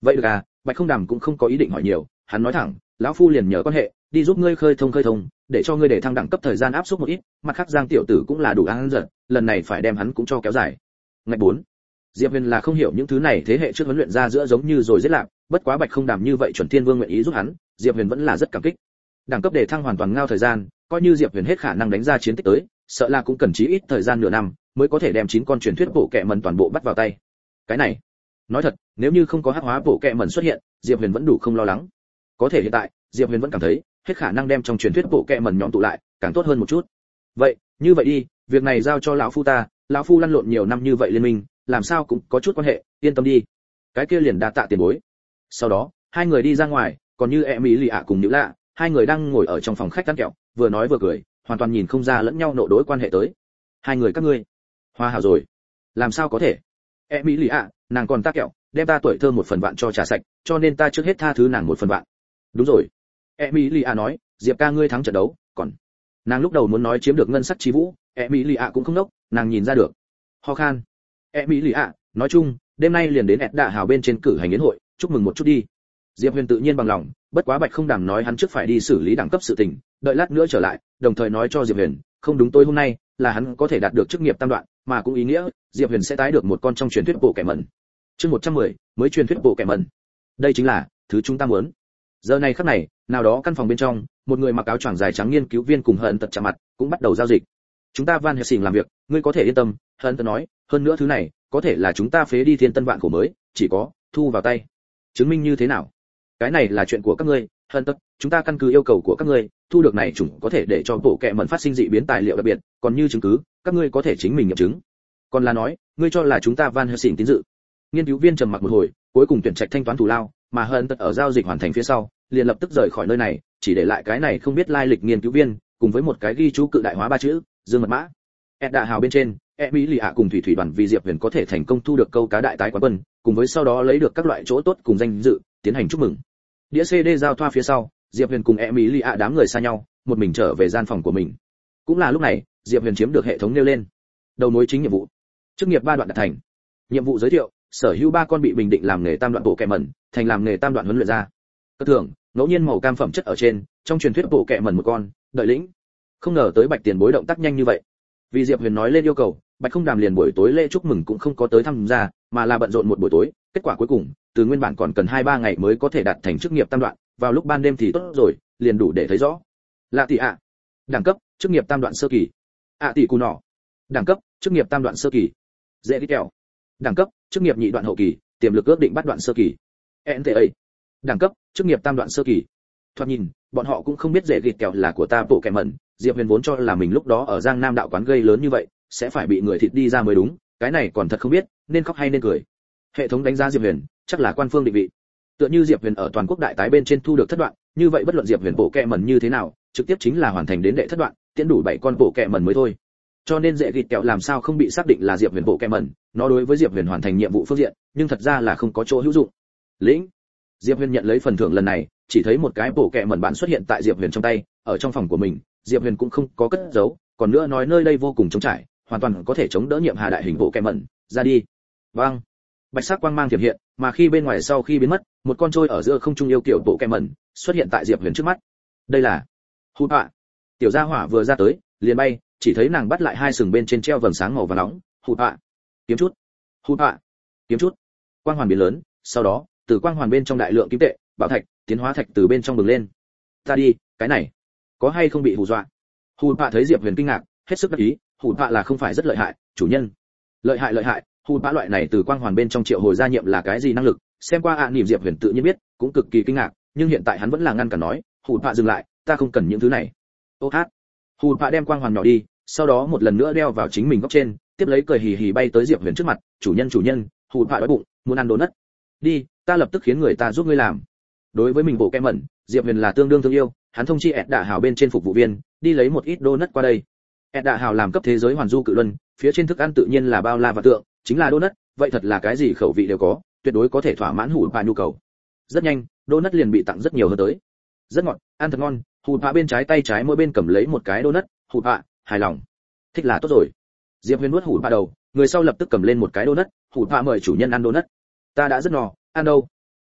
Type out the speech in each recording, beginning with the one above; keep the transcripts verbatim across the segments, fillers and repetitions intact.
vậy được à? Bạch Không Đàm cũng không có ý định hỏi nhiều, hắn nói thẳng, lão phu liền nhờ quan hệ đi giúp ngươi khơi thông khơi thông, để cho ngươi để thăng đẳng cấp thời gian áp suất một ít, mặt khác Giang tiểu tử cũng là đủ ăn giật, lần này phải đem hắn cũng cho kéo dài. Ngạch bốn. Diệp Huyền là không hiểu những thứ này thế hệ trước huấn luyện ra giữa giống như rồi giết lạc, bất quá Bạch Không Đàm như vậy chuẩn thiên vương nguyện ý giúp hắn, Diệp Huyền vẫn là rất cảm kích. Đẳng cấp để thăng hoàn toàn ngao thời gian, coi như Diệp Huyền hết khả năng đánh ra chiến tích tới, sợ là cũng cần chí ít thời gian nửa năm mới có thể đem chín con truyền thuyết bộ kệ mẩn toàn bộ bắt vào tay. Cái này, nói thật, nếu như không có hắc hóa bộ kệ mẩn xuất hiện, Diệp Huyền vẫn đủ không lo lắng. Có thể hiện tại, Diệp Huyền vẫn cảm thấy, hết khả năng đem trong truyền thuyết bộ kệ mẩn nhóm tụ lại, càng tốt hơn một chút. Vậy, như vậy đi, việc này giao cho lão phu ta, lão phu lăn lộn nhiều năm như vậy liên minh, làm sao cũng có chút quan hệ, yên tâm đi. Cái kia liền đa tạ tiền bối. Sau đó, hai người đi ra ngoài, còn như e mỹ lì ạ cùng nữ lạ, hai người đang ngồi ở trong phòng khách ăn kẹo, vừa nói vừa cười, hoàn toàn nhìn không ra lẫn nhau nộ đối quan hệ tới. Hai người các ngươi, hòa hảo rồi. Làm sao có thể? E mỹ lì ạ, nàng còn ta kẹo, đem ta tuổi thơ một phần vạn cho trà sạch, cho nên ta trước hết tha thứ nàng một phần vạn. Đúng rồi. Emilia nói, Diệp ca ngươi thắng trận đấu, còn nàng lúc đầu muốn nói chiếm được ngân sắc chi vũ, Emilia cũng không nốc, nàng nhìn ra được. Ho khan. Emilia, nói chung, đêm nay liền đến ẹt đạ hào bên trên cử hành yến hội, chúc mừng một chút đi. Diệp Huyền tự nhiên bằng lòng, bất quá Bạch Không Đàm nói hắn trước phải đi xử lý đẳng cấp sự tình, đợi lát nữa trở lại, đồng thời nói cho Diệp Huyền, không đúng tối hôm nay là hắn có thể đạt được chức nghiệp tam đoạn, mà cũng ý nghĩa Diệp Huyền sẽ tái được một con trong truyền thuyết bộ kẻ mẩn. Chương một trăm mười, mới truyền thuyết bộ kẻ mẩn. Đây chính là thứ chúng ta muốn. Giờ này khắc này, nào đó căn phòng bên trong, một người mặc áo choàng dài trắng nghiên cứu viên cùng Hận Tật chạm mặt, cũng bắt đầu giao dịch. Chúng ta Van Helsing làm việc, ngươi có thể yên tâm, Hận Tật nói, hơn nữa thứ này, có thể là chúng ta phế đi thiên tân vạn cổ mới, chỉ có thu vào tay. Chứng minh như thế nào? Cái này là chuyện của các ngươi, Hận Tật, chúng ta căn cứ yêu cầu của các ngươi, thu được này chủng có thể để cho bộ kệ mẩn phát sinh dị biến tài liệu đặc biệt, còn như chứng cứ, các ngươi có thể chính mình nghiệm chứng. Còn là nói, ngươi cho là chúng ta Van Helsing tín dự. Nghiên cứu viên trầm mặc một hồi, cuối cùng tuyển trạch thanh toán thù lao, mà Hận Tật ở giao dịch hoàn thành phía sau, liền lập tức rời khỏi nơi này, chỉ để lại cái này không biết lai lịch nghiên cứu viên, cùng với một cái ghi chú cự đại hóa ba chữ, dương mật mã. ẹt đạ hào bên trên, Emilia cùng thủy thủy đoàn vì Diệp Huyền có thể thành công thu được câu cá đại tái quán quân, cùng với sau đó lấy được các loại chỗ tốt cùng danh dự, tiến hành chúc mừng. Đĩa xê đê giao thoa phía sau, Diệp Huyền cùng Emilia đám người xa nhau, một mình trở về gian phòng của mình. Cũng là lúc này, Diệp Huyền chiếm được hệ thống nêu lên. Đầu mối chính nhiệm vụ. Chức nghiệp ba đoạn đạt thành. Nhiệm vụ giới thiệu, sở hữu ba con bị bình định làm nghề tam đoạn bộ kệ mẩn, thành làm nghề tam đoạn huấn luyện ra. Cơ thưởng, ngẫu nhiên màu cam phẩm chất ở trên, trong truyền thuyết bộ kệ mẩn một con, đợi lĩnh. Không ngờ tới Bạch tiền bối động tác nhanh như vậy. Vì Diệp Huyền nói lên yêu cầu, Bạch Không Đàm liền buổi tối lễ chúc mừng cũng không có tới tham gia, mà là bận rộn một buổi tối, kết quả cuối cùng, từ nguyên bản còn cần hai ba ngày mới có thể đạt thành chức nghiệp tam đoạn, vào lúc ban đêm thì tốt rồi, liền đủ để thấy rõ. Lạ tỷ ạ. Đẳng cấp, chức nghiệp tam đoạn sơ kỳ. ạ tỷ cù nọ. Đẳng cấp, chức nghiệp tam đoạn sơ kỳ. Dễ đi kẹo. Đẳng cấp, chức nghiệp nhị đoạn hậu kỳ, tiềm lực ước định bắt đoạn sơ kỳ. en tê a. Đẳng cấp, chức nghiệp tam đoạn sơ kỳ. Thoạt nhìn, bọn họ cũng không biết dễ gịt kẹo là của ta bộ kẻ mẩn, Diệp Huyền vốn cho là mình lúc đó ở Giang Nam đạo quán gây lớn như vậy, sẽ phải bị người thịt đi ra mới đúng, cái này còn thật không biết, nên khóc hay nên cười. Hệ thống đánh giá Diệp Huyền, chắc là quan phương định vị. Tựa như Diệp Huyền ở toàn quốc đại tái bên trên thu được thất đoạn, như vậy bất luận Diệp Huyền bộ kẻ mẩn như thế nào, trực tiếp chính là hoàn thành đến đệ thất đoạn, tiễn đủ bảy con bộ kẻ mẩn mới thôi. Cho nên dễ gịt kẹo làm sao không bị xác định là Diệp Huyền bộ kẻ mẩn, nó đối với Diệp Huyền hoàn thành nhiệm vụ phương diện, nhưng thật ra là không có chỗ hữu dụng. Lĩnh. Diệp Huyền nhận lấy phần thưởng lần này, chỉ thấy một cái bộ kệ mẩn bản xuất hiện tại Diệp Huyền trong tay, ở trong phòng của mình, Diệp Huyền cũng không có cất giấu, còn nữa nói nơi đây vô cùng trống trải, hoàn toàn có thể chống đỡ nhiệm hà đại hình bộ kệ mẩn, ra đi. Vâng. Bạch sắc quang mang tiềm hiện, mà khi bên ngoài sau khi biến mất, một con trôi ở giữa không trung yêu kiểu bộ kệ mẩn xuất hiện tại Diệp Huyền trước mắt. Đây là Hụt Họa. Tiểu gia hỏa vừa ra tới, liền bay, chỉ thấy nàng bắt lại hai sừng bên trên treo vầng sáng màu vàng nóng, Hụt Họa. Kiếm chút. Hụt Họa. Kiếm chút. Quang hoàn biến lớn, sau đó, từ quang hoàn bên trong đại lượng kim tệ, bảo thạch, tiến hóa thạch từ bên trong bừng lên. Ta đi, cái này, có hay không bị hù dọa? Hù Pạ thấy Diệp Huyền kinh ngạc, hết sức đắc ý, Hù Pạ là không phải rất lợi hại, chủ nhân. Lợi hại lợi hại, Hù Pạ loại này từ quang hoàn bên trong triệu hồi gia nhiệm là cái gì năng lực? Xem qua ạ à, niệm Diệp Huyền tự nhiên biết, cũng cực kỳ kinh ngạc, nhưng hiện tại hắn vẫn là ngăn cản nói, Hù Pạ dừng lại, ta không cần những thứ này. Ô hát. Hù Pạ đem quang hoàn nhỏ đi, sau đó một lần nữa đeo vào chính mình góc trên, tiếp lấy cười hì hì bay tới Diệp Huyền trước mặt, chủ nhân chủ nhân, Hù Pạ đói bụng, muốn ăn đồ nất. Đi, ta lập tức khiến người ta giúp ngươi làm. Đối với mình bộ kem mẩn, Diệp Huyền là tương đương thương yêu, hắn thông chi ẹt đạ hào bên trên phục vụ viên, đi lấy một ít đô nất qua đây. ẹt đạ hào làm cấp thế giới hoàn du cự luân, phía trên thức ăn tự nhiên là bao la và tượng, chính là đô nất, vậy thật là cái gì khẩu vị đều có, tuyệt đối có thể thỏa mãn Hủ Pạ nhu cầu. Rất nhanh, đô nất liền bị tặng rất nhiều hơn tới. Rất ngọt, ăn thật ngon. Hủ Pạ bên trái tay trái mỗi bên cầm lấy một cái đô nất, Hủ Pạ hài lòng. Thích là tốt rồi. Diệp Huyền nuốt Hủ Pạ đầu, người sau lập tức cầm lên một cái đô nất, Hủ Pạ mời chủ nhân ăn đô nất. Ta đã rất no, ăn đâu?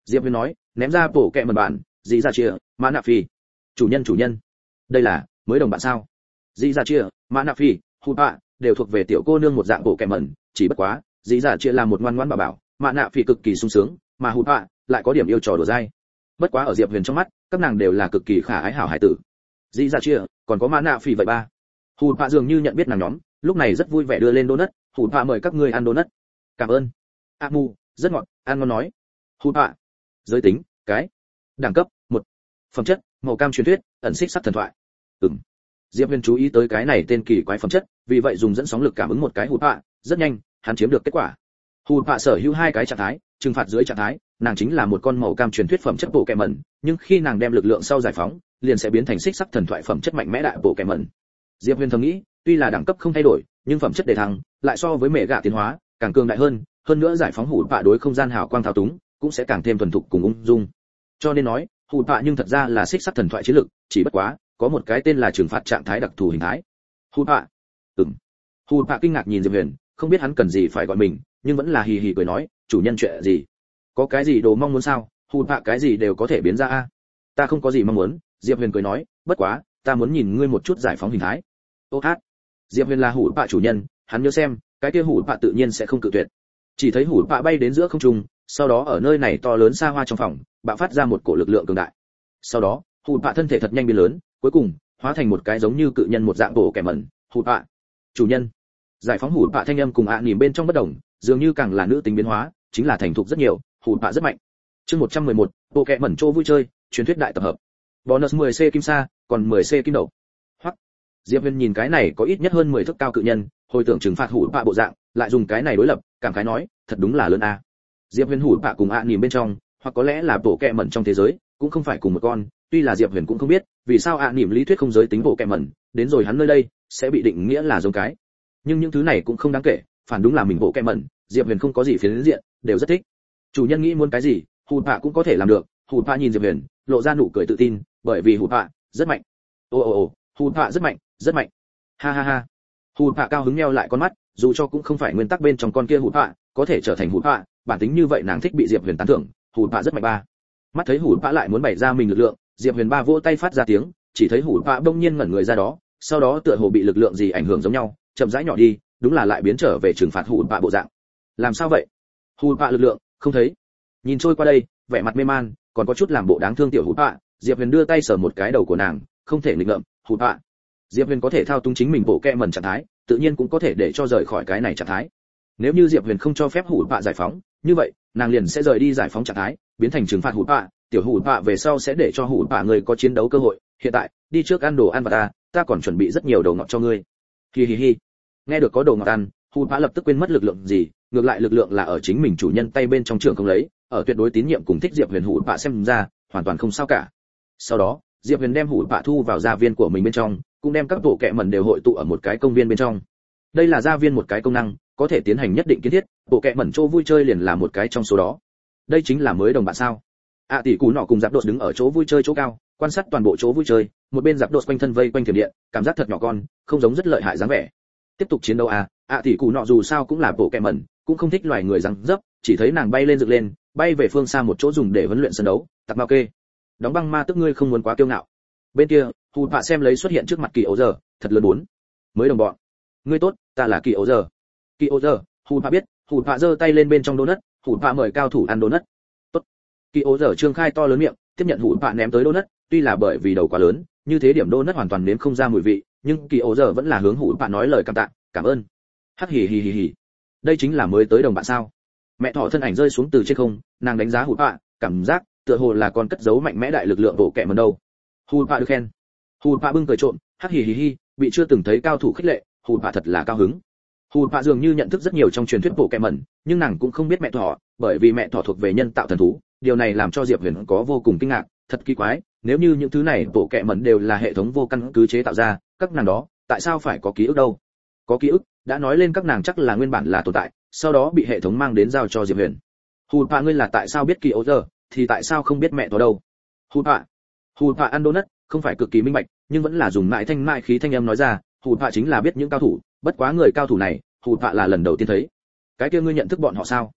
Diệp Huyền nói, ném ra bộ kẹ mẩn bản, dị ra chia, mã nạ phi. Chủ nhân chủ nhân, đây là mới đồng bạn sao? Dị ra chia, mã nạ phi, hụt bạ đều thuộc về tiểu cô nương một dạng bộ kẹ mẩn, chỉ bất quá, dị ra chia là một ngoan ngoãn bảo bảo, mã nạ phi cực kỳ sung sướng, mà hụt bạ lại có điểm yêu trò đùa dai. Bất quá ở Diệp Huyền trong mắt, các nàng đều là cực kỳ khả ái hảo hải tử. Dị ra chia, còn có mã nạ phi vậy ba. Hụt bạ dường như nhận biết nàng nhóm, lúc này rất vui vẻ đưa lên donut, hụt bạ mời các ngươi ăn donut. Cảm ơn. A Mu, rất ngọt, ăn ngon nói. Hụt bạ. Giới tính, cái. Đẳng cấp, một. Phẩm chất, màu cam truyền thuyết, ẩn xích sắc thần thoại. Ừm. Diệp Huyền chú ý tới cái này tên kỳ quái phẩm chất, vì vậy dùng dẫn sóng lực cảm ứng một cái hụt bạ, rất nhanh, hắn chiếm được kết quả. Hụt bạ sở hữu hai cái trạng thái, trừng phạt dưới trạng thái, nàng chính là một con màu cam truyền thuyết phẩm chất bộ kẹ mẩn, nhưng khi nàng đem lực lượng sau giải phóng, liền sẽ biến thành xích sắc thần thoại phẩm chất mạnh mẽ đại bộ kẹ mẩn. Diệp Huyền thầm nghĩ, tuy là đẳng cấp không thay đổi, nhưng phẩm chất đề thăng, lại so với mẹ gạ tiến hóa, càng cường đại hơn, hơn nữa giải phóng hụt bạ đối không gian hào quang thao túng, cũng sẽ càng thêm thuần thục cùng ung dung. Cho nên nói, hụt bạ nhưng thật ra là xích sắc thần thoại chiến lực, chỉ bất quá, có một cái tên là trừng phạt trạng thái đặc thù hình thái. Hụt bạ. Ừm. Hụt bạ kinh ngạc nhìn Diệp Huyền, không biết hắn cần gì phải gọi mình, nhưng vẫn là hì hì cười nói, chủ nhân chuyện gì? Có cái gì đồ mong muốn sao? Hụt bạ cái gì đều có thể biến ra a. Ta không có gì mong muốn, Diệp Huyền cười nói, bất quá, ta muốn nhìn ngươi một chút giải phóng hình thái. Ô hát. Diệp Huyền là hụt bạ chủ nhân, hắn nhớ xem, cái kia hụt bạ tự nhiên sẽ không cự tuyệt. Chỉ thấy hụt bạ bay đến giữa không trung, sau đó ở nơi này to lớn xa hoa trong phòng, bạo phát ra một cổ lực lượng cường đại. Sau đó, hụt bạ thân thể thật nhanh biến lớn, cuối cùng hóa thành một cái giống như cự nhân một dạng bộ kẻ mẩn. Hụt bạ, chủ nhân. Giải phóng hụt bạ thanh âm cùng ạ à nỉm bên trong bất đồng, dường như càng là nữ tính biến hóa, chính là thành thục rất nhiều, hụt bạ rất mạnh. Chương một trăm mười một, bộ kẻ mẩn chỗ vui chơi, truyền thuyết đại tập hợp. Bonus mười C kim sa, còn mười C kim đậu. Hoắc. Diệp Huyền nhìn cái này có ít nhất hơn mười thước cao cự nhân, hồi tưởng trừng phạt hụt bạ bộ dạng, lại dùng cái này đối lập, cảm khái nói, thật đúng là lớn a. Diệp Huyền hụt bạ cùng ạ à nỉm bên trong, hoặc có lẽ là bộ kẹ mẩn trong thế giới, cũng không phải cùng một con, tuy là Diệp Huyền cũng không biết, vì sao ạ à nỉm lý thuyết không giới tính bộ kẹ mẩn, đến rồi hắn nơi đây, sẽ bị định nghĩa là giống cái. Nhưng những thứ này cũng không đáng kể, phản đúng là mình bộ kẹ mẩn, Diệp Huyền không có gì phiến diện, đều rất thích. Chủ nhân nghĩ muốn cái gì, hụt bạ cũng có thể làm được. Hụt bạ nhìn Diệp Huyền, lộ ra nụ cười tự tin, bởi vì hụt bạ rất mạnh. Ồ ồ ồ, hụt bạ rất mạnh, rất mạnh. Ha ha ha. Hụt bạ cao hứng nheo lại con mắt, dù cho cũng không phải nguyên tắc bên trong con kia hụt bạ, có thể trở thành hụt bạ, bản tính như vậy nàng thích bị Diệp Huyền tán thưởng, hụt bạ rất mạnh ba. Mắt thấy hụt bạ lại muốn bày ra mình lực lượng, Diệp Huyền ba vỗ tay phát ra tiếng, chỉ thấy hụt bạ bỗng nhiên ngẩn người ra đó, sau đó tựa hồ bị lực lượng gì ảnh hưởng giống nhau, chậm rãi nhỏ đi, đúng là lại biến trở về trừng phạt hụt bạ bộ dạng. Làm sao vậy? Hụt bạ lực lượng không thấy. Nhìn trôi qua đây, vẻ mặt mê man, còn có chút làm bộ đáng thương tiểu hụt bạ, Diệp Huyền đưa tay sờ một cái đầu của nàng, không thể nghịch ngợm, hụt bạ. Diệp Huyền có thể thao túng chính mình bộ kẹ mẩn trạng thái, tự nhiên cũng có thể để cho rời khỏi cái này trạng thái. Nếu như Diệp Huyền không cho phép hụt bạ giải phóng, như vậy, nàng liền sẽ rời đi giải phóng trạng thái, biến thành trừng phạt hụt bạ, tiểu hụt bạ về sau sẽ để cho hụt bạ người có chiến đấu cơ hội, hiện tại, đi trước ăn đồ ăn và ta, ta còn chuẩn bị rất nhiều đồ ngọt cho ngươi. Hi hi hi. Nghe được có đồ ngọt ăn, hụt bạ lập tức quên mất lực lượng gì, ngược lại lực lượng là ở chính mình chủ nhân tay bên trong trường không lấy, ở tuyệt đối tín nhiệm cùng thích Diệp Huyền hụt bạ xem ra, hoàn toàn không sao cả. Sau đó, Diệp Huyền đem hụt bạ thu vào gia viên của mình bên trong, cũng đem các bộ kệ mẩn đều hội tụ ở một cái công viên bên trong. Đây là gia viên một cái công năng, có thể tiến hành nhất định kiến thiết, bộ kệ mẩn chỗ vui chơi liền là một cái trong số đó. Đây chính là mới đồng bạn sao? A à, tỷ cú nọ cùng giáp đột đứng ở chỗ vui chơi chỗ cao, quan sát toàn bộ chỗ vui chơi, một bên giáp đột quanh thân vây quanh thiểm điện, cảm giác thật nhỏ con, không giống rất lợi hại dáng vẻ. Tiếp tục chiến đấu à? A à, tỷ cú nọ dù sao cũng là bộ kệ mẩn, cũng không thích loài người răng dấp, chỉ thấy nàng bay lên dựng lên, bay về phương xa một chỗ dùng để huấn luyện sân đấu, tặc mao kê. Đóng băng ma tức ngươi không muốn quá kiêu ngạo. Bên kia, hụt bạ xem lấy xuất hiện trước mặt kỳ ấu giờ, thật lớn bốn. Mới đồng bọn. Ngươi tốt, ta là kỳ ấu giờ. Kỳ ấu giờ, hụt bạ biết, hụt bạ giơ tay lên bên trong donut, hụt bạ mời cao thủ ăn donut. Tốt. Kỳ ấu giờ trương khai to lớn miệng, tiếp nhận hụt bạ ném tới donut, tuy là bởi vì đầu quá lớn, như thế điểm donut hoàn toàn nếm không ra mùi vị, nhưng kỳ ấu giờ vẫn là hướng hụt bạ nói lời cảm tạ, cảm ơn. Hắc hì hì hì hì. Đây chính là mới tới đồng bạn sao? Mẹ thỏ thân ảnh rơi xuống từ trên không, nàng đánh giá hụt bạ, cảm giác tựa hồ là con cất giấu mạnh mẽ đại lực lượng bộ kệ mẩn đâu. Hụt bạ được khen. Hụt bạ bưng cười trộm, hắc hì hì hì, bị chưa từng thấy cao thủ khích lệ, hụt bạ thật là cao hứng. Hụt bạ dường như nhận thức rất nhiều trong truyền thuyết bộ kệ mẩn, nhưng nàng cũng không biết mẹ thỏ, bởi vì mẹ thỏ thuộc về nhân tạo thần thú, điều này làm cho Diệp Huyền có vô cùng kinh ngạc, thật kỳ quái, nếu như những thứ này bộ kệ mẩn đều là hệ thống vô căn cứ chế tạo ra, các nàng đó, tại sao phải có ký ức đâu? Có ký ức, đã nói lên các nàng chắc là nguyên bản là tồn tại, sau đó bị hệ thống mang đến giao cho Diệp Huyền. Hụt bạ ngươi là tại sao biết kỳ ấu giờ, thì tại sao không biết mẹ thỏ đâu? Hụt bạ. Hụt bạ ăn donut, không phải cực kỳ minh bạch, nhưng vẫn là dùng mại thanh mại khí thanh âm nói ra, hụt bạ chính là biết những cao thủ, bất quá người cao thủ này, hụt bạ là lần đầu tiên thấy. Cái kia ngươi nhận thức bọn họ sao?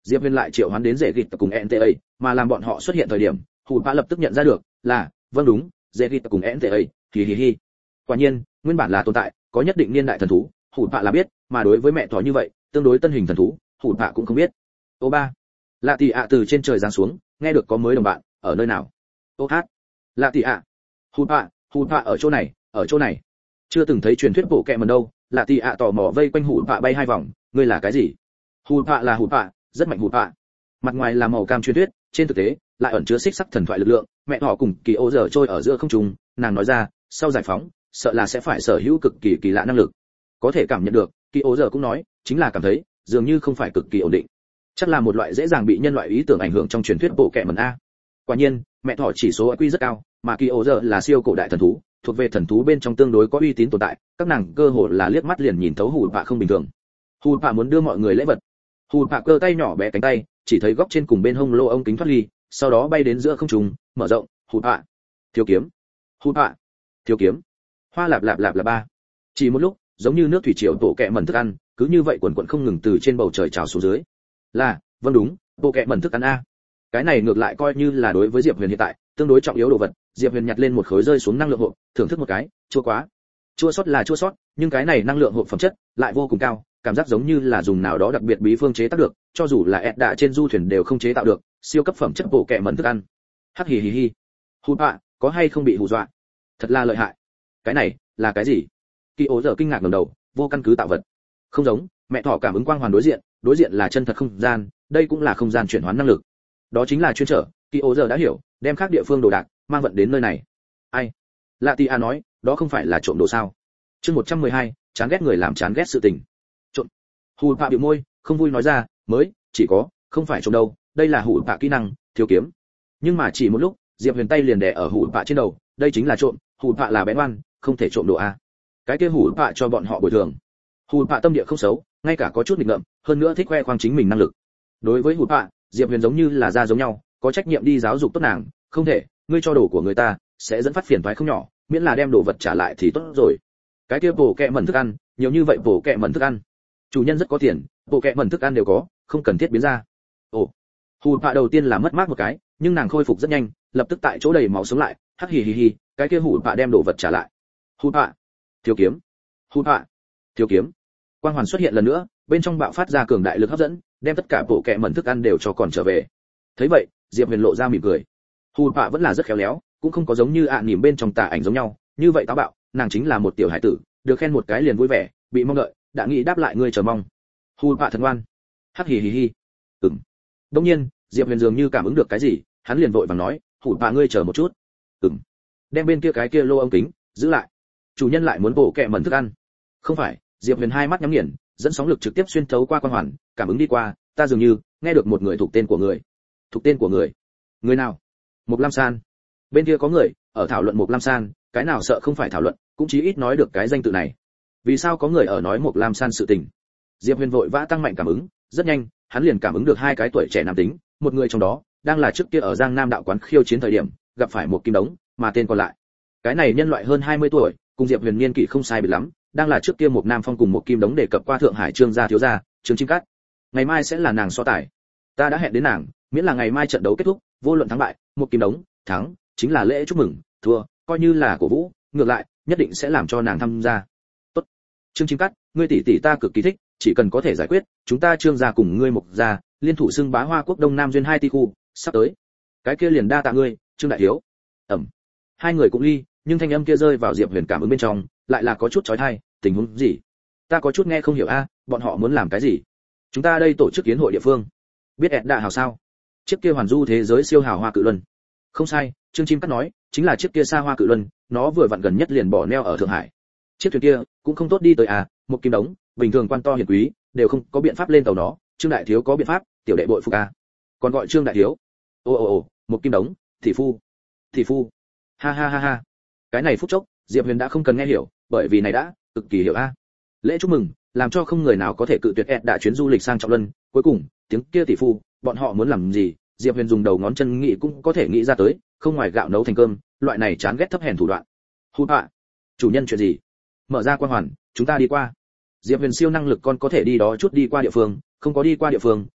Diệp Huyền lại triệu hoán đến rễ gịt cùng en tê a, mà làm bọn họ xuất hiện thời điểm, Hủ Bạ lập tức nhận ra được, là, vâng đúng, rễ gịt cùng en tê a, hi hi hi. Quả nhiên, nguyên bản là tồn tại, có nhất định niên đại thần thú, Hủ Bạ là biết, mà đối với mẹ thỏ như vậy, tương đối tân hình thần thú, Hủ Bạ cũng không biết. Ô ba, Lạ Tỷ ạ từ trên trời giáng xuống, nghe được có mới đồng bạn, ở nơi nào? Ô hát, Lạ Tỷ ạ, Hủ Bạ, Hủ Bạ ở chỗ này, ở chỗ này. Chưa từng thấy truyền thuyết bộ kệ mần đâu, Lạ Tỷ ạ tò mò vây quanh Hủ Bạ bay hai vòng, ngươi là cái gì? Hủ Bạ là Hủ Bạ, rất mạnh Hủ Bạ. Mặt ngoài là màu cam truyền thuyết, trên thực tế lại ẩn chứa xích sắc thần thoại lực lượng, mẹ thỏ cùng kỳ ô giờ trôi ở giữa không trung, nàng nói ra, sau giải phóng, sợ là sẽ phải sở hữu cực kỳ kỳ lạ năng lực. Có thể cảm nhận được, kỳ ô giờ cũng nói, chính là cảm thấy, dường như không phải cực kỳ ổn định. Chắc là một loại dễ dàng bị nhân loại ý tưởng ảnh hưởng trong truyền thuyết bộ kệ mần a. Quả nhiên, mẹ thỏ chỉ số i kiu rất cao, mà kỳ ô giờ là siêu cổ đại thần thú, thuộc về thần thú bên trong tương đối có uy tín tồn tại, các nàng cơ hồ là liếc mắt liền nhìn thấu Hủ Bạ không bình thường. Hủ Bạ muốn đưa mọi người lễ vật. Hủ Bạ cơ tay nhỏ bé cánh tay, chỉ thấy góc trên cùng bên hông lô ống kính thoát ly, sau đó bay đến giữa không trung, mở rộng, Hủ Bạ, thiếu kiếm, Hủ Bạ, thiếu kiếm, hoa lạp lạp lạp là ba. Chỉ một lúc, giống như nước thủy triều tổ kẹ mẩn thức ăn, cứ như vậy quần quần không ngừng từ trên bầu trời trào xuống dưới. Là, vâng đúng, bộ kẹ mẩn thức ăn a. Cái này ngược lại coi như là đối với Diệp Huyền hiện tại tương đối trọng yếu đồ vật. Diệp Huyền nhặt lên một khối rơi xuống năng lượng hộp, thưởng thức một cái, chua quá. Chua sót là chua sót, nhưng cái này năng lượng hộp phẩm chất lại vô cùng cao, cảm giác giống như là dùng nào đó đặc biệt bí phương chế tác được, cho dù là ẹt đạ trên du thuyền đều không chế tạo được, siêu cấp phẩm chất bộ kẹ mẩn thức ăn. Hắc hì hì hì. Hủ Bạ, có hay không bị hù dọa? Thật là lợi hại. Cái này là cái gì? Kỳ ố giờ kinh ngạc ngẩng đầu, vô căn cứ tạo vật. Không giống, mẹ thỏ cảm ứng quang hoàn đối diện, đối diện là chân thật không gian, đây cũng là không gian chuyển hóa năng lực. Đó chính là chuyên trở, Kỳ ố giờ đã hiểu, đem khác địa phương đồ đạc mang vận đến nơi này. Ai? Lạ Tỷ A nói, đó không phải là trộm đồ sao? Chương một trăm mười hai, chán ghét người làm chán ghét sự tình. Trộm. Hủ Bạ bĩu môi, không vui nói ra, mới, chỉ có, không phải trộm đâu, đây là Hủ Bạ kỹ năng, thiếu kiếm. Nhưng mà chỉ một lúc, Diệp Huyền tay liền đè ở Hủ Bạ trên đầu, đây chính là trộm, Hủ Bạ là bén ngoan, không thể trộm đồ a. Cái kia Hủ Bạ cho bọn họ bồi thường. Hủ Bạ tâm địa không xấu, ngay cả có chút nghịch ngợm, hơn nữa thích khoe khoang chính mình năng lực. Đối với Hủ Bạ, Diệp Huyền giống như là da giống nhau, có trách nhiệm đi giáo dục tốt nàng, không thể, ngươi cho đồ của người ta sẽ dẫn phát phiền toái không nhỏ, miễn là đem đồ vật trả lại thì tốt rồi. Cái kia bổ kẹ mẩn thức ăn, nhiều như vậy bổ kẹ mẩn thức ăn. Chủ nhân rất có tiền, bổ kẹ mẩn thức ăn đều có, không cần thiết biến ra. Ồ. Hủ Bạ đầu tiên là mất mát một cái, nhưng nàng khôi phục rất nhanh, lập tức tại chỗ đầy máu sống lại, hắc hì hì hì, cái kia Hủ Bạ đem đồ vật trả lại. Hủ Bạ, thiếu kiếm. Hủ Bạ, thiếu kiếm. Quang hoàn xuất hiện lần nữa, bên trong bạo phát ra cường đại lực hấp dẫn, đem tất cả bộ kệ mẩn thức ăn đều cho còn trở về. Thấy vậy, Diệp Huyền lộ ra mỉm cười. Hủ Bạ vẫn là rất khéo léo, cũng không có giống như ạ à nỉm bên trong tà ảnh giống nhau, như vậy táo bạo, nàng chính là một tiểu hải tử, được khen một cái liền vui vẻ, bị mong đợi, đã nghĩ đáp lại ngươi chờ mong. Hủ Bạ thật ngoan. Hắc hì hì hì. Ừm. Đương nhiên, Diệp Huyền dường như cảm ứng được cái gì, hắn liền vội vàng nói, Hủ Bạ ngươi chờ một chút. Ừm. Đem bên kia cái kia lô ống kính giữ lại. Chủ nhân lại muốn bộ kệ mẩn thức ăn. Không phải, Diệp Huyền hai mắt nhắm nghiền, dẫn sóng lực trực tiếp xuyên thấu qua quang hoàn, cảm ứng đi qua, ta dường như nghe được một người thuộc tên của người. Thuộc tên của người? Người nào? Mộc Lam San. Bên kia có người ở thảo luận Mộc Lam San, cái nào sợ không phải thảo luận, cũng chí ít nói được cái danh tự này. Vì sao có người ở nói Mộc Lam San sự tình? Diệp Huyền vội vã tăng mạnh cảm ứng, rất nhanh, hắn liền cảm ứng được hai cái tuổi trẻ nam tính, một người trong đó đang là trước kia ở Giang Nam đạo quán khiêu chiến thời điểm, gặp phải một kim đống, mà tên còn lại. Cái này nhân loại hơn hai mươi tuổi, cùng Diệp Huyền niên kỷ không sai biệt lắm, đang là trước kia một Nam Phong cùng một kim đống đề cập qua Thượng Hải Trương gia thiếu gia, Trương Chim Cát. Ngày mai sẽ là nàng so tài. Ta đã hẹn đến nàng, miễn là ngày mai trận đấu kết thúc, vô luận thắng bại, một kim đống thắng, chính là lễ chúc mừng, thua, coi như là cổ vũ, ngược lại, nhất định sẽ làm cho nàng tham gia. Tốt. Trương Chim Cát, ngươi tỷ tỷ ta cực kỳ thích, chỉ cần có thể giải quyết, chúng ta Trương gia cùng ngươi Mộc gia, liên thủ xưng bá Hoa Quốc Đông Nam duyên hai ti khu, sắp tới. Cái kia liền đa tạ ngươi, Trương đại thiếu. Ẩm. Hai người cũng ly, nhưng thanh âm kia rơi vào Diệp Huyền cảm ứng bên trong, lại là có chút chói tai, tình huống gì? Ta có chút nghe không hiểu a, bọn họ muốn làm cái gì? Chúng ta đây tổ chức kiến hội địa phương. Biết ẹt đạ hào sao? Chiếc kia hoàn du thế giới siêu hào hoa cự luân. Không sai, Trương Chim Cắt nói, chính là chiếc kia xa hoa cự luân, nó vừa vặn gần nhất liền bỏ neo ở Thượng Hải. Chiếc thuyền kia cũng không tốt đi tới à, một kim đống, bình thường quan to hiển quý, đều không có biện pháp lên tàu nó, Trương đại thiếu có biện pháp, tiểu đệ bội phục a. Còn gọi Trương đại thiếu. Ồ ồ ồ, một kim đống, thị phu. Thị phu. Ha ha ha ha. Cái này phút chốc, Diệp Huyền đã không cần nghe hiểu, bởi vì này đã cực kỳ hiểu a. Lễ chúc mừng, làm cho không người nào có thể cự tuyệt ẹt đã chuyến du lịch sang trọng luân, cuối cùng, tiếng kia tỷ phu, bọn họ muốn làm gì, Diệp Huyền dùng đầu ngón chân nghĩ cũng có thể nghĩ ra tới, không ngoài gạo nấu thành cơm, loại này chán ghét thấp hèn thủ đoạn. Hù bạ, chủ nhân chuyện gì? Mở ra quan hoàn, chúng ta đi qua. Diệp Huyền siêu năng lực con có thể đi đó chút đi qua địa phương, không có đi qua địa phương,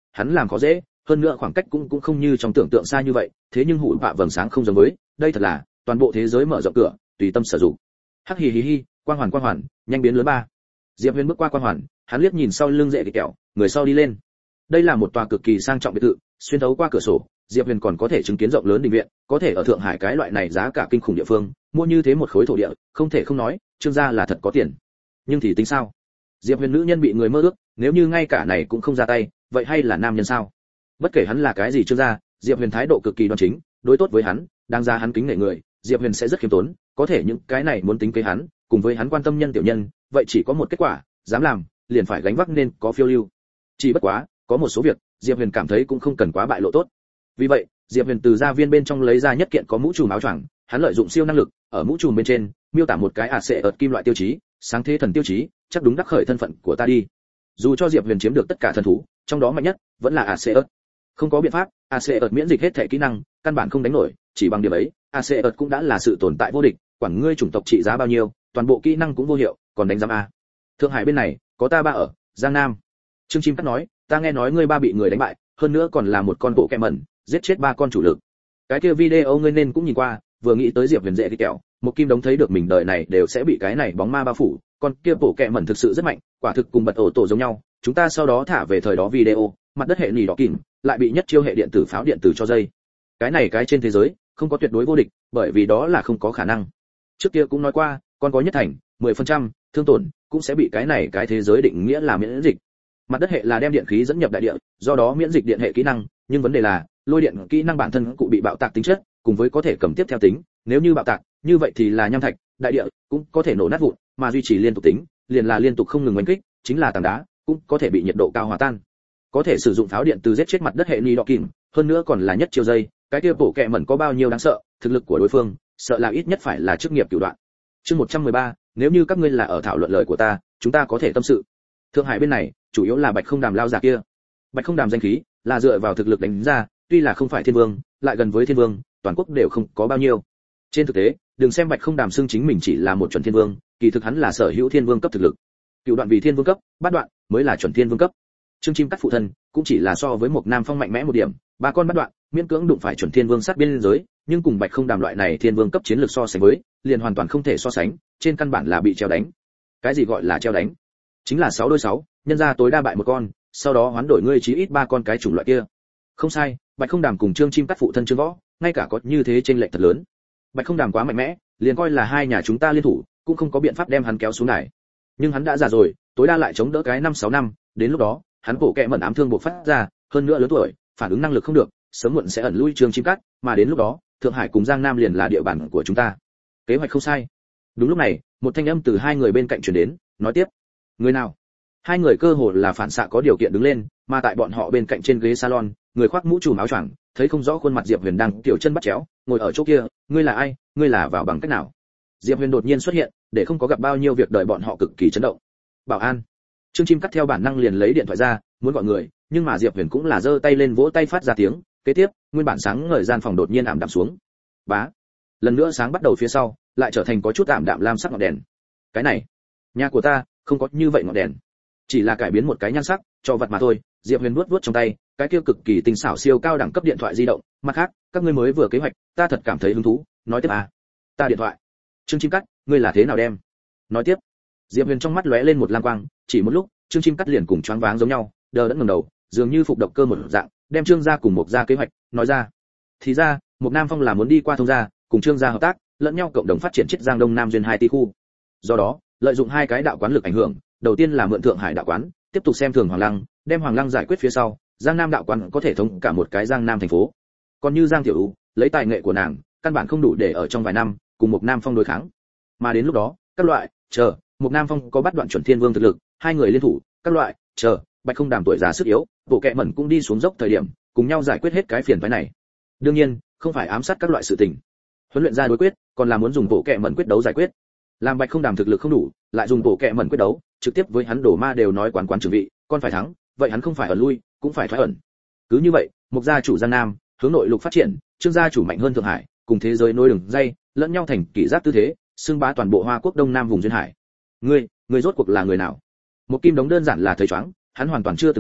hắn làm khó dễ, hơn nữa khoảng cách cũng cũng không như trong tưởng tượng xa như vậy, thế nhưng hụi vạ vầng sáng không giống với, đây thật là toàn bộ thế giới mở rộng cửa, tùy tâm sử dụng. Hắc hì hì hì, quang hoàn quang hoàn, nhanh biến lớn ba. Diệp Huyền bước qua quang hoàn, hắn liếc nhìn sau lưng rễ cái kẹo, người sau đi lên. Đây là một tòa cực kỳ sang trọng biệt thự, xuyên thấu qua cửa sổ, Diệp Huyền còn có thể chứng kiến rộng lớn đình viện, có thể ở Thượng Hải cái loại này giá cả kinh khủng địa phương, mua như thế một khối thổ địa, không thể không nói, Trương gia là thật có tiền. Nhưng thì tính sao? Diệp Huyền nữ nhân bị người mơ ước, nếu như ngay cả này cũng không ra tay, vậy hay là nam nhân sao? Bất kể hắn là cái gì Trương gia, Diệp Huyền thái độ cực kỳ đoan chính, đối tốt với hắn, đáng ra hắn kính nể người, Diệp Huyền sẽ rất khiêm tốn, có thể những cái này muốn tính kế hắn, cùng với hắn quan tâm nhân tiểu nhân, vậy chỉ có một kết quả, dám làm, liền phải gánh vác nên có phiêu lưu. Chỉ bất quá, có một số việc, Diệp Huyền cảm thấy cũng không cần quá bại lộ tốt. Vì vậy, Diệp Huyền từ gia viên bên trong lấy ra nhất kiện có mũ trùm áo choàng, hắn lợi dụng siêu năng lực, ở mũ trùm bên trên miêu tả một cái ả sệ ợt kim loại tiêu chí, sáng thế thần tiêu chí, chắc đúng đắc khởi thân phận của ta đi. Dù cho Diệp Huyền chiếm được tất cả thần thú, trong đó mạnh nhất vẫn là ả sệ ợt. Không có biện pháp, ả sệ ợt miễn dịch hết thể kỹ năng, căn bản không đánh nổi, chỉ bằng điểm ấy, ả sệ ợt cũng đã là sự tồn tại vô địch, quản ngươi chủng tộc trị giá bao nhiêu, toàn bộ kỹ năng cũng vô hiệu, còn đánh giám a. Thượng Hải bên này, có ta ba ở, Giang Nam. Trương Chim Cắt nói, ta nghe nói ngươi ba bị người đánh bại, hơn nữa còn là một con bộ kẹm mẩn, giết chết ba con chủ lực. Cái kia video ngươi nên cũng nhìn qua, vừa nghĩ tới Diệp Huyền dễ cái kẹo, một kim đống thấy được mình đời này đều sẽ bị cái này bóng ma bao phủ, con kia bộ kẹm mẩn thực sự rất mạnh, quả thực cùng bật ổ tổ giống nhau. Chúng ta sau đó thả về thời đó video, mặt đất hệ nỉ đỏ kìm, lại bị nhất chiêu hệ điện tử pháo điện tử cho dây. Cái này cái trên thế giới, không có tuyệt đối vô địch, bởi vì đó là không có khả năng. Trước kia cũng nói qua, con có nhất thành, mười phần trăm, thương tổn, cũng sẽ bị cái này cái thế giới định nghĩa là miễn dịch. Mặt đất hệ là đem điện khí dẫn nhập đại địa, do đó miễn dịch điện hệ kỹ năng, nhưng vấn đề là, lôi điện kỹ năng bản thân cũng bị bạo tạc tính chất, cùng với có thể cầm tiếp theo tính, nếu như bạo tạc, như vậy thì là nham thạch, đại địa cũng có thể nổ nát vụn, mà duy trì liên tục tính, liền là liên tục không ngừng oanh kích, chính là tảng đá, cũng có thể bị nhiệt độ cao hòa tan. Có thể sử dụng pháo điện từ giết chết mặt đất hệ ni đỏ kìm, hơn nữa còn là nhất chiêu dây, cái kia bổ kẹ mẩn có bao nhiêu đáng sợ, thực lực của đối phương, sợ là ít nhất phải là chức nghiệp cửu đoạn. Chương một trăm mười ba, nếu như các ngươi là ở thảo luận lời của ta, chúng ta có thể tâm sự. Thượng Hải bên này, chủ yếu là Bạch Không Đàm lao giả kia. Bạch Không Đàm danh khí là dựa vào thực lực đánh ra, tuy là không phải thiên vương, lại gần với thiên vương, toàn quốc đều không có bao nhiêu. Trên thực tế, đừng xem Bạch Không Đàm xưng chính mình chỉ là một chuẩn thiên vương, kỳ thực hắn là sở hữu thiên vương cấp thực lực. Cựu đoạn vì thiên vương cấp, bát đoạn mới là chuẩn thiên vương cấp. Trương Chim Cắt phụ thân cũng chỉ là so với một Nam Phong mạnh mẽ một điểm, ba con bát đoạn, miễn cưỡng đụng phải chuẩn thiên vương sát biên giới, nhưng cùng Bạch Không Đàm loại này thiên vương cấp chiến lược so sánh với, liền hoàn toàn không thể so sánh, trên căn bản là bị treo đánh. Cái gì gọi là treo đánh? Chính là sáu đối sáu, nhân ra tối đa bại một con, sau đó hoán đổi ngươi chí ít ba con cái chủng loại kia. Không sai, Bạch Không Đàm cùng Trương Chim Cắt phụ thân Trương Võ, ngay cả có như thế chênh lệch thật lớn. Bạch Không Đàm quá mạnh mẽ, liền coi là hai nhà chúng ta liên thủ, cũng không có biện pháp đem hắn kéo xuống này. Nhưng hắn đã già rồi, tối đa lại chống đỡ cái năm sáu năm, đến lúc đó, hắn bổ kẹ mẩn ám thương bộc phát ra, hơn nữa lớn tuổi, phản ứng năng lực không được, sớm muộn sẽ ẩn lui Trương Chim Cắt, mà đến lúc đó, Thượng Hải cùng Giang Nam liền là địa bàn của chúng ta. Kế hoạch không sai. Đúng lúc này, một thanh âm từ hai người bên cạnh truyền đến, nói tiếp. Người nào? Hai người cơ hồ là phản xạ có điều kiện đứng lên, mà tại bọn họ bên cạnh trên ghế salon, người khoác mũ trùm áo choàng, thấy không rõ khuôn mặt Diệp Huyền đang tiểu chân bắt chéo, ngồi ở chỗ kia, ngươi là ai, ngươi là vào bằng cách nào? Diệp Huyền đột nhiên xuất hiện, để không có gặp bao nhiêu việc đời bọn họ cực kỳ chấn động. Bảo an. Trương Chim Cắt theo bản năng liền lấy điện thoại ra, muốn gọi người, nhưng mà Diệp Huyền cũng là giơ tay lên vỗ tay phát ra tiếng, kế tiếp, nguyên bản sáng ngời gian phòng đột nhiên ảm đạm xuống. Bá. Lần nữa sáng bắt đầu phía sau, lại trở thành có chút ảm đạm lam sắc ngọn đèn. Cái này, nhà của ta không có như vậy ngọn đèn, chỉ là cải biến một cái nhan sắc, cho vật mà thôi. Diệp Huyền vuốt vuốt trong tay, cái kia cực kỳ tinh xảo siêu cao đẳng cấp điện thoại di động, mặt khác, các ngươi mới vừa kế hoạch, ta thật cảm thấy hứng thú, nói tiếp à. Ta điện thoại. Trương Chim Cắt, ngươi là thế nào đem? Nói tiếp. Diệp Huyền trong mắt lóe lên một lam quang, chỉ một lúc, Trương Chim Cắt liền cùng choáng váng giống nhau, đờ đẫn ngẩng đầu, dường như phục độc cơ một dạng, đem Trương gia cùng Mộc gia kế hoạch nói ra. Thì ra, Mộc Nam Phong là muốn đi qua Thông gia, cùng Trương gia hợp tác, lẫn nhau cộng đồng phát triển Chiết Giang Đông Nam duyên hai tỷ khu. Do đó, lợi dụng hai cái đạo quán lực ảnh hưởng, đầu tiên là mượn Thượng Hải đạo quán, tiếp tục xem thường Hoàng Lăng, đem Hoàng Lăng giải quyết phía sau, Giang Nam đạo quán có thể thống cả một cái Giang Nam thành phố. Còn như Giang Tiểu U, lấy tài nghệ của nàng, căn bản không đủ để ở trong vài năm cùng Mộc Nam Phong đối kháng. Mà đến lúc đó, các loại, chờ, Mộc Nam Phong có bắt đoạn chuẩn thiên vương thực lực, hai người liên thủ, các loại, chờ, Bạch Không Đàm tuổi già sức yếu, bộ kệ mẩn cũng đi xuống dốc thời điểm, cùng nhau giải quyết hết cái phiền phức này. Đương nhiên, không phải ám sát các loại sự tình. Huấn luyện ra đối quyết, còn là muốn dùng bộ kệ mẩn quyết đấu giải quyết. Làm Bạch Không Đàm thực lực không đủ, lại dùng bộ kệ mẩn quyết đấu, trực tiếp với hắn đổ ma đều nói quán quán trưởng vị, con phải thắng, vậy hắn không phải ở lui, cũng phải thoái ẩn. Cứ như vậy, Mộc gia chủ Giang Nam, hướng nội lục phát triển, Trương gia chủ mạnh hơn Thượng Hải, cùng thế giới nối đường dây, lẫn nhau thành kỷ giáp tư thế, xưng bá toàn bộ Hoa Quốc Đông Nam vùng duyên hải. Ngươi, ngươi rốt cuộc là người nào? Một Kim Đống đơn giản là thấy choáng, hắn hoàn toàn chưa từng nghĩ,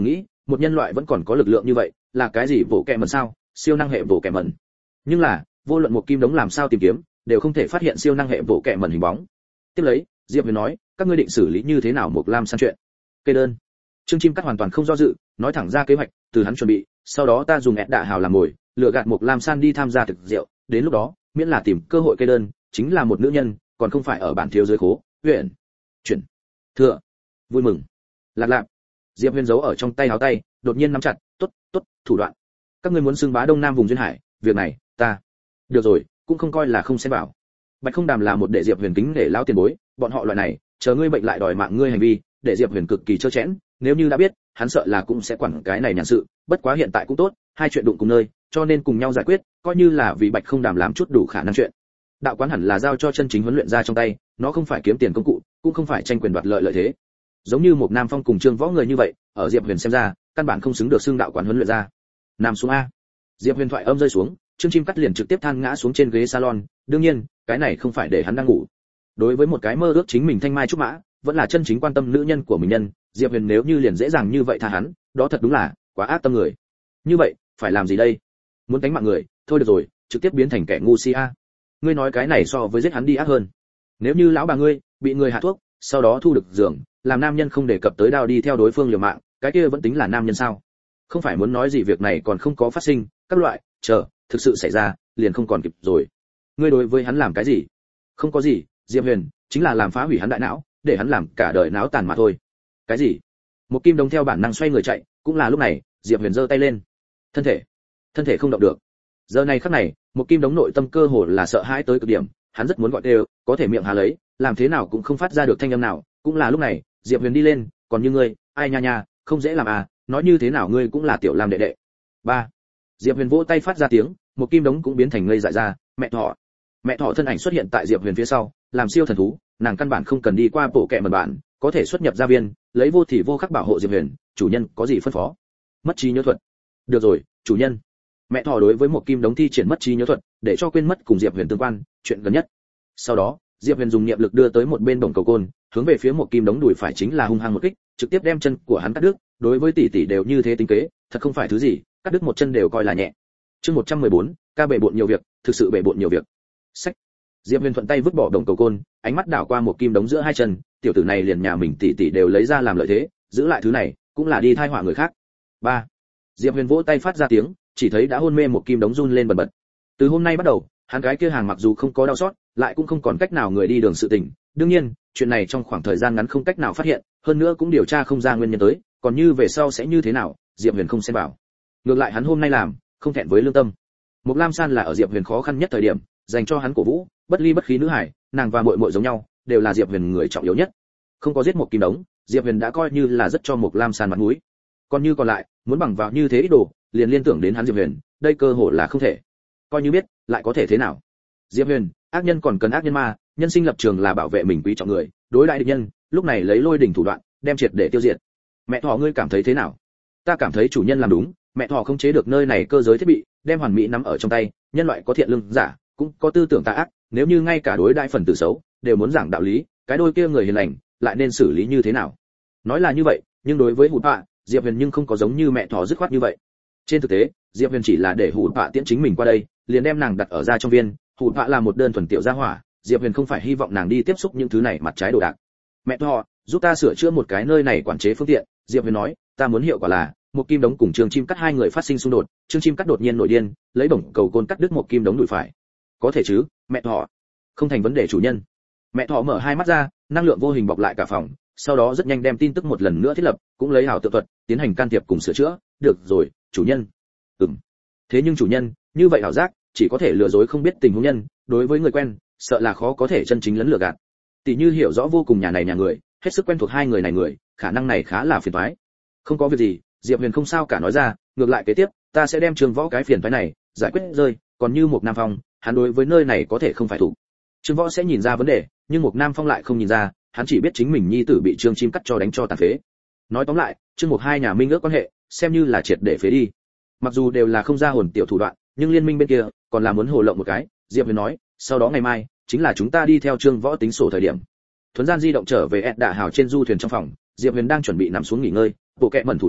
một nhân loại vẫn còn có lực lượng như vậy, là cái gì bộ kệ mẩn sao? Siêu năng hệ bộ kệ mẩn. Nhưng là, vô luận một kim đống làm sao tìm kiếm, đều không thể phát hiện siêu năng hệ bộ kệ mẩn hình bóng. Tiếp lấy, Diệp Huyền nói, các ngươi định xử lý như thế nào một lam san chuyện? Kê đơn. Trương Chim Cắt hoàn toàn không do dự, nói thẳng ra kế hoạch, từ hắn chuẩn bị, sau đó ta dùng ẹt đạ hào làm mồi, lừa gạt một lam san đi tham gia thực rượu, đến lúc đó, miễn là tìm cơ hội kê đơn, chính là một nữ nhân, còn không phải ở bản thiếu dưới khố, huyện, chuyển, thừa, vui mừng, lạc lạc. Diệp Huyền giấu ở trong tay áo tay, đột nhiên nắm chặt, tốt, tốt, thủ đoạn. Các ngươi muốn xưng bá Đông Nam vùng duyên hải, việc này, ta, được rồi, cũng không coi là không xem bảo. Bạch Không Đàm là một đệ Diệp Huyền kính để lão tiền bối, bọn họ loại này, chờ ngươi bệnh lại đòi mạng ngươi hành vi, để Diệp Huyền cực kỳ trơ chẽn, nếu như đã biết, hắn sợ là cũng sẽ quản cái này nhàn sự, bất quá hiện tại cũng tốt, hai chuyện đụng cùng nơi, cho nên cùng nhau giải quyết, coi như là vì Bạch Không Đàm làm chút đủ khả năng chuyện. Đạo quán hẳn là giao cho chân chính huấn luyện ra trong tay, nó không phải kiếm tiền công cụ, cũng không phải tranh quyền đoạt lợi lợi thế. Giống như một Nam Phong cùng Trương Võ người như vậy, ở Diệp Huyền xem ra, căn bản không xứng được xưng đạo quán huấn luyện ra. Nam xuống a. Diệp Huyền thoại âm rơi xuống, Trương Chim Cắt liền trực tiếp than ngã xuống trên ghế salon, đương nhiên, cái này không phải để hắn đang ngủ. Đối với một cái mơ ước chính mình thanh mai trúc mã, vẫn là chân chính quan tâm nữ nhân của mình nhân, Diệp Huyền nếu như liền dễ dàng như vậy tha hắn, đó thật đúng là quá ác tâm người. Như vậy, phải làm gì đây? Muốn đánh mạng người, thôi được rồi, trực tiếp biến thành kẻ ngu si a. Ngươi nói cái này so với giết hắn đi ác hơn. Nếu như lão bà ngươi bị người hạ thuốc, sau đó thu được giường, làm nam nhân không đề cập tới đao đi theo đối phương liều mạng, cái kia vẫn tính là nam nhân sao? Không phải muốn nói gì việc này còn không có phát sinh, các loại, chờ, thực sự xảy ra, liền không còn kịp rồi. Ngươi đối với hắn làm cái gì? Không có gì, Diệp Huyền, chính là làm phá hủy hắn đại não, để hắn làm cả đời náo tàn mà thôi. Cái gì? Một kim đồng theo bản năng xoay người chạy, cũng là lúc này, Diệp Huyền giơ tay lên. Thân thể, thân thể không động được. Giờ này khắc này, một kim đống nội tâm cơ hồ là sợ hãi tới cực điểm, hắn rất muốn gọi đều, có thể miệng há lấy, làm thế nào cũng không phát ra được thanh âm nào, cũng là lúc này, Diệp Huyền đi lên, còn như ngươi, ai nha nha, không dễ làm à, nói như thế nào ngươi cũng là tiểu lam đệ đệ. Ba. Diệp Huyền vỗ tay phát ra tiếng, một kim đống cũng biến thành ngây dại ra, mẹ thỏ. Mẹ thỏ thân ảnh xuất hiện tại Diệp Huyền phía sau, làm siêu thần thú, nàng căn bản không cần đi qua bộ kệ mật bản, có thể xuất nhập gia viên, lấy vô thì vô khắc bảo hộ Diệp Huyền, chủ nhân có gì phân phó? Mất trí nhớ thuật. Được rồi, chủ nhân. Mẹ thỏ đối với một kim đống thi triển mất trí nhớ thuật, để cho quên mất cùng Diệp Huyền tương quan, chuyện gần nhất. Sau đó, Diệp Huyền dùng niệm lực đưa tới một bên đồng cầu côn, hướng về phía một kim đống đùi phải chính là hung hăng một kích, trực tiếp đem chân của hắn cắt đứt, đối với tỷ tỷ đều như thế tính kế, thật không phải thứ gì, cắt đứt một chân đều coi là nhẹ. Chương một trăm mười bốn, ca bể bộn nhiều việc, thực sự bể bộn nhiều việc. Sách. Diệp Huyền thuận tay vứt bỏ đồng cầu côn, ánh mắt đảo qua một kim đống giữa hai chân, tiểu tử này liền nhà mình tỷ tỷ đều lấy ra làm lợi thế, giữ lại thứ này, cũng là đi thai họa người khác. Ba. Diệp Huyền vỗ tay phát ra tiếng, chỉ thấy đã hôn mê một kim đống run lên bần bật. Từ hôm nay bắt đầu, hắn cái kia hàng mặc dù không có đau sót, lại cũng không còn cách nào người đi đường sự tình. Đương nhiên, chuyện này trong khoảng thời gian ngắn không cách nào phát hiện, hơn nữa cũng điều tra không ra nguyên nhân tới, còn như về sau sẽ như thế nào, Diệp Huyền không xem bảo. Ngược lại hắn hôm nay làm, không thẹn với lương tâm. Mộc Lam San là ở Diệp Huyền khó khăn nhất thời điểm, dành cho hắn cổ vũ, bất ly bất khí nữ hải, nàng và muội muội giống nhau, đều là Diệp Huyền người trọng yếu nhất. Không có giết một kim đống, Diệp Huyền đã coi như là rất cho Mộc Lam San mặt mũi. Còn như còn lại, muốn bằng vào như thế ít đồ, liền liên tưởng đến hắn Diệp Huyền, đây cơ hội là không thể. Coi như biết, lại có thể thế nào? Diệp Huyền, ác nhân còn cần ác nhân ma, nhân sinh lập trường là bảo vệ mình quý trọng người, đối đại địch nhân, lúc này lấy lôi đỉnh thủ đoạn, đem triệt để tiêu diệt. Mẹ thỏ ngươi cảm thấy thế nào? Ta cảm thấy chủ nhân làm đúng, mẹ thỏ không chế được nơi này cơ giới thiết bị, đem hoàn mỹ nắm ở trong tay, nhân loại có thiện lương giả, cũng có tư tưởng tà ác, nếu như ngay cả đối đại phần tử xấu đều muốn giảng đạo lý, cái đôi kia người hiền lành lại nên xử lý như thế nào? Nói là như vậy, nhưng đối với Hủ Bạ, Diệp Huyền nhưng không có giống như mẹ thỏ dứt khoát như vậy. Trên thực tế, Diệp Huyền chỉ là để Hủ Bạ tiễn chính mình qua đây, liền đem nàng đặt ở ra trong viên. Hủ Bạ là một đơn thuần tiểu gia hỏa, Diệp Huyền không phải hy vọng nàng đi tiếp xúc những thứ này mặt trái đồ đạc. Mẹ thỏ, giúp ta sửa chữa một cái nơi này quản chế phương tiện, Diệp Huyền nói, ta muốn hiệu quả là một kim đống cùng Trương Chim Cắt hai người phát sinh xung đột, Trương Chim Cắt đột nhiên nổi điên, lấy bổng cầu côn cắt đứt một kim đống đùi phải. Có thể chứ, mẹ thỏ? Không thành vấn đề chủ nhân. Mẹ thỏ mở hai mắt ra, năng lượng vô hình bọc lại cả phòng, sau đó rất nhanh đem tin tức một lần nữa thiết lập, cũng lấy ảo tự thuật tiến hành can thiệp cùng sửa chữa. Được rồi, chủ nhân. Ừm. Thế nhưng chủ nhân, như vậy ảo giác chỉ có thể lừa dối không biết tình huống nhân, đối với người quen, sợ là khó có thể chân chính lấn lừa gạt. Tỷ như hiểu rõ vô cùng nhà này nhà người, hết sức quen thuộc hai người này người, khả năng này khá là phiền toái. Không có việc gì, Diệp Huyền không sao cả nói ra, ngược lại kế tiếp, ta sẽ đem Trương Võ cái phiền toái này giải quyết rơi, còn như một Nam Phong, hắn đối với nơi này có thể không phải thủ. Trương Võ sẽ nhìn ra vấn đề, nhưng một Nam Phong lại không nhìn ra, hắn chỉ biết chính mình nhi tử bị Trương Chim Cắt cho đánh cho tàn phế. Nói tóm lại, Trương một hai nhà minh ước quan hệ, xem như là triệt để phế đi. Mặc dù đều là không ra hồn tiểu thủ đoạn, nhưng liên minh bên kia còn là muốn hồ lộng một cái. Diệp Huyền nói, sau đó ngày mai chính là chúng ta đi theo Trương Võ tính sổ thời điểm. Thuấn gian di động trở về ẹt đạ hào trên du thuyền trong phòng, Diệp Huyền đang chuẩn bị nằm xuống nghỉ ngơi, bộ kệ mẩn thủ liên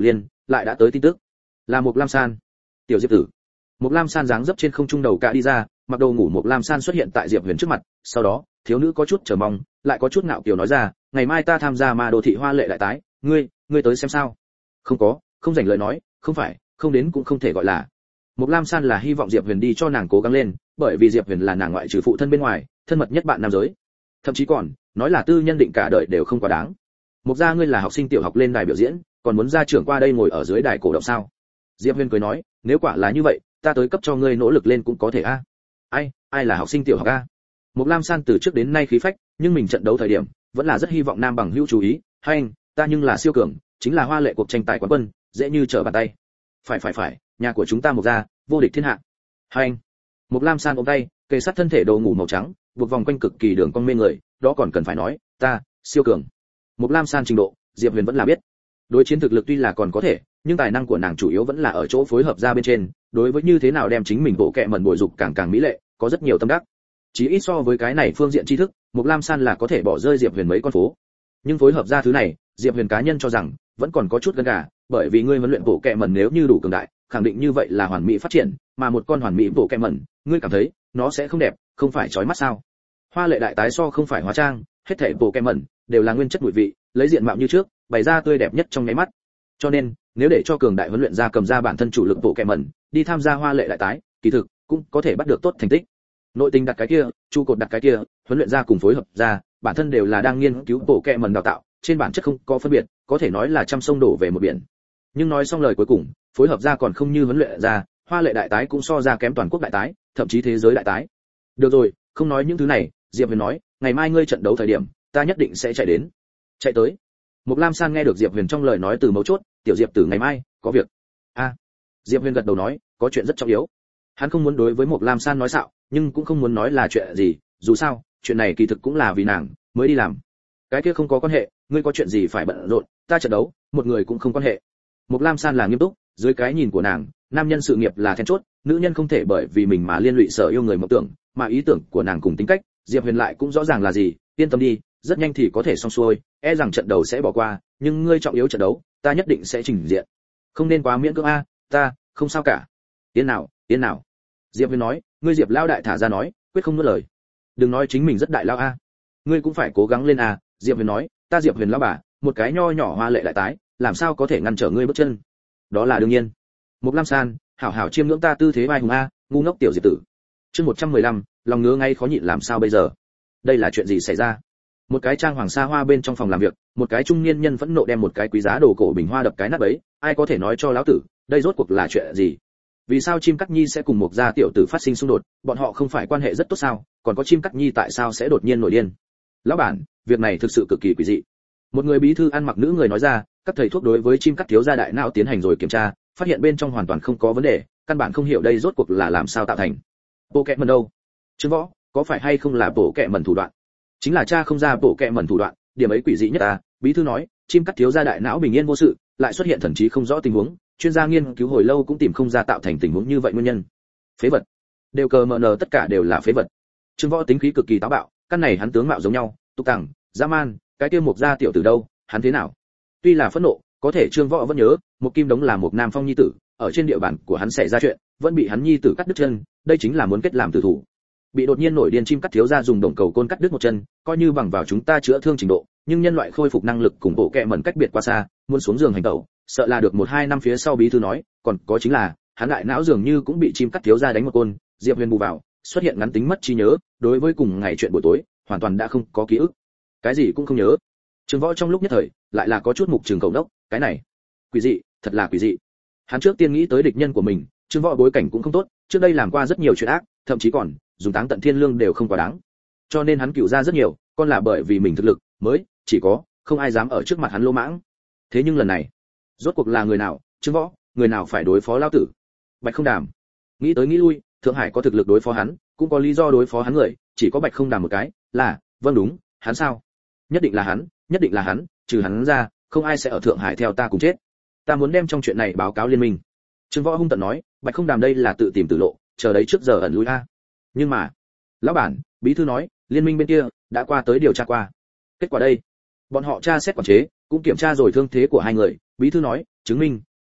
lại đã tới tin tức. Là Mộc Lam San. Tiểu Diệp tử. Mộc Lam San dáng dấp trên không trung đầu cả đi ra, mặc đồ ngủ Mộc Lam San xuất hiện tại Diệp Huyền trước mặt, sau đó, thiếu nữ có chút chờ mong, lại có chút ngạo kiều nói ra, ngày mai ta tham gia ma đô thị hoa lệ đại tái, ngươi, ngươi tới xem sao? Không có, không rảnh lời nói, không phải, không đến cũng không thể gọi là. Mộc Lam San là hy vọng Diệp Huyền đi cho nàng cố gắng lên, bởi vì Diệp Huyền là nàng ngoại trừ phụ thân bên ngoài, thân mật nhất bạn nam giới. Thậm chí còn, nói là tư nhân định cả đời đều không quá đáng. Mộc gia ngươi là học sinh tiểu học lên đài biểu diễn, còn muốn gia trưởng qua đây ngồi ở dưới đài cổ động sao? Diệp Huyền cười nói, nếu quả là như vậy, ta tới cấp cho ngươi nỗ lực lên cũng có thể a. Ai, ai là học sinh tiểu học a? Mộc Lam San từ trước đến nay khí phách, nhưng mình trận đấu thời điểm, vẫn là rất hy vọng nam bằng hữu chú ý, hay anh, ta nhưng là siêu cường, chính là hoa lệ cuộc tranh tài quán quân, dễ như trở bàn tay. Phải phải phải, nhà của chúng ta Mộc gia, vô địch thiên hạ. Hay anh. Mộc Lam San ôm tay, kề sát thân thể đồ ngủ màu trắng, buộc vòng quanh cực kỳ đường cong mê người, đó còn cần phải nói, ta, siêu cường. Mộc Lam San trình độ, Diệp Huyền vẫn là biết. Đối chiến thực lực tuy là còn có thể, nhưng tài năng của nàng chủ yếu vẫn là ở chỗ phối hợp ra bên trên, đối với như thế nào đem chính mình bộ kệ mẩn bồi dục càng càng mỹ lệ, có rất nhiều tâm đắc. Chỉ ít so với cái này phương diện tri thức, Mộc Lam San là có thể bỏ rơi Diệp Huyền mấy con phố. Nhưng phối hợp ra thứ này, Diệp Huyền cá nhân cho rằng vẫn còn có chút gân gà, bởi vì ngươi huấn luyện bộ kệ mẩn nếu như đủ cường đại, khẳng định như vậy là hoàn mỹ phát triển, mà một con hoàn mỹ bộ kệ mẩn, ngươi cảm thấy nó sẽ không đẹp, không phải chói mắt sao? Hoa lệ đại tái so không phải hóa trang, hết thảy bộ kệ mẩn đều là nguyên chất mùi vị, lấy diện mạo như trước, bày ra tươi đẹp nhất trong nháy mắt. Cho nên, nếu để cho cường đại huấn luyện ra cầm ra bản thân chủ lực bộ kệ mẩn, đi tham gia hoa lệ đại tái, kỳ thực cũng có thể bắt được tốt thành tích. Nội tình đặt cái kia, trụ cột đặt cái kia, huấn luyện ra cùng phối hợp ra, bản thân đều là đang nghiên cứu bộ kệ mẩn đào tạo, trên bản chất không có phân biệt, có thể nói là trăm sông đổ về một biển. Nhưng nói xong lời cuối cùng, phối hợp ra còn không như huấn luyện ra, hoa lệ đại tái cũng so ra kém toàn quốc đại tái, thậm chí thế giới đại tái. Được rồi, không nói những thứ này, Diệp Huyền nói, ngày mai ngươi trận đấu thời điểm, ta nhất định sẽ chạy đến. Chạy tới. Mộc Lam San nghe được Diệp Huyền trong lời nói từ mấu chốt, tiểu Diệp tử ngày mai có việc. A. À, Diệp Huyền gật đầu nói, có chuyện rất trọng yếu. Hắn không muốn đối với Mộc Lam San nói xạo, nhưng cũng không muốn nói là chuyện gì, dù sao, chuyện này kỳ thực cũng là vì nàng mới đi làm. Cái kia không có quan hệ, ngươi có chuyện gì phải bận rộn, ta trận đấu, một người cũng không quan hệ. Mộc Lam San là nghiêm túc, dưới cái nhìn của nàng, nam nhân sự nghiệp là then chốt, nữ nhân không thể bởi vì mình mà liên lụy sở yêu người mộng tưởng, mà ý tưởng của nàng cùng tính cách, Diệp Huyền lại cũng rõ ràng là gì, yên tâm đi, rất nhanh thì có thể xong xuôi, e rằng trận đầu sẽ bỏ qua, nhưng ngươi trọng yếu trận đấu, ta nhất định sẽ trình diện. Không nên quá miễn cưỡng a, ta, không sao cả. Yên nào, yên nào. Diệp Huyền nói, ngươi Diệp lão đại thả ra nói, quyết không nuốt lời. Đừng nói chính mình rất đại lão a. Ngươi cũng phải cố gắng lên a, Diệp Huyền nói, ta Diệp Huyền lão bà, một cái nho nhỏ hoa lệ đại tái, làm sao có thể ngăn trở ngươi bước chân? Đó là đương nhiên. Mộc Lam San, hảo hảo chiêm ngưỡng ta tư thế vai hùng a, ngu ngốc tiểu Diệp tử. Chương một trăm mười lăm, lòng ngứa ngay khó nhịn làm sao bây giờ? Đây là chuyện gì xảy ra? Một cái trang hoàng sa hoa bên trong phòng làm việc, một cái trung niên nhân phẫn nộ đem một cái quý giá đồ cổ bình hoa đập cái nát bấy, ai có thể nói cho lão tử, đây rốt cuộc là chuyện gì? Vì sao chim cắt nhi sẽ cùng một gia tiểu tử phát sinh xung đột, bọn họ không phải quan hệ rất tốt sao, còn có chim cắt nhi tại sao sẽ đột nhiên nổi điên? Lão bản, việc này thực sự cực kỳ quỷ dị. Một người bí thư ăn mặc nữ người nói ra, các thầy thuốc đối với chim cắt thiếu gia đại não tiến hành rồi kiểm tra, phát hiện bên trong hoàn toàn không có vấn đề, căn bản không hiểu đây rốt cuộc là làm sao tạo thành. Bộ kệ mẩn đâu? Trương Võ, có phải hay không là bộ kệ mẩn thủ đoạn? Chính là cha không ra bộ kệ mẩn thủ đoạn, điểm ấy quỷ dị nhất à, bí thư nói, chim cắt thiếu gia đại não bình yên vô sự, lại xuất hiện thần trí không rõ tình huống, chuyên gia nghiên cứu hồi lâu cũng tìm không ra tạo thành tình huống như vậy nguyên nhân. Phế vật. Đều cờ mờ nờ tất cả đều là phế vật. Trương Võ tính khí cực kỳ táo bạo, căn này hắn tướng mạo giống nhau, tục tằng, dã man, cái kia Mộc gia tiểu tử đâu, hắn thế nào? Tuy là phẫn nộ, có thể Trương Võ vẫn nhớ, một Kim Đống là một Nam Phong nhi tử, ở trên địa bàn của hắn xảy ra chuyện, vẫn bị hắn nhi tử cắt đứt chân, đây chính là muốn kết làm tử thủ. Bị đột nhiên nổi điên chim cắt thiếu gia dùng đồng cầu côn cắt đứt một chân, coi như bằng vào chúng ta chữa thương trình độ, nhưng nhân loại khôi phục năng lực cùng bộ kệ mẩn cách biệt quá xa, muốn xuống giường hành tẩu, sợ là được một hai năm phía sau bí thư nói, còn có chính là, hắn đại não dường như cũng bị chim cắt thiếu gia đánh một côn, Diệp Huyền bù vào, xuất hiện ngắn tính mất trí nhớ, đối với cùng ngày chuyện buổi tối, hoàn toàn đã không có ký ức. Cái gì cũng không nhớ. Trương Võ trong lúc nhất thời, lại là có chút mục trường cầu đốc, cái này, quỷ dị, thật là quỷ dị. Hắn trước tiên nghĩ tới địch nhân của mình, Trương Võ bối cảnh cũng không tốt, trước đây làm qua rất nhiều chuyện ác, thậm chí còn dùng táng tận thiên lương đều không quá đáng. Cho nên hắn cựu ra rất nhiều, còn là bởi vì mình thực lực mới, chỉ có không ai dám ở trước mặt hắn lô mãng. Thế nhưng lần này, rốt cuộc là người nào? Trương Võ, người nào phải đối phó lão tử? Bạch Không Đàm. Nghĩ tới nghĩ lui, Thượng Hải có thực lực đối phó hắn, cũng có lý do đối phó hắn người, chỉ có Bạch Không Đàm một cái, là, vâng đúng, hắn sao? Nhất định là hắn, nhất định là hắn, trừ hắn ra, không ai sẽ ở Thượng Hải theo ta cùng chết. Ta muốn đem trong chuyện này báo cáo liên minh. Trương Võ hung tợn nói, Bạch Không Đàm đây là tự tìm tử lộ, chờ đấy trước giờ ẩn lui a. Nhưng mà, lão bản, bí thư nói, liên minh bên kia đã qua tới điều tra qua. Kết quả đây, bọn họ tra xét quản chế, cũng kiểm tra rồi thương thế của hai người, bí thư nói, chứng minh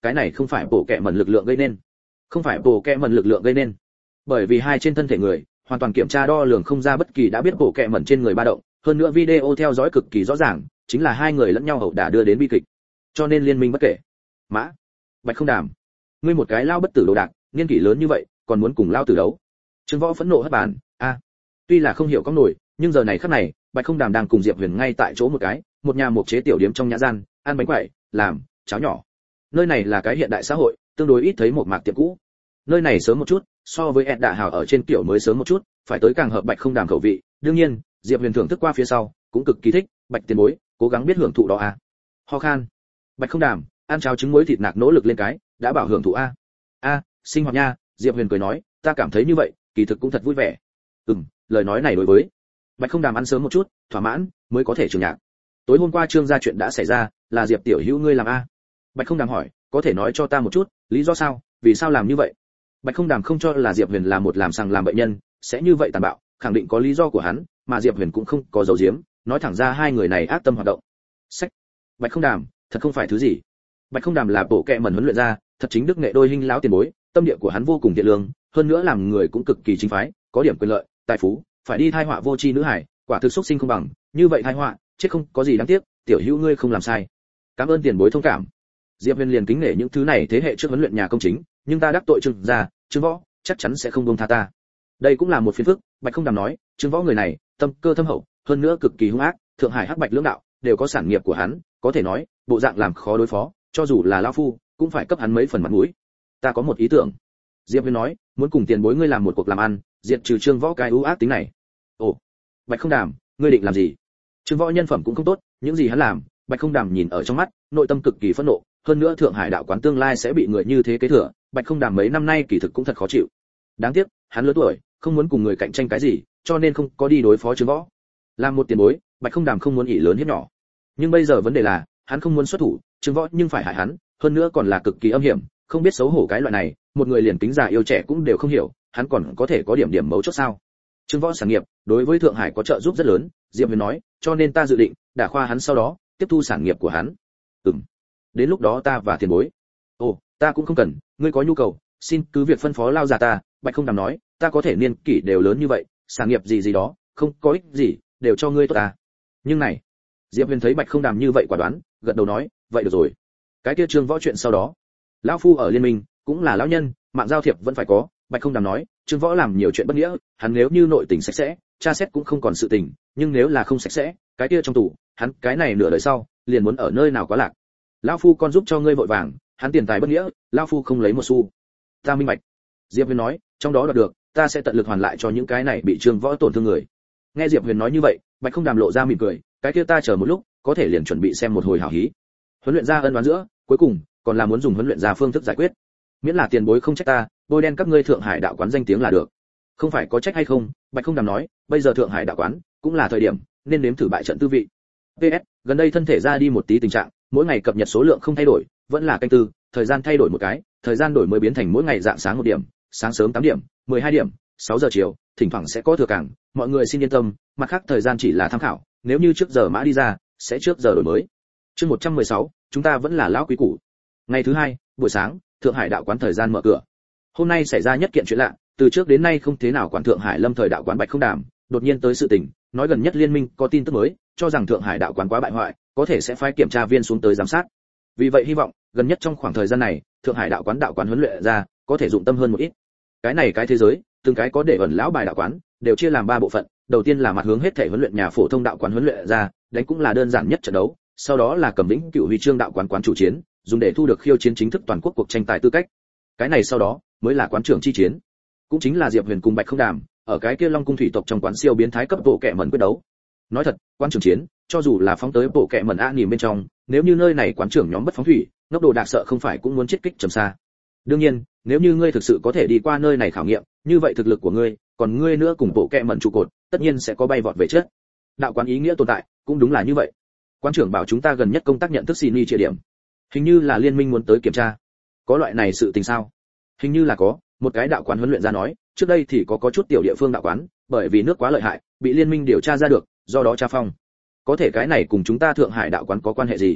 cái này không phải bộ kệ mẩn lực lượng gây nên, không phải bộ kệ mẩn lực lượng gây nên, bởi vì hai trên thân thể người hoàn toàn kiểm tra đo lường không ra bất kỳ đã biết bộ kệ mẩn trên người ba động, hơn nữa video theo dõi cực kỳ rõ ràng, chính là hai người lẫn nhau ẩu đả đưa đến bi kịch, cho nên liên minh bất kể. Mã Bạch Không Đàm, ngươi một cái lao bất tử đồ đạc, niên kỷ lớn như vậy còn muốn cùng lao tử đấu. Trương Võ phẫn nộ hất bàn, a tuy là không hiểu có nổi, nhưng giờ này khắc này Bạch Không Đàm đang cùng Diệp Huyền ngay tại chỗ một cái một nhà một chế tiểu điếm trong nhã gian, ăn bánh quẩy, làm cháo nhỏ. Nơi này là cái hiện đại xã hội, tương đối ít thấy một mạc tiệm cũ. Nơi này sớm một chút, so với Ed Đạ Hào ở trên kiểu mới sớm một chút, phải tới càng hợp Bạch Không Đàm khẩu vị. Đương nhiên, Diệp Huyền thưởng thức qua phía sau, cũng cực kỳ thích. Bạch tiền bối, cố gắng biết hưởng thụ đó a. Ho khan. Bạch Không Đàm, ăn cháo trứng muối thịt nạc nỗ lực lên cái, đã bảo hưởng thụ a. A, sinh hoạt nha. Diệp Huyền cười nói, ta cảm thấy như vậy, kỳ thực cũng thật vui vẻ. Ừm, lời nói này đối với Bạch Không Đàm ăn sớm một chút, thỏa mãn mới có thể trường nhạc. Tối hôm qua Trương gia chuyện đã xảy ra, là Diệp tiểu hữu ngươi làm a? Bạch Không Đàm hỏi, có thể nói cho ta một chút, lý do sao, vì sao làm như vậy? Bạch Không Đàm không cho là Diệp Huyền là một làm sằng làm bệnh nhân, sẽ như vậy tàn bạo, khẳng định có lý do của hắn, mà Diệp Huyền cũng không có giấu giếm, nói thẳng ra hai người này ác tâm hoạt động. Sách. Bạch Không Đàm, thật không phải thứ gì. Bạch Không Đàm là bộ kệ mẩn huấn luyện ra, thật chính đức nghệ đôi hình lão tiền bối, tâm địa của hắn vô cùng thiện lương, hơn nữa làm người cũng cực kỳ chính phái, có điểm quyền lợi, tài phú, phải đi thai họa vô tri nữ hải, quả thực xúc sinh không bằng, như vậy thai họa, chết không có gì đáng tiếc, tiểu hữu ngươi không làm sai. Cảm ơn tiền bối thông cảm. Diệp Huyền liền kính nể những thứ này thế hệ trước huấn luyện nhà công chính, nhưng ta đắc tội Trương gia, Trương Võ, chắc chắn sẽ không buông tha ta. Đây cũng là một phiền phức, Bạch Không Đàm nói, Trương Võ người này, tâm cơ thâm hậu, hơn nữa cực kỳ hung ác, Thượng Hải Hắc Bạch lưỡng đạo đều có sản nghiệp của hắn, có thể nói, bộ dạng làm khó đối phó, cho dù là lão phu, cũng phải cấp hắn mấy phần mặt mũi. Ta có một ý tưởng. Diệp Huyền nói, muốn cùng tiền bối ngươi làm một cuộc làm ăn, diệt trừ Trương Võ cái ưu ác tính này. Ồ, Bạch Không Đàm, ngươi định làm gì? Trương Võ nhân phẩm cũng không tốt, những gì hắn làm, Bạch Không Đàm nhìn ở trong mắt, nội tâm cực kỳ phẫn nộ, hơn nữa Thượng Hải đạo quán tương lai sẽ bị người như thế kế thừa, Bạch Không Đàm mấy năm nay kỳ thực cũng thật khó chịu. Đáng tiếc, hắn lớn tuổi, không muốn cùng người cạnh tranh cái gì, cho nên không có đi đối phó Trương Võ. Làm một tiền bối, Bạch Không Đàm không muốn ỷ lớn hiếp nhỏ. Nhưng bây giờ vấn đề là, hắn không muốn xuất thủ, Trương Võ nhưng phải hại hắn, hơn nữa còn là cực kỳ âm hiểm, không biết xấu hổ cái loại này, một người liền kính già yêu trẻ cũng đều không hiểu, hắn còn có thể có điểm điểm mấu chốt sao? Trương Võ sản nghiệp, đối với Thượng Hải có trợ giúp rất lớn, Diệp Huyền nói, cho nên ta dự định đả khoa hắn sau đó, tiếp thu sản nghiệp của hắn. Ừm. Đến lúc đó ta và tiền bối. Ồ, ta cũng không cần, ngươi có nhu cầu, xin cứ việc phân phó lao già ta. Bạch Không Đàm nói, ta có thể niên kỷ đều lớn như vậy, sản nghiệp gì gì đó, không có ích gì, đều cho ngươi tốt ta. Nhưng này, Diệp Huyền thấy Bạch Không Đàm như vậy quả đoán, gật đầu nói, vậy được rồi. Cái kia Trương Võ chuyện sau đó, lão phu ở liên minh, cũng là lão nhân, mạng giao thiệp vẫn phải có. Bạch Không Đàm nói, Trương Võ làm nhiều chuyện bất nghĩa, hắn nếu như nội tình sạch sẽ, tra xét cũng không còn sự tình, nhưng nếu là không sạch sẽ, cái kia trong tù, hắn cái này nửa đời sau, liền muốn ở nơi nào quá lạc. Lão phu con giúp cho ngươi vội vàng, hắn tiền tài bất nghĩa, lão phu không lấy một xu. Ta minh bạch. Diệp Huyền nói, trong đó đoạt được, ta sẽ tận lực hoàn lại cho những cái này bị Trương Võ tổn thương người. Nghe Diệp Huyền nói như vậy, Bạch Không Đàm lộ ra mỉm cười, cái kia ta chờ một lúc, có thể liền chuẩn bị xem một hồi hảo hí. Huấn luyện ra ân oán giữa, cuối cùng còn là muốn dùng huấn luyện ra phương thức giải quyết. Miễn là tiền bối không trách ta, bôi đen các ngươi Thượng Hải đạo quán danh tiếng là được. Không phải có trách hay không, Bạch Không Đàm nói, bây giờ Thượng Hải đạo quán cũng là thời điểm nên nếm thử bại trận tư vị. pê ét, gần đây thân thể ra đi một tí tình trạng, mỗi ngày cập nhật số lượng không thay đổi, vẫn là canh tư, thời gian thay đổi một cái, thời gian đổi mới biến thành mỗi ngày dạng sáng một điểm, sáng sớm tám điểm, mười hai điểm, sáu giờ chiều, thỉnh thoảng sẽ có thừa cảng, mọi người xin yên tâm, mặt khác thời gian chỉ là tham khảo, nếu như trước giờ mã đi ra, sẽ trước giờ đổi mới. Chương một trăm mười sáu, chúng ta vẫn là lão quý củ. Ngày thứ hai, buổi sáng, Thượng Hải đạo quán thời gian mở cửa. Hôm nay xảy ra nhất kiện chuyện lạ, từ trước đến nay không thế nào quản Thượng Hải Lâm thời đạo quán Bạch Không Đàm, đột nhiên tới sự tình, nói gần nhất liên minh có tin tức mới, cho rằng Thượng Hải đạo quán quá bại hoại, có thể sẽ phái kiểm tra viên xuống tới giám sát. Vì vậy hy vọng, gần nhất trong khoảng thời gian này, Thượng Hải đạo quán đạo quán huấn luyện ra, có thể dụng tâm hơn một ít. Cái này cái thế giới, từng cái có để ẩn lão bài đạo quán, đều chia làm ba bộ phận, đầu tiên là mặt hướng hết thể huấn luyện nhà phổ thông đạo quán huấn luyện ra, đánh cũng là đơn giản nhất trận đấu, sau đó là cầm lĩnh cựu huy chương đạo quán quán chủ chiến, dùng để thu được khiêu chiến chính thức toàn quốc cuộc tranh tài tư cách. Cái này sau đó mới là quán trưởng chi chiến, cũng chính là Diệp Huyền cùng Bạch Không Đàm ở cái kia Long cung thủy tộc trong quán siêu biến thái cấp bộ kệ mẩn quyết đấu. Nói thật, quán trưởng chiến, cho dù là phóng tới bộ kệ mẩn a nhìn bên trong, nếu như nơi này quán trưởng nhóm bất phóng thủy, ngốc đồ đạc sợ không phải cũng muốn chết kích trầm xa. Đương nhiên, nếu như ngươi thực sự có thể đi qua nơi này khảo nghiệm, như vậy thực lực của ngươi, còn ngươi nữa cùng bộ kệ mẩn trụ cột, tất nhiên sẽ có bay vọt về chết. Đạo quán ý nghĩa tồn tại, cũng đúng là như vậy. Quán trưởng bảo chúng ta gần nhất công tác nhận thức xin y chia điểm. Hình như là liên minh muốn tới kiểm tra. Có loại này sự tình sao? Hình như là có, một cái đạo quán huấn luyện ra nói, trước đây thì có có chút tiểu địa phương đạo quán, bởi vì nước quá lợi hại, bị liên minh điều tra ra được, do đó tra phong. Có thể cái này cùng chúng ta Thượng Hải đạo quán có quan hệ gì?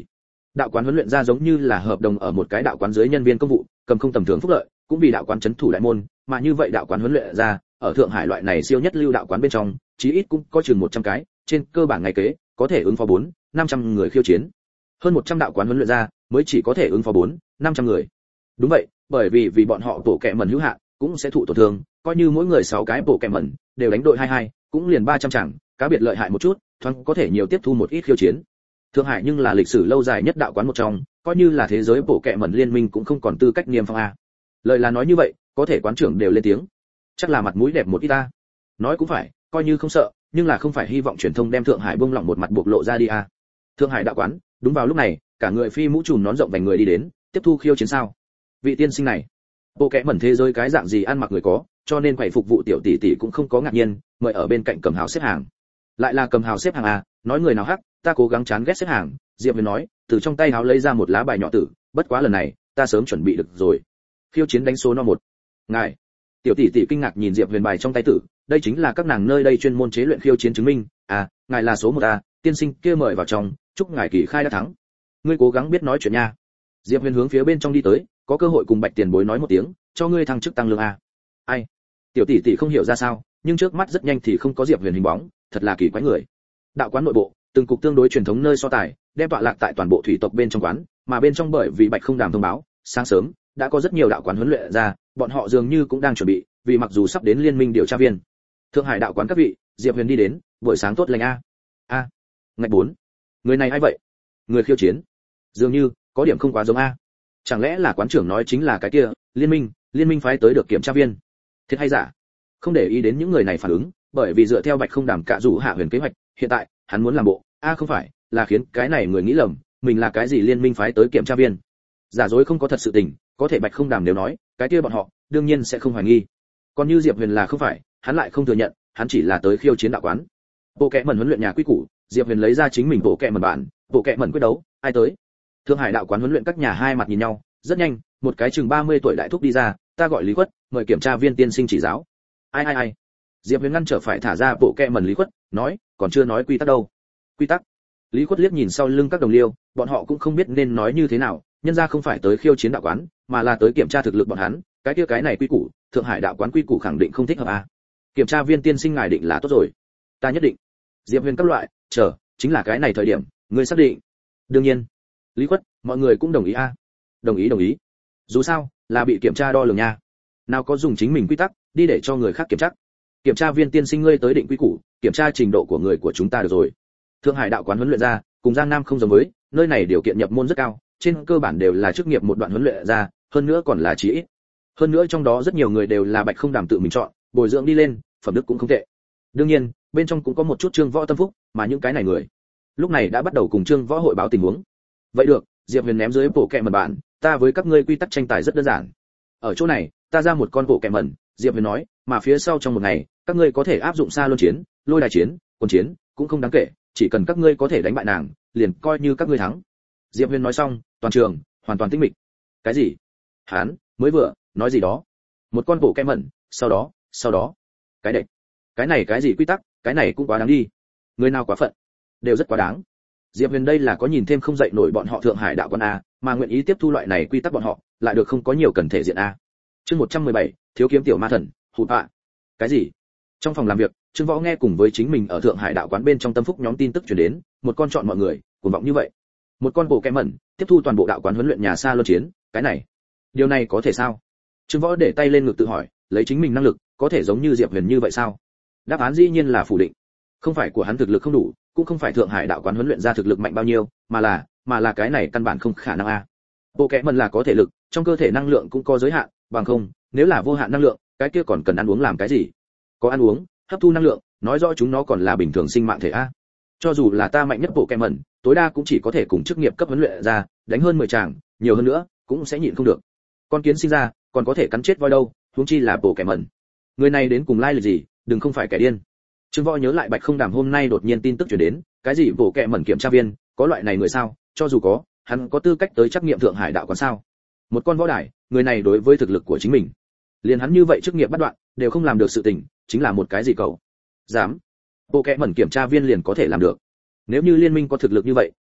Đạo quán huấn luyện ra giống như là hợp đồng ở một cái đạo quán dưới nhân viên công vụ, cầm không tầm thường phúc lợi, cũng vì đạo quán trấn thủ đại môn, mà như vậy đạo quán huấn luyện ra, ở Thượng Hải loại này siêu nhất lưu đạo quán bên trong, chí ít cũng có chừng một trăm cái, trên cơ bản ngày kế, có thể ứng phó bốn, năm trăm người khiêu chiến. Hơn một trăm đạo quán huấn luyện ra, mới chỉ có thể ứng phó bốn, năm trăm người. Đúng vậy, bởi vì vì bọn họ tổ kẹ mẩn hữu hạn, cũng sẽ thụ tổn thương, coi như mỗi người sáu cái bộ kẹ mẩn, đều đánh đội hai hai, cũng liền ba trăm chẳng, cá biệt lợi hại một chút, thoáng có thể nhiều tiếp thu một ít khiêu chiến. Thượng Hải nhưng là lịch sử lâu dài nhất đạo quán một trong, coi như là thế giới bộ kệ mẩn liên minh cũng không còn tư cách niêm phong a. Lời là nói như vậy, có thể quán trưởng đều lên tiếng. Chắc là mặt mũi đẹp một ít ta. Nói cũng phải, coi như không sợ, nhưng là không phải hy vọng truyền thông đem Thượng Hải bông lỏng một mặt bộc lộ ra đi a. Thượng Hải đạo quán, đúng vào lúc này, cả người phi mũ trùm nón rộng vành người đi đến, tiếp thu khiêu chiến sao? Vị tiên sinh này, bộ kệ mẩn thế giới cái dạng gì ăn mặc người có, cho nên quầy phục vụ tiểu tỷ tỷ cũng không có ngạc nhiên, mời ở bên cạnh cầm hào xếp hàng. Lại là cầm hào xếp hàng a, nói người nào hắc, ta cố gắng chán ghét xếp hàng. Diệp Huyền nói, từ trong tay háo lấy ra một lá bài nhỏ tử, bất quá lần này, ta sớm chuẩn bị được rồi. Khiêu chiến đánh số no một. Ngài. Tiểu tỷ tỷ kinh ngạc nhìn Diệp Huyền bài trong tay tử, đây chính là các nàng nơi đây chuyên môn chế luyện khiêu chiến chứng minh, à, ngài là số một a, tiên sinh kia mời vào trong, chúc ngài kỳ khai đã thắng. Ngươi cố gắng biết nói chuyện nha. Diệp Huyền hướng phía bên trong đi tới, có cơ hội cùng Bạch Tiền Bối nói một tiếng, cho ngươi thăng chức tăng lương a. Ai? Tiểu tỷ tỷ không hiểu ra sao, nhưng trước mắt rất nhanh thì không có Diệp Huyền hình bóng, thật là kỳ quái người. Đạo quán nội bộ, từng cục tương đối truyền thống nơi so tài, đem tọa lạc tại toàn bộ thủy tộc bên trong quán, mà bên trong bởi vì Bạch Không Đàm thông báo, sáng sớm đã có rất nhiều đạo quán huấn luyện ra, bọn họ dường như cũng đang chuẩn bị, vì mặc dù sắp đến liên minh điều tra viên. Thượng Hải đạo quán các vị, Diệp Huyền đi đến, buổi sáng tốt lành a. A. Ngạch bốn. Người này ai vậy? Người khiêu chiến. Dường như có điểm không quá giống a. Chẳng lẽ là quán trưởng nói chính là cái kia, liên minh, liên minh phái tới được kiểm tra viên. Thiệt hay giả? Không để ý đến những người này phản ứng, bởi vì dựa theo Bạch Không Đàm cả rủ Hạ Huyền kế hoạch, hiện tại hắn muốn làm bộ, a không phải, là khiến cái này người nghĩ lầm, mình là cái gì liên minh phái tới kiểm tra viên. Giả dối không có thật sự tình, có thể Bạch Không Đàm nếu nói, cái kia bọn họ đương nhiên sẽ không hoài nghi. Còn như Diệp Huyền là không phải, hắn lại không thừa nhận, hắn chỉ là tới khiêu chiến đạo quán. Bộ kệ mẩn huấn luyện nhà quy củ, Diệp Huyền lấy ra chính mình bộ kệ mẩn bản, bộ kệ mẩn quyết đấu, ai tới? Thượng Hải đạo quán huấn luyện các nhà hai mặt nhìn nhau, rất nhanh, một cái chừng ba mươi tuổi đại thúc đi ra, ta gọi Lý Quất, mời kiểm tra viên tiên sinh chỉ giáo. Ai ai ai? Diệp Huyền ngăn trở phải thả ra bộ kệ mẩn Lý Quất, nói, còn chưa nói quy tắc đâu. Quy tắc? Lý Quất liếc nhìn sau lưng các đồng liêu, bọn họ cũng không biết nên nói như thế nào, nhân ra không phải tới khiêu chiến đạo quán, mà là tới kiểm tra thực lực bọn hắn, cái kia cái này quy củ, Thượng Hải đạo quán quy củ khẳng định không thích hợp à? Kiểm tra viên tiên sinh ngài định là tốt rồi. Ta nhất định. Diệp Huyền các loại, chờ, chính là cái này thời điểm, ngươi xác định. Đương nhiên. Lý Quất, mọi người cũng đồng ý a. À? Đồng ý đồng ý. Dù sao, là bị kiểm tra đo lường nha. Nào có dùng chính mình quy tắc đi để cho người khác kiểm tra. Kiểm tra viên tiên sinh ngươi tới định quy củ, kiểm tra trình độ của người của chúng ta được rồi. Thượng Hải đạo quán huấn luyện ra, cùng Giang Nam không giống với, nơi này điều kiện nhập môn rất cao, trên cơ bản đều là chức nghiệp một đoạn huấn luyện ra, hơn nữa còn là chí ít. Hơn nữa trong đó rất nhiều người đều là Bạch Không Đàm tự mình chọn, bồi dưỡng đi lên, phẩm đức cũng không tệ. Đương nhiên, bên trong cũng có một chút Trương Võ tâm phúc, mà những cái này người, lúc này đã bắt đầu cùng Trương Võ hội báo tình huống. Vậy được, Diệp Huyền ném dưới bộ kệ mẩn bản, ta với các ngươi quy tắc tranh tài rất đơn giản. Ở chỗ này, ta ra một con bộ kệ mẩn, Diệp Huyền nói, mà phía sau trong một ngày, các ngươi có thể áp dụng xa luân chiến, lôi đài chiến, quân chiến, cũng không đáng kể, chỉ cần các ngươi có thể đánh bại nàng, liền coi như các ngươi thắng. Diệp Huyền nói xong, toàn trường hoàn toàn tĩnh mịch. Cái gì? Hắn mới vừa nói gì đó? Một con bộ kệ mẩn, sau đó, sau đó, cái đệch. Cái này cái gì quy tắc, cái này cũng quá đáng đi. Người nào quá phận, đều rất quá đáng. Diệp Huyền đây là có nhìn thêm không dậy nổi bọn họ Thượng Hải đạo quán a, mà nguyện ý tiếp thu loại này quy tắc bọn họ, lại được không có nhiều cần thể diện a. Chương một trăm mười bảy, thiếu kiếm tiểu ma thần, hụt ạ. Cái gì? Trong phòng làm việc, Trương Võ nghe cùng với chính mình ở Thượng Hải đạo quán bên trong tâm phúc nhóm tin tức truyền đến, một con chọn mọi người, cuồng vọng như vậy. Một con bộ kệ mẩn, tiếp thu toàn bộ đạo quán huấn luyện nhà xa luân chiến, cái này, điều này có thể sao? Trương Võ để tay lên ngực tự hỏi, lấy chính mình năng lực, có thể giống như Diệp Huyền như vậy sao? Đáp án dĩ nhiên là phủ định. Không phải của hắn thực lực không đủ, cũng không phải Thượng Hải đạo quán huấn luyện ra thực lực mạnh bao nhiêu, mà là, mà là cái này căn bản không khả năng a. Bộ kệ mẩn là có thể lực, trong cơ thể năng lượng cũng có giới hạn, bằng không, nếu là vô hạn năng lượng, cái kia còn cần ăn uống làm cái gì? Có ăn uống, hấp thu năng lượng, nói rõ chúng nó còn là bình thường sinh mạng thể a. Cho dù là ta mạnh nhất bộ kệ mẩn, tối đa cũng chỉ có thể cùng chức nghiệp cấp huấn luyện ra, đánh hơn mười tràng, nhiều hơn nữa, cũng sẽ nhịn không được. Con kiến sinh ra, còn có thể cắn chết voi đâu, huống chi là bộ kệ mẩn. Người này đến cùng lai lịch gì, đừng không phải kẻ điên. Trương Võ nhớ lại Bạch Không Đàm hôm nay đột nhiên tin tức truyền đến, cái gì bộ kệ mẩn kiểm tra viên, có loại này người sao? Cho dù có, hắn có tư cách tới trắc nghiệm Thượng Hải đạo quán sao? Một con võ đài, người này đối với thực lực của chính mình, liền hắn như vậy chức nghiệp bắt đoạn, đều không làm được sự tình, chính là một cái gì cậu? Dám? Bộ kệ mẩn kiểm tra viên liền có thể làm được. Nếu như liên minh có thực lực như vậy,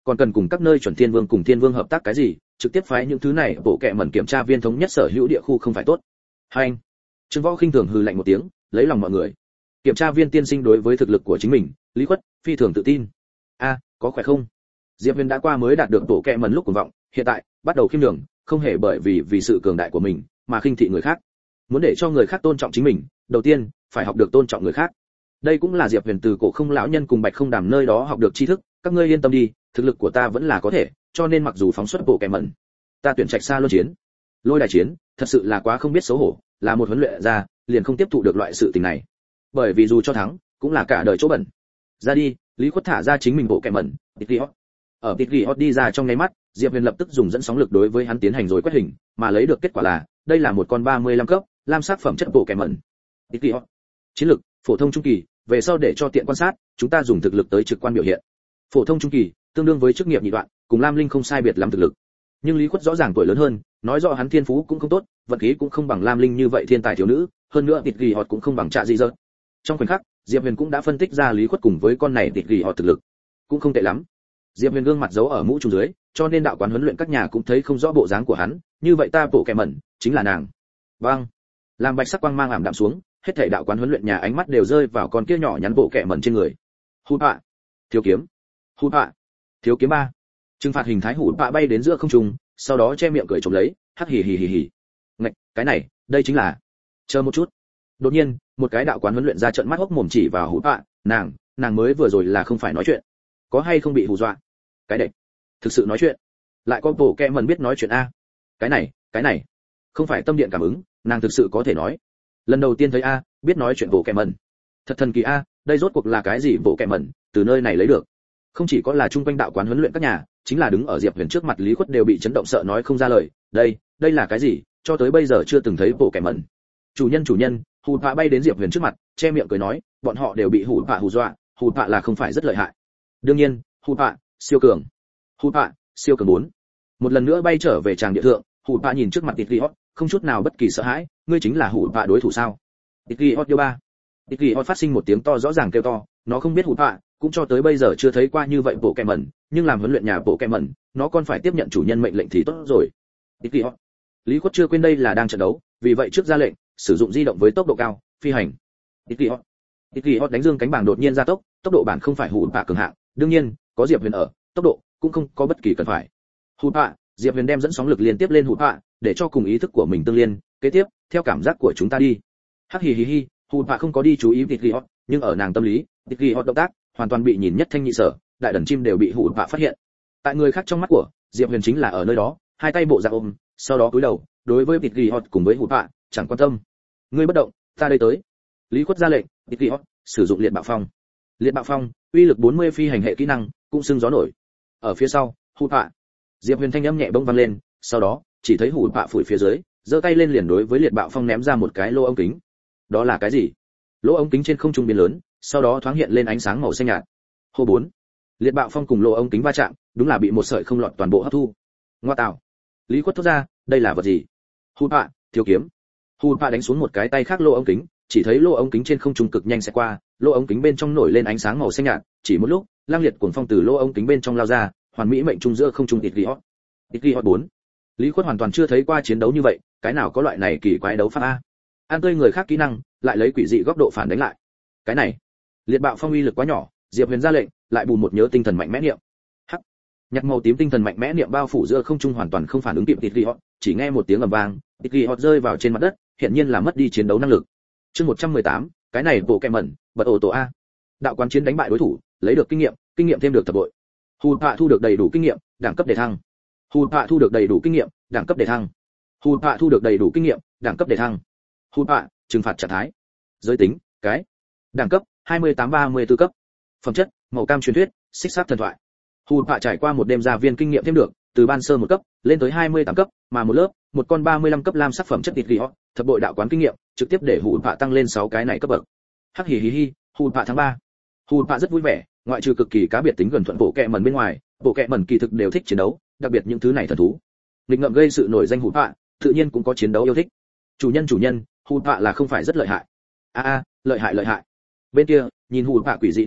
còn cần cùng các nơi chuẩn thiên vương cùng thiên vương hợp tác cái gì, trực tiếp phái những thứ này bộ kệ mẩn kiểm tra viên thống nhất sở hữu địa khu không phải tốt. Hành. Trương Võ khinh thường hừ lạnh một tiếng, lấy lòng mọi người. Kiểm tra viên tiên sinh đối với thực lực của chính mình, Lý Khuất phi thường tự tin. A, có khỏe không? Diệp Huyền đã qua mới đạt được bộ kệ mẩn lúc cuồng vọng, hiện tại bắt đầu khiêm nhường, không hề bởi vì vì sự cường đại của mình mà khinh thị người khác. Muốn để cho người khác tôn trọng chính mình, đầu tiên phải học được tôn trọng người khác. Đây cũng là Diệp Huyền từ Cổ Không lão nhân cùng Bạch Không Đàm nơi đó học được tri thức, các ngươi yên tâm đi, thực lực của ta vẫn là có thể, cho nên mặc dù phóng xuất bộ kệ mẩn, ta tuyển trạch xa luân chiến. Lôi đài chiến, thật sự là quá không biết xấu hổ, là một huấn luyện ra, liền không tiếp thụ được loại sự tình này. Bởi vì dù cho thắng, cũng là cả đời chỗ bẩn. Ra đi, Lý Khuất thả ra chính mình bộ kệ mẩn, Titliot. Ở Titliot đi ra trong ngay mắt, Diệp Huyền lập tức dùng dẫn sóng lực đối với hắn tiến hành rồi quét hình, mà lấy được kết quả là, đây là một con ba mươi lăm cấp, lam sắc phẩm chất bộ kệ mẩn. Titliot. Chiến lực, phổ thông trung kỳ, về sau để cho tiện quan sát, chúng ta dùng thực lực tới trực quan biểu hiện. Phổ thông trung kỳ, tương đương với chức nghiệp nhị đoạn, cùng Lam Linh không sai biệt lắm thực lực. Nhưng Lý Khuất rõ ràng tuổi lớn hơn, nói rõ hắn thiên phú cũng không tốt, vận khí cũng không bằng Lam Linh như vậy thiên tài thiếu nữ, hơn nữa tịt gỉ họt cũng không bằng Trạ Dị Dơ. Trong khoảnh khắc, Diệp Huyền cũng đã phân tích ra Lý Khuất cùng với con này tịt gỉ họt thực lực, cũng không tệ lắm. Diệp Huyền gương mặt giấu ở mũ trùm dưới, cho nên đạo quán huấn luyện các nhà cũng thấy không rõ bộ dáng của hắn, như vậy ta bộ kệ mẩn chính là nàng. Vâng. Làm bạch sắc quang mang ảm đạm xuống, hết thảy đạo quán huấn luyện nhà ánh mắt đều rơi vào con kia nhỏ nhắn bộ kệ mẩn trên người. Hụt bạ, thiếu kiếm. Hụt bạ, thiếu kiếm ba. Trừng phạt hình thái hụt bạ bay đến giữa không trung, sau đó che miệng cười trộm lấy, hắc hì hì hì hì. Ngạch, cái này, đây chính là. Chờ một chút. Đột nhiên, một cái đạo quán huấn luyện ra trợn mắt hốc mồm chỉ vào hụt bạ, nàng, nàng mới vừa rồi là không phải nói chuyện, có hay không bị hù dọa? Cái đệch, thực sự nói chuyện, lại có bộ kệ mẩn biết nói chuyện a? Cái này, cái này, không phải tâm điện cảm ứng, nàng thực sự có thể nói. Lần đầu tiên thấy a, biết nói chuyện bộ kệ mẩn, thật thần kỳ a, đây rốt cuộc là cái gì bộ kệ mẩn, từ nơi này lấy được? Không chỉ có là trung quanh đạo quán huấn luyện các nhà, chính là đứng ở Diệp Huyền trước mặt Lý Khuất đều bị chấn động sợ nói không ra lời. Đây, đây là cái gì? Cho tới bây giờ chưa từng thấy bộ kệ mẩn. Chủ nhân chủ nhân, hù bạ bay đến Diệp Huyền trước mặt, che miệng cười nói, bọn họ đều bị hù bạ hù dọa, hù bạ là không phải rất lợi hại. Đương nhiên, hù bạ siêu cường. Hù bạ siêu cường bốn. Một lần nữa bay trở về tràng địa thượng, hù bạ nhìn trước mặt Tịch Liot, không chút nào bất kỳ sợ hãi, ngươi chính là hù bạ đối thủ sao? Tịch Liot yêu ba. Tịch Liot phát sinh một tiếng to rõ ràng kêu to, nó không biết hù bạ, cũng cho tới bây giờ chưa thấy qua như vậy bộ kệ mẩn, nhưng làm huấn luyện nhà bộ kệ mẩn, nó còn phải tiếp nhận chủ nhân mệnh lệnh thì tốt rồi. Tịch Liot. Lý Khuất chưa quên đây là đang trận đấu, vì vậy trước ra lệnh, sử dụng di động với tốc độ cao, phi hành. Tịch Liot. Tịch Liot đánh dương cánh bảng đột nhiên gia tốc, tốc độ bản không phải hù bạ cường hạng, đương nhiên, có Diệp Huyền ở, tốc độ cũng không có bất kỳ cần phải. Hù bạ, Diệp Huyền đem dẫn sóng lực liên tiếp lên hù bạ, để cho cùng ý thức của mình tương liên, kế tiếp, theo cảm giác của chúng ta đi. Hắc hì hì hì, hù bạ không có đi chú ý Tịch Liot, nhưng ở nàng tâm lý, Tịch Liot động tác hoàn toàn bị nhìn nhất thanh nhị sở, đại đần chim đều bị hù bạ phát hiện. Tại người khác trong mắt của Diệp Huyền chính là ở nơi đó, hai tay bộ dạng ôm, sau đó cúi đầu, đối với Tịch Liot cùng với hù bạ, chẳng quan tâm. Ngươi bất động, ta đây tới. Lý Khuất ra lệnh, Tịch Liot sử dụng liệt bạo phong. Liệt bạo phong, uy lực bốn mươi phi hành hệ kỹ năng, cũng xưng gió nổi. Ở phía sau, hù bạ. Diệp Huyền thanh âm nhẹ bỗng vang lên, sau đó, chỉ thấy hù bạ phủi phía dưới, giơ tay lên liền đối với liệt bạo phong ném ra một cái lỗ ống kính. Đó là cái gì? Lỗ ống kính trên không trung biến lớn, sau đó thoáng hiện lên ánh sáng màu xanh nhạt. Hô bốn. Liệt bạo phong cùng lỗ ống kính va chạm, đúng là bị một sợi không lọt toàn bộ hấp thu. Ngoa tạo. Lý Khuất thốt ra, đây là vật gì? Hù bạ, thiếu kiếm. Hù bạ đánh xuống một cái tay khác lỗ ống kính, chỉ thấy lỗ ống kính trên không trung cực nhanh sẽ qua, lỗ ống kính bên trong nổi lên ánh sáng màu xanh nhạt, chỉ một lúc, lang liệt cuồng phong từ lỗ ống kính bên trong lao ra, hoàn mỹ mệnh trung giữa không trung Tịch Liot. Tịch Liot bốn. Lý Khuất hoàn toàn chưa thấy qua chiến đấu như vậy, cái nào có loại này kỳ quái đấu pháp a? An tươi người khác kỹ năng, lại lấy quỷ dị góc độ phản đánh lại. Cái này, liệt bạo phong uy lực quá nhỏ, Diệp Huyền ra lệnh, lại bù một nhớ tinh thần mạnh mẽ niệm. Hắc. Nhặt màu tím tinh thần mạnh mẽ niệm bao phủ giữa không trung hoàn toàn không phản ứng kịp Tịch Liot, chỉ nghe một tiếng ầm vang, Tịch Liot rơi vào trên mặt đất, hiện nhiên là mất đi chiến đấu năng lực. Chương một trăm mười tám, cái này bộ kệ mẩn, bật ổ tổ a. Đạo quán chiến đánh bại đối thủ, lấy được kinh nghiệm, kinh nghiệm thêm được thập bội. Hù bạ thu được đầy đủ kinh nghiệm, đẳng cấp đề thăng. Hù bạ thu được đầy đủ kinh nghiệm, đẳng cấp đề thăng. Hù bạ thu được đầy đủ kinh nghiệm, đẳng cấp đề thăng. Hù bạ, trừng phạt trạng thái. Giới tính, cái. Đẳng cấp, hai mươi tám ba mươi tư cấp. Phẩm chất, màu cam truyền thuyết, xích sát thần thoại. Hù bạ trải qua một đêm gia viên kinh nghiệm thêm được, từ ban sơ một cấp, lên tới hai mươi tám cấp, mà một lớp, một con ba mươi lăm cấp lam sắc phẩm chất Tịch Liot, thập bội đạo quán kinh nghiệm, trực tiếp để hù bạ tăng lên sáu cái này cấp bậc. Hắc hì hì hì, hù bạ tháng ba. Hù bạ rất vui vẻ, ngoại trừ cực kỳ cá biệt tính gần thuận bộ kệ mẩn bên ngoài, bộ kệ mẩn kỳ thực đều thích chiến đấu, đặc biệt những thứ này thần thú. Nghịch ngợm gây sự nổi danh hù bạ, tự nhiên cũng có chiến đấu yêu thích. Chủ nhân chủ nhân, hù bạ là không phải rất lợi hại. A a, lợi hại lợi hại. Bên kia, nhìn hù bạ quỷ dị năng lực,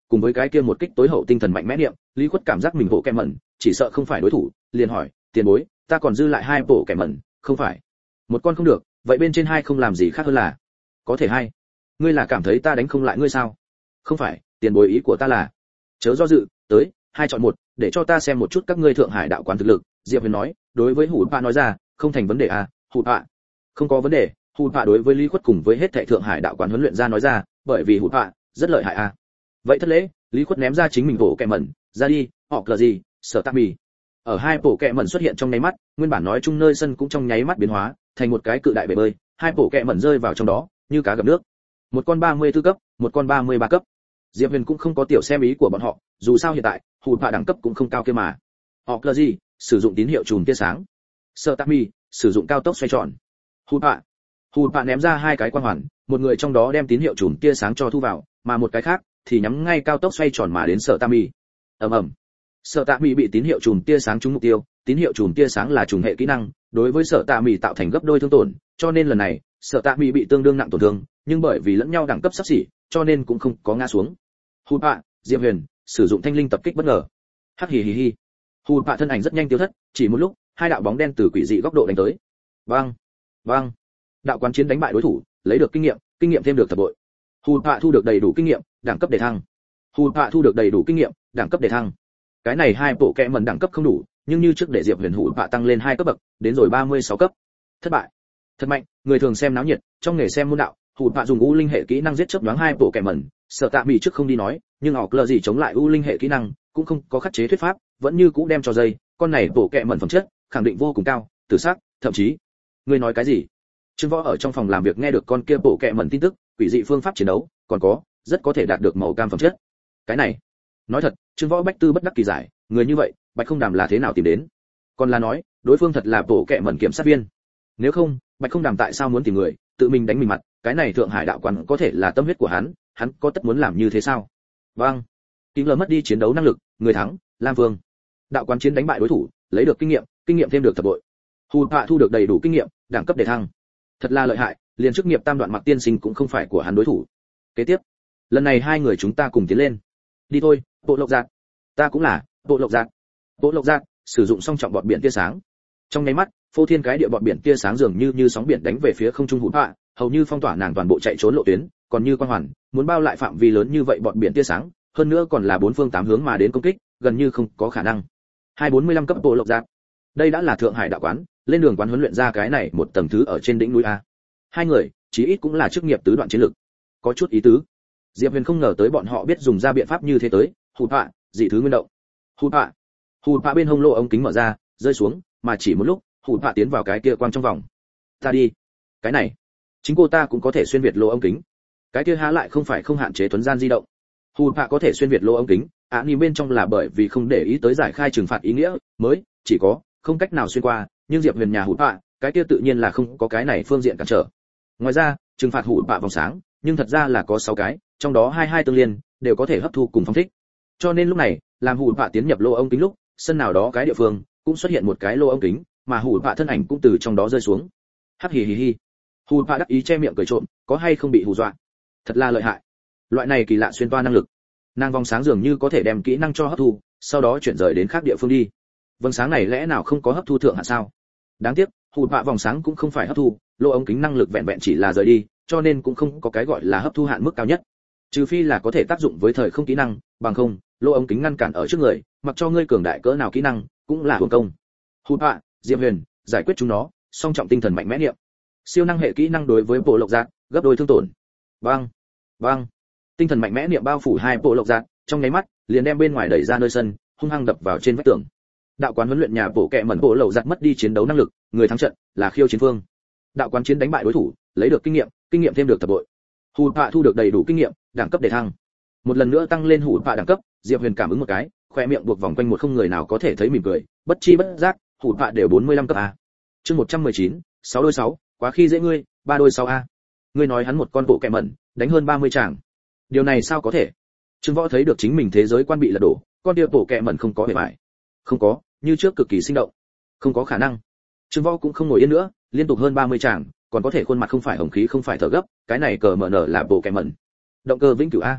cùng với cái kia một kích tối hậu tinh thần mạnh mẽ niệm, Lý Khuất cảm giác mình bộ kẹ mẩn, chỉ sợ không phải đối thủ, liền hỏi, tiền bối, ta còn dư lại hai bộ kẹ mẩn, không phải? Một con không được, vậy bên trên hai không làm gì khác hơn là? Có thể hai. Ngươi là cảm thấy ta đánh không lại ngươi sao? Không phải, tiền bối ý của ta là, chớ do dự, tới, hai chọn một, để cho ta xem một chút các ngươi Thượng Hải đạo quán thực lực. Diệp Huyền nói, đối với Hủ Bạ nói ra, không thành vấn đề à, Hủ Bạ. Không có vấn đề, Hủ Bạ đối với Lý Khuất cùng với hết thảy Thượng Hải đạo quán huấn luyện ra nói ra, bởi vì Hủ Bạ rất lợi hại à. Vậy thất lễ, Lý Khuất ném ra chính mình bộ kẹ mẩn, ra đi, họ cờ gì, sở tạc bì. Ở hai bộ kẹ mẩn xuất hiện trong nháy mắt, nguyên bản nói chung nơi sân cũng trong nháy mắt biến hóa, thành một cái cự đại bể bơi, hai bộ kẹ mẩn rơi vào trong đó, như cá gặp nước. Một con ba mươi tư cấp, một con ba mươi ba cấp. Diệp Huyền cũng không có tiểu xem ý của bọn họ, dù sao hiện tại, Hủ Bạ đẳng cấp cũng không cao kia mà. Họ cờ gì, sử dụng tín hiệu chùm tia sáng. Sở tạc bì, sử dụng cao tốc xoay tròn. Hủ Bạ. Hủ Bạ ném ra hai cái quang hoàn, một người trong đó đem tín hiệu chùm tia sáng cho thu vào, mà một cái khác thì nhắm ngay cao tốc xoay tròn mà đến Sở Tạ Mị. Ầm ầm. Sở Tạ Mị bị tín hiệu chùm tia sáng trúng mục tiêu, tín hiệu chùm tia sáng là trùng hệ kỹ năng, đối với Sở Tạ Mị tạo thành gấp đôi thương tổn, cho nên lần này, Sở Tạ Mị bị tương đương nặng tổn thương, nhưng bởi vì lẫn nhau đẳng cấp sắp xỉ, cho nên cũng không có ngã xuống. Hủ Bạ, Diệp Huyền sử dụng thanh linh tập kích bất ngờ. Hắc hì hì hì. Hủ Bạ thân ảnh rất nhanh tiêu thất, chỉ một lúc, hai đạo bóng đen từ quỷ dị góc độ đánh tới. Bang, bang. Đạo quán chiến đánh bại đối thủ, lấy được kinh nghiệm, kinh nghiệm thêm được thập bội. Hủ Bạ thu được đầy đủ kinh nghiệm, đẳng cấp đề thăng. Hủ Bạ thu được đầy đủ kinh nghiệm, đẳng cấp đề thăng. Cái này hai bộ kệ mẩn đẳng cấp không đủ, nhưng như trước để Diệp Huyền Hủ Bạ tăng lên hai cấp bậc, đến rồi ba mươi sáu cấp. Thất bại. Thật mạnh, người thường xem náo nhiệt, trong nghề xem môn đạo, Hủ Bạ dùng u linh hệ kỹ năng giết chớp nhoáng hai bộ kệ mẩn, Sở Tạ Mị trước không đi nói, nhưng họ lờ gì chống lại u linh hệ kỹ năng, cũng không có khắc chế thuyết pháp, vẫn như cũ đem cho dây, con này bộ kệ mẩn phẩm chất, khẳng định vô cùng cao, tử sắc, thậm chí. Ngươi nói cái gì? Trương Võ ở trong phòng làm việc nghe được con kia bộ kệ mẩn tin tức, quỷ dị phương pháp chiến đấu, còn có, rất có thể đạt được màu cam phẩm chất. Cái này, nói thật, Trương Võ bách tư bất đắc kỳ giải, người như vậy, Bạch Không Đàm là thế nào tìm đến? Còn là nói, đối phương thật là bộ kệ mẩn kiểm sát viên. Nếu không, Bạch Không Đàm tại sao muốn tìm người, tự mình đánh mình mặt, cái này Thượng Hải đạo quán có thể là tâm huyết của hắn, hắn có tất muốn làm như thế sao? Vâng. Kính lờ mất đi chiến đấu năng lực, người thắng, Lam Vương. Đạo quán chiến đánh bại đối thủ, lấy được kinh nghiệm, kinh nghiệm thêm được thập bội. Hủ Bạ thu được đầy đủ kinh nghiệm, đẳng cấp đề thăng. Thật là lợi hại, liền chức nghiệp tam đoạn mặc tiên sinh cũng không phải của hắn đối thủ. Kế tiếp, lần này hai người chúng ta cùng tiến lên. Đi thôi, bộ lộc giác. Ta cũng là, bộ lộc giác. Bộ lộc giác, sử dụng song trọng bọt biển tia sáng. Trong nháy mắt, phô thiên cái địa bọt biển tia sáng dường như như sóng biển đánh về phía không trung Hủ Bạ, hầu như phong tỏa nàng toàn bộ chạy trốn lộ tuyến, còn như quan hoàn, muốn bao lại phạm vi lớn như vậy bọt biển tia sáng, hơn nữa còn là bốn phương tám hướng mà đến công kích, gần như không có khả năng. hai bốn mươi lăm cấp bộ lộc giác. Đây đã là Thượng Hải đạo quán, lên đường quán huấn luyện ra cái này một tầng thứ ở trên đỉnh núi a. Hai người, chí ít cũng là chức nghiệp tứ đoạn chiến lực. Có chút ý tứ. Diệp Huyền không ngờ tới bọn họ biết dùng ra biện pháp như thế tới, Hủ Bạ, dị thứ nguyên động. Hủ Bạ. Hủ Bạ bên hông lỗ ống kính mở ra, rơi xuống, mà chỉ một lúc, Hủ Bạ tiến vào cái kia quang trong vòng. Ta đi. Cái này, chính cô ta cũng có thể xuyên việt lỗ ống kính. Cái kia há lại không phải không hạn chế tuấn gian di động. Hủ Bạ có thể xuyên việt lỗ ống kính, ạ à, bên trong là bởi vì không để ý tới giải khai trừng phạt ý nghĩa, mới chỉ có không cách nào xuyên qua, nhưng Diệp Huyền nhà Hủ Bạ, cái kia tự nhiên là không có cái này phương diện cản trở. Ngoài ra, trừng phạt Hủ Bạ vòng sáng, nhưng thật ra là có sáu cái, trong đó hai hai tương liên, đều có thể hấp thu cùng phong thích. Cho nên lúc này, làm Hủ Bạ tiến nhập lỗ ống kính lúc, sân nào đó cái địa phương cũng xuất hiện một cái lỗ ống kính, mà Hủ Bạ thân ảnh cũng từ trong đó rơi xuống. Hắc hì hì hì. Hủ Bạ đắc ý che miệng cười trộm, có hay không bị hù dọa? Thật là lợi hại. Loại này kỳ lạ xuyên toa năng lực. Nàng vòng sáng dường như có thể đem kỹ năng cho hấp thu, sau đó chuyển rời đến khác địa phương đi. Vầng sáng này lẽ nào không có hấp thu thượng hạn sao? Đáng tiếc, Hủ Bạ vòng sáng cũng không phải hấp thu, lỗ ống kính năng lực vẹn vẹn chỉ là rời đi, cho nên cũng không có cái gọi là hấp thu hạn mức cao nhất. Trừ phi là có thể tác dụng với thời không kỹ năng, bằng không, lỗ ống kính ngăn cản ở trước người, mặc cho ngươi cường đại cỡ nào kỹ năng, cũng là uổng công. Hủ Bạ, Diệp Huyền, giải quyết chúng nó, song trọng tinh thần mạnh mẽ niệm. Siêu năng hệ kỹ năng đối với bộ lộc giác, gấp đôi thương tổn. Bang, bang. Tinh thần mạnh mẽ niệm bao phủ hai bộ lộc giác, trong nháy mắt, liền đem bên ngoài đẩy ra nơi sân, hung hăng đập vào trên vách tường. Đạo quán huấn luyện nhà bộ kệ mẩn bộ lộc giác mất đi chiến đấu năng lực, người thắng trận là khiêu chiến phương. Đạo quán chiến đánh bại đối thủ, lấy được kinh nghiệm, kinh nghiệm thêm được thập bội. Hủ Bạ thu được đầy đủ kinh nghiệm, đẳng cấp đề thăng. Một lần nữa tăng lên Hủ Bạ đẳng cấp, Diệp Huyền cảm ứng một cái, khoe miệng buộc vòng quanh một không người nào có thể thấy mỉm cười, bất chi bất giác, Hủ Bạ đều bốn mươi lăm cấp a. Chương một trăm mười chín, sáu đôi sáu, quá khi dễ ngươi, ba đôi sáu a. Ngươi nói hắn một con bộ kệ mẩn, đánh hơn ba mươi tràng. Điều này sao có thể? Trương Võ thấy được chính mình thế giới quan bị lật đổ, con kia bộ kệ mẩn không có bề bại. Không có, như trước cực kỳ sinh động. Không có khả năng. Trương Võ cũng không ngồi yên nữa, liên tục hơn ba mươi tràng, còn có thể khuôn mặt không phải hồng khí không phải thở gấp, cái này cờ mở nở là bộ kệ mẩn. Động cơ vĩnh cửu a.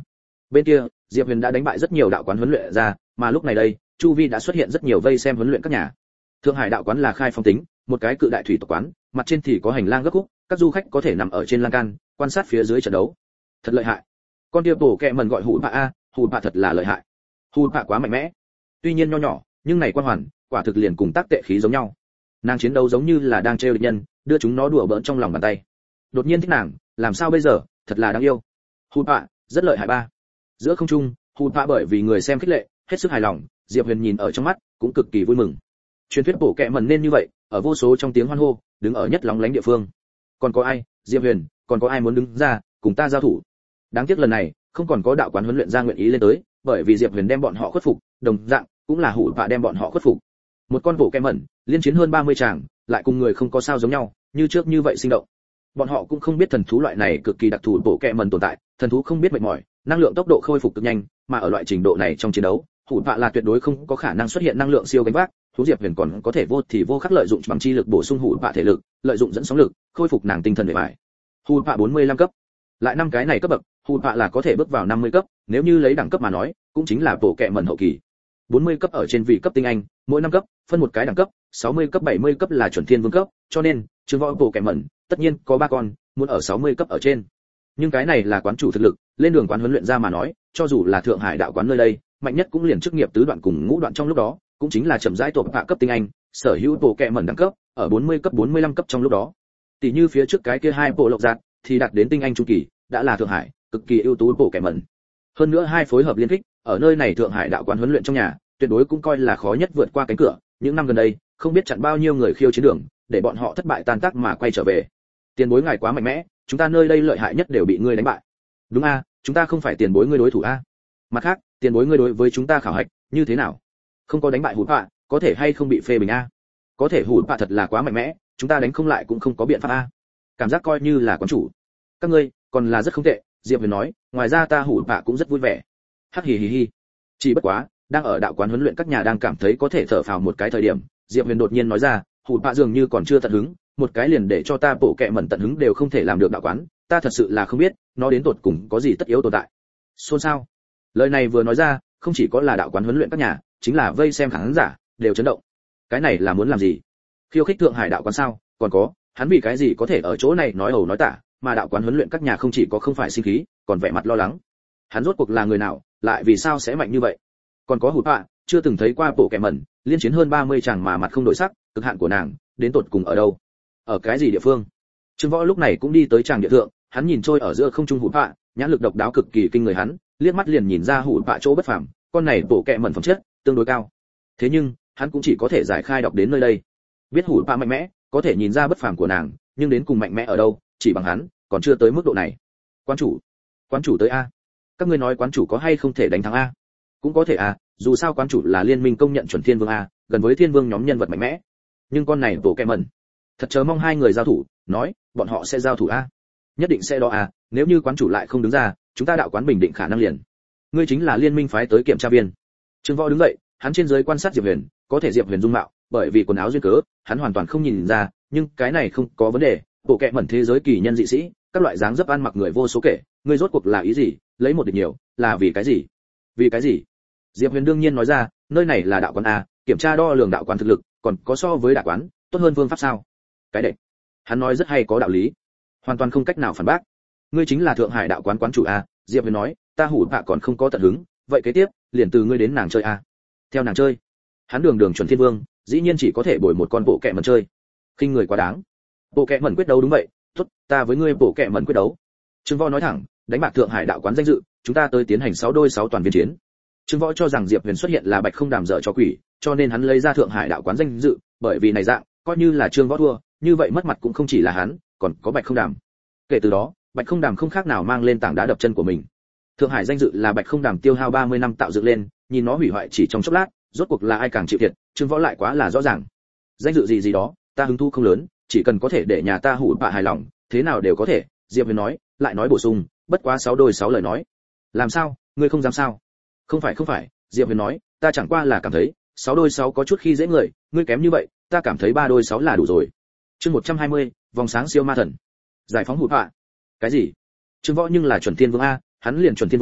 Bên kia, Diệp Huyền đã đánh bại rất nhiều đạo quán huấn luyện ra, mà lúc này đây, chu vi đã xuất hiện rất nhiều vây xem huấn luyện các nhà. Thượng Hải đạo quán là khai phong tính, một cái cự đại thủy tộc quán, mặt trên thì có hành lang gấp khúc, các du khách có thể nằm ở trên lan can, quan sát phía dưới trận đấu. Thật lợi hại. Con kia bổ kẹ mần gọi hủ bạ a, hủ bạ thật là lợi hại. Hủ bạ quá mạnh mẽ. Tuy nhiên nho nhỏ, nhưng này quan hoàn, quả thực liền cùng tác tệ khí giống nhau. Nàng chiến đấu giống như là đang trêu địch nhân, đưa chúng nó đùa bỡn trong lòng bàn tay. Đột nhiên thích nàng, làm sao bây giờ, thật là đáng yêu. Hủ bạ, rất lợi hại ba. Giữa không trung, hủ bạ bởi vì người xem khích lệ, hết sức hài lòng, Diệp Huyền nhìn ở trong mắt, cũng cực kỳ vui mừng. Truyền thuyết bổ kẹ mần nên như vậy, ở vô số trong tiếng hoan hô, đứng ở nhất lóng lánh địa phương. Còn có ai, Diệp Huyền, còn có ai muốn đứng ra, cùng ta giao thủ? Đáng tiếc lần này, không còn có đạo quán huấn luyện ra nguyện ý lên tới, bởi vì Diệp Huyền đem bọn họ khuất phục, đồng dạng cũng là hủ bạ đem bọn họ khuất phục. Một con bổ kẹ mẩn, liên chiến hơn ba mươi tràng, lại cùng người không có sao giống nhau, như trước như vậy sinh động. Bọn họ cũng không biết thần thú loại này cực kỳ đặc thù bổ kẹ mẩn tồn tại, thần thú không biết mệt mỏi, năng lượng tốc độ khôi phục cực nhanh, mà ở loại trình độ này trong chiến đấu, hủ bạ là tuyệt đối không có khả năng xuất hiện năng lượng siêu gánh vác. Thú Diệp Huyền còn có thể vô thì vô khắc lợi dụng bằng chi lực bổ sung hủ bạ thể lực, lợi dụng dẫn sóng lực, khôi phục nàng tinh thần bề bài. Hủ bạ bốn mươi lăm cấp, lại năm cái này cấp bậc, hủ bạ là có thể bước vào năm mươi cấp, nếu như lấy đẳng cấp mà nói, cũng chính là bộ kệ mẩn hậu kỳ. bốn mươi cấp ở trên vị cấp tinh anh, mỗi năm cấp phân một cái đẳng cấp, sáu mươi cấp bảy mươi cấp là chuẩn thiên vương cấp, cho nên trường võ bộ kệ mẩn tất nhiên có ba con, muốn ở sáu mươi cấp ở trên. Nhưng cái này là quán chủ thực lực, lên đường quán huấn luyện ra mà nói, cho dù là Thượng Hải đạo quán nơi đây, mạnh nhất cũng liền chức nghiệp tứ đoạn cùng ngũ đoạn trong lúc đó, cũng chính là chậm rãi tổ hạ cấp tinh anh, sở hữu bộ kệ mẩn đẳng cấp ở bốn mươi cấp bốn mươi lăm cấp trong lúc đó. Tỷ như phía trước cái kia hai bộ lộc giạt thì đạt đến tinh anh trung kỳ, đã là Thượng Hải cực kỳ ưu tú bộ kệ mẩn. Hơn nữa hai phối hợp liên kích, ở nơi này Thượng Hải đạo quán huấn luyện trong nhà, tuyệt đối cũng coi là khó nhất vượt qua cánh cửa. Những năm gần đây, không biết chặn bao nhiêu người khiêu chiến đường, để bọn họ thất bại tan tác mà quay trở về. Tiền bối ngài quá mạnh mẽ, chúng ta nơi đây lợi hại nhất đều bị ngươi đánh bại. Đúng a, chúng ta không phải tiền bối ngươi đối thủ a. Mặt khác, tiền bối ngươi đối với chúng ta khảo hạch như thế nào? Không có đánh bại hủ bạ, có thể hay không bị phê bình a? Có thể hủ bạ thật là quá mạnh mẽ, chúng ta đánh không lại cũng không có biện pháp a. Cảm giác coi như là quán chủ. Các ngươi còn là rất không tệ, Diệp Huyền nói, ngoài ra ta hủ bạ cũng rất vui vẻ. Hắc hì hì hì. Chỉ bất quá, đang ở đạo quán huấn luyện các nhà đang cảm thấy có thể thở phào một cái thời điểm, Diệp Huyền đột nhiên nói ra, hủ bạ dường như còn chưa tận hứng, một cái liền để cho ta bộ kệ mẩn tận hứng đều không thể làm được đạo quán, ta thật sự là không biết, nó đến tột cùng có gì tất yếu tồn tại. Xôn xao. Lời này vừa nói ra, không chỉ có là đạo quán huấn luyện các nhà, chính là vây xem khán giả đều chấn động. Cái này là muốn làm gì? Khiêu khích Thượng Hải đạo quán sao? Còn có, hắn vì cái gì có thể ở chỗ này nói ẩu nói tả, mà đạo quán huấn luyện các nhà không chỉ có không phải sinh khí, còn vẻ mặt lo lắng. Hắn rốt cuộc là người nào, lại vì sao sẽ mạnh như vậy? Còn có hụt bạ, chưa từng thấy qua bộ kẻ mẩn, liên chiến hơn ba mươi chàng mà mặt không đổi sắc, cực hạn của nàng đến tột cùng ở đâu? Ở cái gì địa phương? Trương Võ lúc này cũng đi tới tràng địa thượng, hắn nhìn trôi ở giữa không trung hụt bạ, nhãn lực độc đáo cực kỳ kinh người hắn, liếc mắt liền nhìn ra hụt bạ chỗ bất phàm, con này bộ kẻ mẩn phẩm chất tương đối cao. Thế nhưng, hắn cũng chỉ có thể giải khai đọc đến nơi đây. Biết hụt bạ mạnh mẽ, có thể nhìn ra bất phàm của nàng, nhưng đến cùng mạnh mẽ ở đâu, chỉ bằng hắn, còn chưa tới mức độ này. Quán chủ, quán chủ tới a. Các ngươi nói quán chủ có hay không thể đánh thắng a? Cũng có thể a, dù sao quán chủ là liên minh công nhận chuẩn thiên vương a, gần với thiên vương nhóm nhân vật mạnh mẽ. Nhưng con này bộ kẻ mẩn, thật chờ mong hai người giao thủ, nói, bọn họ sẽ giao thủ a. Nhất định sẽ đó a, nếu như quán chủ lại không đứng ra, chúng ta đạo quán bình định khả năng liền. Ngươi chính là liên minh phái tới kiểm tra viên. Trương Võ đứng dậy, hắn trên dưới quan sát Diệp Huyền, có thể Diệp Huyền dung mạo, bởi vì quần áo duyên cớ, hắn hoàn toàn không nhìn ra, nhưng cái này không có vấn đề, bộ kệ mẩn thế giới kỳ nhân dị sĩ, các loại dáng dấp ăn mặc người vô số kể, ngươi rốt cuộc là ý gì, lấy một địch nhiều, là vì cái gì? Vì cái gì? Diệp Huyền đương nhiên nói ra, nơi này là đạo quán a, kiểm tra đo lường đạo quán thực lực, còn có so với đạo quán, tốt hơn phương pháp sao? Cái đệ. Hắn nói rất hay có đạo lý, hoàn toàn không cách nào phản bác. Ngươi chính là Thượng Hải đạo quán quán chủ a, Diệp Huyền nói, ta hủ bạ còn không có tận hứng, vậy kế tiếp, liền từ ngươi đến nàng chơi a. Theo nàng chơi. Hắn đường đường chuẩn thiên vương, dĩ nhiên chỉ có thể bồi một con bộ kệ mẩn chơi. Khinh người quá đáng. Bộ kệ mẩn quyết đấu đúng vậy, tốt, ta với ngươi bộ kệ mẩn quyết đấu. Trương Võ nói thẳng, đánh bạc Thượng Hải đạo quán danh dự, chúng ta tới tiến hành sáu đôi sáu toàn viên chiến. Trương Võ cho rằng Diệp Huyền xuất hiện là Bạch Không Đàm dở cho quỷ, cho nên hắn lấy ra Thượng Hải đạo quán danh dự, bởi vì này dạng, coi như là Trương Võ thua, như vậy mất mặt cũng không chỉ là hắn, còn có Bạch Không Đàm. Kể từ đó, Bạch Không Đàm không khác nào mang lên tảng đá đập chân của mình. Thượng Hải danh dự là Bạch Không Đàm tiêu hao ba mươi năm tạo dựng lên, nhìn nó hủy hoại chỉ trong chốc lát, rốt cuộc là ai càng chịu thiệt, Trương Võ lại quá là rõ ràng. Danh dự gì gì đó, ta hứng thú không lớn, chỉ cần có thể để nhà ta hủ bạ hài lòng, thế nào đều có thể, Diệp Huyền nói, lại nói bổ sung, bất quá sáu đôi sáu lời nói. Làm sao, ngươi không dám sao? Không phải không phải, Diệp Huyền nói, ta chẳng qua là cảm thấy, sáu đôi sáu có chút khi dễ người, ngươi kém như vậy, ta cảm thấy ba đôi sáu là đủ rồi. Chương một trăm hai mươi, vòng sáng siêu ma thần. Giải phóng hủ bạ. Cái gì? Trương Võ nhưng là chuẩn thiên vương a, hắn liền chuẩn thiên vương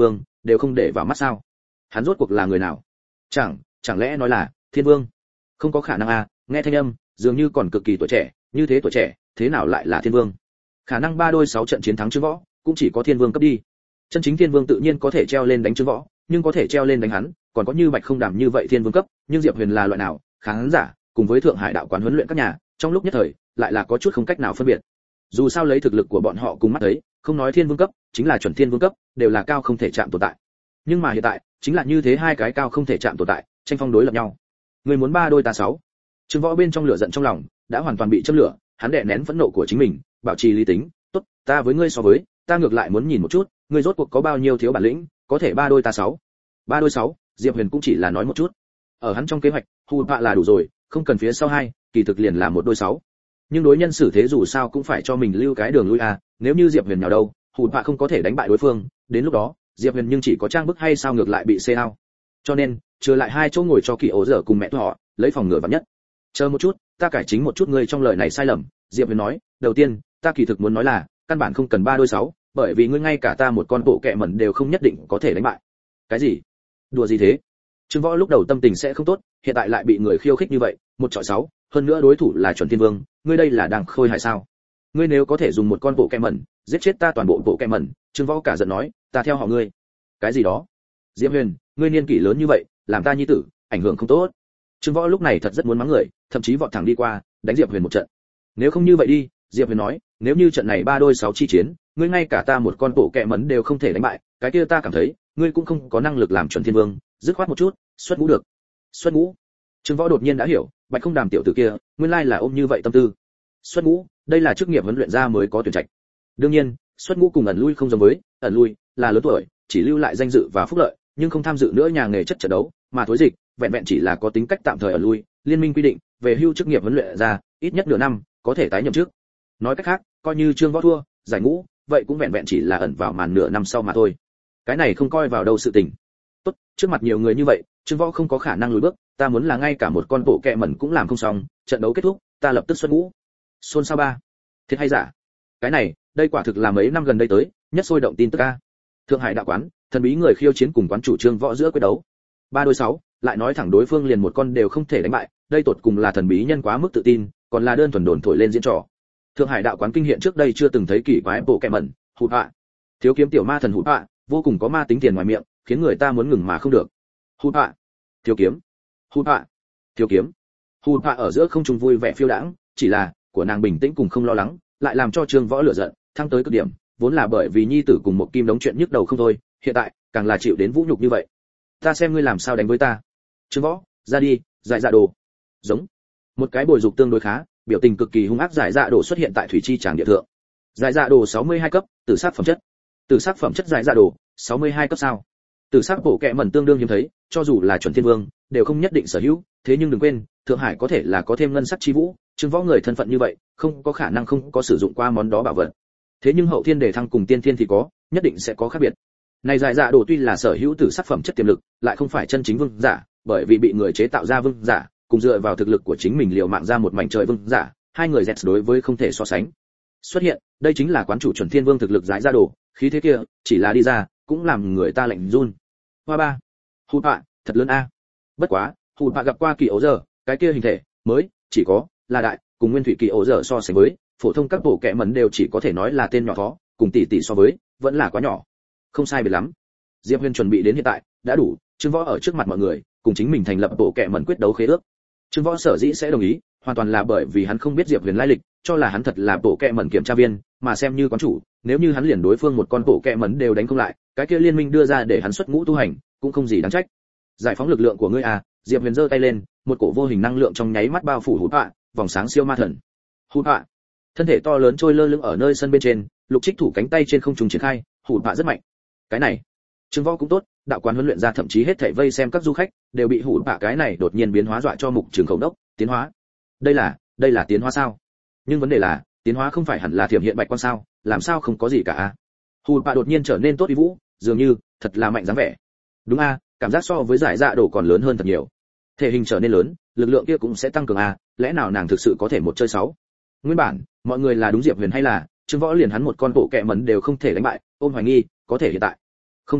đều không để vào mắt sao? Hắn rốt cuộc là người nào? Chẳng, chẳng lẽ nói là Thiên Vương? Không có khả năng à, nghe thanh âm, dường như còn cực kỳ tuổi trẻ, như thế tuổi trẻ, thế nào lại là Thiên Vương? Khả năng ba đôi sáu trận chiến thắng Trương Võ, cũng chỉ có Thiên Vương cấp đi. Chân chính Thiên Vương tự nhiên có thể treo lên đánh Trương Võ, nhưng có thể treo lên đánh hắn, còn có như Bạch Không Đàm như vậy Thiên Vương cấp, nhưng Diệp Huyền là loại nào? Khán giả, cùng với Thượng Hải đạo quán huấn luyện các nhà, trong lúc nhất thời, lại là có chút không cách nào phân biệt. Dù sao lấy thực lực của bọn họ cùng mắt thấy, không nói Thiên Vương cấp, chính là chuẩn Thiên Vương cấp, đều là cao không thể chạm tồn tại. Nhưng mà hiện tại, chính là như thế hai cái cao không thể chạm tồn tại, tranh phong đối lập nhau. Người muốn ba đôi ta sáu. Trương Võ bên trong lửa giận trong lòng, đã hoàn toàn bị châm lửa, hắn đè nén phẫn nộ của chính mình, bảo trì lý tính, "Tốt, ta với ngươi so với, ta ngược lại muốn nhìn một chút, ngươi rốt cuộc có bao nhiêu thiếu bản lĩnh, có thể ba đôi ta sáu." Ba đôi sáu, Diệp Huyền cũng chỉ là nói một chút. Ở hắn trong kế hoạch, hù bạ là đủ rồi, không cần phía sau hai, kỳ thực liền là một đôi sáu. Nhưng đối nhân xử thế dù sao cũng phải cho mình lưu cái đường lui à, nếu như Diệp Huyền nhào đâu, hù bạ không có thể đánh bại đối phương, đến lúc đó, Diệp Huyền nhưng chỉ có trang bức hay sao ngược lại bị xê ao. Cho nên, trừ lại hai chỗ ngồi cho Kỳ Ổ Dở cùng mẹ họ, lấy phòng ngừa vạn nhất. Chờ một chút, ta cải chính một chút ngươi trong lời này sai lầm, Diệp Huyền nói, đầu tiên, ta kỳ thực muốn nói là, căn bản không cần ba đôi sáu, bởi vì ngươi ngay cả ta một con bộ kẹ mẩn đều không nhất định có thể đánh bại. Cái gì? Đùa gì thế? Trương Võ lúc đầu tâm tình sẽ không tốt, hiện tại lại bị người khiêu khích như vậy, một chọi sáu, hơn nữa đối thủ là chuẩn Thiên Vương, ngươi đây là đang khôi hài sao? Ngươi nếu có thể dùng một con bộ kẹ mẩn, giết chết ta toàn bộ bộ kẹ mẩn, Trương Võ cả giận nói, ta theo họ ngươi. Cái gì đó? Diệp Huyền, ngươi niên kỷ lớn như vậy, làm ta nhi tử, ảnh hưởng không tốt. Trương Võ lúc này thật rất muốn mắng người, thậm chí vọt thẳng đi qua, đánh Diệp Huyền một trận. Nếu không như vậy đi, Diệp Huyền nói, nếu như trận này ba đôi sáu chi chiến, ngươi ngay cả ta một con bộ kẹ mẩn đều không thể đánh bại, cái kia ta cảm thấy, ngươi cũng không có năng lực làm chuẩn Thiên Vương, dứt khoát một chút, xuất ngũ được. Xuất ngũ? Trương Võ đột nhiên đã hiểu, Bạch Không Đàm tiểu tử kia, nguyên lai là ôm như vậy tâm tư. Xuất ngũ, đây là chức nghiệp huấn luyện ra mới có tuyển trạch. Đương nhiên, xuất ngũ cùng ẩn lui không giống với, ẩn lui là lớn tuổi, chỉ lưu lại danh dự và phúc lợi, nhưng không tham dự nữa nhà nghề chất trận đấu, mà thối dịch, vẹn vẹn chỉ là có tính cách tạm thời ẩn lui, liên minh quy định, về hưu chức nghiệp huấn luyện ra, ít nhất nửa năm, có thể tái nhậm chức. Nói cách khác, coi như Trương Võ thua, giải ngũ, vậy cũng vẹn vẹn chỉ là ẩn vào màn nửa năm sau mà thôi. Cái này không coi vào đâu sự tình. Tốt, trước mặt nhiều người như vậy, Trương Võ không có khả năng lùi bước, ta muốn là ngay cả một con bộ kẹ mẩn cũng làm không xong, trận đấu kết thúc, ta lập tức xuất ngũ. Xôn xao ba. Thiệt hay giả? Cái này, đây quả thực là mấy năm gần đây tới, nhất sôi động tin tức a. Thượng Hải đạo quán, thần bí người khiêu chiến cùng quán chủ Trương Võ giữa quyết đấu. Ba đôi sáu, lại nói thẳng đối phương liền một con đều không thể đánh bại, đây tột cùng là thần bí nhân quá mức tự tin, còn là đơn thuần đồn thổi lên diễn trò. Thượng Hải đạo quán kinh hiện trước đây chưa từng thấy kỳ quái bộ kẹ mẩn, hụt họa. Thiếu kiếm tiểu ma thần hụt họa, vô cùng có ma tính tiền ngoài miệng, khiến người ta muốn ngừng mà không được. Hụt họa, thiếu kiếm, hụt họa, thiếu kiếm. Hụt họa ở giữa không trung vui vẻ phiêu đãng, chỉ là của nàng bình tĩnh cùng không lo lắng, lại làm cho Trương Võ lửa giận thăng tới cực điểm, vốn là bởi vì nhi tử cùng một kim đống chuyện nhức đầu không thôi, hiện tại càng là chịu đến vũ nhục như vậy. Ta xem ngươi làm sao đánh với ta. Trương Võ, ra đi, giải dạ đồ. Giống. Một cái bồi dục tương đối khá, biểu tình cực kỳ hung ác giải dạ đồ xuất hiện tại thủy chi tràng địa thượng. Giải dạ đồ sáu mươi hai cấp, tử sắc phẩm chất. Tử sắc phẩm chất giải dạ đồ, sáu mươi hai cấp sao? Tử sắc bộ kệ mẩn tương đương hiếm thấy, cho dù là chuẩn thiên vương, đều không nhất định sở hữu, thế nhưng đừng quên, Thượng Hải có thể là có thêm ngân sắc chi vũ, Trương Võ người thân phận như vậy, không có khả năng không có sử dụng qua món đó bảo vật. Thế nhưng hậu thiên đề thăng cùng tiên thiên thì có, nhất định sẽ có khác biệt. Này giải dạ đồ tuy là sở hữu tử sắc phẩm chất tiềm lực, lại không phải chân chính vương giả, bởi vì bị người chế tạo ra vương giả, cùng dựa vào thực lực của chính mình liều mạng ra một mảnh trời vương giả, hai người dẹt đối với không thể so sánh. Xuất hiện, đây chính là quán chủ chuẩn thiên vương thực lực giải dạ đồ, khí thế kia, chỉ là đi ra, cũng làm người ta lạnh run. Hoa ba, hụt bạ, thật lớn a. Bất quá, hụt bạ gặp qua kỳ ấu giờ, cái kia hình thể mới chỉ có là đại, cùng nguyên thủy kỳ ấu giờ so sánh với, phổ thông các bộ kệ mẩn đều chỉ có thể nói là tên nhỏ thó, cùng tỷ tỷ so với, vẫn là quá nhỏ. Không sai biệt lắm. Diệp Huyền chuẩn bị đến hiện tại, đã đủ, Trương Võ ở trước mặt mọi người, cùng chính mình thành lập bộ kệ mẩn quyết đấu khế ước. Trương Võ sở dĩ sẽ đồng ý, hoàn toàn là bởi vì hắn không biết Diệp Huyền lai lịch, cho là hắn thật là bộ kệ mẩn kiểm tra viên, mà xem như quán chủ, nếu như hắn liền đối phương một con bộ kệ mẩn đều đánh không lại, cái kia liên minh đưa ra để hắn xuất ngũ tu hành, cũng không gì đáng trách. Giải phóng lực lượng của ngươi à? Diệp Huyền giơ tay lên, một cổ vô hình năng lượng trong nháy mắt bao phủ hụt họa, vòng sáng siêu ma thần. Hụt họa, thân thể to lớn trôi lơ lửng ở nơi sân bên trên, lục trích thủ cánh tay trên không trung triển khai, hụt họa rất mạnh. Cái này, Trương Võ cũng tốt, đạo quán huấn luyện ra thậm chí hết thảy vây xem các du khách đều bị hụt họa cái này đột nhiên biến hóa dọa cho mục trường khẩu đốc, tiến hóa. Đây là, đây là tiến hóa sao? Nhưng vấn đề là, tiến hóa không phải hẳn là thiểm hiện bạch quan sao, làm sao không có gì cả a? Hụt họa đột nhiên trở nên tốt ý vũ, dường như thật là mạnh dáng vẻ. Đúng a, cảm giác so với giải dạ đồ còn lớn hơn thật nhiều. Thể hình trở nên lớn, lực lượng kia cũng sẽ tăng cường a, lẽ nào nàng thực sự có thể một chơi sáu? Nguyên bản, mọi người là đúng Diệp Huyền hay là Trương Võ liền hắn một con bộ kệ mẩn đều không thể đánh bại, ôm hoài nghi, có thể hiện tại. Không đúng,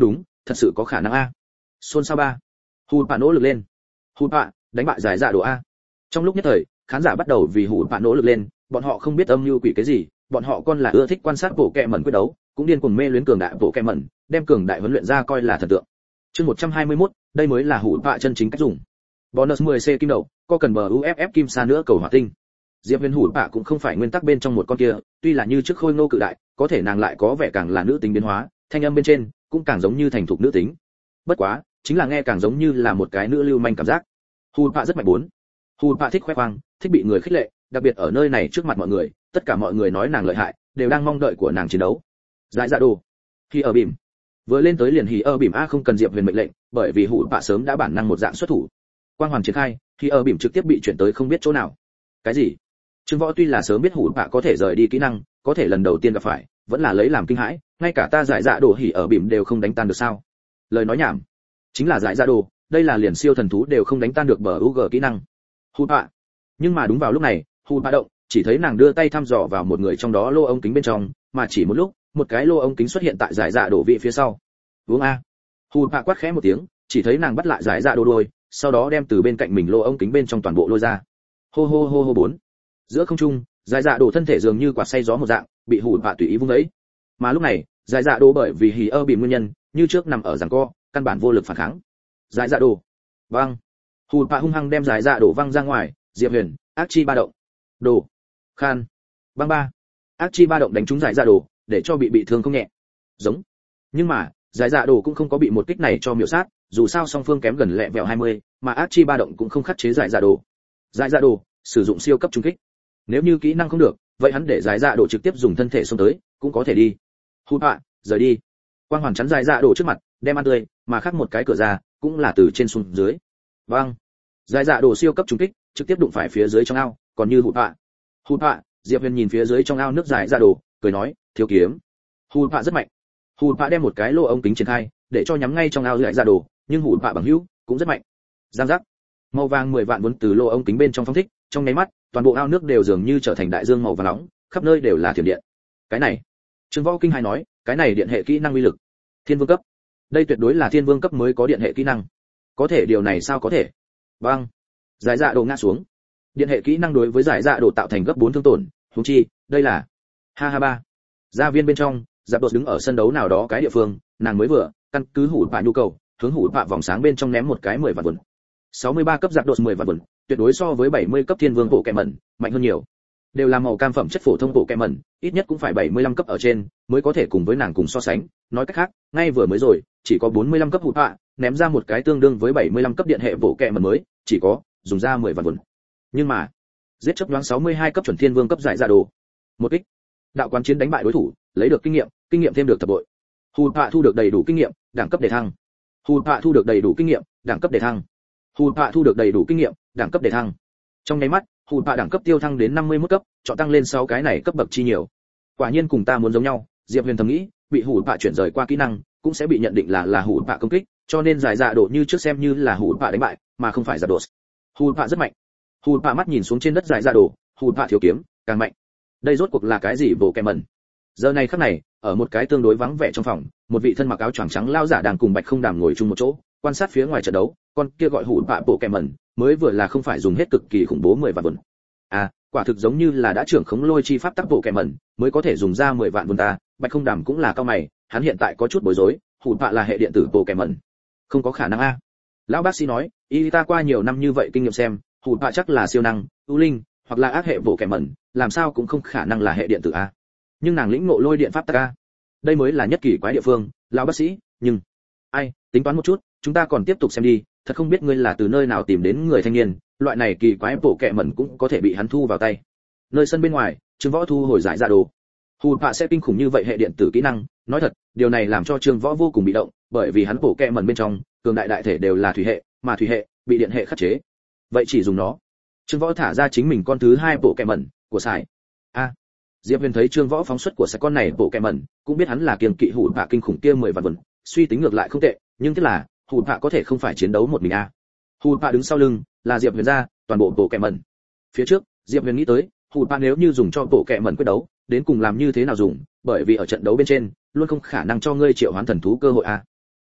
thật sự có khả năng a. Xôn xao ba. Hủ Bạ nỗ lực lên. Hủ Bạ đánh bại giải dạ đồ a. Trong lúc nhất thời, khán giả bắt đầu vì Hủ Bạ nỗ lực lên, bọn họ không biết âm mưu quỷ cái gì, bọn họ con là ưa thích quan sát bộ kệ mẩn quyết đấu, cũng điên cuồng mê luyến cường đại bộ kệ mẩn, đem cường đại huấn luyện ra coi là thần tượng. Chương một trăm hai mươi mốt, đây mới là Hủ Bạ chân chính cách dùng. Bonus mười C kim đậu, có cần bờ u ép ép kim sa nữa cầu hỏa tinh. Diệp Huyền Hủ Bạ cũng không phải nguyên tắc bên trong một con kia, tuy là như trước khôi ngô cự đại, có thể nàng lại có vẻ càng là nữ tính biến hóa, thanh âm bên trên cũng càng giống như thành thục nữ tính. Bất quá, chính là nghe càng giống như là một cái nữ lưu manh cảm giác. Hủ Bạ rất mạnh bốn. Hủ Bạ thích khoe khoang, thích bị người khích lệ, đặc biệt ở nơi này trước mặt mọi người, tất cả mọi người nói nàng lợi hại, đều đang mong đợi của nàng chiến đấu. Giải dạ đồ. Khi ở bìm. Vừa lên tới liền hỉ ở bìm a không cần Diệp Huyền mệnh lệnh, bởi vì Hủ Bạ sớm đã bản năng một dạng xuất thủ. Quang hoàn triển khai, khi ở bìm trực tiếp bị chuyển tới không biết chỗ nào. Cái gì? Trương Võ tuy là sớm biết Hủ Bạ có thể rời đi kỹ năng, có thể lần đầu tiên gặp phải, vẫn là lấy làm kinh hãi, ngay cả ta giải dạ đồ hỉ ở bìm đều không đánh tan được sao? Lời nói nhảm. Chính là giải dạ đồ, đây là liền siêu thần thú đều không đánh tan được bờ u giê kỹ năng. Hủ Bạ. Nhưng mà đúng vào lúc này, Hủ Bạ động, chỉ thấy nàng đưa tay thăm dò vào một người trong đó lô ống kính bên trong, mà chỉ một lúc, một cái lô ống kính xuất hiện tại giải dạ đồ vị phía sau. Uống a. Hủ Bạ quát khẽ một tiếng, chỉ thấy nàng bắt lại giải dạ đồ đuôi, sau đó đem từ bên cạnh mình lô ống kính bên trong toàn bộ lôi ra. Hô hô hô hô bốn. Giữa không trung, giải dạ đồ thân thể dường như quạt xay gió một dạng, bị Hủ Bạ tùy ý vung ấy. Mà lúc này, giải dạ đồ bởi vì hỉ ơ bị nguyên nhân, như trước nằm ở giằng co, căn bản vô lực phản kháng. Giải dạ đồ. Vâng. Hủ Bạ hung hăng đem giải dạ đồ văng ra ngoài, Diệp Huyền, ác chi ba động. Đồ. Khan. Băng ba. Ác chi ba động đánh trúng giải dạ đồ, để cho bị bị thương không nhẹ. Giống. Nhưng mà, giải dạ đồ cũng không có bị một kích này cho miểu sát, dù sao song phương kém gần lẹ vẹo hai mươi, mà ác chi ba động cũng không khắc chế giải dạ đồ. Giải dạ đồ sử dụng siêu cấp trung kích. Nếu như kỹ năng không được, vậy hắn để giải dạ đồ trực tiếp dùng thân thể xông tới, cũng có thể đi. Hủ Bạ, rời đi. Quang hoàn chắn giải dạ đồ trước mặt, đem ăn tươi, mà khác một cái cửa ra, cũng là từ trên xuống dưới. Vâng. Giải dạ đồ siêu cấp trung kích, trực tiếp đụng phải phía dưới trong ao, còn như Hủ Bạ. Hủ Bạ, Diệp Huyền nhìn phía dưới trong ao nước giải dạ đồ, cười nói, thiếu kiếm. Hủ Bạ rất mạnh. Hủ Bạ đem một cái lỗ ống kính triển khai, để cho nhắm ngay trong ao giải dạ đồ, nhưng Hủ Bạ bằng hữu cũng rất mạnh. Giang giác. Màu vàng mười vạn vốn từ lỗ ống kính bên trong phóng thích, trong nháy mắt, toàn bộ ao nước đều dường như trở thành đại dương màu vàng nóng, khắp nơi đều là thiểm điện. Cái này, Trương Võ kinh hãi nói, cái này điện hệ kỹ năng uy lực, thiên vương cấp. Đây tuyệt đối là thiên vương cấp mới có điện hệ kỹ năng. Có thể điều này sao có thể? Bang. Giải dạ đồ ngã xuống. Điện hệ kỹ năng đối với giải dạ đồ tạo thành gấp bốn thương tổn, huống chi, đây là ha ha ba. Gia viên bên trong, Giáp Đột đứng ở sân đấu nào đó cái địa phương, nàng mới vừa căn cứ Hủ Bạ nhu cầu, hướng Hủ Bạ vòng sáng bên trong ném một cái mười vạn vốn. sáu mươi ba cấp Giáp Đột mười vạn vốn, tuyệt đối so với bảy mươi cấp thiên vương bộ kệ mẩn mạnh hơn nhiều. Đều là màu cam phẩm chất phổ thông bộ kệ mẩn, ít nhất cũng phải bảy mươi lăm cấp ở trên mới có thể cùng với nàng cùng so sánh. Nói cách khác, ngay vừa mới rồi, chỉ có bốn mươi lăm cấp Hủ Bạ, ném ra một cái tương đương với bảy mươi lăm cấp điện hệ bộ kệ mẩn mới, chỉ có dùng ra mười vạn vốn. Nhưng mà, giết chấp nhoáng sáu mươi hai cấp chuẩn thiên vương cấp giải dạ đồ. Một kích, đạo quán chiến đánh bại đối thủ, lấy được kinh nghiệm, kinh nghiệm thêm được thập bội. Hủ Bạ thu được đầy đủ kinh nghiệm, đẳng cấp đề thăng. Hủ Bạ thu được đầy đủ kinh nghiệm, đẳng cấp đề thăng. Hủ Bạ thu được đầy đủ kinh nghiệm, đẳng cấp đề thăng. Trong nháy mắt, Hủ Bạ đẳng cấp tiêu thăng đến năm mươi mốt cấp, chọn tăng lên sáu cái này cấp bậc chi nhiều. Quả nhiên cùng ta muốn giống nhau, Diệp Huyền thầm nghĩ, bị Hủ Bạ chuyển rời qua kỹ năng, cũng sẽ bị nhận định là là Hủ Bạ công kích, cho nên giải dạ độ như trước xem như là Hủ Bạ đánh bại, mà không phải Giáp Đột. Hủ Bạ rất mạnh. Hủ Bạ mắt nhìn xuống trên đất giải dạ đồ, Hủ Bạ thiếu kiếm, càng mạnh. Đây rốt cuộc là cái gì bộ kệ mẩn? Giờ này khắc này, ở một cái tương đối vắng vẻ trong phòng, một vị thân mặc áo choàng trắng lao giả đang cùng Bạch Không Đàm ngồi chung một chỗ, quan sát phía ngoài trận đấu, con kia gọi Hủ Bạ bộ kệ mẩn, mới vừa là không phải dùng hết cực kỳ khủng bố mười vạn vốn. À, quả thực giống như là đã trưởng khống lôi chi pháp tắc bộ kệ mẩn, mới có thể dùng ra mười vạn vốn ta. Bạch Không Đàm cũng là cao mày, hắn hiện tại có chút bối rối, Hủ Bạ là hệ điện tử bộ kệ mẩn, không có khả năng a. Lão bác sĩ nói, y ta qua nhiều năm như vậy kinh nghiệm xem, Hủ Bạ chắc là siêu năng, ưu linh, hoặc là ác hệ bộ kệ mẩn, làm sao cũng không khả năng là hệ điện tử a. Nhưng nàng lĩnh ngộ lôi điện pháp tắc a, đây mới là nhất kỳ quái địa phương. Lão bác sĩ, nhưng ai, tính toán một chút, chúng ta còn tiếp tục xem đi, thật không biết ngươi là từ nơi nào tìm đến người thanh niên, loại này kỳ quái bộ kệ mẩn cũng có thể bị hắn thu vào tay. Nơi sân bên ngoài, Trương Võ thu hồi giải dạ đồ. Hủ Bạ sẽ kinh khủng như vậy hệ điện tử kỹ năng, nói thật, điều này làm cho Trương Võ vô cùng bị động, bởi vì hắn bộ kệ mẩn bên trong, cường đại đại thể đều là thủy hệ, mà thủy hệ bị điện hệ khắc chế. Vậy chỉ dùng nó. Trương Võ thả ra chính mình con thứ hai bộ kệ mẩn của sải. A. Diệp Huyền thấy Trương Võ phóng xuất của sải con này bộ kệ mẩn, cũng biết hắn là kiêng kỵ Hủ Bạ kinh khủng kia mười vạn vốn, suy tính ngược lại không tệ, nhưng tức là, Hủ Bạ có thể không phải chiến đấu một mình a. Hủ Bạ đứng sau lưng, là Diệp Huyền ra, toàn bộ bộ kệ mẩn. Phía trước, Diệp Huyền nghĩ tới, Hủ Bạ nếu như dùng cho bộ kệ mẩn quyết đấu, đến cùng làm như thế nào dùng, bởi vì ở trận đấu bên trên, luôn không khả năng cho ngươi triệu hoán thần thú cơ hội a.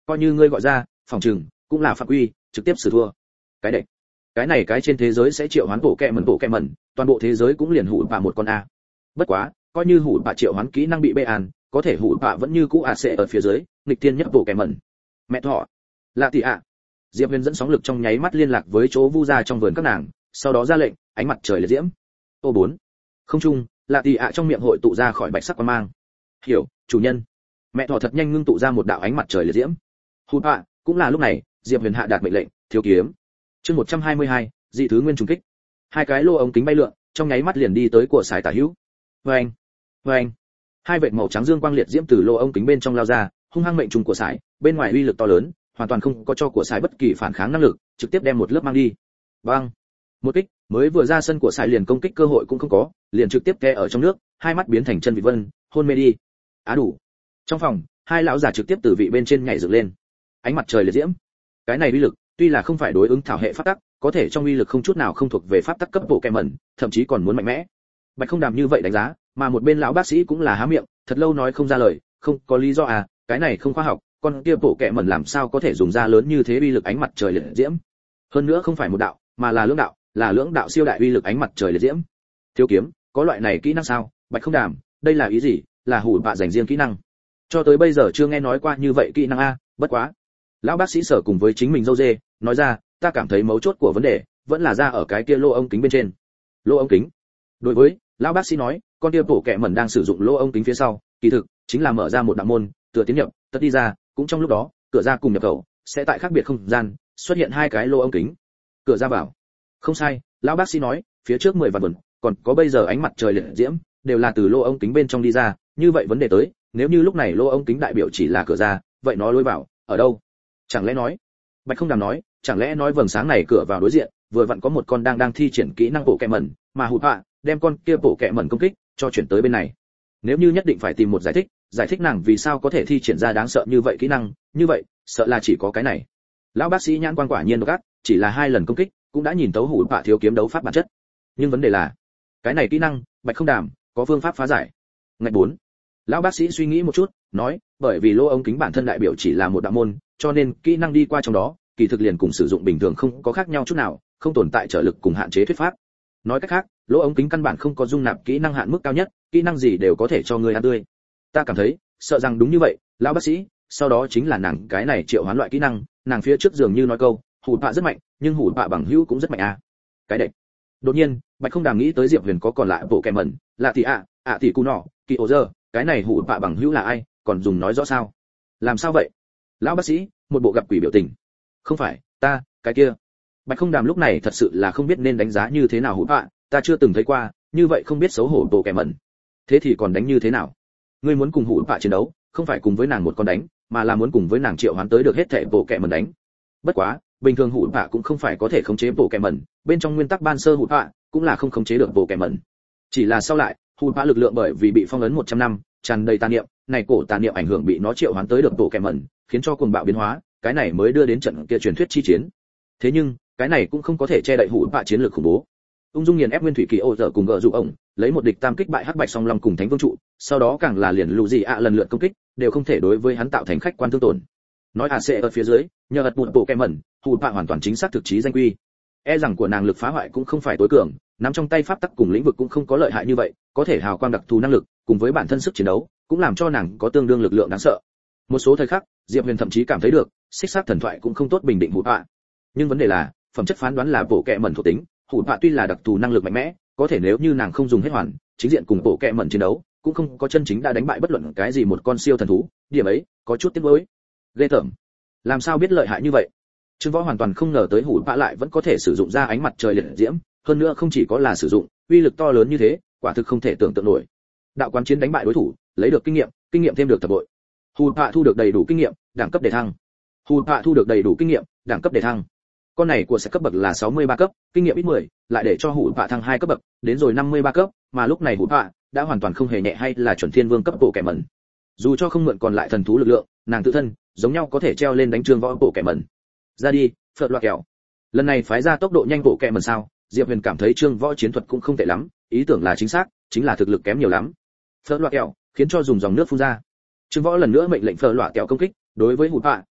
coi như ngươi gọi ra phòng trừng cũng là phạm quy, trực tiếp xử thua. Cái đệch, cái này cái trên thế giới sẽ triệu hoán bộ kẹ mẩn bộ kẹ mẩn, toàn bộ thế giới cũng liền hủ bạ một con a. Bất quá coi như hủ bạ triệu hoán kỹ năng bị bê an, có thể hủ bạ vẫn như cũ a sẽ ở phía dưới nghịch tiên nhất bộ kẹ mẩn. Mẹ thọ lạ tỷ ạ. Diệp Huyền dẫn sóng lực trong nháy mắt liên lạc với chỗ vu gia trong vườn các nàng, sau đó ra lệnh ánh mặt trời liệt diễm. Ô bốn không trung, lạ tỷ ạ trong miệng hội tụ ra khỏi bạch sắc quang mang. Hiểu chủ nhân. Mẹ thọ thật nhanh ngưng tụ ra một đạo ánh mặt trời liệt diễm. Hủ bạ cũng là lúc này Diệp Huyền hạ đạt mệnh lệnh thiếu kiếm. Chương một trăm hai mươi hai, dị thứ nguyên trùng kích. Hai cái lô ống kính bay lượn, trong nháy mắt liền đi tới của sải tả hữu. Oeng, oeng. Hai vệt màu trắng dương quang liệt diễm từ lô ống kính bên trong lao ra, hung hăng mệnh trùng của sải, bên ngoài uy lực to lớn, hoàn toàn không có cho của sải bất kỳ phản kháng năng lực, trực tiếp đem một lớp mang đi. Bang. Một kích, mới vừa ra sân của sải liền công kích cơ hội cũng không có, liền trực tiếp té ở trong nước, hai mắt biến thành chân vị vân, hôn mê đi. Á đủ. Trong phòng, hai lão già trực tiếp từ vị bên trên nhảy dựng lên. Ánh mặt trời liệt diễm. Cái này uy lực, tuy là không phải đối ứng thảo hệ pháp tắc, có thể trong uy lực không chút nào không thuộc về pháp tắc cấp bộ kèm mẩn, thậm chí còn muốn mạnh mẽ. Bạch Không Đàm như vậy đánh giá, mà một bên lão bác sĩ cũng là há miệng, thật lâu nói không ra lời, không có lý do à, cái này không khoa học, con kia bộ kèm mẩn làm sao có thể dùng ra lớn như thế uy lực ánh mặt trời liệt diễm? Hơn nữa không phải một đạo, mà là lưỡng đạo, là lưỡng đạo siêu đại uy lực ánh mặt trời liệt diễm. Thiếu kiếm, có loại này kỹ năng sao? Bạch Không Đàm, đây là ý gì? Là hủ bạ dành riêng kỹ năng? Cho tới bây giờ chưa nghe nói qua như vậy kỹ năng a, bất quá. Lão bác sĩ sở cùng với chính mình dâu dê, nói ra, ta cảm thấy mấu chốt của vấn đề vẫn là ra ở cái kia lô ống kính bên trên. Lô ống kính. Đối với, lão bác sĩ nói, con kia bộ kệ mẩn đang sử dụng lô ống kính phía sau, kỳ thực chính là mở ra một đạo môn, tựa tiến nhập, tất đi ra, cũng trong lúc đó, cửa ra cùng nhập khẩu sẽ tại khác biệt không gian xuất hiện hai cái lô ống kính. Cửa ra vào. Không sai, lão bác sĩ nói, phía trước mười vạn vườn, còn có bây giờ ánh mặt trời liệt diễm, đều là từ lô ống kính bên trong đi ra, như vậy vấn đề tới, nếu như lúc này lô ống kính đại biểu chỉ là cửa ra, vậy nó lối vào ở đâu? Chẳng lẽ nói? Bạch Không Đàm nói, chẳng lẽ nói vầng sáng này cửa vào đối diện, vừa vặn có một con đang đang thi triển kỹ năng bộ kệ mẩn, mà hụt họa, đem con kia bộ kệ mẩn công kích, cho chuyển tới bên này. Nếu như nhất định phải tìm một giải thích, giải thích nàng vì sao có thể thi triển ra đáng sợ như vậy kỹ năng, như vậy, sợ là chỉ có cái này. Lão bác sĩ nhãn quan quả nhiên độc ác, chỉ là hai lần công kích, cũng đã nhìn tấu hụt họa thiếu kiếm đấu pháp bản chất. Nhưng vấn đề là, cái này kỹ năng, Bạch Không Đàm có phương pháp phá giải. Ngạch bốn. Lão bác sĩ suy nghĩ một chút, nói, bởi vì lỗ ống kính bản thân đại biểu chỉ là một đạo môn, cho nên kỹ năng đi qua trong đó, kỳ thực liền cùng sử dụng bình thường không có khác nhau chút nào, không tồn tại trở lực cùng hạn chế thuyết pháp. Nói cách khác, lỗ ống kính căn bản không có dung nạp kỹ năng hạn mức cao nhất, kỹ năng gì đều có thể cho người ăn tươi. Ta cảm thấy, sợ rằng đúng như vậy, lão bác sĩ, sau đó chính là nàng cái này triệu hoán loại kỹ năng, nàng phía trước dường như nói câu, hủ bạ rất mạnh, nhưng hủ bạ bằng hữu cũng rất mạnh à. Cái đệch. Đột nhiên, Bạch Không Đàm nghĩ tới Diệp Huyền có còn lại bộ kèm mẩn, là tỷ ạ, ạ tỷ cu nọ, kỳ ổ giờ, cái này hủ bạ bằng hữu là ai, còn dùng nói rõ sao? Làm sao vậy? Lão bác sĩ, một bộ gặp quỷ biểu tình. Không phải, ta, cái kia. Bạch Không Đàm lúc này thật sự là không biết nên đánh giá như thế nào hủ bạ, ta chưa từng thấy qua, như vậy không biết xấu hổ bộ kèm mẩn. Thế thì còn đánh như thế nào? Ngươi muốn cùng hủ bạ chiến đấu, không phải cùng với nàng một con đánh, mà là muốn cùng với nàng triệu hoán tới được hết thảy bộ kèm mẩn đánh. Bất quá, bình thường hủ bạ cũng không phải có thể khống chế bộ kèm mẩn, bên trong nguyên tắc ban sơ hủ bạ cũng là không khống chế được bộ kèm mẩn. Chỉ là sau lại, hủ bạ lực lượng bởi vì bị phong ấn một trăm năm, tràn đầy tà niệm, này cổ tà niệm ảnh hưởng bị nó triệu hoán tới được bộ kèm mẩn, khiến cho cuồng bạo biến hóa, cái này mới đưa đến trận kia truyền thuyết chi chiến. Thế nhưng, cái này cũng không có thể che đậy hủ bạ chiến lược khủng bố. Ung dung nghiền ép nguyên thủy kỳ ô dở cùng gỡ dụ ổng, lấy một địch tam kích bại hắc bạch song long cùng thánh vương trụ, sau đó càng là liền lù gì ạ lần lượt công kích, đều không thể đối với hắn tạo thành khách quan thương tổn. Nói ạ sẽ ở phía dưới, nhờ ật một bộ kèm mẩn, hủ bạ hoàn toàn chính xác thực chí danh quy. E rằng của nàng lực phá hoại cũng không phải tối cường, nắm trong tay pháp tắc cùng lĩnh vực cũng không có lợi hại như vậy, có thể hào quang đặc thù năng lực, cùng với bản thân sức chiến đấu, cũng làm cho nàng có tương đương lực lượng đáng sợ. Một số thời khắc, Diệp Huyền thậm chí cảm thấy được, xích sát thần thoại cũng không tốt bình định hủ bạ. Nhưng vấn đề là, phẩm chất phán đoán là bộ kệ mẩn thuộc tính, hủ bạ tuy là đặc thù năng lực mạnh mẽ, có thể nếu như nàng không dùng hết hoàn, chính diện cùng bộ kệ mẩn chiến đấu, cũng không có chân chính đã đánh bại bất luận cái gì một con siêu thần thú, điểm ấy có chút tiếc nuối. Ghê tởm. Làm sao biết lợi hại như vậy? Trương Võ hoàn toàn không ngờ tới hủ bạ lại vẫn có thể sử dụng ra ánh mặt trời liệt diễm, hơn nữa không chỉ có là sử dụng, uy lực to lớn như thế, quả thực không thể tưởng tượng nổi. Đạo quán chiến đánh bại đối thủ, lấy được kinh nghiệm, kinh nghiệm thêm được thập bội. Hủ bạ thu được đầy đủ kinh nghiệm, đẳng cấp đề thăng. Hủ bạ thu được đầy đủ kinh nghiệm, đẳng cấp đề thăng. Con này của sẽ cấp bậc là sáu mươi ba cấp, kinh nghiệm ít mười, lại để cho hủ bạ thăng hai cấp bậc, đến rồi năm mươi ba cấp, mà lúc này hủ bạ đã hoàn toàn không hề nhẹ hay là chuẩn thiên vương cấp bộ kẻ mẩn. Dù cho không mượn còn lại thần thú lực lượng, nàng tự thân giống nhau có thể treo lên đánh Trương Võ bộ kẻ mẩn. Ra đi, phật loa kẹo. Lần này phái ra tốc độ nhanh bộ kẻ mẩn sao? Diệp Huyền cảm thấy Trương Võ chiến thuật cũng không tệ lắm, ý tưởng là chính xác, chính là thực lực kém nhiều lắm. Phật loa kẹo, khiến cho dùng dòng nước phun ra. Trương Võ lần nữa mệnh lệnh phật loa kẹo công kích, đối với hủ bạ,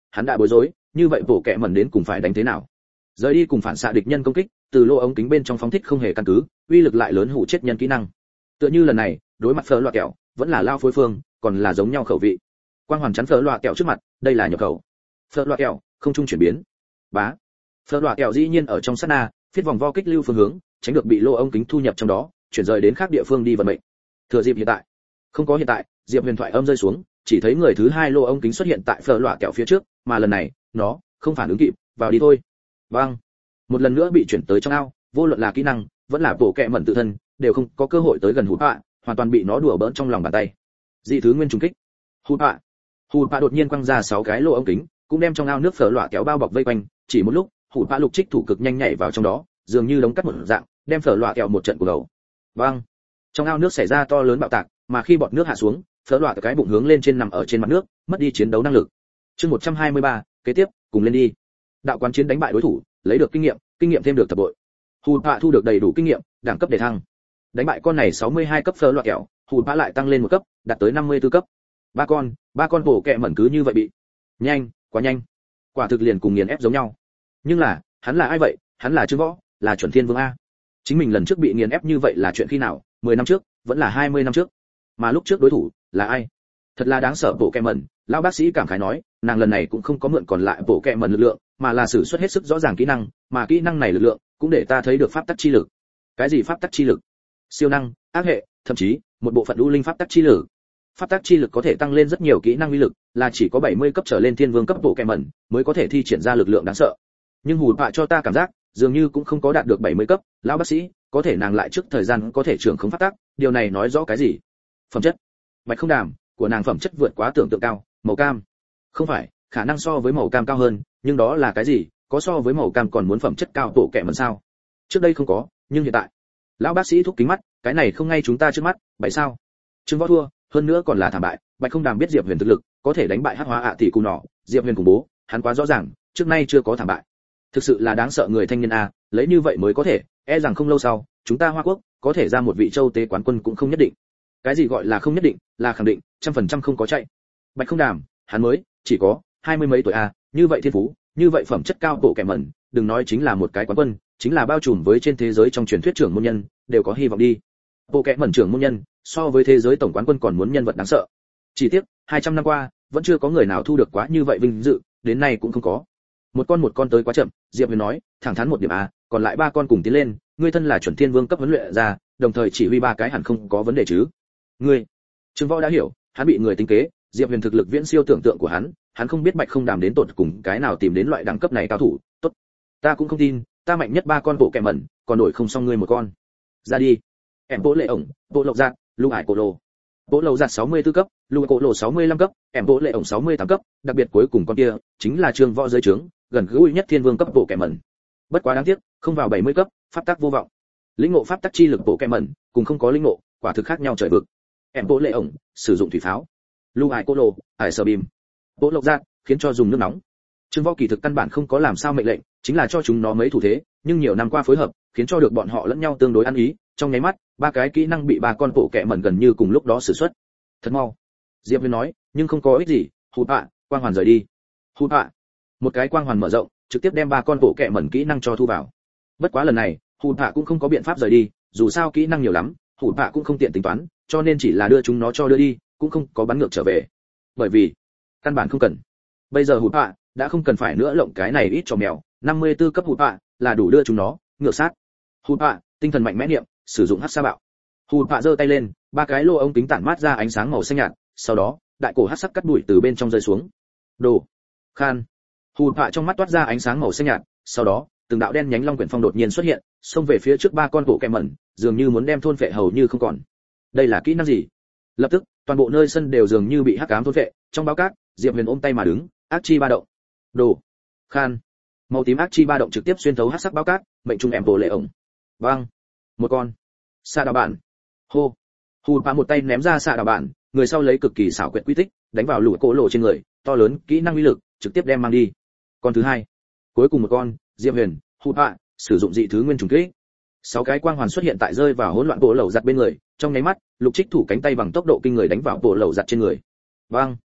hắn đã bối rối, như vậy bộ kệ mẩn đến cùng phải đánh thế nào? Rời đi cùng phản xạ địch nhân công kích, từ lỗ ống kính bên trong phóng thích không hề căn cứ, uy lực lại lớn hủ chết nhân kỹ năng. Tựa như lần này, đối mặt phở loạ kẹo, vẫn là lao phối phương, còn là giống nhau khẩu vị. Quang hoàn chắn phở loạ kẹo trước mặt, đây là nhập khẩu. Phở loạ kẹo, không trung chuyển biến. Bá. Phở loạ kẹo dĩ nhiên ở trong sát na, phiết vòng vo kích lưu phương hướng, tránh được bị lỗ ống kính thu nhập trong đó, chuyển rời đến khác địa phương đi vận mệnh. Thừa dịp hiện tại. Không có hiện tại, Diệp Huyền thoại âm rơi xuống, chỉ thấy người thứ hai lỗ ống kính xuất hiện tại phở loạ kẹo phía trước, mà lần này, nó không phản ứng kịp, vào đi thôi. Vâng. Một lần nữa bị chuyển tới trong ao, vô luận là kỹ năng, vẫn là bộ kệ mẩn tự thân, đều không có cơ hội tới gần hụt bạ, hoàn toàn bị nó đùa bỡn trong lòng bàn tay. Dị thứ nguyên trùng kích. Hụt bạ. Hụt bạ đột nhiên quăng ra sáu cái lỗ ống kính, cũng đem trong ao nước phở loạ kéo bao bọc vây quanh, chỉ một lúc, hụt bạ lục trích thủ cực nhanh nhảy vào trong đó, dường như đống cắt một dạng, đem phở loạ kéo một trận của đầu. Vâng. Trong ao nước xảy ra to lớn bạo tạc, mà khi bọt nước hạ xuống, phở loạ cái bụng hướng lên trên nằm ở trên mặt nước, mất đi chiến đấu năng lực. Chương một trăm hai mươi ba, kế tiếp, cùng lên đi. Đạo quán chiến đánh bại đối thủ, lấy được kinh nghiệm, kinh nghiệm thêm được thập bội. Hùn Pạ thu được đầy đủ kinh nghiệm, đẳng cấp để thăng. Đánh bại con này sáu mươi hai cấp phơ loạt kẹo, Hùn Pạ lại tăng lên một cấp, đạt tới năm mươi tư cấp. Ba con, ba con bổ kẹ mẩn cứ như vậy bị. Nhanh, quá nhanh. Quả thực liền cùng nghiền ép giống nhau. Nhưng là, hắn là ai vậy? Hắn là Trương Võ, là chuẩn thiên vương a. Chính mình lần trước bị nghiền ép như vậy là chuyện khi nào? mười năm trước, vẫn là hai mươi năm trước. Mà lúc trước đối thủ là ai? Thật là đáng sợ bổ kẹ mẩn, lão bác sĩ cảm khái nói, nàng lần này cũng không có mượn còn lại bổ kẹ mẩn lực lượng, mà là sử xuất hết sức rõ ràng kỹ năng, mà kỹ năng này lực lượng cũng để ta thấy được pháp tắc chi lực. Cái gì pháp tắc chi lực? Siêu năng, ác hệ, thậm chí một bộ phận u linh pháp tắc chi lực. Pháp tắc chi lực có thể tăng lên rất nhiều kỹ năng uy lực, là chỉ có bảy mươi cấp trở lên thiên vương cấp bộ kẹ mẩn mới có thể thi triển ra lực lượng đáng sợ. Nhưng Hùn Pạ cho ta cảm giác, dường như cũng không có đạt được bảy mươi cấp, lão bác sĩ, có thể nàng lại trước thời gian có thể trưởng khống pháp tắc, điều này nói rõ cái gì? Phẩm chất. Bạch Không Đàm, của nàng phẩm chất vượt quá tưởng tượng cao, màu cam. Không phải, khả năng so với màu cam cao hơn, nhưng đó là cái gì? Có so với màu cam còn muốn phẩm chất cao bộ kẹ mẩn sao? Trước đây không có, nhưng hiện tại. Lão bác sĩ thúc kính mắt, cái này không ngay chúng ta trước mắt, bảy sao? Trương Võ thua, hơn nữa còn là thảm bại. Bạch Không Đàm biết Diệp Huyền thực lực, có thể đánh bại Hắc Hóa ạ tỷ cù nọ, Diệp Huyền khủng bố, hắn quá rõ ràng, trước nay chưa có thảm bại. Thực sự là đáng sợ người thanh niên a, lấy như vậy mới có thể, e rằng không lâu sau, chúng ta Hoa Quốc có thể ra một vị châu tế quán quân cũng không nhất định. Cái gì gọi là không nhất định, là khẳng định, trăm phần trăm không có chạy. Bạch Không Đàm, hắn mới chỉ có hai mươi mấy tuổi a, như vậy thiên phú, như vậy phẩm chất cao bộ kẻ mẩn, đừng nói chính là một cái quán quân, chính là bao trùm với trên thế giới trong truyền thuyết trưởng môn nhân, đều có hy vọng đi. Bộ kẻ mẩn trưởng môn nhân, so với thế giới tổng quán quân còn muốn nhân vật đáng sợ. Chỉ tiếc, hai trăm năm qua, vẫn chưa có người nào thu được quá như vậy vinh dự, đến nay cũng không có. Một con một con tới quá chậm, Diệp Huyền nói, thẳng thắn một điểm a, còn lại ba con cùng tiến lên, ngươi thân là chuẩn thiên vương cấp huấn luyện ra, đồng thời chỉ huy ba cái hẳn không có vấn đề chứ? Ngươi. Trương Võ đã hiểu, hắn bị người tính kế, Diệp Huyền thực lực viễn siêu tưởng tượng của hắn, hắn không biết Bạch Không Đàm đến tột cùng cái nào tìm đến loại đẳng cấp này cao thủ, tốt. Ta cũng không tin, ta mạnh nhất ba con bộ kẻ mẩn, còn đổi không xong ngươi một con. Ra đi. Em Bố Lệ ổng, Bộ Lộc Giạt, Lưu Hải Cổ Lô. Bộ Lộc Giạt sáu mươi tư cấp, Lưu Cổ Lô sáu mươi lăm cấp, em Bố Lệ ổng sáu mươi tám cấp, đặc biệt cuối cùng con kia chính là Trương Võ dưới trướng, gần gũi nhất thiên vương cấp bộ kẻ mẩn. Bất quá đáng tiếc, không vào bảy mươi cấp, pháp tắc vô vọng. Lĩnh ngộ pháp tắc chi lực bộ kẻ mẩn, cùng không có lĩnh ngộ, quả thực khác nhau trời vực. Em Bố Lệ ổng, sử dụng thủy pháo. Lưu Hải Cổ Lô, Hải Sở Bìm. Bộ Lộc Giạt, khiến cho dùng nước nóng. Trương Võ kỳ thực căn bản không có làm sao mệnh lệnh, chính là cho chúng nó mấy thủ thế, nhưng nhiều năm qua phối hợp, khiến cho được bọn họ lẫn nhau tương đối ăn ý, trong nháy mắt, ba cái kỹ năng bị ba con bộ kẻ mẩn gần như cùng lúc đó sử xuất. Thật mau. Diệp Huyền nói, nhưng không có ích gì, Hụt Bạ, quang hoàn rời đi. Hụt Bạ. Một cái quang hoàn mở rộng, trực tiếp đem ba con bộ kẻ mẩn kỹ năng cho thu vào. Bất quá lần này, Hụt Bạ cũng không có biện pháp rời đi, dù sao kỹ năng nhiều lắm, Hụt Bạ cũng không tiện tính toán, cho nên chỉ là đưa chúng nó cho đưa đi, cũng không có bắn ngược trở về. Bởi vì, căn bản không cần. Bây giờ Hụt Bạ đã không cần phải nữa lộng cái này ít cho mèo, năm mươi tư cấp Hụt Bạ là đủ đưa chúng nó ngược sát. Hụt Bạ, tinh thần mạnh mẽ niệm, sử dụng hắc sa bạo. Hụt Bạ giơ tay lên, ba cái lô ống kính tản mát ra ánh sáng màu xanh nhạt, sau đó, đại cổ hắc sắc cắt đuổi từ bên trong rơi xuống. Đồ. Khan. Hụt Bạ trong mắt toát ra ánh sáng màu xanh nhạt, sau đó, từng đạo đen nhánh long quyển phong đột nhiên xuất hiện, xông về phía trước ba con bộ kẻ mẩn, dường như muốn đem thôn phệ hầu như không còn. Đây là kỹ năng gì? Lập tức, toàn bộ nơi sân đều dường như bị hắc ám thôn phệ, trong báo cát, Diệp Huyền ôm tay mà đứng, ác chi ba động. Đồ. Khan. Màu tím ác chi ba động trực tiếp xuyên thấu hắc sắc báo cát, mệnh trung em bộ lệ ổng. Vang. Một con. Xạ đào bản. Hô. Hụt Bạ một tay ném ra xạ đào bản, người sau lấy cực kỳ xảo quyệt quy tích, đánh vào lũ cổ lộ trên người, to lớn, kỹ năng uy lực, trực tiếp đem mang đi. Con thứ hai. Cuối cùng một con, Diệp Huyền, Hụt Bạ, sử dụng dị thứ nguyên trùng kích. Sáu cái quang hoàn xuất hiện tại rơi vào hỗn loạn bộ lẩu giặt bên người, trong nháy mắt, lục trích thủ cánh tay bằng tốc độ kinh người đánh vào bộ lẩu giặt trên người. Vang.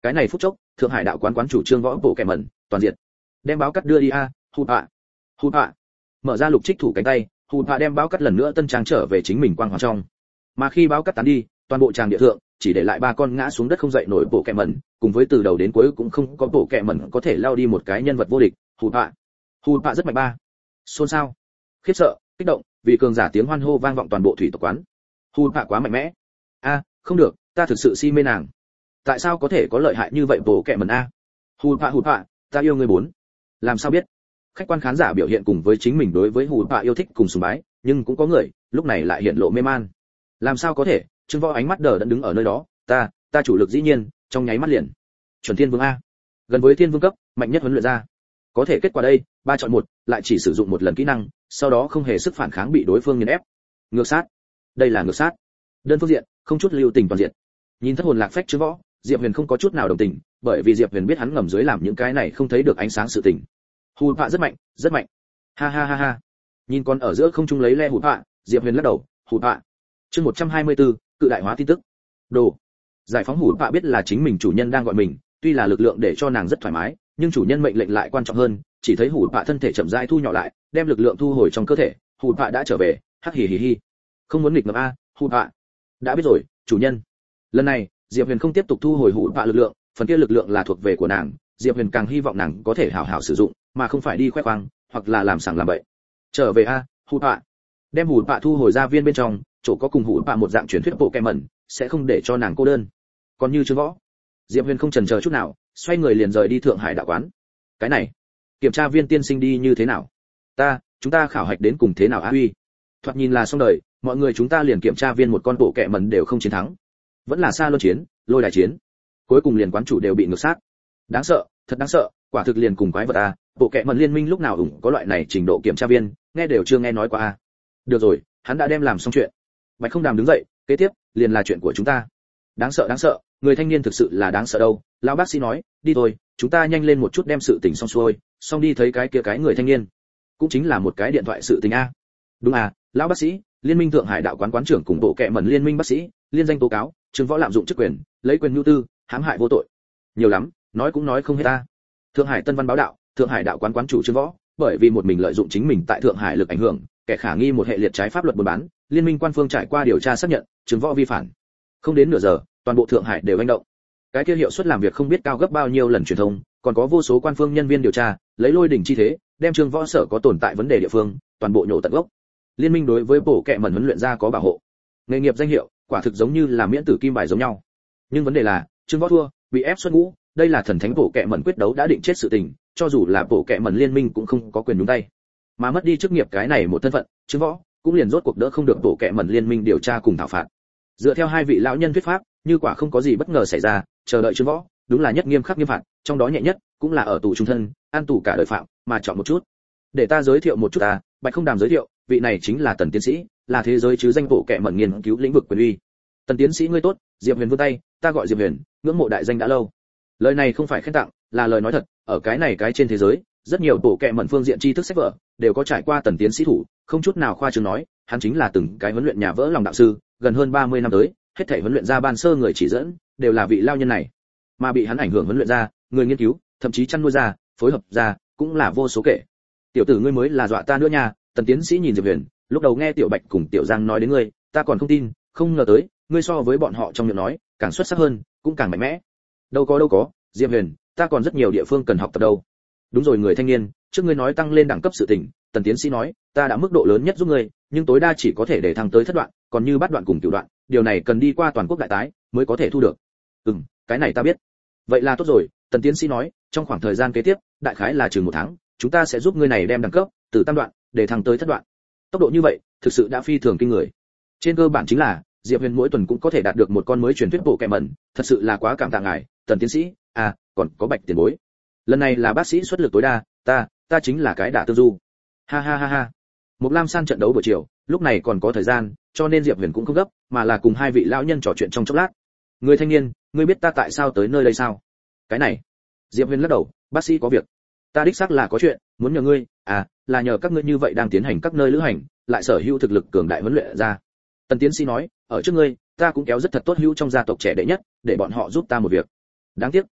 Cái này phút chốc, Thượng Hải đạo quán quán chủ trương võ bộ kẻ mẩn, toàn diện. Đem báo cắt đưa đi a, hụt ạ. Hụt ạ. Mở ra lục trích thủ cánh tay, hụt ạ đem báo cắt lần nữa tân trang trở về chính mình quang hoàng trong. Mà khi báo cắt tán đi, toàn bộ tràng địa thượng chỉ để lại ba con ngã xuống đất không dậy nổi bộ kẻ mẩn, cùng với từ đầu đến cuối cũng không có bộ kẻ mẩn có thể lao đi một cái nhân vật vô địch, hụt ạ. Hụt ạ rất mạnh ba. Xôn xao, khiếp sợ, kích động, vì cường giả tiếng hoan hô vang vọng toàn bộ thủy tộc quán. Hụt ạ quá mạnh mẽ. A, không được, ta thực sự si mê nàng. Tại sao có thể có lợi hại như vậy bộ kẻ mẩn a? Hụt ạ hụt ạ, ta yêu ngươi bốn. Làm sao biết? Khách quan khán giả biểu hiện cùng với chính mình đối với hụt ạ yêu thích cùng sùng bái, nhưng cũng có người lúc này lại hiện lộ mê man. Làm sao có thể? Trương Võ ánh mắt đờ đẫn đứng ở nơi đó, ta, ta chủ lực dĩ nhiên, trong nháy mắt liền. Chuẩn Thiên Vương a, gần với Thiên Vương cấp, mạnh nhất huấn luyện ra. Có thể kết quả đây, ba chọn một, lại chỉ sử dụng một lần kỹ năng, sau đó không hề sức phản kháng bị đối phương nghiền ép. Ngược sát. Đây là ngược sát. Đơn phương diện, không chút lưu tình toàn diện. Nhìn thất hồn lạc phách Trương Võ, Diệp Huyền không có chút nào đồng tình, bởi vì Diệp Huyền biết hắn ngầm dưới làm những cái này không thấy được ánh sáng sự tình. Hù Phạ rất mạnh, rất mạnh. Ha ha ha ha. Nhìn con ở giữa không trung lấy le Hù Phạ, Diệp Huyền lắc đầu, Hù Phạ. Chương một trăm hai mươi tư, cự đại hóa tin tức. Đồ. Giải phóng Hù Phạ biết là chính mình chủ nhân đang gọi mình, tuy là lực lượng để cho nàng rất thoải mái, nhưng chủ nhân mệnh lệnh lại quan trọng hơn, chỉ thấy Hù Phạ thân thể chậm rãi thu nhỏ lại, đem lực lượng thu hồi trong cơ thể, Hù Phạ đã trở về, hắc hì hì hì. Không muốn nghịch ngợm a, Hù Phạ. Đã biết rồi, chủ nhân. Lần này, Diệp Huyền không tiếp tục thu hồi Hù Phạ lực lượng, phần kia lực lượng là thuộc về của nàng, Diệp Huyền càng hy vọng nàng có thể hảo hảo sử dụng, mà không phải đi khoe khoang, hoặc là làm sảng làm bậy. Trở về a, Hù Phạ. Đem Hù Phạ thu hồi ra viên bên trong, chỗ có cùng Hù Phạ một dạng truyền thuyết bộ kẹm mẩn, sẽ không để cho nàng cô đơn. Còn như Trương Võ, Diệp Huyền không chần chờ chút nào, xoay người liền rời đi Thượng Hải đạo quán. Cái này, kiểm tra viên tiên sinh đi như thế nào? Ta, chúng ta khảo hạch đến cùng thế nào a huy? Thoạt nhìn là xong đời, mọi người chúng ta liền kiểm tra viên một con bộ kẹm mẩn đều không chiến thắng. Vẫn là xa luân chiến, lôi đài chiến. Cuối cùng liền quán chủ đều bị ngược sát. Đáng sợ, thật đáng sợ, quả thực liền cùng quái vật a, bộ kẹm mẩn liên minh lúc nào ủng có loại này trình độ kiểm tra viên, nghe đều chưa nghe nói qua a. Được rồi, hắn đã đem làm xong chuyện. Bạch Không Đàm đứng dậy, kế tiếp liền là chuyện của chúng ta. Đáng sợ đáng sợ, người thanh niên thực sự là đáng sợ đâu. Lão bác sĩ nói, đi thôi, chúng ta nhanh lên một chút đem sự tình xong xuôi, xong đi thấy cái kia cái người thanh niên. Cũng chính là một cái điện thoại sự tình a. Đúng à, lão bác sĩ, liên minh Thượng Hải đạo quán quán trưởng cùng bộ kệ mẩn liên minh bác sĩ, liên danh tố cáo, Trương Võ lạm dụng chức quyền, lấy quyền nhu tư, hãm hại vô tội. Nhiều lắm, nói cũng nói không hết ta. Thượng Hải Tân Văn báo đạo, Thượng Hải đạo quán quán chủ Trương Võ, bởi vì một mình lợi dụng chính mình tại Thượng Hải lực ảnh hưởng, kẻ khả nghi một hệ liệt trái pháp luật buôn bán, liên minh quan phương trải qua điều tra xác nhận, Trương Võ vi phản. Không đến nửa giờ, toàn bộ Thượng Hải đều hành động. Cái kia hiệu suất làm việc không biết cao gấp bao nhiêu lần truyền thông, còn có vô số quan phương nhân viên điều tra, lấy lôi đỉnh chi thế, đem Trương Võ sở có tồn tại vấn đề địa phương, toàn bộ nhổ tận gốc. Liên minh đối với bộ kệ mẩn huấn luyện ra có bảo hộ. Nghề nghiệp danh hiệu, quả thực giống như là miễn tử kim bài giống nhau. Nhưng vấn đề là, Trương Võ thua, bị ép xuất ngũ, đây là thần thánh bộ kệ mẩn quyết đấu đã định chết sự tình, cho dù là bộ kệ mẩn liên minh cũng không có quyền nhúng tay. Mà mất đi chức nghiệp cái này một thân phận, Trương Võ cũng liền rốt cuộc đỡ không được bộ kệ mẩn liên minh điều tra cùng thảo phạt. Dựa theo hai vị lão nhân thuyết pháp, như quả không có gì bất ngờ xảy ra, chờ đợi Trương Võ, đúng là nhất nghiêm khắc nghiêm phạt, trong đó nhẹ nhất cũng là ở tù trung thân, an tù cả đời phạm, mà chọn một chút. Để ta giới thiệu một chút ta, Bạch Không Đàm giới thiệu, vị này chính là Tần tiến sĩ, là thế giới chứ danh bộ kệ mẩn nghiên cứu lĩnh vực quyền uy. Tần tiến sĩ ngươi tốt, Diệp Huyền vươn tay, ta gọi Diệp Huyền, ngưỡng mộ đại danh đã lâu. Lời này không phải khen tặng, là lời nói thật, ở cái này cái trên thế giới, rất nhiều bộ kệ mẩn phương diện tri thức sách vở đều có trải qua Tần tiến sĩ thủ, không chút nào khoa trương nói, hắn chính là từng cái huấn luyện nhà vỡ lòng đạo sư, gần hơn ba mươi năm tới, hết thảy huấn luyện ra ban sơ người chỉ dẫn, đều là vị lao nhân này. Mà bị hắn ảnh hưởng huấn luyện ra, người nghiên cứu, thậm chí chăn nuôi ra, phối hợp ra, cũng là vô số kể. Tiểu tử ngươi mới là dọa ta nữa nha. Tần tiến sĩ nhìn Diệp Huyền, lúc đầu nghe Tiểu Bạch cùng Tiểu Giang nói đến ngươi, ta còn không tin, không ngờ tới, ngươi so với bọn họ trong miệng nói, càng xuất sắc hơn, cũng càng mạnh mẽ. Đâu có đâu có, Diệp Huyền, ta còn rất nhiều địa phương cần học tập đâu. Đúng rồi người thanh niên, trước ngươi nói tăng lên đẳng cấp sự tình, Tần tiến sĩ nói, ta đã mức độ lớn nhất giúp ngươi, nhưng tối đa chỉ có thể để thăng tới thất đoạn, còn như bắt đoạn cùng cửu đoạn, điều này cần đi qua toàn quốc đại tái mới có thể thu được. Ừm, cái này ta biết. Vậy là tốt rồi, Tần tiến sĩ nói, trong khoảng thời gian kế tiếp, đại khái là chừng một tháng, chúng ta sẽ giúp ngươi này đem đẳng cấp từ tam đoạn để thăng tới thất đoạn. Tốc độ như vậy, thực sự đã phi thường kinh người. Trên cơ bản chính là, Diệp Huyền mỗi tuần cũng có thể đạt được một con mới truyền thuyết bộ kệ mẩn, thật sự là quá cảm tạ ngài, Tần tiến sĩ. À, còn có Bạch tiền bối. Lần này là bác sĩ xuất lực tối đa, ta, ta chính là cái đả tương du. Ha ha ha ha. Một Lam San trận đấu buổi chiều, lúc này còn có thời gian, cho nên Diệp Huyền cũng không gấp, mà là cùng hai vị lão nhân trò chuyện trong chốc lát. Người thanh niên, ngươi biết ta tại sao tới nơi đây sao? Cái này. Diệp Huyền lắc đầu, bác sĩ có việc. Ta đích xác là có chuyện, muốn nhờ ngươi, à, là nhờ các ngươi như vậy đang tiến hành các nơi lữ hành, lại sở hữu thực lực cường đại huấn luyện ra. Tần tiến sĩ nói, ở trước ngươi, ta cũng kéo rất thật tốt hữu trong gia tộc trẻ đệ nhất, để bọn họ giúp ta một việc. Đáng tiếc,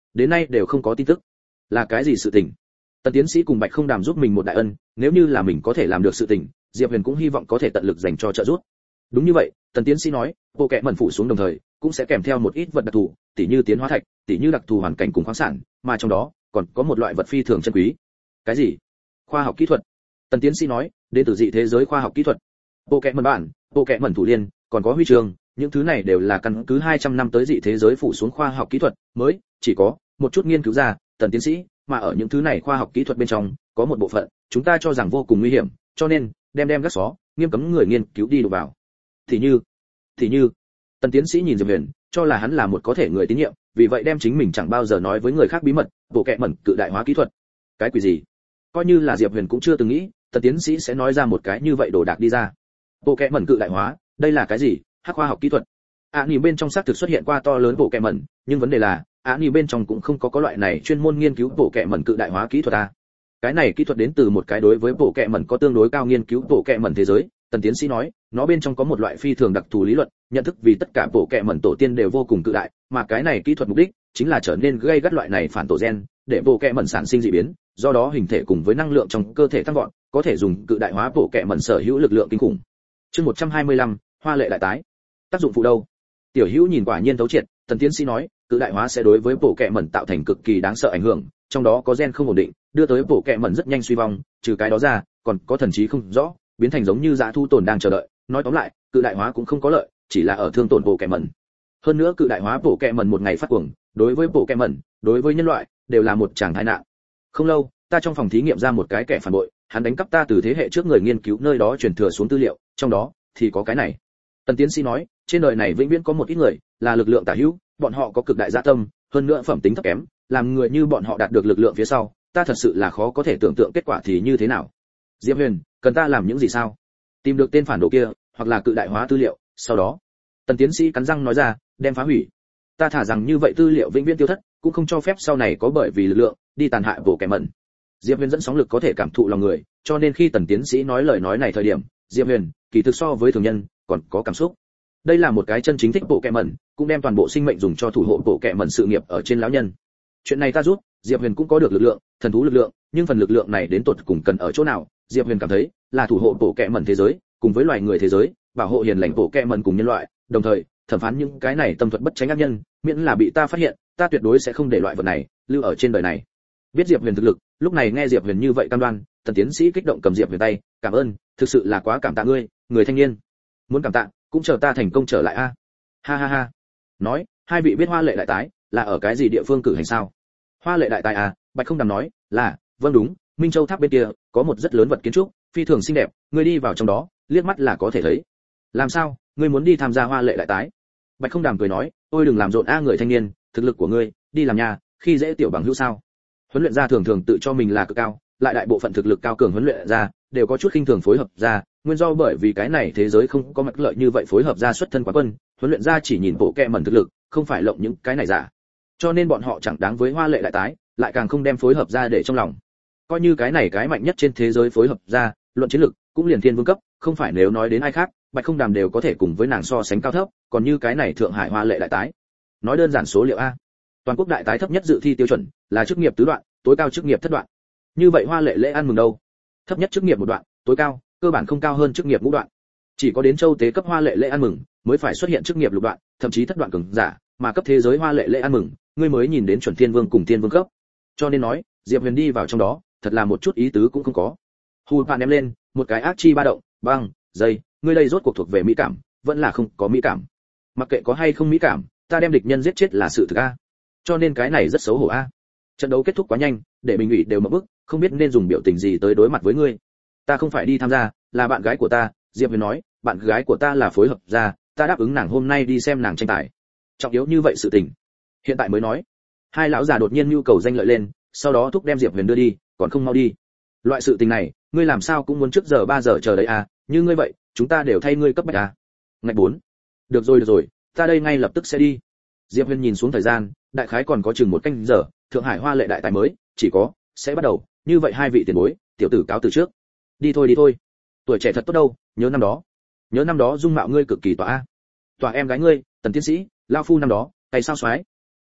đến nay đều không có tin tức. Là cái gì sự tình? Tần tiến sĩ cùng Bạch Không Đàm giúp mình một đại ân, nếu như là mình có thể làm được sự tình, Diệp Huyền cũng hy vọng có thể tận lực dành cho trợ giúp. Đúng như vậy, Tần tiến sĩ nói, bộ kệ mẩn phủ xuống đồng thời, cũng sẽ kèm theo một ít vật đặc thù, tỉ như tiến hóa thạch, tỉ như đặc thù hoàn cảnh cùng khoáng sản, mà trong đó còn có một loại vật phi thường chân quý. Cái gì? Khoa học kỹ thuật. Tần tiến sĩ nói, đến từ dị thế giới khoa học kỹ thuật. Bộ kệ mẩn bản, bộ kệ mẩn thủ liên, còn có huy chương, những thứ này đều là căn cứ hai trăm năm tới dị thế giới phủ xuống khoa học kỹ thuật mới, chỉ có một chút nghiên cứu ra, Tần tiến sĩ, mà ở những thứ này khoa học kỹ thuật bên trong, có một bộ phận, chúng ta cho rằng vô cùng nguy hiểm, cho nên đem đem gác xó, nghiêm cấm người nghiên cứu đi đụng vào. Thì như, thì như, Tần tiến sĩ nhìn Diệp Huyền, cho là hắn là một có thể người tín nhiệm, vì vậy đem chính mình chẳng bao giờ nói với người khác bí mật, bộ kệ mẩn cự đại hóa kỹ thuật. Cái quỷ gì? Coi như là Diệp Huyền cũng chưa từng nghĩ, Tần tiến sĩ sẽ nói ra một cái như vậy đồ đạc đi ra. Bộ kệ mẩn cự đại hóa, đây là cái gì? Hắc khoa học kỹ thuật. Ạ à, bên trong xác thực xuất hiện qua to lớn bộ kệ mẩn, nhưng vấn đề là, ạ à, bên trong cũng không có có loại này chuyên môn nghiên cứu bộ kệ mẩn cự đại hóa kỹ thuật à. Cái này kỹ thuật đến từ một cái đối với bộ kệ mẩn có tương đối cao nghiên cứu bộ kệ mẩn thế giới. Tần tiến sĩ nói, nó bên trong có một loại phi thường đặc thù lý luận, nhận thức vì tất cả bộ kệ mẩn tổ tiên đều vô cùng cự đại, mà cái này kỹ thuật mục đích chính là trở nên gây gắt loại này phản tổ gen, để bộ kệ mẩn sản sinh dị biến, do đó hình thể cùng với năng lượng trong cơ thể tăng vọt, có thể dùng cự đại hóa bộ kệ mẩn sở hữu lực lượng kinh khủng. Chương một trăm hai mươi lăm, hoa lệ đại tái. Tác dụng phụ đâu? Tiểu Hữu nhìn quả nhiên thấu triệt, Tần tiến sĩ nói, cự đại hóa sẽ đối với bộ kệ mẩn tạo thành cực kỳ đáng sợ ảnh hưởng, trong đó có gen không ổn định, đưa tới bộ kệ mẩn rất nhanh suy vong, trừ cái đó ra, còn có thần trí không rõ, biến thành giống như dã thu tồn đang chờ đợi. Nói tóm lại, cự đại hóa cũng không có lợi, chỉ là ở thương tổn bộ kệ mẩn. Hơn nữa cự đại hóa bộ kệ mẩn một ngày phát cuồng, đối với bộ kệ mẩn, đối với nhân loại đều là một tràng tai nạn. Không lâu, ta trong phòng thí nghiệm ra một cái kẻ phản bội, hắn đánh cắp ta từ thế hệ trước người nghiên cứu nơi đó truyền thừa xuống tư liệu, trong đó thì có cái này. Tần tiến sĩ nói, trên đời này vĩnh viễn có một ít người là lực lượng tả hữu, bọn họ có cực đại dạ tâm, hơn nữa phẩm tính thấp kém, làm người như bọn họ đạt được lực lượng phía sau, ta thật sự là khó có thể tưởng tượng kết quả thì như thế nào. Diệp Huyền, cần ta làm những gì sao? Tìm được tên phản đồ kia, hoặc là cự đại hóa tư liệu, sau đó, Tần tiến sĩ cắn răng nói ra, đem phá hủy. Ta thả rằng như vậy tư liệu vĩnh viễn tiêu thất, cũng không cho phép sau này có bởi vì lực lượng đi tàn hại bộ kẻ mẩn. Diệp Huyền dẫn sóng lực có thể cảm thụ lòng người, cho nên khi Tần tiến sĩ nói lời nói này thời điểm, Diệp Huyền kỳ thực so với thường nhân còn có cảm xúc. Đây là một cái chân chính thích bộ kẻ mẩn, cũng đem toàn bộ sinh mệnh dùng cho thủ hộ bộ kẻ mẩn sự nghiệp ở trên lão nhân. Chuyện này ta rút, Diệp Huyền cũng có được lực lượng, thần thú lực lượng, nhưng phần lực lượng này đến tột cùng cần ở chỗ nào? Diệp Huyền cảm thấy là thủ hộ bộ kẻ mẩn thế giới, cùng với loài người thế giới, bảo hộ hiền lành bộ kẻ mẩn cùng nhân loại, đồng thời thẩm phán những cái này tâm thuật bất tránh ác nhân, miễn là bị ta phát hiện, ta tuyệt đối sẽ không để loại vật này lưu ở trên đời này. Biết Diệp Huyền thực lực, lúc này nghe Diệp Huyền như vậy cam đoan, Tần tiến sĩ kích động cầm Diệp Huyền tay, cảm ơn, thực sự là quá cảm tạ ngươi, người thanh niên. Muốn cảm tạ, cũng chờ ta thành công trở lại a. Ha ha ha. Nói, hai vị biết hoa lệ đại tái là ở cái gì địa phương cử hành sao? Hoa lệ đại tái à? Bạch Không Đàm nói, là, vâng đúng, Minh Châu tháp bên kia có một rất lớn vật kiến trúc, phi thường xinh đẹp, ngươi đi vào trong đó, liếc mắt là có thể thấy. Làm sao, ngươi muốn đi tham gia hoa lệ đại tái? Bạch Không Đàm cười nói, ôi đừng làm rộn a người thanh niên, thực lực của ngươi, đi làm nhà, khi dễ tiểu bằng hữu sao? Huấn luyện gia thường thường tự cho mình là cực cao, lại đại bộ phận thực lực cao cường huấn luyện gia đều có chút khinh thường phối hợp gia, nguyên do bởi vì cái này thế giới không có mặt lợi như vậy phối hợp gia xuất thân quá quân, huấn luyện gia chỉ nhìn bộ kệ mẩn thực lực, không phải lộng những cái này giả. Cho nên bọn họ chẳng đáng với hoa lệ đại tái, lại càng không đem phối hợp gia để trong lòng. Coi như cái này cái mạnh nhất trên thế giới phối hợp gia, luận chiến lực cũng liền thiên vương cấp, không phải nếu nói đến ai khác, Bạch Không Đàm đều có thể cùng với nàng so sánh cao thấp, còn như cái này Thượng Hải hoa lệ đại tái. Nói đơn giản số liệu a. Toàn quốc đại tái thấp nhất dự thi tiêu chuẩn là chức nghiệp tứ đoạn, tối cao chức nghiệp thất đoạn. Như vậy hoa lệ lễ ăn mừng đâu? Thấp nhất chức nghiệp một đoạn, tối cao, cơ bản không cao hơn chức nghiệp ngũ đoạn. Chỉ có đến châu tế cấp hoa lệ lễ ăn mừng mới phải xuất hiện chức nghiệp lục đoạn, thậm chí thất đoạn cường giả, mà cấp thế giới hoa lệ lễ ăn mừng, ngươi mới nhìn đến chuẩn thiên vương cùng thiên vương cấp. Cho nên nói, Diệp Huyền đi vào trong đó, thật là một chút ý tứ cũng không có. Hù bạn em lên, một cái ác chi ba động, băng, dây, ngươi đây rốt cuộc thuộc về mỹ cảm, vẫn là không có mỹ cảm. Mặc kệ có hay không mỹ cảm, ta đem địch nhân giết chết là sự thực a. Cho nên cái này rất xấu hổ a. Trận đấu kết thúc quá nhanh, để bình ủy đều mở bức, không biết nên dùng biểu tình gì tới đối mặt với ngươi. Ta không phải đi tham gia, là bạn gái của ta, Diệp Huyền nói, bạn gái của ta là phối hợp gia, ta đáp ứng nàng hôm nay đi xem nàng tranh tài. Trọng yếu như vậy sự tình. Hiện tại mới nói. Hai lão già đột nhiên nhu cầu danh lợi lên, sau đó thúc đem Diệp Huyền đưa đi, còn không mau đi. Loại sự tình này, ngươi làm sao cũng muốn trước giờ ba giờ chờ đấy à, như ngươi vậy, chúng ta đều thay ngươi cấp bách à. Ngạch bốn. Được rồi được rồi, ta đây ngay lập tức sẽ đi. Diệp Huyền nhìn xuống thời gian, đại khái còn có chừng một canh giờ, Thượng Hải hoa lệ đại tài mới, chỉ có, sẽ bắt đầu, như vậy hai vị tiền bối, tiểu tử cáo từ trước. Đi thôi đi thôi. Tuổi trẻ thật tốt đâu, nhớ năm đó. Nhớ năm đó dung mạo ngươi cực kỳ tỏa a. Tỏa em gái ngươi, Tần tiến sĩ, lão phu năm đó, tay sao xoái.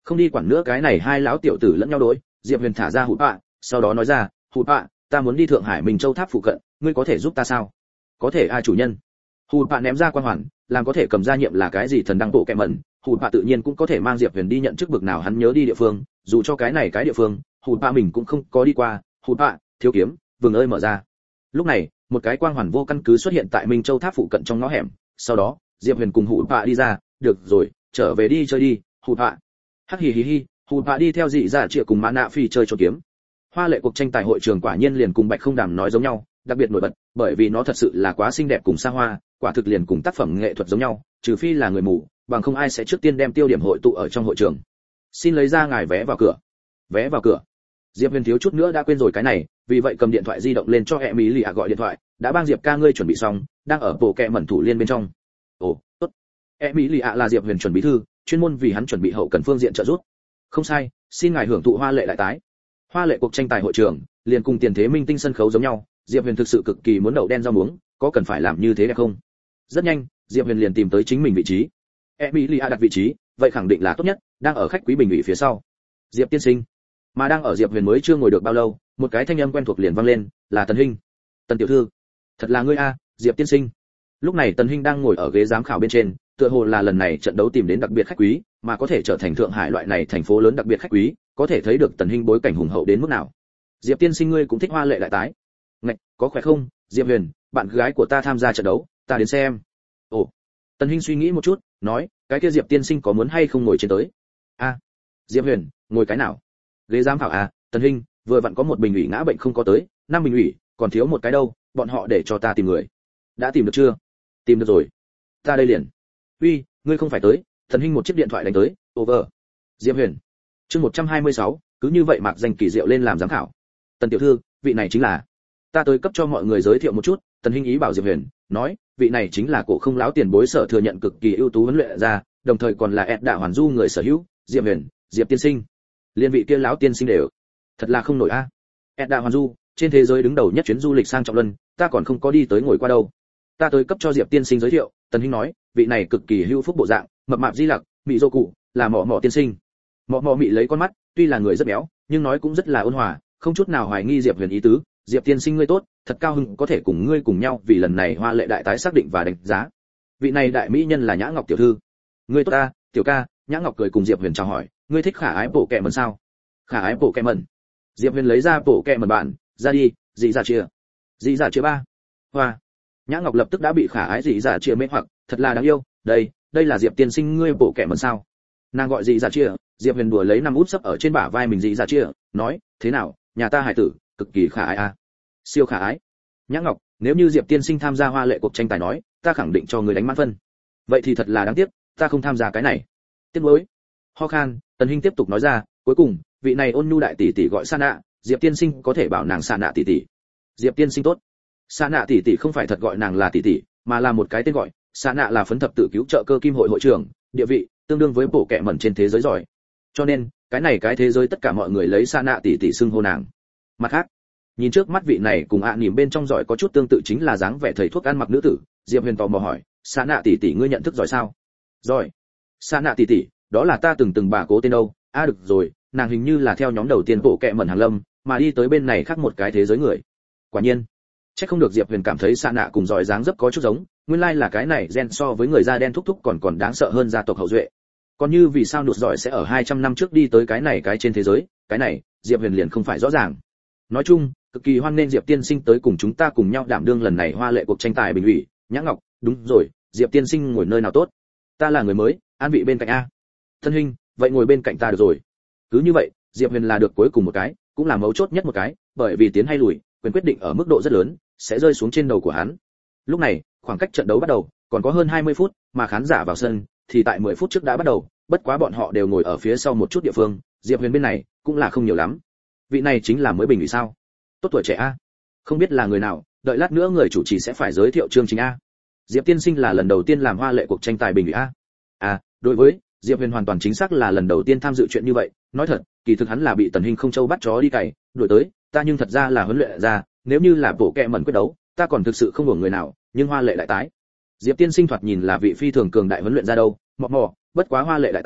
Không đi quản nữa cái này hai lão tiểu tử lẫn nhau đối, Diệp Huyền thả ra Hụt Bạ, sau đó nói ra, Hụt Bạ, ta muốn đi Thượng Hải Minh Châu tháp phụ cận, ngươi có thể giúp ta sao? Có thể a chủ nhân. Hụt Bạ ném ra quan hoàn, làm có thể cầm ra nhiệm là cái gì thần đăng bộ kẹm mẩn, Hụt Bạ tự nhiên cũng có thể mang Diệp Huyền đi nhận chức bực nào hắn nhớ đi địa phương, dù cho cái này cái địa phương, Hụt Bạ mình cũng không có đi qua. Hụt Bạ, thiếu kiếm, vừng ơi mở ra. Lúc này, một cái quang hoàn vô căn cứ xuất hiện tại Minh Châu tháp phụ cận trong ngõ hẻm, sau đó, Diệp Huyền cùng Hụt Bạ đi ra, được rồi, trở về đi chơi đi, Hụt Bạ. Hắc hì hì hì, Hụt Bạ đi theo dị dạ triệu cùng Mã Nạ Phi chơi trò kiếm. Hoa lệ cuộc tranh tài hội trường quả nhiên liền cùng Bạch Không Đàm nói giống nhau, đặc biệt nổi bật, bởi vì nó thật sự là quá xinh đẹp cùng xa hoa, quả thực liền cùng tác phẩm nghệ thuật giống nhau, trừ phi là người mù, bằng không ai sẽ trước tiên đem tiêu điểm hội tụ ở trong hội trường. Xin lấy ra ngài vé vào cửa. Vé vào cửa. Diệp Huyền thiếu chút nữa đã quên rồi cái này, vì vậy cầm điện thoại di động lên cho e mỹ lì ạ gọi điện thoại, đã bang Diệp ca ngươi chuẩn bị xong, đang ở bộ kẹ mẩn thủ liên bên trong. Ồ, tốt. e mỹ lì ạ là Diệp Huyền chuẩn bị thư, chuyên môn vì hắn chuẩn bị hậu cần phương diện trợ giúp. Không sai, xin ngài hưởng thụ hoa lệ đại tái. Hoa lệ cuộc tranh tài hội trường, liền cùng tiền thế minh tinh sân khấu giống nhau, Diệp Huyền thực sự cực kỳ muốn đậu đen rau muống, có cần phải làm như thế hay không? Rất nhanh, Diệp Huyền liền tìm tới chính mình vị trí. Emilia đặt vị trí, vậy khẳng định là tốt nhất, đang ở khách quý bình ủy phía sau. Diệp tiên sinh. Mà đang ở Diệp Huyền mới chưa ngồi được bao lâu, một cái thanh âm quen thuộc liền vang lên, là Tần Hinh. Tần tiểu thư, thật là ngươi a, Diệp tiên sinh. Lúc này Tần Hinh đang ngồi ở ghế giám khảo bên trên, tựa hồ là lần này trận đấu tìm đến đặc biệt khách quý, mà có thể trở thành Thượng Hải loại này thành phố lớn đặc biệt khách quý, có thể thấy được Tần Hinh bối cảnh hùng hậu đến mức nào. Diệp tiên sinh ngươi cũng thích hoa lệ đại tái. Ngạch, có khỏe không, Diệp Huyền, bạn gái của ta tham gia trận đấu, ta đến xem. Ồ. Tần Hinh suy nghĩ một chút, nói, cái kia Diệp tiên sinh có muốn hay không ngồi trên tới? A. À, Diệp Huyền, ngồi cái nào? Ghế giám khảo à? Tần Hinh, vừa vặn có một bình ủy ngã bệnh không có tới, năm bình ủy, còn thiếu một cái đâu, bọn họ để cho ta tìm người. Đã tìm được chưa? Tìm được rồi. Ta đây liền. Uy, ngươi không phải tới? Tần Hinh một chiếc điện thoại đánh tới, over. Diệp Huyền. Chương một trăm hai mươi sáu, cứ như vậy mạc danh kỳ diệu lên làm giám khảo. Tần tiểu thư, vị này chính là. Ta tới cấp cho mọi người giới thiệu một chút, Tần Hinh ý bảo Diệp Huyền, nói, vị này chính là cổ không lão tiền bối sở thừa nhận cực kỳ ưu tú huấn luyện ra, đồng thời còn là Ed Đạ Hoàn Du người sở hữu, Diệp Huyền, Diệp tiên sinh. Liên vị kia lão tiên sinh đều, thật là không nổi a. À. Ed Đạ Hoàn Du, trên thế giới đứng đầu nhất chuyến du lịch sang trọng luân, ta còn không có đi tới ngồi qua đâu. Ta tới cấp cho Diệp tiên sinh giới thiệu, Tần Hinh nói, vị này cực kỳ hữu phúc bộ dạng, mập mạp di lặc, mị dô cụ, là mọ mọ tiên sinh. Mọ mọ mị lấy con mắt, tuy là người rất béo, nhưng nói cũng rất là ôn hòa, không chút nào hoài nghi Diệp Huyền ý tứ. Diệp tiên sinh ngươi tốt, thật cao hứng có thể cùng ngươi cùng nhau vì lần này hoa lệ đại tái xác định và đánh giá. Vị này đại mỹ nhân là Nhã Ngọc tiểu thư. Ngươi tốt ta, tiểu ca. Nhã Ngọc cười cùng Diệp Huyền chào hỏi, ngươi thích khả ái bộ kẹ mần sao? Khả ái bộ kẹ mần. Diệp Huyền lấy ra bộ kẹ mần bạn, ra đi, dị dạ chia. Dị dạ chia ba. Hoa. Nhã Ngọc lập tức đã bị khả ái dị dạ chia mê hoặc, thật là đáng yêu. Đây, đây là Diệp tiên sinh ngươi bộ kẹ mần sao? Nàng gọi dị dạ chia, Diệp Huyền đùa lấy năm út sấp ở trên bả vai mình dị dạ chia, nói, thế nào, nhà ta hải tử cực kỳ khả ái a. À. Siêu khả ái. Nhã Ngọc, nếu như Diệp tiên sinh tham gia hoa lệ cuộc tranh tài nói, ta khẳng định cho người đánh mãn phân. Vậy thì thật là đáng tiếc, ta không tham gia cái này. Tiếc nuối. Ho khan, Tần Hinh tiếp tục nói ra, cuối cùng, vị này ôn nhu đại tỷ tỷ gọi Sa Nạ, Diệp tiên sinh có thể bảo nàng Sa Nạ tỷ tỷ. Diệp tiên sinh tốt. Sa Nạ tỷ tỷ không phải thật gọi nàng là tỷ tỷ, mà là một cái tên gọi, Sa Nạ là phấn thập tự cứu trợ cơ kim hội hội trưởng, địa vị tương đương với bộ kệ mẩn trên thế giới giỏi. Cho nên, cái này cái thế giới tất cả mọi người lấy Sa Nạ tỷ tỷ xưng hô nàng. Mặt khác, nhìn trước mắt vị này cùng ạ à nỉm bên trong giỏi có chút tương tự chính là dáng vẻ thầy thuốc ăn mặc nữ tử, Diệp Huyền tò mò hỏi, Sa Nạ tỷ tỷ ngươi nhận thức giỏi sao? Giỏi. Sa Nạ tỷ tỷ, đó là ta từng từng bà cố tên đâu? A à, được rồi, nàng hình như là theo nhóm đầu tiên bộ kệ mẩn hàng lâm, mà đi tới bên này khác một cái thế giới người. Quả nhiên, chắc không được Diệp Huyền cảm thấy Sa Nạ cùng giỏi dáng dấp có chút giống, nguyên lai là cái này gen so với người da đen thúc thúc còn còn đáng sợ hơn gia tộc hậu duệ. Còn như vì sao nụt giỏi sẽ ở hai trăm năm trước đi tới cái này cái trên thế giới, cái này, Diệp Huyền liền không phải rõ ràng. Nói chung, cực kỳ hoan nghênh Diệp tiên sinh tới cùng chúng ta cùng nhau đảm đương lần này hoa lệ cuộc tranh tài bình ủy. Nhã Ngọc, đúng rồi, Diệp tiên sinh ngồi nơi nào tốt? Ta là người mới, an vị bên cạnh a. Thân huynh, vậy ngồi bên cạnh ta được rồi. Cứ như vậy, Diệp Huyền là được cuối cùng một cái, cũng là mấu chốt nhất một cái, bởi vì tiến hay lùi, quyền quyết định ở mức độ rất lớn, sẽ rơi xuống trên đầu của hắn. Lúc này, khoảng cách trận đấu bắt đầu, còn có hơn hai mươi phút, mà khán giả vào sân thì tại mười phút trước đã bắt đầu, bất quá bọn họ đều ngồi ở phía sau một chút địa phương, Diệp Huyền bên này cũng là không nhiều lắm. Vị này chính là mới bình ủy sao? Tốt tuổi trẻ a. Không biết là người nào, đợi lát nữa người chủ trì sẽ phải giới thiệu chương trình a. Diệp tiên sinh là lần đầu tiên làm hoa lệ cuộc tranh tài bình ủy a. À, đối với Diệp Huyền hoàn toàn chính xác là lần đầu tiên tham dự chuyện như vậy, nói thật, kỳ thực hắn là bị Tần Hinh không châu bắt chó đi cày, đuổi tới, ta nhưng thật ra là huấn luyện ra, nếu như là bộ kệ mẩn quyết đấu, ta còn thực sự không hưởng người nào, nhưng hoa lệ đại tái. Diệp tiên sinh thoạt nhìn là vị phi thường cường đại huấn luyện ra đâu, mọ mọ, bất quá hoa lệ đại tái,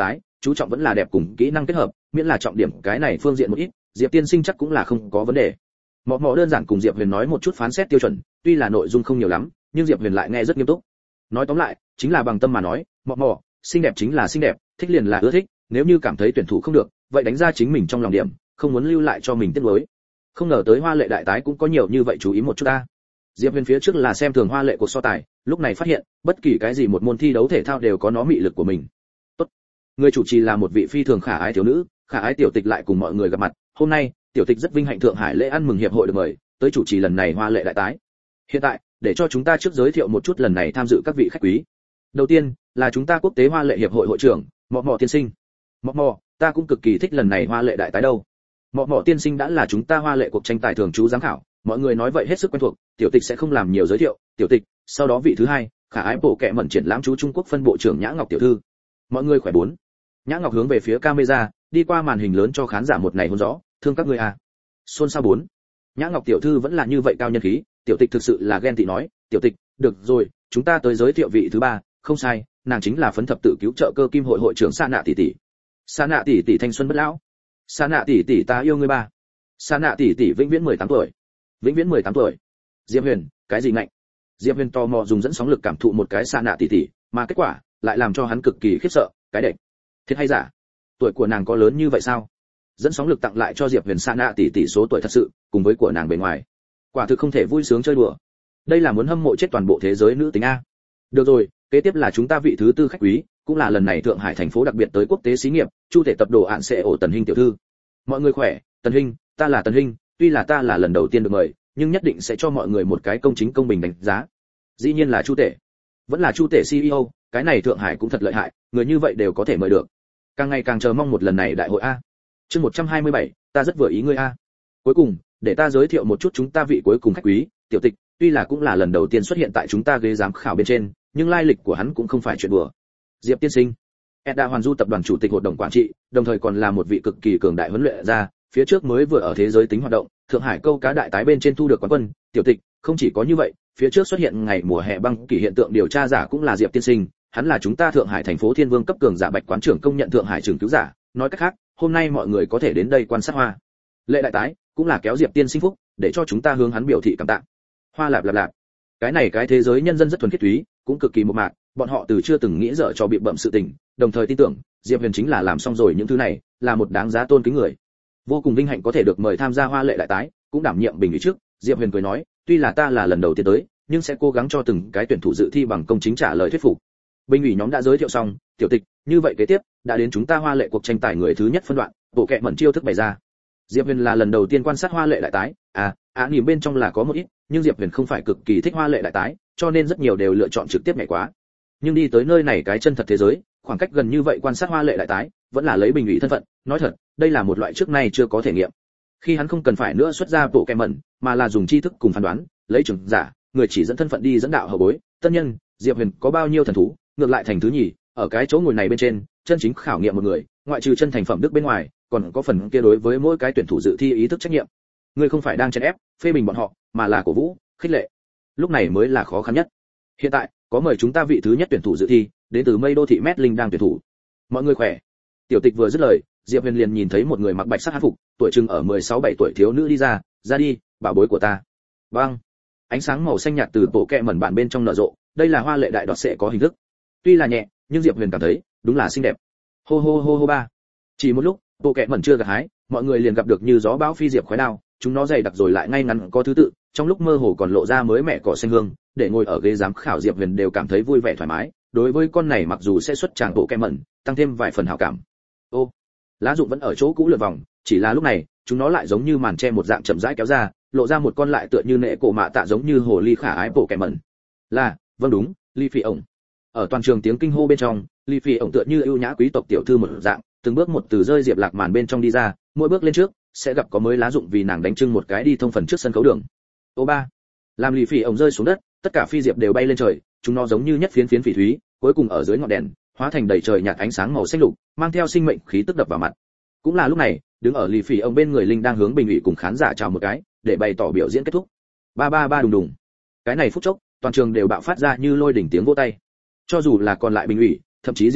chú trọng vẫn là đẹp cùng kỹ năng kết hợp, miễn là trọng điểm cái này phương diện một ít, Diệp tiên sinh chắc cũng là không có vấn đề. Mọ mọ đơn giản cùng Diệp Huyền nói một chút phán xét tiêu chuẩn, tuy là nội dung không nhiều lắm, nhưng Diệp Huyền lại nghe rất nghiêm túc. Nói tóm lại, chính là bằng tâm mà nói, mọ mọ, xinh đẹp chính là xinh đẹp, thích liền là ưa thích, nếu như cảm thấy tuyển thủ không được, vậy đánh ra chính mình trong lòng điểm, không muốn lưu lại cho mình tiếc nuối. Không ngờ tới Hoa Lệ đại tái cũng có nhiều như vậy chú ý một chút ta. Diệp Huyền phía trước là xem thường Hoa Lệ cuộc so tài, lúc này phát hiện, bất kỳ cái gì một môn thi đấu thể thao đều có nó mị lực của mình. Tốt. Người chủ trì là một vị phi thường khả ái thiếu nữ, khả ái tiểu tịch lại cùng mọi người gặp mặt, hôm nay, tiểu tịch rất vinh hạnh Thượng Hải lễ ăn mừng hiệp hội được mời, tới chủ trì lần này Hoa Lệ đại tái. Hiện tại, để cho chúng ta trước giới thiệu một chút lần này tham dự các vị khách quý. Đầu tiên, là chúng ta Quốc tế Hoa Lệ hiệp hội hội trưởng, Mọ Mọ tiên sinh. Mọ Mọ, ta cũng cực kỳ thích lần này Hoa Lệ đại tái đâu. Mọ Mọ tiên sinh đã là chúng ta Hoa Lệ cuộc tranh tài thường trú giám khảo, mọi người nói vậy hết sức quen thuộc, tiểu tịch sẽ không làm nhiều giới thiệu, tiểu tịch, sau đó vị thứ hai, khả ái bộ kệ mẩn triển lãm chú Trung Quốc phân bộ trưởng Nhã Ngọc tiểu thư. Mọi người khỏe bốn. Nhã Ngọc hướng về phía camera, đi qua màn hình lớn cho khán giả một này hôn rõ, thương các ngươi à. Xôn xao bốn. Nhã Ngọc tiểu thư vẫn là như vậy cao nhân khí, tiểu tịch thực sự là ghen tị nói, tiểu tịch, được rồi, chúng ta tới giới thiệu vị thứ ba, không sai, nàng chính là phấn thập tự cứu trợ cơ kim hội hội trưởng Sa Nạ tỷ tỷ. Sa Nạ tỷ tỷ thanh xuân bất lão. Sa Nạ tỷ tỷ ta yêu ngươi ba. Sa Nạ tỷ tỷ vĩnh viễn mười tám tuổi. Vĩnh viễn mười tám tuổi. Diệp Huyền, cái gì ngạnh? Diệp Huyền tò mò dùng dẫn sóng lực cảm thụ một cái Sa Nạ tỷ tỷ, mà kết quả lại làm cho hắn cực kỳ khiếp sợ, cái đệch. Thiệt hay giả? Tuổi của nàng có lớn như vậy sao? Dẫn sóng lực tặng lại cho Diệp Huyền Sa Nạ tỷ tỷ số tuổi thật sự, cùng với của nàng bề ngoài. Quả thực không thể vui sướng chơi đùa. Đây là muốn hâm mộ chết toàn bộ thế giới nữ tính a. Được rồi, kế tiếp là chúng ta vị thứ tư khách quý, cũng là lần này Thượng Hải thành phố đặc biệt tới quốc tế xí nghiệp, Chu thể tập đồ án sẽ ổ Tần Hinh tiểu thư. Mọi người khỏe, Tần Hinh, ta là Tần Hinh, tuy là ta là lần đầu tiên được mời, nhưng nhất định sẽ cho mọi người một cái công chính công bình đánh giá. Dĩ nhiên là Chu tể. Vẫn là Chu tể xê e ô, cái này Thượng Hải cũng thật lợi hại, người như vậy đều có thể mời được. Càng ngày càng chờ mong một lần này đại hội a. Chương một trăm hai mươi bảy, ta rất vừa ý ngươi a. Cuối cùng, để ta giới thiệu một chút chúng ta vị cuối cùng khách quý, tiểu tịch, tuy là cũng là lần đầu tiên xuất hiện tại chúng ta ghế giám khảo bên trên, nhưng lai lịch của hắn cũng không phải chuyện đùa. Diệp tiên sinh, Edda Hoàn Du tập đoàn chủ tịch hội đồng quản trị, đồng thời còn là một vị cực kỳ cường đại huấn luyện gia, phía trước mới vừa ở thế giới tính hoạt động, Thượng Hải câu cá đại tái bên trên thu được quán quân, tiểu tịch, không chỉ có như vậy, phía trước xuất hiện ngày mùa hè băng kỳ hiện tượng điều tra giả cũng là Diệp tiên sinh, hắn là chúng ta Thượng Hải thành phố Thiên Vương cấp cường giả Bạch quán trưởng công nhận Thượng Hải trưởng cứu giả, nói cách khác, hôm nay mọi người có thể đến đây quan sát hoa lệ đại tái, cũng là kéo Diệp tiên sinh phúc, để cho chúng ta hướng hắn biểu thị cảm tạ. Hoa lạp lạp lạp. Cái này cái thế giới nhân dân rất thuần khiết túy, cũng cực kỳ một mạc, bọn họ từ chưa từng nghĩ dở cho bị bậm sự tình, đồng thời tin tưởng, Diệp Huyền chính là làm xong rồi những thứ này, là một đáng giá tôn kính người. Vô cùng vinh hạnh có thể được mời tham gia hoa lệ đại tái, cũng đảm nhiệm bình ủy trước, Diệp Huyền cười nói, tuy là ta là lần đầu tiên tới, nhưng sẽ cố gắng cho từng cái tuyển thủ dự thi bằng công chính trả lời thuyết phục. Bình ủy nhóm đã giới thiệu xong, tiểu tịch, như vậy kế tiếp, đã đến chúng ta hoa lệ cuộc tranh tài người thứ nhất phân đoạn, bộ kệ mẩn chiêu thức bày ra. Diệp Huyền là lần đầu tiên quan sát hoa lệ đại tái, à, á nhìn bên trong là có một ít, nhưng Diệp Huyền không phải cực kỳ thích hoa lệ đại tái, cho nên rất nhiều đều lựa chọn trực tiếp nhảy quá. Nhưng đi tới nơi này cái chân thật thế giới, khoảng cách gần như vậy quan sát hoa lệ đại tái, vẫn là lấy bình ủy thân phận, nói thật, đây là một loại trước nay chưa có thể nghiệm. Khi hắn không cần phải nữa xuất ra bộ kệ mẩn, mà là dùng tri thức cùng phán đoán, lấy trưởng giả, người chỉ dẫn thân phận đi dẫn đạo hậu bối, tân nhân, Diệp Huyền có bao nhiêu thần thú, ngược lại thành thứ nhì, ở cái chỗ ngồi này bên trên, chân chính khảo nghiệm một người, ngoại trừ chân thành phẩm đức bên ngoài, còn có phần kia đối với mỗi cái tuyển thủ dự thi ý thức trách nhiệm. Ngươi không phải đang chèn ép, phê bình bọn họ, mà là cổ vũ, khích lệ. Lúc này mới là khó khăn nhất. Hiện tại, có mời chúng ta vị thứ nhất tuyển thủ dự thi, đến từ Mây Đô thị Mét Linh đang tuyển thủ. Mọi người khỏe. Tiểu tịch vừa dứt lời, Diệp Huyền liền nhìn thấy một người mặc bạch sắc hán phục, tuổi chừng ở mười sáu bảy tuổi thiếu nữ đi ra, ra đi, bảo bối của ta. Bang. Ánh sáng màu xanh nhạt từ bộ kệ mẩn bản bên trong nở rộ, đây là hoa lệ đại đoạt sẽ có hình thức. Tuy là nhẹ, nhưng Diệp Huyền cảm thấy, đúng là xinh đẹp. Hô hô hô hô ba. Chỉ một lúc, bộ kệ mẩn chưa gặt hái, mọi người liền gặp được như gió bão phi diệp khói đao, chúng nó dày đặc rồi lại ngay ngắn có thứ tự, trong lúc mơ hồ còn lộ ra mới mẻ cỏ xanh hương, để ngồi ở ghế giám khảo Diệp Huyền đều cảm thấy vui vẻ thoải mái, đối với con này mặc dù sẽ xuất tràng bộ kệ mẩn, tăng thêm vài phần hảo cảm. Ô, lá dụng vẫn ở chỗ cũ lượn vòng, chỉ là lúc này, chúng nó lại giống như màn che một dạng chậm rãi kéo ra, lộ ra một con lại tựa như nệ cổ mạ tạ giống như hồ ly khả ái bộ kệ mẩn. Là, vâng đúng, Ly Phi ổng. Ở toàn trường tiếng kinh hô bên trong, Ly Phi ổng tựa như ưu nhã quý tộc tiểu thư một dạng, từng bước một từ rơi diệp lạc màn bên trong đi ra, mỗi bước lên trước sẽ gặp có mới lá dụng vì nàng đánh trưng một cái đi thông phần trước sân khấu đường. Ô ba, làm Ly Phi ổng rơi xuống đất, tất cả phi diệp đều bay lên trời, chúng nó giống như nhất phiến phiến phỉ thúy, cuối cùng ở dưới ngọn đèn hóa thành đầy trời nhạt ánh sáng màu xanh lục, mang theo sinh mệnh khí tức đập vào mặt. Cũng là lúc này, đứng ở Ly Phi ổng bên người Linh đang hướng bình ủy cùng khán giả chào một cái, để bày tỏ biểu diễn kết thúc. Ba ba ba đùng đùng. Cái này phút chốc, toàn trường đều bạo phát ra như lôi đỉnh tiếng vỗ tay. Cho dù là còn lại bình ủy, thậm chí Diệp Huyền,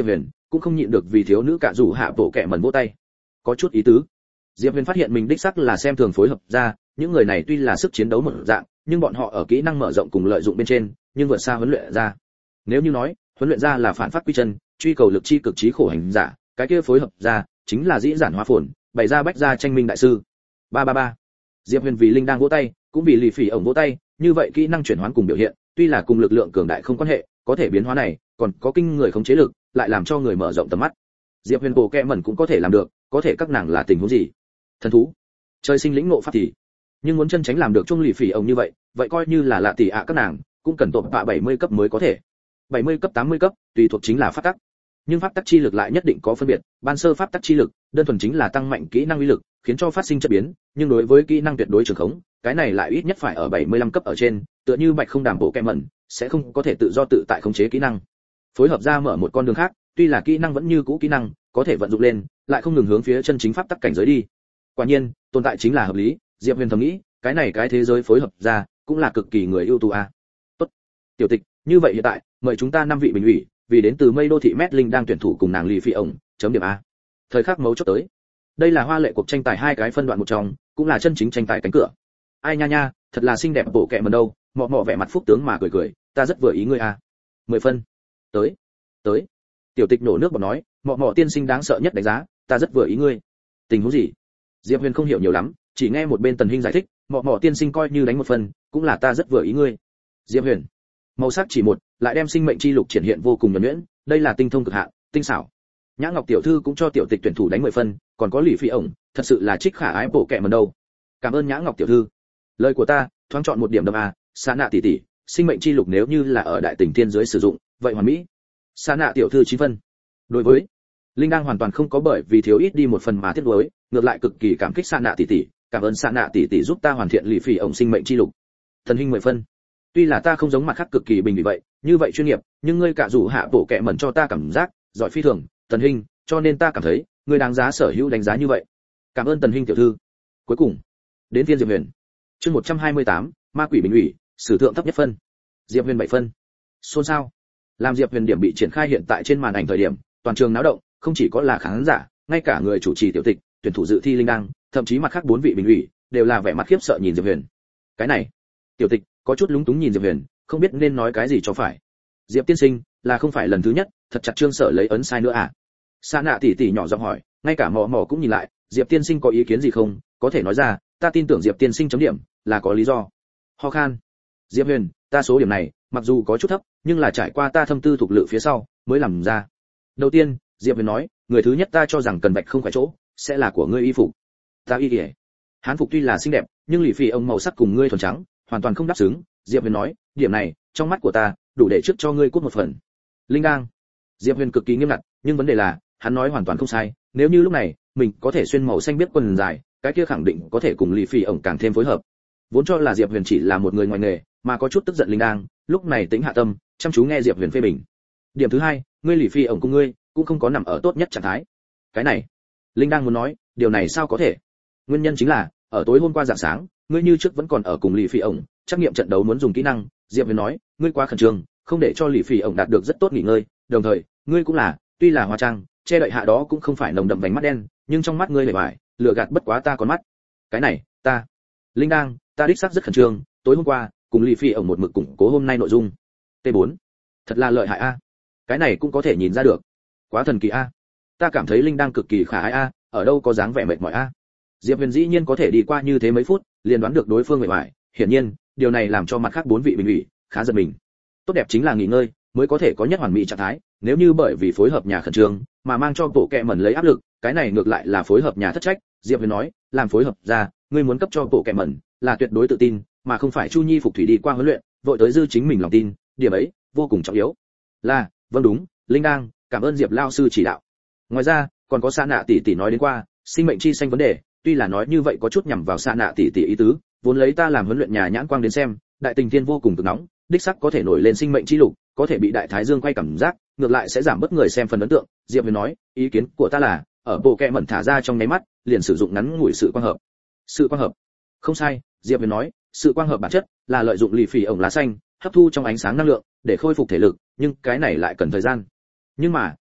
cũng không nhịn được vì thiếu nữ cả rủ hạ bộ kẹ mẩn vỗ tay. Có chút ý tứ. Diệp Huyền phát hiện mình đích xác là xem thường phối hợp ra, những người này tuy là sức chiến đấu một dạng, nhưng bọn họ ở kỹ năng mở rộng cùng lợi dụng bên trên, nhưng vượt xa huấn luyện ra. Nếu như nói, huấn luyện ra là phản phát quy chân, truy cầu lực chi cực trí khổ hành giả, cái kia phối hợp ra chính là dĩ giản hóa phồn, bày ra bách ra tranh minh đại sư. Ba ba ba. Diệp Huyền vì linh đang vỗ tay, cũng vì lì phỉ ổng vỗ tay, như vậy kỹ năng chuyển hóa cùng biểu hiện, tuy là cùng lực lượng cường đại không quan hệ, có thể biến hóa này, còn có kinh người khống chế lực, lại làm cho người mở rộng tầm mắt. Diệp Huyền bộ kẹ mẩn cũng có thể làm được, có thể các nàng là tình huống gì? Thần thú, trời sinh lĩnh ngộ pháp thì, nhưng muốn chân tránh làm được chung lì phỉ ổng như vậy, vậy coi như là lạ tỷ ạ các nàng, cũng cần tộp bạ bảy mươi cấp mới có thể. bảy mươi cấp tám mươi cấp, tùy thuộc chính là pháp tắc. Nhưng pháp tắc chi lực lại nhất định có phân biệt, ban sơ pháp tắc chi lực, đơn thuần chính là tăng mạnh kỹ năng uy lực, khiến cho phát sinh chất biến, nhưng đối với kỹ năng tuyệt đối trường khống, cái này lại ít nhất phải ở bảy mươi lăm cấp ở trên, tựa như Bạch Không Đàm bộ kẹ mẩn, sẽ không có thể tự do tự tại khống chế kỹ năng. Phối hợp ra mở một con đường khác, tuy là kỹ năng vẫn như cũ kỹ năng, có thể vận dụng lên, lại không ngừng hướng phía chân chính pháp tắc cảnh giới đi. Quả nhiên, tồn tại chính là hợp lý, Diệp Huyền thầm nghĩ, cái này cái thế giới phối hợp ra, cũng là cực kỳ người ưu tú a. Tốt. Tiểu Tịch, như vậy hiện tại, mời chúng ta năm vị bình ủy, vì đến từ Mây Đô thị Mét Linh đang tuyển thủ cùng nàng lì phi ổng, chấm điểm a. Thời khắc mấu chốt tới. Đây là hoa lệ cuộc tranh tài hai cái phân đoạn một trong, cũng là chân chính tranh tài cánh cửa. Ai nha nha, thật là xinh đẹp bộ kẹ mần đâu, mọ mọ vẻ mặt phúc tướng mà cười cười, ta rất vừa ý ngươi a. Mười phân. Tới. Tới. Tiểu Tịch nổ nước bọt nói, mọ mọ tiên sinh đáng sợ nhất đánh giá, ta rất vừa ý ngươi. Tình huống gì? Diệp Huyền không hiểu nhiều lắm, chỉ nghe một bên Tần Hinh giải thích, mọ mọ tiên sinh coi như đánh một phần, cũng là ta rất vừa ý ngươi. Diệp Huyền, màu sắc chỉ một, lại đem sinh mệnh chi lục triển hiện vô cùng nhuần nhuyễn, đây là tinh thông cực hạn, tinh xảo. Nhã Ngọc tiểu thư cũng cho Tiểu Tịch tuyển thủ đánh mười phân, còn có lì phi ổng, thật sự là trích khả ái bộ kẹ mần đâu. Cảm ơn Nhã Ngọc tiểu thư. Lời của ta, thoáng chọn một điểm đâm a, Sa Nạ tỷ tỷ, sinh mệnh chi lục nếu như là ở đại tình thiên giới sử dụng, vậy hoàn mỹ. Sa Nạ tiểu thư chín phân. Đối với Linh đang hoàn toàn không có bởi vì thiếu ít đi một phần mà tiếc nuối, ngược lại cực kỳ cảm kích Sa Nạ tỷ tỷ, cảm ơn Sa Nạ tỷ tỷ giúp ta hoàn thiện lì phỉ ổng sinh mệnh chi lục. Thần Hinh mười phân. Tuy là ta không giống mặt khác cực kỳ bình vì vậy, như vậy chuyên nghiệp, nhưng ngươi cả rủ hạ bộ kệ mẩn cho ta cảm giác giỏi phi thường, Tần Hinh, cho nên ta cảm thấy ngươi đáng giá sở hữu đánh giá như vậy. Cảm ơn Tần Hinh tiểu thư. Cuối cùng, đến phiên Diệp Huyền. Chương một trăm hai mươi tám, Ma quỷ bình ủy, sử thượng thấp nhất phân. Diệp Huyền bảy phân. Xôn xao. Làm Diệp Huyền điểm bị triển khai hiện tại trên màn ảnh thời điểm, toàn trường náo động, không chỉ có là khán giả, ngay cả người chủ trì Tiểu Tịch, tuyển thủ dự thi Linh Đăng, thậm chí mặt khác bốn vị bình ủy, đều là vẻ mặt khiếp sợ nhìn Diệp Huyền. Cái này, Tiểu Tịch có chút lúng túng nhìn Diệp Huyền, không biết nên nói cái gì cho phải. Diệp tiên sinh, là không phải lần thứ nhất, thật chặt Trương Sở lấy ấn sai nữa à? Sa Nạ tỷ tỷ nhỏ giọng hỏi, ngay cả Mọ Mọ cũng nhìn lại, Diệp tiên sinh có ý kiến gì không, có thể nói ra, ta tin tưởng Diệp tiên sinh chấm điểm, là có lý do. Ho khan. Diệp Huyền, ta số điểm này, mặc dù có chút thấp, nhưng là trải qua ta thâm tư thuộc lự phía sau, mới làm ra. Đầu tiên, Diệp Huyền nói, người thứ nhất ta cho rằng cần bạch không phải chỗ, sẽ là của ngươi y phục. Ta y kìa. Hán phục tuy là xinh đẹp, nhưng lì phì ông màu sắc cùng ngươi thuần trắng, hoàn toàn không đáp xứng. Diệp Huyền nói, điểm này, trong mắt của ta, đủ để trước cho ngươi cút một phần. Linh Đang. Diệp Huyền cực kỳ nghiêm ngặt, nhưng vấn đề là, hắn nói hoàn toàn không sai, nếu như lúc này, mình có thể xuyên màu xanh biết quần dài, cái kia khẳng định có thể cùng lì phì ông càng thêm phối hợp. Vốn cho là Diệp Huyền chỉ là một người ngoài nghề, mà có chút tức giận Linh Đang, lúc này tính hạ tâm, chăm chú nghe Diệp Huyền phê bình. Điểm thứ hai, ngươi lì phì ông cùng ngươi, cũng không có nằm ở tốt nhất trạng thái. Cái này, Linh Đang muốn nói, điều này sao có thể? Nguyên nhân chính là, ở tối hôm qua rạng sáng, ngươi như trước vẫn còn ở cùng lì phì ổng, trắc nghiệm trận đấu muốn dùng kỹ năng. Diệp Huyền nói, ngươi quá khẩn trương, không để cho lì phì ổng đạt được rất tốt nghỉ ngơi. Đồng thời, ngươi cũng là, tuy là hóa trang, che đậy hạ đó cũng không phải nồng đậm vành mắt đen, nhưng trong mắt ngươi lề bại, lừa gạt bất quá ta con mắt. Cái này, ta, Linh Đang, ta đích xác rất khẩn trương. Tối hôm qua, cùng lì phì ổng một mực củng cố hôm nay nội dung. T bốn, thật là lợi hại a. Cái này cũng có thể nhìn ra được. Quá thần kỳ a. Ta cảm thấy Linh Đang cực kỳ khả ái a, ở đâu có dáng vẻ mệt mỏi a. Diệp Huyền dĩ nhiên có thể đi qua như thế mấy phút, liền đoán được đối phương mệt mỏi, hiển nhiên, điều này làm cho mặt khác bốn vị bình ủy khá giật mình. Tốt đẹp chính là nghỉ ngơi, mới có thể có nhất hoàn mỹ trạng thái, nếu như bởi vì phối hợp nhà khẩn trương mà mang cho bộ kệ mẩn lấy áp lực, cái này ngược lại là phối hợp nhà thất trách. Diệp Huyền nói, làm phối hợp ra, ngươi muốn cấp cho bộ kệ mẩn là tuyệt đối tự tin, mà không phải Chu Nhi phục thủy đi qua huấn luyện, vội tới dư chính mình lòng tin, điểm ấy vô cùng trọng yếu. Là, vâng đúng, Linh Đang, cảm ơn Diệp lão sư chỉ đạo. Ngoài ra, còn có Sa Nạ tỷ tỷ nói đến qua, sinh mệnh chi xanh vấn đề, tuy là nói như vậy có chút nhằm vào Sa Nạ tỷ tỷ ý tứ, vốn lấy ta làm huấn luyện nhà nhãn quang đến xem, đại tình thiên vô cùng cực nóng, đích sắc có thể nổi lên sinh mệnh chi lục, có thể bị đại thái dương quay cảm giác, ngược lại sẽ giảm bớt người xem phần ấn tượng. Diệp Huyền nói, ý kiến của ta là, ở bộ kệ mẩn thả ra trong nháy mắt, liền sử dụng ngắn ngủi sự quang hợp. Sự quang hợp. Không sai, Diệp Huyền nói, sự quang hợp bản chất là lợi dụng lì phỉ ổng lá xanh, hấp thu trong ánh sáng năng lượng để khôi phục thể lực, nhưng cái này lại cần thời gian. Nhưng mà,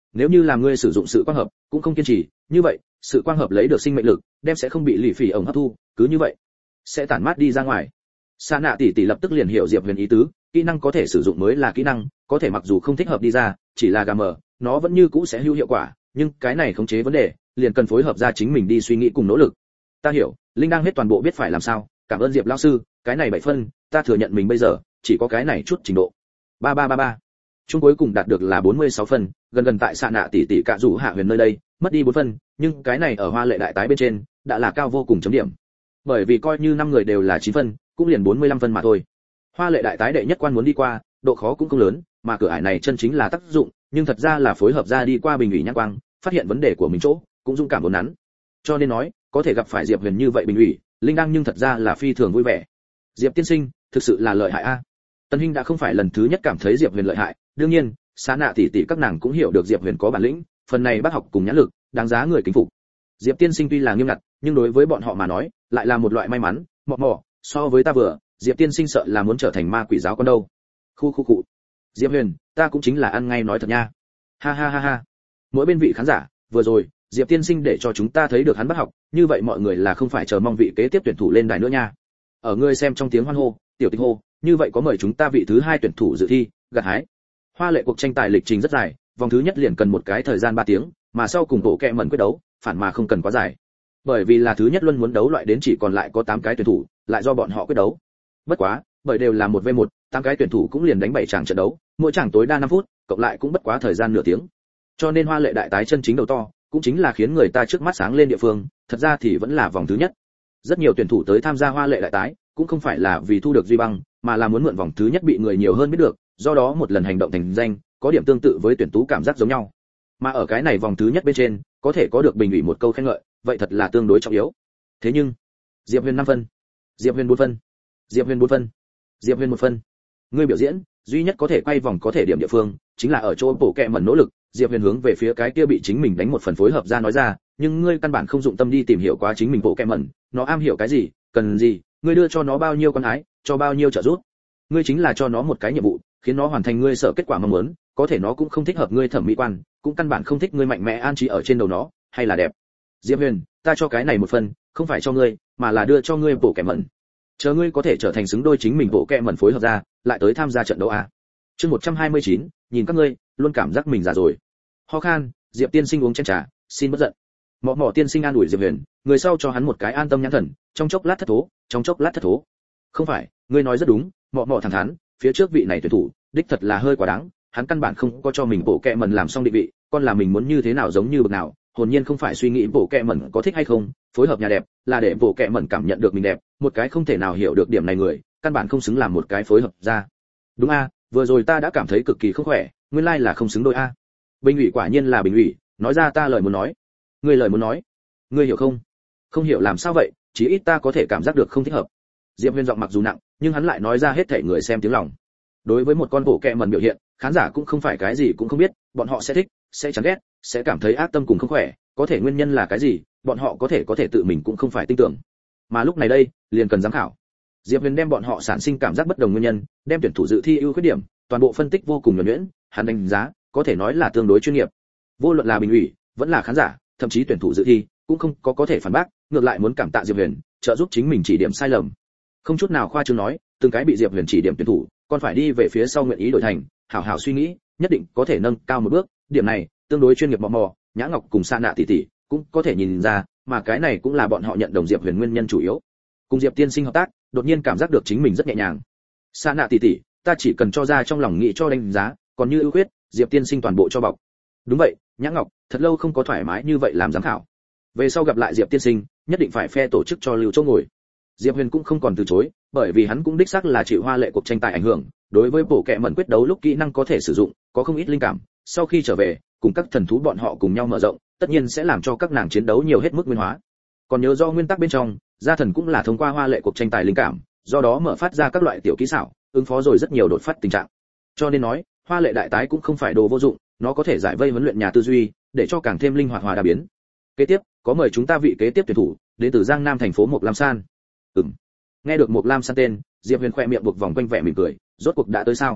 nếu như làm ngươi sử dụng sự quang hợp cũng không kiên trì, như vậy sự quang hợp lấy được sinh mệnh lực đem sẽ không bị lì phỉ ổng hấp thu, cứ như vậy sẽ tản mát đi ra ngoài. Sa nạ tỷ tỷ lập tức liền hiểu Diệp Huyền ý tứ, kỹ năng có thể sử dụng mới là kỹ năng, có thể mặc dù không thích hợp đi ra, chỉ là gà mờ, nó vẫn như cũ sẽ hữu hiệu quả, nhưng cái này khống chế vấn đề, liền cần phối hợp ra chính mình đi suy nghĩ cùng nỗ lực. Ta hiểu, linh đang hết toàn bộ biết phải làm sao, cảm ơn Diệp lão sư, cái này bảy phân, ta thừa nhận mình bây giờ chỉ có cái này chút trình độ. ba ba ba ba. Chung cuối cùng đạt được là bốn mươi sáu phân, gần gần tại Sa nạ tỷ tỷ cạ rủ hạ huyền nơi đây, mất đi bốn phân, nhưng cái này ở Hoa Lệ đại tái bên trên, đã là cao vô cùng chấm điểm. Bởi vì coi như năm người đều là chín phân, cũng liền bốn mươi lăm phân mà thôi. Hoa Lệ đại tái đệ nhất quan muốn đi qua, độ khó cũng không lớn, mà cửa ải này chân chính là tác dụng, nhưng thật ra là phối hợp ra đi qua bình ủy nhãn quang, phát hiện vấn đề của mình chỗ, cũng dũng cảm vốn nắn. Cho nên nói, có thể gặp phải Diệp Huyền như vậy bình ủy, linh đang nhưng thật ra là phi thường vui vẻ. Diệp tiên sinh, thực sự là lợi hại a. Tân Hinh đã không phải lần thứ nhất cảm thấy Diệp Huyền lợi hại, đương nhiên, Sa nạ tỷ tỷ các nàng cũng hiểu được Diệp Huyền có bản lĩnh, phần này bác học cùng nhãn lực, đáng giá người kính phục. Diệp tiên sinh tuy là nghiêm ngặt, nhưng đối với bọn họ mà nói, lại là một loại may mắn, mọ mọ, so với ta vừa, Diệp tiên sinh sợ là muốn trở thành ma quỷ giáo con đâu. Khu khu cụ. Diệp Huyền, ta cũng chính là ăn ngay nói thật nha. Ha ha ha ha. Mỗi bên vị khán giả, vừa rồi, Diệp tiên sinh để cho chúng ta thấy được hắn bác học, như vậy mọi người là không phải chờ mong vị kế tiếp tuyển thủ lên đài nữa nha. Ở người xem trong tiếng hoan hô, tiểu tinh hô, như vậy có mời chúng ta vị thứ hai tuyển thủ dự thi, gặt hái. Hoa Lệ cuộc tranh tài lịch trình rất dài, vòng thứ nhất liền cần một cái thời gian ba tiếng, mà sau cùng bộ kẹ mẩn quyết đấu, phản mà không cần quá dài. Bởi vì là thứ nhất luân muốn đấu loại đến chỉ còn lại có tám cái tuyển thủ, lại do bọn họ quyết đấu. Bất quá, bởi đều là một v một, tám cái tuyển thủ cũng liền đánh bảy tràng trận đấu, mỗi tràng tối đa năm phút, cộng lại cũng bất quá thời gian nửa tiếng. Cho nên Hoa Lệ đại tái chân chính đầu to, cũng chính là khiến người ta trước mắt sáng lên địa phương, thật ra thì vẫn là vòng thứ nhất. Rất nhiều tuyển thủ tới tham gia Hoa Lệ đại tái, cũng không phải là vì thu được duy băng, mà là muốn mượn vòng thứ nhất bị người nhiều hơn biết được, do đó một lần hành động thành danh, có điểm tương tự với tuyển tú cảm giác giống nhau. Mà ở cái này vòng thứ nhất bên trên, có thể có được bình ủy một câu khen ngợi, vậy thật là tương đối trọng yếu. Thế nhưng, Diệp Huyền năm phân, Diệp Huyền bốn phân, Diệp Huyền bốn phân, Diệp Huyền một phân. Ngươi biểu diễn, duy nhất có thể quay vòng có thể điểm địa phương, chính là ở chỗ bộ kẹ mẩn nỗ lực, Diệp Huyền hướng về phía cái kia bị chính mình đánh một phần phối hợp ra nói ra, nhưng ngươi căn bản không dụng tâm đi tìm hiểu quá chính mình bộ kẹ mẩn, nó am hiểu cái gì, cần gì, ngươi đưa cho nó bao nhiêu con ái, cho bao nhiêu trợ giúp. Ngươi chính là cho nó một cái nhiệm vụ, khiến nó hoàn thành ngươi sợ kết quả mong muốn, có thể nó cũng không thích hợp ngươi thẩm mỹ quan, cũng căn bản không thích ngươi mạnh mẽ an trí ở trên đầu nó, hay là đẹp. Diệp Huyền, ta cho cái này một phần, không phải cho ngươi, mà là đưa cho ngươi bộ kẹ mẩn. Chờ ngươi có thể trở thành xứng đôi chính mình bộ kẹ mẩn phối hợp ra, lại tới tham gia trận đấu a. Chương một trăm hai mươi chín, nhìn các ngươi, luôn cảm giác mình già rồi. Ho khan, Diệp tiên sinh uống chén trà, xin bất giận. Mọ mọ tiên sinh an ủi Diệp Huyền, người sau cho hắn một cái an tâm nhãn thần, trong chốc lát thất thố, trong chốc lát thất thố. Không phải, ngươi nói rất đúng, mọ mọ thẳng thắn, phía trước vị này tuyển thủ, đích thật là hơi quá đáng, hắn căn bản không có cho mình bộ kẹ mẩn làm xong định vị, con là mình muốn như thế nào giống như bậc nào, hồn nhiên không phải suy nghĩ bộ kẹ mẩn có thích hay không, phối hợp nhà đẹp, là để bộ kẹ mẩn cảm nhận được mình đẹp, một cái không thể nào hiểu được điểm này người, căn bản không xứng làm một cái phối hợp ra. Đúng a, vừa rồi ta đã cảm thấy cực kỳ không khỏe, nguyên lai là không xứng đôi a. Bình ủy quả nhiên là bình ủy, nói ra ta lời muốn nói. Ngươi lời muốn nói, ngươi hiểu không? Không hiểu làm sao vậy, chí ít ta có thể cảm giác được không thích hợp. Diệp Huyền giọng mặc dù nặng, nhưng hắn lại nói ra hết thảy người xem tiếng lòng. Đối với một con bộ kẹ mẩn biểu hiện, khán giả cũng không phải cái gì cũng không biết, bọn họ sẽ thích, sẽ chán ghét, sẽ cảm thấy ác tâm cùng không khỏe, có thể nguyên nhân là cái gì, bọn họ có thể có thể tự mình cũng không phải tin tưởng. Mà lúc này đây, liền cần giám khảo. Diệp Huyền đem bọn họ sản sinh cảm giác bất đồng nguyên nhân, đem tuyển thủ dự thi ưu khuyết điểm, toàn bộ phân tích vô cùng nhuần nhuyễn, hắn đánh giá, có thể nói là tương đối chuyên nghiệp. Vô luận là bình ủy, vẫn là khán giả, thậm chí tuyển thủ dự thi, cũng không có có thể phản bác, ngược lại muốn cảm tạ Diệp Huyền, trợ giúp chính mình chỉ điểm sai lầm. Không chút nào khoa trương nói, từng cái bị Diệp Huyền chỉ điểm tuyển thủ, còn phải đi về phía sau nguyện ý đổi thành, hảo hảo suy nghĩ, nhất định có thể nâng cao một bước, điểm này, tương đối chuyên nghiệp mò mò, Nhã Ngọc cùng Sa nạ tỷ tỷ, cũng có thể nhìn ra, mà cái này cũng là bọn họ nhận đồng Diệp Huyền nguyên nhân chủ yếu. Cùng Diệp tiên sinh hợp tác, đột nhiên cảm giác được chính mình rất nhẹ nhàng. Sa nạ tỷ tỷ, ta chỉ cần cho ra trong lòng nghĩ cho đánh giá, còn như ưu khuyết, Diệp tiên sinh toàn bộ cho bọc. Đúng vậy, Nhã Ngọc, thật lâu không có thoải mái như vậy làm giám khảo. Về sau gặp lại Diệp tiên sinh, nhất định phải phe tổ chức cho lưu chỗ ngồi. Diệp Huyền cũng không còn từ chối, bởi vì hắn cũng đích xác là chịu Hoa Lệ cuộc tranh tài ảnh hưởng, đối với bộ kệ mẩn quyết đấu lúc kỹ năng có thể sử dụng, có không ít linh cảm, sau khi trở về, cùng các thần thú bọn họ cùng nhau mở rộng, tất nhiên sẽ làm cho các nàng chiến đấu nhiều hết mức nguyên hóa. Còn nhớ do nguyên tắc bên trong, gia thần cũng là thông qua Hoa Lệ cuộc tranh tài linh cảm, do đó mở phát ra các loại tiểu kỹ xảo, ứng phó rồi rất nhiều đột phát tình trạng. Cho nên nói, Hoa Lệ đại tái cũng không phải đồ vô dụng, nó có thể giải vây huấn luyện nhà tư duy, để cho càng thêm linh hoạt hòa đa biến. Kế tiếp, có mời chúng ta vị kế tiếp tuyển thủ, đến từ Giang Nam thành phố Mộc Lam San. Ừm. Nghe được Mộc Lam San tên, Diệp Huyền khẽ miệng buộc vòng quanh vẻ mỉm cười, rốt cuộc đã tới sao?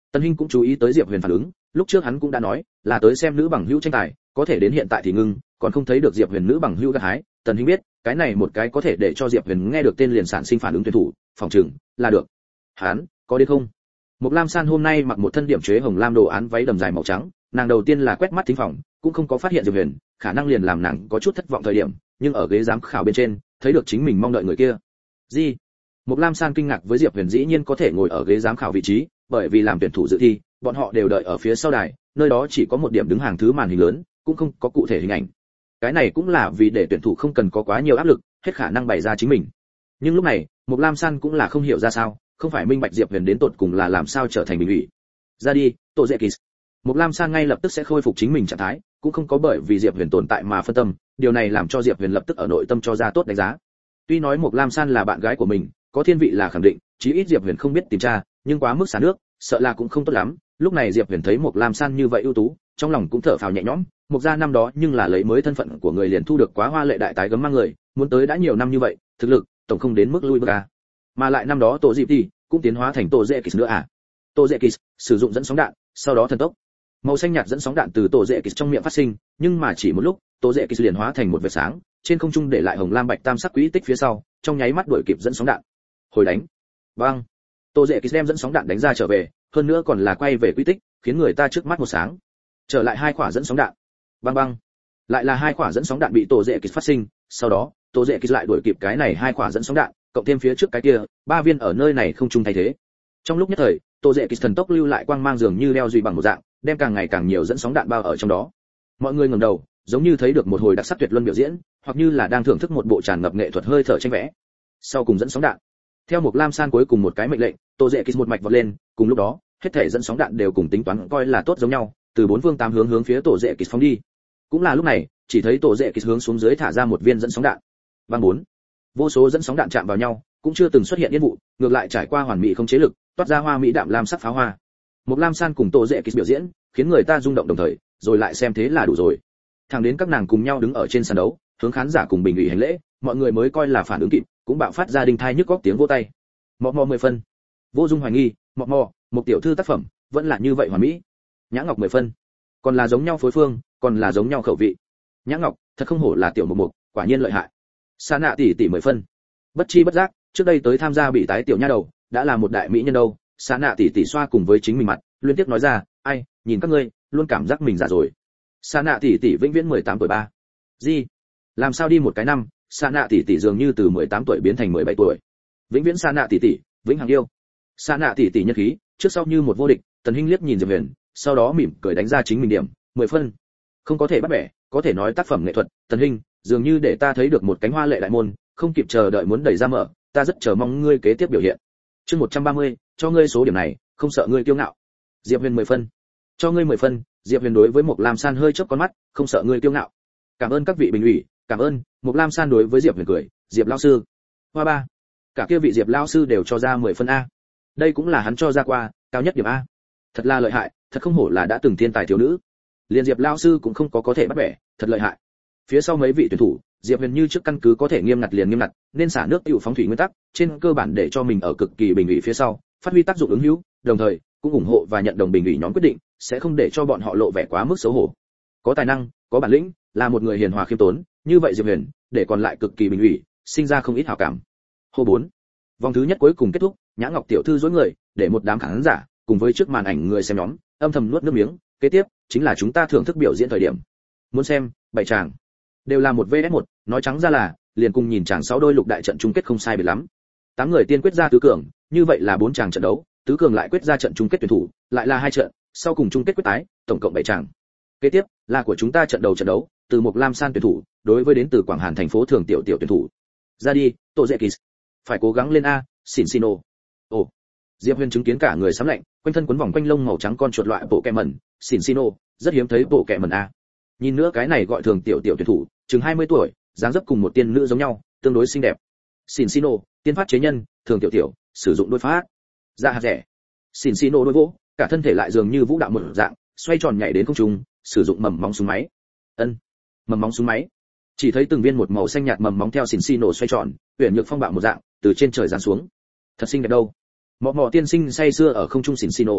Tần Hinh cũng chú ý tới Diệp Huyền phản ứng, lúc trước hắn cũng đã nói, là tới xem nữ bằng hữu tranh tài, có thể đến hiện tại thì ngưng, còn không thấy được Diệp Huyền nữ bằng hữu gặt hái. Tần Hinh biết, cái này một cái có thể để cho Diệp Huyền nghe được tên liền sản sinh phản ứng tuyển thủ, phòng trừng là được. Hắn có đến không? Mộc Lam San hôm nay mặc một thân điểm chế hồng lam đồ án váy đầm dài màu trắng, nàng đầu tiên là quét mắt thính phòng, cũng không có phát hiện Diệp Huyền, khả năng liền làm nàng có chút thất vọng thời điểm, nhưng ở ghế giám khảo bên trên, thấy được chính mình mong đợi người kia. Gì? Mộc Lam San kinh ngạc với Diệp Huyền dĩ nhiên có thể ngồi ở ghế giám khảo vị trí, bởi vì làm tuyển thủ dự thi, bọn họ đều đợi ở phía sau đài, nơi đó chỉ có một điểm đứng hàng thứ màn hình lớn, cũng không có cụ thể hình ảnh. Cái này cũng là vì để tuyển thủ không cần có quá nhiều áp lực, hết khả năng bày ra chính mình. Nhưng lúc này, Mộc Lam San cũng là không hiểu ra sao, không phải minh bạch Diệp Huyền đến tột cùng là làm sao trở thành bình ủy. Ra đi, Tô Dệ Kỳ. Mộc Lam San ngay lập tức sẽ khôi phục chính mình trạng thái, cũng không có bởi vì Diệp Huyền tồn tại mà phân tâm, điều này làm cho Diệp Huyền lập tức ở nội tâm cho ra tốt đánh giá. Tuy nói Mộc Lam San là bạn gái của mình, có thiên vị là khẳng định, chí ít Diệp Huyền không biết tìm tra, nhưng quá mức xả nước, sợ là cũng không tốt lắm. Lúc này Diệp Huyền thấy Mộc Lam San như vậy ưu tú, trong lòng cũng thở phào nhẹ nhõm, Mộc gia năm đó nhưng là lấy mới thân phận của người liền thu được quá hoa lệ đại tái gấm mang người, muốn tới đã nhiều năm như vậy, thực lực tổng không đến mức lui bước à. Mà lại năm đó Tổ Dịp đi cũng tiến hóa thành Tổ Dệ Kỳ nữa à. Tổ Dệ Kỳ sử dụng dẫn sóng đạn, sau đó thần tốc. Màu xanh nhạt dẫn sóng đạn từ Tổ Dệ Kỳ trong miệng phát sinh, nhưng mà chỉ một lúc, Tổ Dệ Kỳ liền hóa thành một vệt sáng, trên không trung để lại hồng lam bạch tam sắc quỹ tích phía sau, trong nháy mắt đuổi kịp dẫn sóng đạn. Hồi đánh. Bang. Tổ Dệ Kỳ đem dẫn sóng đạn đánh ra trở về, hơn nữa còn là quay về quỹ tích, khiến người ta trước mắt một sáng. Trở lại hai quả dẫn sóng đạn. Bang bang. Lại là hai quả dẫn sóng đạn bị Tổ Dệ Kỳ phát sinh, sau đó, Tổ Dệ Kỳ lại đuổi kịp cái này hai quả dẫn sóng đạn, cộng thêm phía trước cái kia, ba viên ở nơi này không trung thay thế. Trong lúc nhất thời, Tổ Dệ Kỳ thần tốc lưu lại quang mang dường như đeo duy bằng một dạng, đem càng ngày càng nhiều dẫn sóng đạn bao ở trong đó. Mọi người ngẩng đầu, giống như thấy được một hồi đặc sắc tuyệt luân biểu diễn, hoặc như là đang thưởng thức một bộ tràn ngập nghệ thuật hơi thở tranh vẽ. Sau cùng dẫn sóng đạn. Theo Mộc Lam San cuối cùng một cái mệnh lệnh, Tổ Dệ Kỳ một mạch vọt lên, cùng lúc đó, hết thể dẫn sóng đạn đều cùng tính toán coi là tốt giống nhau, từ bốn phương tám hướng hướng phía Tổ Dệ Kỳ phóng đi. Cũng là lúc này, chỉ thấy Tổ Dệ Kỳ hướng xuống dưới thả ra một viên dẫn sóng đạn. Bang bốn. Vô số dẫn sóng đạn chạm vào nhau, cũng chưa từng xuất hiện yên vụ, ngược lại trải qua hoàn mỹ không chế lực, toát ra hoa mỹ đạm lam sắc pháo hoa. Mộc Lam San cùng Tổ Dệ Kỳ biểu diễn, khiến người ta rung động đồng thời, rồi lại xem thế là đủ rồi. Thẳng đến các nàng cùng nhau đứng ở trên sàn đấu, hướng khán giả cùng bình ủy hành lễ, mọi người mới coi là phản ứng kịp, cũng bạo phát ra đinh thai nhức góc tiếng vỗ tay. Mọ mọ mười phân. Vô dung hoài nghi, mọ mọ, một tiểu thư tác phẩm, vẫn là như vậy hoàn mỹ. Nhã Ngọc mười phân. Còn là giống nhau phối phương, còn là giống nhau khẩu vị. Nhã Ngọc, thật không hổ là tiểu mục mục, quả nhiên lợi hại. Sa Nạ tỷ tỷ mười phân. Bất chi bất giác, trước đây tới tham gia bị tái tiểu nha đầu, đã là một đại mỹ nhân đâu. Sa Nạ tỷ tỷ xoa cùng với chính mình mặt, liên tiếp nói ra, ai, nhìn các ngươi, luôn cảm giác mình già rồi. Sa Nạ tỷ tỷ vĩnh viễn mười tám tuổi ba. Gì? Làm sao đi một cái năm, Sa Nạ tỷ tỷ dường như từ mười tám tuổi biến thành mười bảy tuổi. Vĩnh viễn Sa Nạ tỷ tỷ, vĩnh hằng yêu. Sa Nạ tỷ tỷ nhân khí, trước sau như một vô địch. Tần Hinh liếc nhìn Diệp Huyền, sau đó mỉm cười đánh ra chính mình điểm, mười phân. Không có thể bắt bẻ, có thể nói tác phẩm nghệ thuật. Tần Hinh, dường như để ta thấy được một cánh hoa lệ đại môn, không kịp chờ đợi muốn đẩy ra mở, ta rất chờ mong ngươi kế tiếp biểu hiện. Chương một trăm ba mươi, cho ngươi số điểm này, không sợ ngươi kiêu ngạo. Diệp Huyền mười phân. Cho ngươi mười phân. Diệp Huyền đối với Mộc Lam San hơi chớp con mắt, không sợ ngươi kiêu ngạo. Cảm ơn các vị bình ủy, cảm ơn. Mộc Lam San đối với Diệp Huyền cười, Diệp lão sư. Hoa ba. Cả kia vị Diệp lão sư đều cho ra mười phân a. Đây cũng là hắn cho ra qua, cao nhất điểm a. Thật là lợi hại, thật không hổ là đã từng thiên tài thiếu nữ. Liên Diệp lão sư cũng không có có thể bắt bẻ, thật lợi hại. Phía sau mấy vị tuyển thủ, Diệp Huyền như trước căn cứ có thể nghiêm ngặt liền nghiêm ngặt, nên xả nước tiêu phóng thủy nguyên tắc, trên cơ bản để cho mình ở cực kỳ bình ủy phía sau, phát huy tác dụng ứng hữu, đồng thời cũng ủng hộ và nhận đồng bình ủy nhóm quyết định, sẽ không để cho bọn họ lộ vẻ quá mức xấu hổ. Có tài năng, có bản lĩnh, là một người hiền hòa khiêm tốn, như vậy Diệp Huyền, để còn lại cực kỳ bình ủy, sinh ra không ít hảo cảm. Hô bốn. Vòng thứ nhất cuối cùng kết thúc, Nhã Ngọc tiểu thư dối người, để một đám khán giả cùng với trước màn ảnh người xem nhóm, âm thầm nuốt nước miếng, kế tiếp chính là chúng ta thưởng thức biểu diễn thời điểm. Muốn xem, bảy chàng đều là một vs một, nói trắng ra là liền cùng nhìn chàng sáu đôi lục đại trận chung kết không sai biệt lắm. Tám người tiên quyết ra tứ cường, như vậy là bốn chàng trận đấu, tứ cường lại quyết ra trận chung kết tuyển thủ, lại là hai trận, sau cùng chung kết quyết tái, tổng cộng bảy chàng. Kế tiếp là của chúng ta trận đầu trận đấu, từ Mộc Lam San tuyển thủ, đối với đến từ Quảng Hàn thành phố Thường tiểu tiểu tuyển thủ. Ra đi, Tổ Dệ Kỳ. Phải cố gắng lên a, xỉn xino. Ồ. Diệp Huyền chứng kiến cả người sắm lạnh, quanh thân quấn vòng quanh lông màu trắng con chuột loại bộ kẹ mẩn, xỉn xino, rất hiếm thấy bộ kẹ mẩn a. Nhìn nữa cái này gọi Thường tiểu tiểu tuyển thủ, chừng hai mươi tuổi, dáng dấp cùng một tiên nữ giống nhau, tương đối xinh đẹp. Xỉn xino, tiên pháp chế nhân, Thường tiểu tiểu, sử dụng đôi phát. Ra hạt rẻ. Xỉn xino đôi vỗ, cả thân thể lại dường như vũ đạo một dạng, xoay tròn nhảy đến không trung, sử dụng mầm móng súng máy. Ân. Mầm móng súng máy. Chỉ thấy từng viên một màu xanh nhạt mầm móng theo xỉn xino xoay tròn, huyền nhược phong bạo một dạng, từ trên trời giáng xuống. Thật xinh đẹp đâu. Mọ mọ tiên sinh say sưa ở không trung xỉn xino.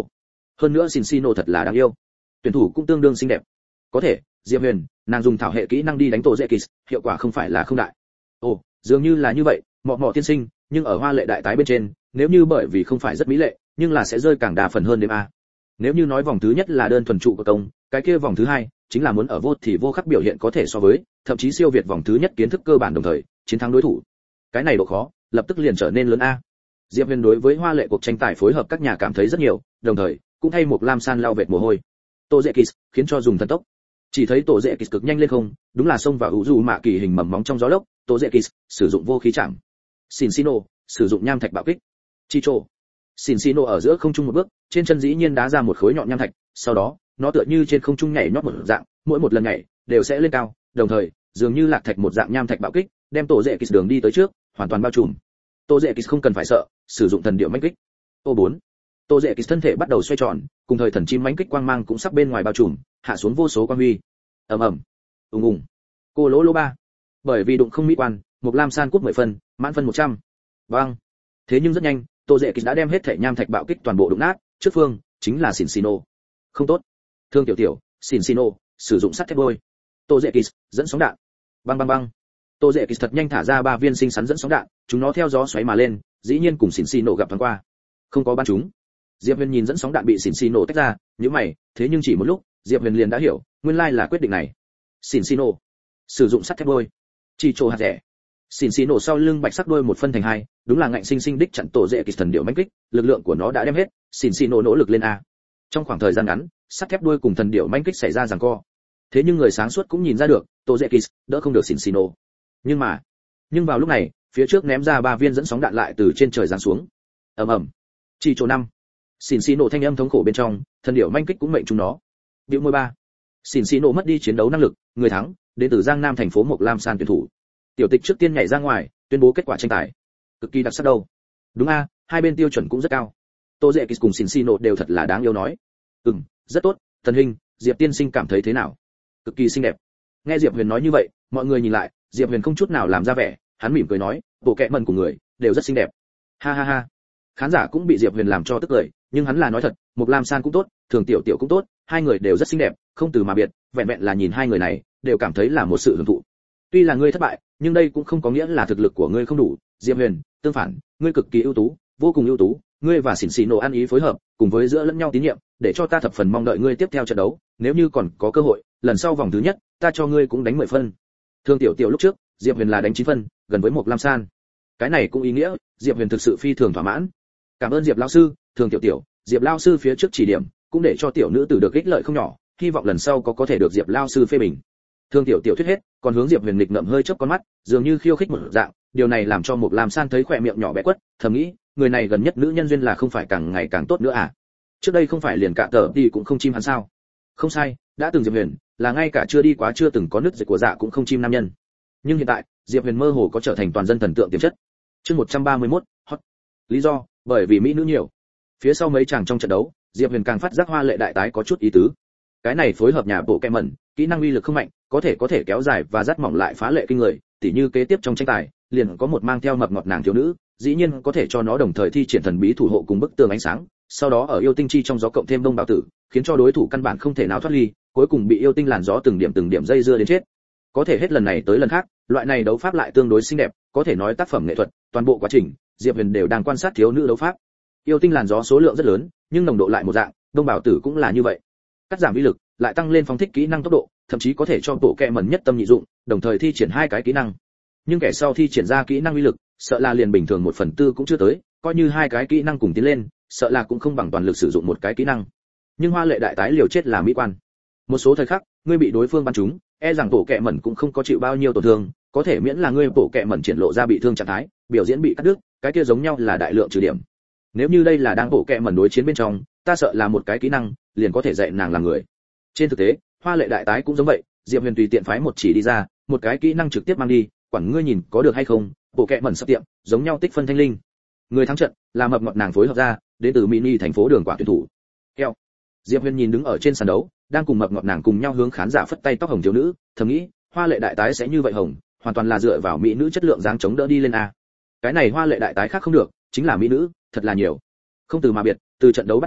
hơn nữa Shinshino thật là đáng yêu, tuyển thủ cũng tương đương xinh đẹp. Có thể, Diệp Huyền, nàng dùng thảo hệ kỹ năng đi đánh tổ Zekis, hiệu quả không phải là không đại. Ồ, dường như là như vậy, mọ mọ tiên sinh, nhưng ở hoa lệ đại tái bên trên, nếu như bởi vì không phải rất mỹ lệ, nhưng là sẽ rơi càng đa phần hơn đêm a. Nếu như nói vòng thứ nhất là đơn thuần trụ của công, cái kia vòng thứ hai chính là muốn ở vô thì vô khắc biểu hiện có thể so với, thậm chí siêu việt vòng thứ nhất kiến thức cơ bản đồng thời, chiến thắng đối thủ. Cái này độ khó, lập tức liền trở nên lớn a. Diệp Huyền đối với hoa lệ cuộc tranh tài phối hợp các nhà cảm thấy rất nhiều, đồng thời cũng thay một lam san lau vệt mồ hôi. Tô Dệ Kỳ khiến cho dùng thần tốc. Chỉ thấy Tô Dệ Kỳ cực nhanh lên không, đúng là xông vào hữu dù mạ kỳ hình mầm móng trong gió lốc. Tô Dệ Kỳ sử dụng vô khí chạm. Shinshino sử dụng nham thạch bạo kích. Chicho. Shinshino ở giữa không trung một bước, trên chân dĩ nhiên đá ra một khối nhọn nham thạch, sau đó nó tựa như trên không trung nhảy nhót một dạng, mỗi một lần nhảy đều sẽ lên cao, đồng thời dường như lạc thạch một dạng nham thạch bạo kích, đem Tô Dệ Kỳ đường đi tới trước, hoàn toàn bao trùm. Tô Dệ Kỳ không cần phải sợ, sử dụng thần điệu mãnh kích. Ô bốn. Tô Dệ Kỳ thân thể bắt đầu xoay tròn, cùng thời thần chim mãnh kích quang mang cũng sắp bên ngoài bao trùm, hạ xuống vô số quang huy. Ầm ầm. Ùng ùng. Cô lỗ lỗ ba. Bởi vì đụng không mỹ quan, một lam san cúp mười phân, mãn phân một trăm. Vâng. Thế nhưng rất nhanh, Tô Dệ Kỳ đã đem hết thể nham thạch bạo kích toàn bộ đụng nát, trước phương chính là Shinshino. Không tốt. Thương tiểu tiểu, Shinshino sử dụng sắt thép đôi. Tô Dệ Kỳ dẫn sóng đạn. Băng băng băng. Tô Dệ Kỳ thật nhanh thả ra ba viên xinh xắn dẫn sóng đạn, chúng nó theo gió xoáy mà lên, dĩ nhiên cùng Shinshino gặp thoáng qua. Không có bắn chúng. Diệp Huyền nhìn dẫn sóng đạn bị Shinshino tách ra, nhíu mày, thế nhưng chỉ một lúc, Diệp Huyền liền đã hiểu, nguyên lai là quyết định này. Shinshino sử dụng sắt thép đôi. Chỉ trổ hạt rẻ. Shinshino sau lưng bạch sắc đôi một phân thành hai, đúng là ngạnh sinh sinh đích chặn Tô Dệ Kỳ thần điệu mãnh kích, lực lượng của nó đã đem hết, Shinshino nỗ lực lên a. Trong khoảng thời gian ngắn, sắt thép đuôi cùng thần điệu mãnh kích xảy ra giằng co. Thế nhưng người sáng suốt cũng nhìn ra được, Tô Dệ Kỳ đỡ không được Shinshino. Nhưng mà, nhưng vào lúc này, phía trước ném ra ba viên dẫn sóng đạn lại từ trên trời giáng xuống. Ầm ầm. Chỉ chỗ năm. Shinshino thanh âm thống khổ bên trong, thần điệu manh kích cũng mệnh chúng nó. Bĩu môi ba. Shinshino mất đi chiến đấu năng lực, người thắng, đến từ Giang Nam thành phố Mộc Lam San tuyển thủ. Tiểu Tịch trước tiên nhảy ra ngoài, tuyên bố kết quả tranh tài. Cực kỳ đặc sắc đâu. Đúng a, hai bên tiêu chuẩn cũng rất cao. Tô Dệ Kỳ cùng Shinshino đều thật là đáng yêu nói. Ừm, rất tốt, Thần Hình, Diệp tiên sinh cảm thấy thế nào? Cực kỳ xinh đẹp. Nghe Diệp Huyền nói như vậy, mọi người nhìn lại, Diệp Huyền không chút nào làm ra vẻ, hắn mỉm cười nói, bộ kệ mần của người đều rất xinh đẹp. Ha ha ha. Khán giả cũng bị Diệp Huyền làm cho tức cười, nhưng hắn là nói thật, Mộc Lam San cũng tốt, Thường Tiểu Tiểu cũng tốt, hai người đều rất xinh đẹp, không từ mà biệt, vẹn vẹn là nhìn hai người này, đều cảm thấy là một sự hưởng thụ. Tuy là ngươi thất bại, nhưng đây cũng không có nghĩa là thực lực của ngươi không đủ, Diệp Huyền, tương phản, ngươi cực kỳ ưu tú, vô cùng ưu tú, ngươi và Shinshino ăn ý phối hợp, cùng với giữa lẫn nhau tín nhiệm, để cho ta thập phần mong đợi ngươi tiếp theo trận đấu, nếu như còn có cơ hội, lần sau vòng thứ nhất, ta cho ngươi cũng đánh mười phân. Thường Tiểu Tiểu lúc trước, Diệp Huyền là đánh chín phân, gần với Mộc Lam San. Cái này cũng ý nghĩa, Diệp Huyền thực sự phi thường thỏa mãn. Cảm ơn Diệp lão sư, Thường Tiểu Tiểu, Diệp lão sư phía trước chỉ điểm, cũng để cho tiểu nữ tử được ích lợi không nhỏ, hy vọng lần sau có có thể được Diệp lão sư phê bình. Thường Tiểu Tiểu thuyết hết, còn hướng Diệp Huyền nghịch ngợm hơi chớp con mắt, dường như khiêu khích một dạng, điều này làm cho Mộc Lam San thấy khỏe miệng nhỏ bé quất, thầm nghĩ, người này gần nhất nữ nhân duyên là không phải càng ngày càng tốt nữa à? Trước đây không phải liền cả tờ thì cũng không chim hắn sao? Không sai, đã từng Diệp Huyền, là ngay cả chưa đi quá chưa từng có nứt dịch của dạ cũng không chim nam nhân. Nhưng hiện tại, Diệp Huyền mơ hồ có trở thành toàn dân thần tượng tiềm chất. Chương một trăm ba mươi mốt, hot. Lý do, bởi vì mỹ nữ nhiều. Phía sau mấy chàng trong trận đấu, Diệp Huyền càng phát giác hoa lệ đại tái có chút ý tứ. Cái này phối hợp nhà bộ kẹ mẩn, kỹ năng uy lực không mạnh, có thể có thể kéo dài và dắt mỏng lại phá lệ kinh người, tỉ như kế tiếp trong tranh tài, liền có một mang theo mập ngọt nàng thiếu nữ, dĩ nhiên có thể cho nó đồng thời thi triển thần bí thủ hộ cùng bức tường ánh sáng, sau đó ở yêu tinh chi trong gió cộng thêm đông bảo tử, khiến cho đối thủ căn bản không thể nào thoát ly, cuối cùng bị yêu tinh làn gió từng điểm từng điểm dây dưa đến chết. Có thể hết lần này tới lần khác, loại này đấu pháp lại tương đối xinh đẹp, có thể nói tác phẩm nghệ thuật, toàn bộ quá trình, Diệp Huyền đều đang quan sát thiếu nữ đấu pháp. Yêu tinh làn gió số lượng rất lớn, nhưng nồng độ lại một dạng, đông bảo tử cũng là như vậy. Cắt giảm uy lực, lại tăng lên phóng thích kỹ năng tốc độ, thậm chí có thể cho bộ kệ mẩn nhất tâm nhị dụng, đồng thời thi triển hai cái kỹ năng. Nhưng kẻ sau thi triển ra kỹ năng uy lực, sợ là liền bình thường một phần tư cũng chưa tới, coi như hai cái kỹ năng cùng tiến lên, sợ là cũng không bằng toàn lực sử dụng một cái kỹ năng. Nhưng hoa lệ đại tái liều chết là mỹ quan. Một số thời khắc, ngươi bị đối phương bắn trúng, e rằng bộ kệ mẩn cũng không có chịu bao nhiêu tổn thương, có thể miễn là ngươi bộ kệ mẩn triển lộ ra bị thương trạng thái, biểu diễn bị cắt đứt, cái kia giống nhau là đại lượng trừ điểm. Nếu như đây là đang bộ kệ mẩn đối chiến bên trong, ta sợ là một cái kỹ năng, liền có thể dạy nàng làm người. Trên thực tế, hoa lệ đại tái cũng giống vậy, Diệp Huyền tùy tiện phái một chỉ đi ra, một cái kỹ năng trực tiếp mang đi, quản ngươi nhìn có được hay không, bộ kệ mẩn sắp tiệm, giống nhau tích phân thanh linh. Người thắng trận là mập ngọt nàng phối hợp ra, đến từ mini thành phố đường quả tuyển thủ. Keo. Diệp Huyền nhìn đứng ở trên sàn đấu, đang cùng mập ngọt nàng cùng nhau hướng khán giả phất tay tóc hồng thiếu nữ, thầm nghĩ, hoa lệ đại tái sẽ như vậy hồng, hoàn toàn là dựa vào mỹ nữ chất lượng dáng chống đỡ đi lên a. Cái này hoa lệ đại tái khác không được, chính là mỹ nữ, thật là nhiều. Không từ mà biệt, từ trận đấu bắt đầu,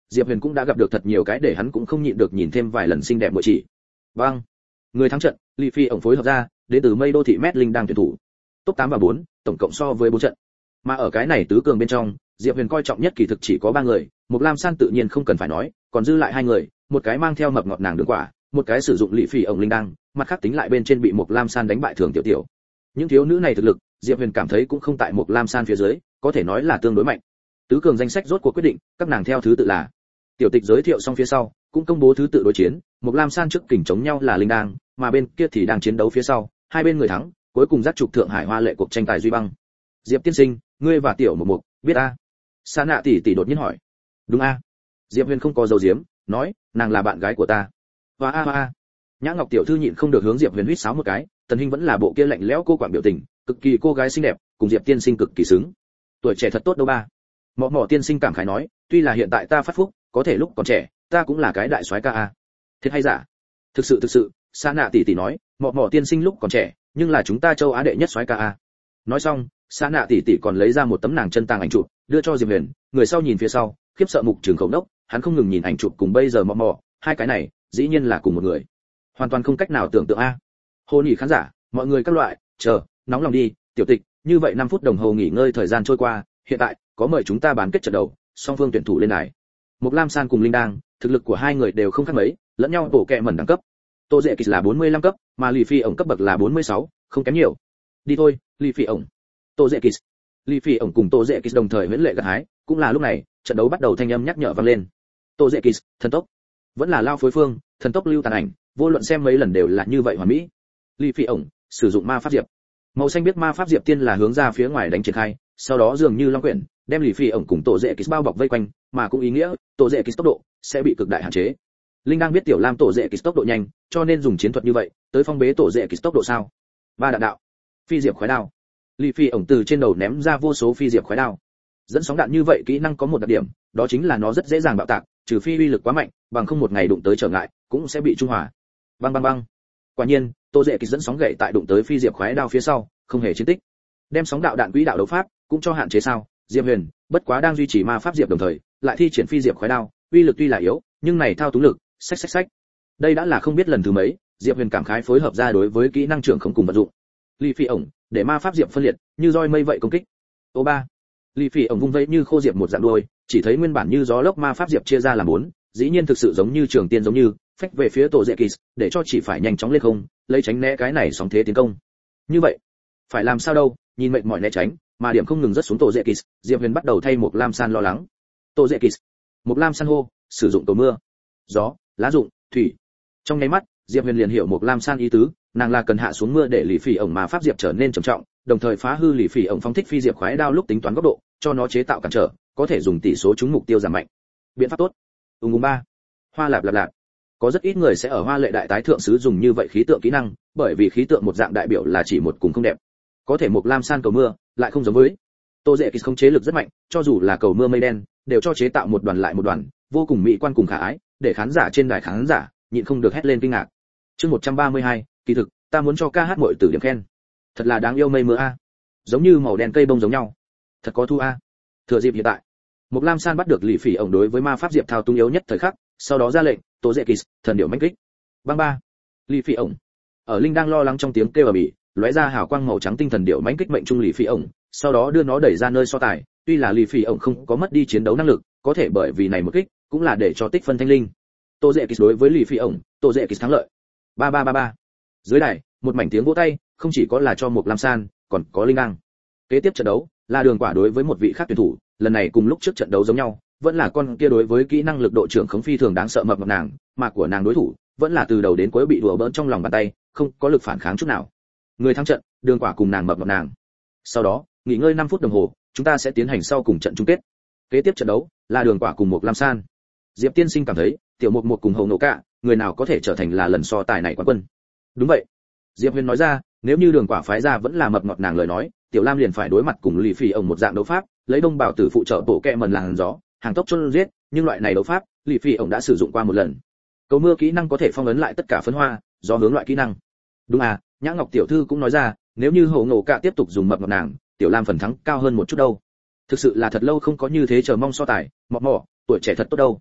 Diệp Huyền cũng đã gặp được thật nhiều cái để hắn cũng không nhịn được nhìn thêm vài lần xinh đẹp muội chỉ. Vâng. Người thắng trận, Lý Phi ổng phối hợp ra, đến từ Mây Đô thị Met Linh đang tuyển thủ. Top tám và bốn, tổng cộng so với bốn trận. Mà ở cái này tứ cường bên trong, Diệp Huyền coi trọng nhất kỳ thực chỉ có ba người, Mộc Lam San tự nhiên không cần phải nói, còn dư lại hai người, một cái mang theo mập ngọt nàng đường quả, một cái sử dụng Lý Phi ổng linh đăng, mặt khác tính lại bên trên bị Mộc Lam San đánh bại Thường Tiểu Tiểu. Những thiếu nữ này thực lực, Diệp Huyền cảm thấy cũng không tại Mộc Lam San phía dưới, có thể nói là tương đối mạnh. Tứ cường danh sách rốt cuộc quyết định, các nàng theo thứ tự là. Tiểu Tịch giới thiệu xong phía sau, cũng công bố thứ tự đối chiến, Mộc Lam San trước kình chống nhau là linh đang, mà bên kia thì đang chiến đấu phía sau, hai bên người thắng, cuối cùng dắt trục Thượng Hải Hoa lệ cuộc tranh tài duy băng. Diệp tiên sinh, ngươi và Tiểu Mộc Mộc, biết a? Sa Nạ tỷ tỷ đột nhiên hỏi. Đúng a. Diệp Huyền không có dấu diếm, nói, nàng là bạn gái của ta. Hoa a hoa. Nhã Ngọc tiểu thư nhịn không được hướng Diệp Huyền huýt sáo một cái, Tần Hinh vẫn là bộ kia lạnh lẽo cô quản biểu tình, cực kỳ cô gái xinh đẹp, cùng Diệp tiên sinh cực kỳ xứng. Tuổi trẻ thật tốt đâu ba. Mọ Mọ tiên sinh cảm khái nói, tuy là hiện tại ta phát phúc, có thể lúc còn trẻ, ta cũng là cái đại soái ca a. Thiệt hay giả? Thực sự thực sự, Sa Nạ tỷ tỷ nói, Mọ Mọ tiên sinh lúc còn trẻ, nhưng là chúng ta châu Á đệ nhất soái ca a. Nói xong, Sa Nạ tỷ tỷ còn lấy ra một tấm nàng chân tàng ảnh chụp, đưa cho Diệp Huyền, người sau nhìn phía sau, khiếp sợ mục trường khẩu đốc, hắn không ngừng nhìn ảnh chụp cùng bây giờ Mọ Mọ, hai cái này, dĩ nhiên là cùng một người. Hoàn toàn không cách nào tưởng tượng a. Hôn nghỉ khán giả, mọi người các loại, chờ, nóng lòng đi, Tiểu Tịch, như vậy năm phút đồng hồ nghỉ ngơi thời gian trôi qua, hiện tại có mời chúng ta bán kết trận đầu, song phương tuyển thủ lên đài. Mộc Lam San cùng Linh Đang, thực lực của hai người đều không khác mấy, lẫn nhau bổ kẹ mẩn đẳng cấp. Tô Dệ Kỳ là bốn mươi lăm cấp, mà Lý Phi ổng cấp bậc là bốn mươi sáu, không kém nhiều. Đi thôi, Lý Phi ổng. Tô Dệ Kỳ. Lý Phi ổng cùng Tô Dệ Kỳ đồng thời huyễn lệ gặt hái, cũng là lúc này, trận đấu bắt đầu thanh âm nhắc nhở vang lên. Tô Dệ Kỳ, thần tốc. Vẫn là lao phối phương, thần tốc lưu tàn ảnh, vô luận xem mấy lần đều là như vậy hoàn mỹ. Lý Phi ổng sử dụng ma pháp diệp. Màu xanh biết ma pháp diệp tiên là hướng ra phía ngoài đánh triển khai, sau đó dường như long quyển, đem Lý Phi ổng cùng Tô Dệ Kỳ bao bọc vây quanh, mà cũng ý nghĩa, Tô Dệ Kỳ tốc độ sẽ bị cực đại hạn chế. Linh đang biết Tiểu Lam Tô Dệ Kỳ tốc độ nhanh, cho nên dùng chiến thuật như vậy, tới phong bế Tô Dệ Kỳ tốc độ sao? Ba đạn đạo, phi diệp khói đao. Lý Phi ổng từ trên đầu ném ra vô số phi diệp khói đao. Dẫn sóng đạn như vậy kỹ năng có một đặc điểm, đó chính là nó rất dễ dàng bạo tạc, trừ phi uy lực quá mạnh, bằng không một ngày đụng tới trở ngại, cũng sẽ bị trung hòa. Bang bang bang. Quả nhiên, Tô Dệ Kỳ dẫn sóng gậy tại đụng tới phi diệp khói đao phía sau, không hề chiến tích. Đem sóng đạo đạn quỹ đạo đấu pháp, cũng cho hạn chế sao? Diệp Huyền, bất quá đang duy trì ma pháp diệp đồng thời, lại thi triển phi diệp khói đao, uy lực tuy là yếu, nhưng này thao túng lực, xách xách xách. Đây đã là không biết lần thứ mấy, Diệp Huyền cảm khái phối hợp ra đối với kỹ năng trưởng không cùng vận dụng. Lý Phi ổng, để ma pháp diệp phân liệt, như roi mây vậy công kích. Ô ba. Lý Phi ổng vung vẫy như khô diệp một dạng đuôi, chỉ thấy nguyên bản như gió lốc ma pháp diệp chia ra làm bốn, dĩ nhiên thực sự giống như trường tiên giống như, phách về phía Tô Dệ Kỳ, để cho chỉ phải nhanh chóng lên không, lấy tránh né cái này sóng thế tiến công. Như vậy, phải làm sao đâu? Nhìn mệt mỏi né tránh, mà điểm không ngừng rất xuống Tô Dệ Kỳ, Diệp Huyền bắt đầu thay Mộc Lam San lo lắng. Tô Dệ Kỳ, Mộc Lam San hô, sử dụng cầu mưa, gió, lá rụng, thủy. Trong nháy mắt, Diệp Huyền liền hiểu Mộc Lam San ý tứ, nàng là cần hạ xuống mưa để Lý Phi ổng mà pháp diệp trở nên trầm trọng, đồng thời phá hư Lý Phi ổng phóng thích phi diệp khoái đao lúc tính toán góc độ, cho nó chế tạo cản trở, có thể dùng tỷ số trúng mục tiêu giảm mạnh. Biện pháp tốt. Ung ung ba. Hoa lạp lạp lạp. Có rất ít người sẽ ở Hoa Lệ Đại Tái thượng sứ dùng như vậy khí tượng kỹ năng, bởi vì khí tượng một dạng đại biểu là chỉ một cùng không đẹp. Có thể Mộc Lam San cầu mưa, lại không giống với. Tô Dệ Kỳ không chế lực rất mạnh, cho dù là cầu mưa mây đen, đều cho chế tạo một đoàn lại một đoàn, vô cùng mỹ quan cùng khả ái, để khán giả trên đài khán giả nhịn không được hét lên kinh ngạc. Chương một trăm ba mươi hai, kỳ thực, ta muốn cho ca hát muội tử điểm khen. Thật là đáng yêu mây mưa a. Giống như màu đen cây bông giống nhau. Thật có thu a. Thừa dịp hiện tại, Mộc Lam San bắt được Lý Phỉ ổng đối với ma pháp diệp thao túng yếu nhất thời khắc, sau đó ra lệnh, Tô Dệ Kỳ, thần điểu mãnh kích. Bang ba. Lý Phỉ ổng. Ở Linh đang lo lắng trong tiếng kêu ầm ĩ, lóe ra hào quang màu trắng tinh thần điểu mãnh kích mệnh trung Lý Phỉ ổng, sau đó đưa nó đẩy ra nơi so tài, tuy là Lý Phỉ ổng không có mất đi chiến đấu năng lực, có thể bởi vì này một kích, cũng là để cho tích phân thanh linh. Tô Dệ Kỳ đối với Lý Phỉ ổng, Tô Dệ Kỳ thắng lợi. Ba ba ba ba. Dưới đài, một mảnh tiếng vỗ tay, không chỉ có là cho Mộc Lam San, còn có Linh đang. Kế tiếp trận đấu, là Đường Quả đối với một vị khác tuyển thủ, lần này cùng lúc trước trận đấu giống nhau, vẫn là con kia đối với kỹ năng lực độ trưởng khống phi thường đáng sợ mập mập nàng, mà của nàng đối thủ vẫn là từ đầu đến cuối bị đùa bỡn trong lòng bàn tay, không có lực phản kháng chút nào. Người thắng trận, Đường Quả cùng nàng mập mập nàng. Sau đó, nghỉ ngơi năm phút đồng hồ, chúng ta sẽ tiến hành sau cùng trận chung kết. Kế tiếp trận đấu là Đường Quả cùng Mộc Lam San. Diệp tiên sinh cảm thấy, tiểu Mộc Mộc cùng Hầu Nổ Cả, người nào có thể trở thành là lần so tài này quán quân? Đúng vậy. Diệp Huyền nói ra, nếu như Đường Quả phái ra vẫn là mập ngọt nàng lời nói, Tiểu Lam liền phải đối mặt cùng Lý Phi ổng một dạng đấu pháp, lấy đông bảo tử phụ trợ bộ kẹ mần làn gió, hàng tốc chôn giết, nhưng loại này đấu pháp, Lý Phi ổng đã sử dụng qua một lần. Cầu mưa kỹ năng có thể phong ấn lại tất cả phấn hoa, do hướng loại kỹ năng. Đúng à, Nhã Ngọc tiểu thư cũng nói ra, nếu như Hổ Ngộ Cả tiếp tục dùng mập ngọt nàng, Tiểu Lam phần thắng cao hơn một chút đâu. Thực sự là thật lâu không có như thế chờ mong so tài, mọ mọ, tuổi trẻ thật tốt đâu.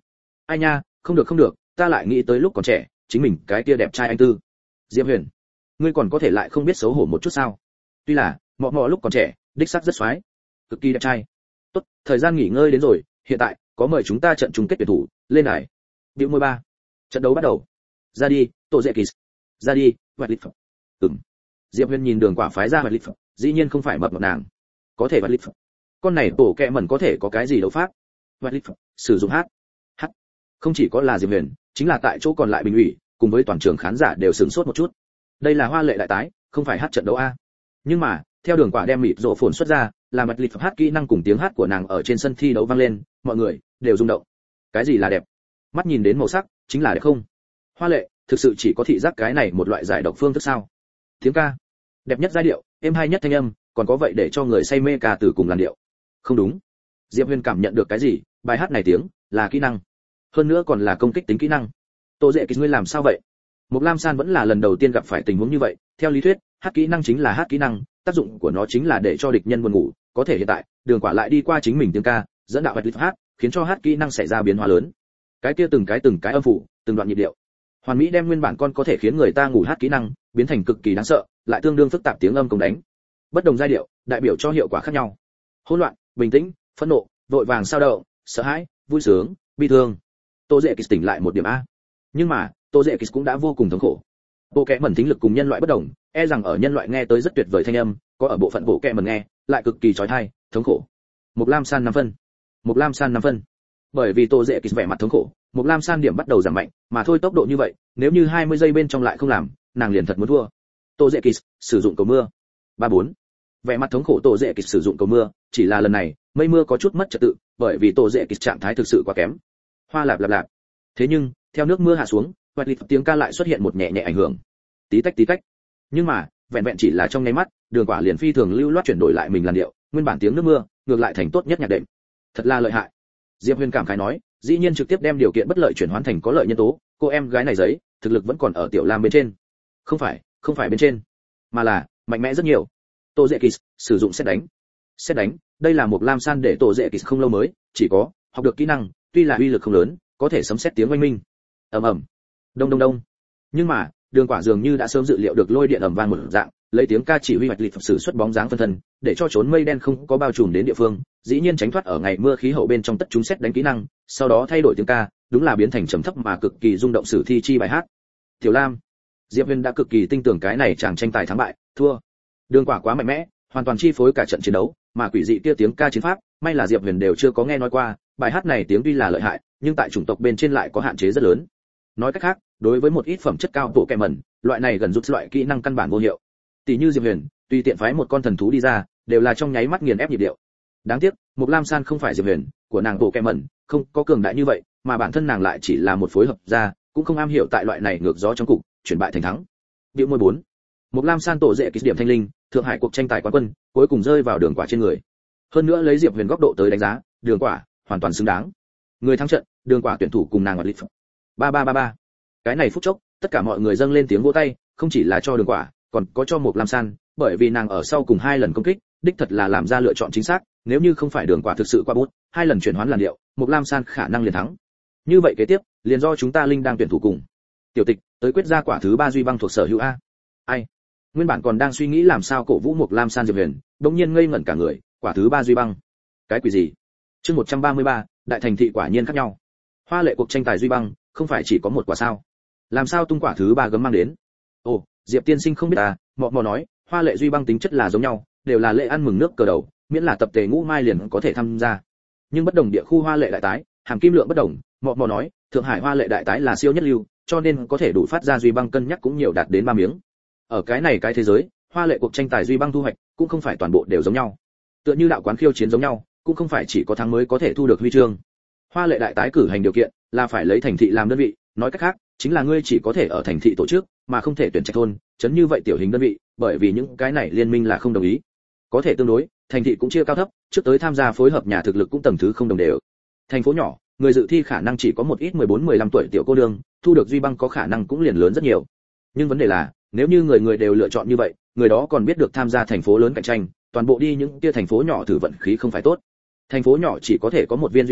Ai nha, không được không được, ta lại nghĩ tới lúc còn trẻ, chính mình cái kia đẹp trai anh tư. Diệp Huyền, ngươi còn có thể lại không biết xấu hổ một chút sao? Tuy là, mọ mọ lúc còn trẻ, đích xác rất xoái, cực kỳ đẹp trai. Tốt, thời gian nghỉ ngơi đến rồi, hiện tại có mời chúng ta trận chung kết tuyển thủ, lên đài. Điệu mười ba. Trận đấu bắt đầu. Ra đi, Tổ Dệ Kỳ. Ra đi, Vật Lịch. Ừm. Diệp Huyền nhìn Đường Quả phái ra Vật Lịch, dĩ nhiên không phải mập mập nàng. Có thể Vật Lịch. Con này tổ kẹ mẩn có thể có cái gì đấu pháp? Vật Lịch, sử dụng hát. Hát. Không chỉ có là Diệp Huyền, chính là tại chỗ còn lại bình ủy, cùng với toàn trường khán giả đều sửng sốt một chút. Đây là hoa lệ đại tái, không phải hát trận đấu a. Nhưng mà, theo Đường Quả đem mịt rộ phồn xuất ra, là Vật Lịch hát kỹ năng cùng tiếng hát của nàng ở trên sân thi đấu vang lên, mọi người đều rung động. Cái gì là đẹp? Mắt nhìn đến màu sắc, chính là đẹp không? Hoa lệ, thực sự chỉ có thị giác cái này một loại giải độc phương thức sao? Tiếng ca, đẹp nhất giai điệu, êm hay nhất thanh âm, còn có vậy để cho người say mê ca từ cùng làn điệu. Không đúng. Diệp Huyền cảm nhận được cái gì? Bài hát này tiếng là kỹ năng, hơn nữa còn là công kích tính kỹ năng. Tô Dệ Kỳ ngươi làm sao vậy? Mục Lam San vẫn là lần đầu tiên gặp phải tình huống như vậy. Theo lý thuyết, hát kỹ năng chính là hát kỹ năng, tác dụng của nó chính là để cho địch nhân buồn ngủ. Có thể hiện tại, Đường Quả lại đi qua chính mình tiếng ca, dẫn đạo Vật Lịch hát, khiến cho hát kỹ năng xảy ra biến hóa lớn. Cái kia từng cái từng cái âm phủ, từng đoạn nhịp điệu, hoàn mỹ đem nguyên bản con có thể khiến người ta ngủ hát kỹ năng biến thành cực kỳ đáng sợ, lại tương đương phức tạp tiếng âm công đánh. Bất đồng giai điệu, đại biểu cho hiệu quả khác nhau. Hỗn loạn, bình tĩnh, phẫn nộ, vội vàng sao động, sợ hãi, vui sướng, bi thương. Tô Dệ Kỳ tỉnh lại một điểm a. Nhưng mà, Tô Dệ Kỳ cũng đã vô cùng thống khổ. Bộ kẽ mẩn thính lực cùng nhân loại bất đồng, e rằng ở nhân loại nghe tới rất tuyệt vời thanh âm, có ở bộ phận bộ kẽ mẩn nghe, lại cực kỳ chói tai, thống khổ. Mục Lam San năm phân. Mục Lam San năm phân. Bởi vì Tô Dệ Kỳ vẻ mặt thống khổ, Mục Lam San điểm bắt đầu giảm mạnh, mà thôi tốc độ như vậy, nếu như hai mươi giây bên trong lại không làm, nàng liền thật muốn thua. Tô Dệ Kỳ sử dụng cầu mưa. ba bốn. Vẻ mặt thống khổ Tô Dệ Kỳ sử dụng cầu mưa, chỉ là lần này, mây mưa có chút mất trật tự, bởi vì Tô Dệ Kỳ trạng thái thực sự quá kém. Hoa lạp lạp lạp. Thế nhưng, theo nước mưa hạ xuống, Vật Lịch tiếng ca lại xuất hiện một nhẹ nhẹ ảnh hưởng. Tí tách tí tách. Nhưng mà, vẹn vẹn chỉ là trong nháy mắt, Đường Quả liền phi thường lưu loát chuyển đổi lại mình làn điệu, nguyên bản tiếng nước mưa, ngược lại thành tốt nhất nhạc đệm. Thật là lợi hại. Diệp Huyền cảm khái nói, dĩ nhiên trực tiếp đem điều kiện bất lợi chuyển hóa thành có lợi nhân tố, cô em gái này giấy, thực lực vẫn còn ở Tiểu Lam bên trên. Không phải, không phải bên trên, mà là mạnh mẽ rất nhiều. Tô Dệ Kỳ sử dụng xét đánh. Xét đánh, đây là một Lam San để Tô Dệ Kỳ không lâu mới, chỉ có học được kỹ năng, tuy là uy lực không lớn, có thể sấm sét tiếng oanh minh. Ầm ầm. Đông đông đông. Nhưng mà, Đường Quả dường như đã sớm dự liệu được lôi điện ầm vang một dạng, lấy tiếng ca chỉ huy Vật Lịch sử xuất bóng dáng phân thân, để cho trốn mây đen không có bao trùm đến địa phương, dĩ nhiên tránh thoát ở ngày mưa khí hậu bên trong tất chúng xét đánh kỹ năng, sau đó thay đổi tiếng ca, đúng là biến thành trầm thấp mà cực kỳ rung động sử thi chi bài hát. Tiểu Lam, Diệp Huyền đã cực kỳ tin tưởng cái này chàng tranh tài thắng bại, thua. Đường Quả quá mạnh mẽ, hoàn toàn chi phối cả trận chiến đấu, mà quỷ dị kia tiếng ca chiến pháp, may là Diệp Huyền đều chưa có nghe nói qua, bài hát này tiếng tuy là lợi hại, nhưng tại chủng tộc bên trên lại có hạn chế rất lớn. Nói cách khác, đối với một ít phẩm chất cao bộ kẻ mẩn, loại này gần rút loại kỹ năng căn bản vô hiệu. Tỷ như Diệp Huyền, tùy tiện phái một con thần thú đi ra, đều là trong nháy mắt nghiền ép nhịp điệu. Đáng tiếc, Mục Lam San không phải Diệp Huyền, của nàng bộ kẻ mẩn, không có cường đại như vậy, mà bản thân nàng lại chỉ là một phối hợp ra, cũng không am hiểu tại loại này ngược gió trong cục, chuyển bại thành thắng. Điệu mười bốn. Mục Lam San tổ dễ kích điểm thanh linh, thượng hải cuộc tranh tài quán quân, cuối cùng rơi vào Đường Quả trên người. Hơn nữa lấy Diệp Huyền góc độ tới đánh giá, Đường Quả hoàn toàn xứng đáng. Người thắng trận, Đường Quả tuyển thủ cùng nàng Ngọt Lịch. ba ba ba ba. Cái này phút chốc, tất cả mọi người dâng lên tiếng vỗ tay, không chỉ là cho Đường Quả, còn có cho Mục Lam San, bởi vì nàng ở sau cùng hai lần công kích, đích thật là làm ra lựa chọn chính xác, nếu như không phải Đường Quả thực sự qua bút, hai lần chuyển hoán làn điệu, Mục Lam San khả năng liền thắng. Như vậy kế tiếp, liền do chúng ta linh đang tuyển thủ cùng. Tiểu Tịch, tới quyết ra quả thứ ba duy băng thuộc sở hữu a. Ai? Nguyên bản còn đang suy nghĩ làm sao cổ vũ Mục Lam San Diệp Huyền, đột nhiên ngây ngẩn cả người, quả thứ ba duy băng. Cái quỷ gì? Chương một trăm ba mươi ba, đại thành thị quả nhiên khác nhau. Hoa lệ cuộc tranh tài duy băng, không phải chỉ có một quả sao? Làm sao tung quả thứ ba gấm mang đến? Ồ, Diệp tiên sinh không biết à, mọ mọ nói, hoa lệ duy băng tính chất là giống nhau, đều là lễ ăn mừng nước cờ đầu, miễn là tập thể ngũ mai liền có thể tham gia. Nhưng bất đồng địa khu hoa lệ đại tái, hàm kim lượng bất đồng, mọ mọ nói, Thượng Hải hoa lệ đại tái là siêu nhất lưu, cho nên có thể đủ phát ra duy băng cân nhắc cũng nhiều đạt đến ba miếng. Ở cái này cái thế giới, hoa lệ cuộc tranh tài duy băng thu hoạch cũng không phải toàn bộ đều giống nhau. Tựa như đạo quán khiêu chiến giống nhau, cũng không phải chỉ có thắng mới có thể thu được huy chương. Hoa lệ đại tái cử hành điều kiện là phải lấy thành thị làm đơn vị, nói cách khác, chính là ngươi chỉ có thể ở thành thị tổ chức, mà không thể tuyển trạch thôn, chấn như vậy tiểu hình đơn vị, bởi vì những cái này liên minh là không đồng ý. Có thể tương đối, thành thị cũng chia cao thấp, trước tới tham gia phối hợp nhà thực lực cũng tầng thứ không đồng đều. Thành phố nhỏ, người dự thi khả năng chỉ có một ít mười bốn mười lăm tuổi tiểu cô nương, thu được duy băng có khả năng cũng liền lớn rất nhiều. Nhưng vấn đề là, nếu như người người đều lựa chọn như vậy, người đó còn biết được tham gia thành phố lớn cạnh tranh, toàn bộ đi những kia thành phố nhỏ thử vận khí không phải tốt. Thành phố nhỏ chỉ có thể có một viên duy băng,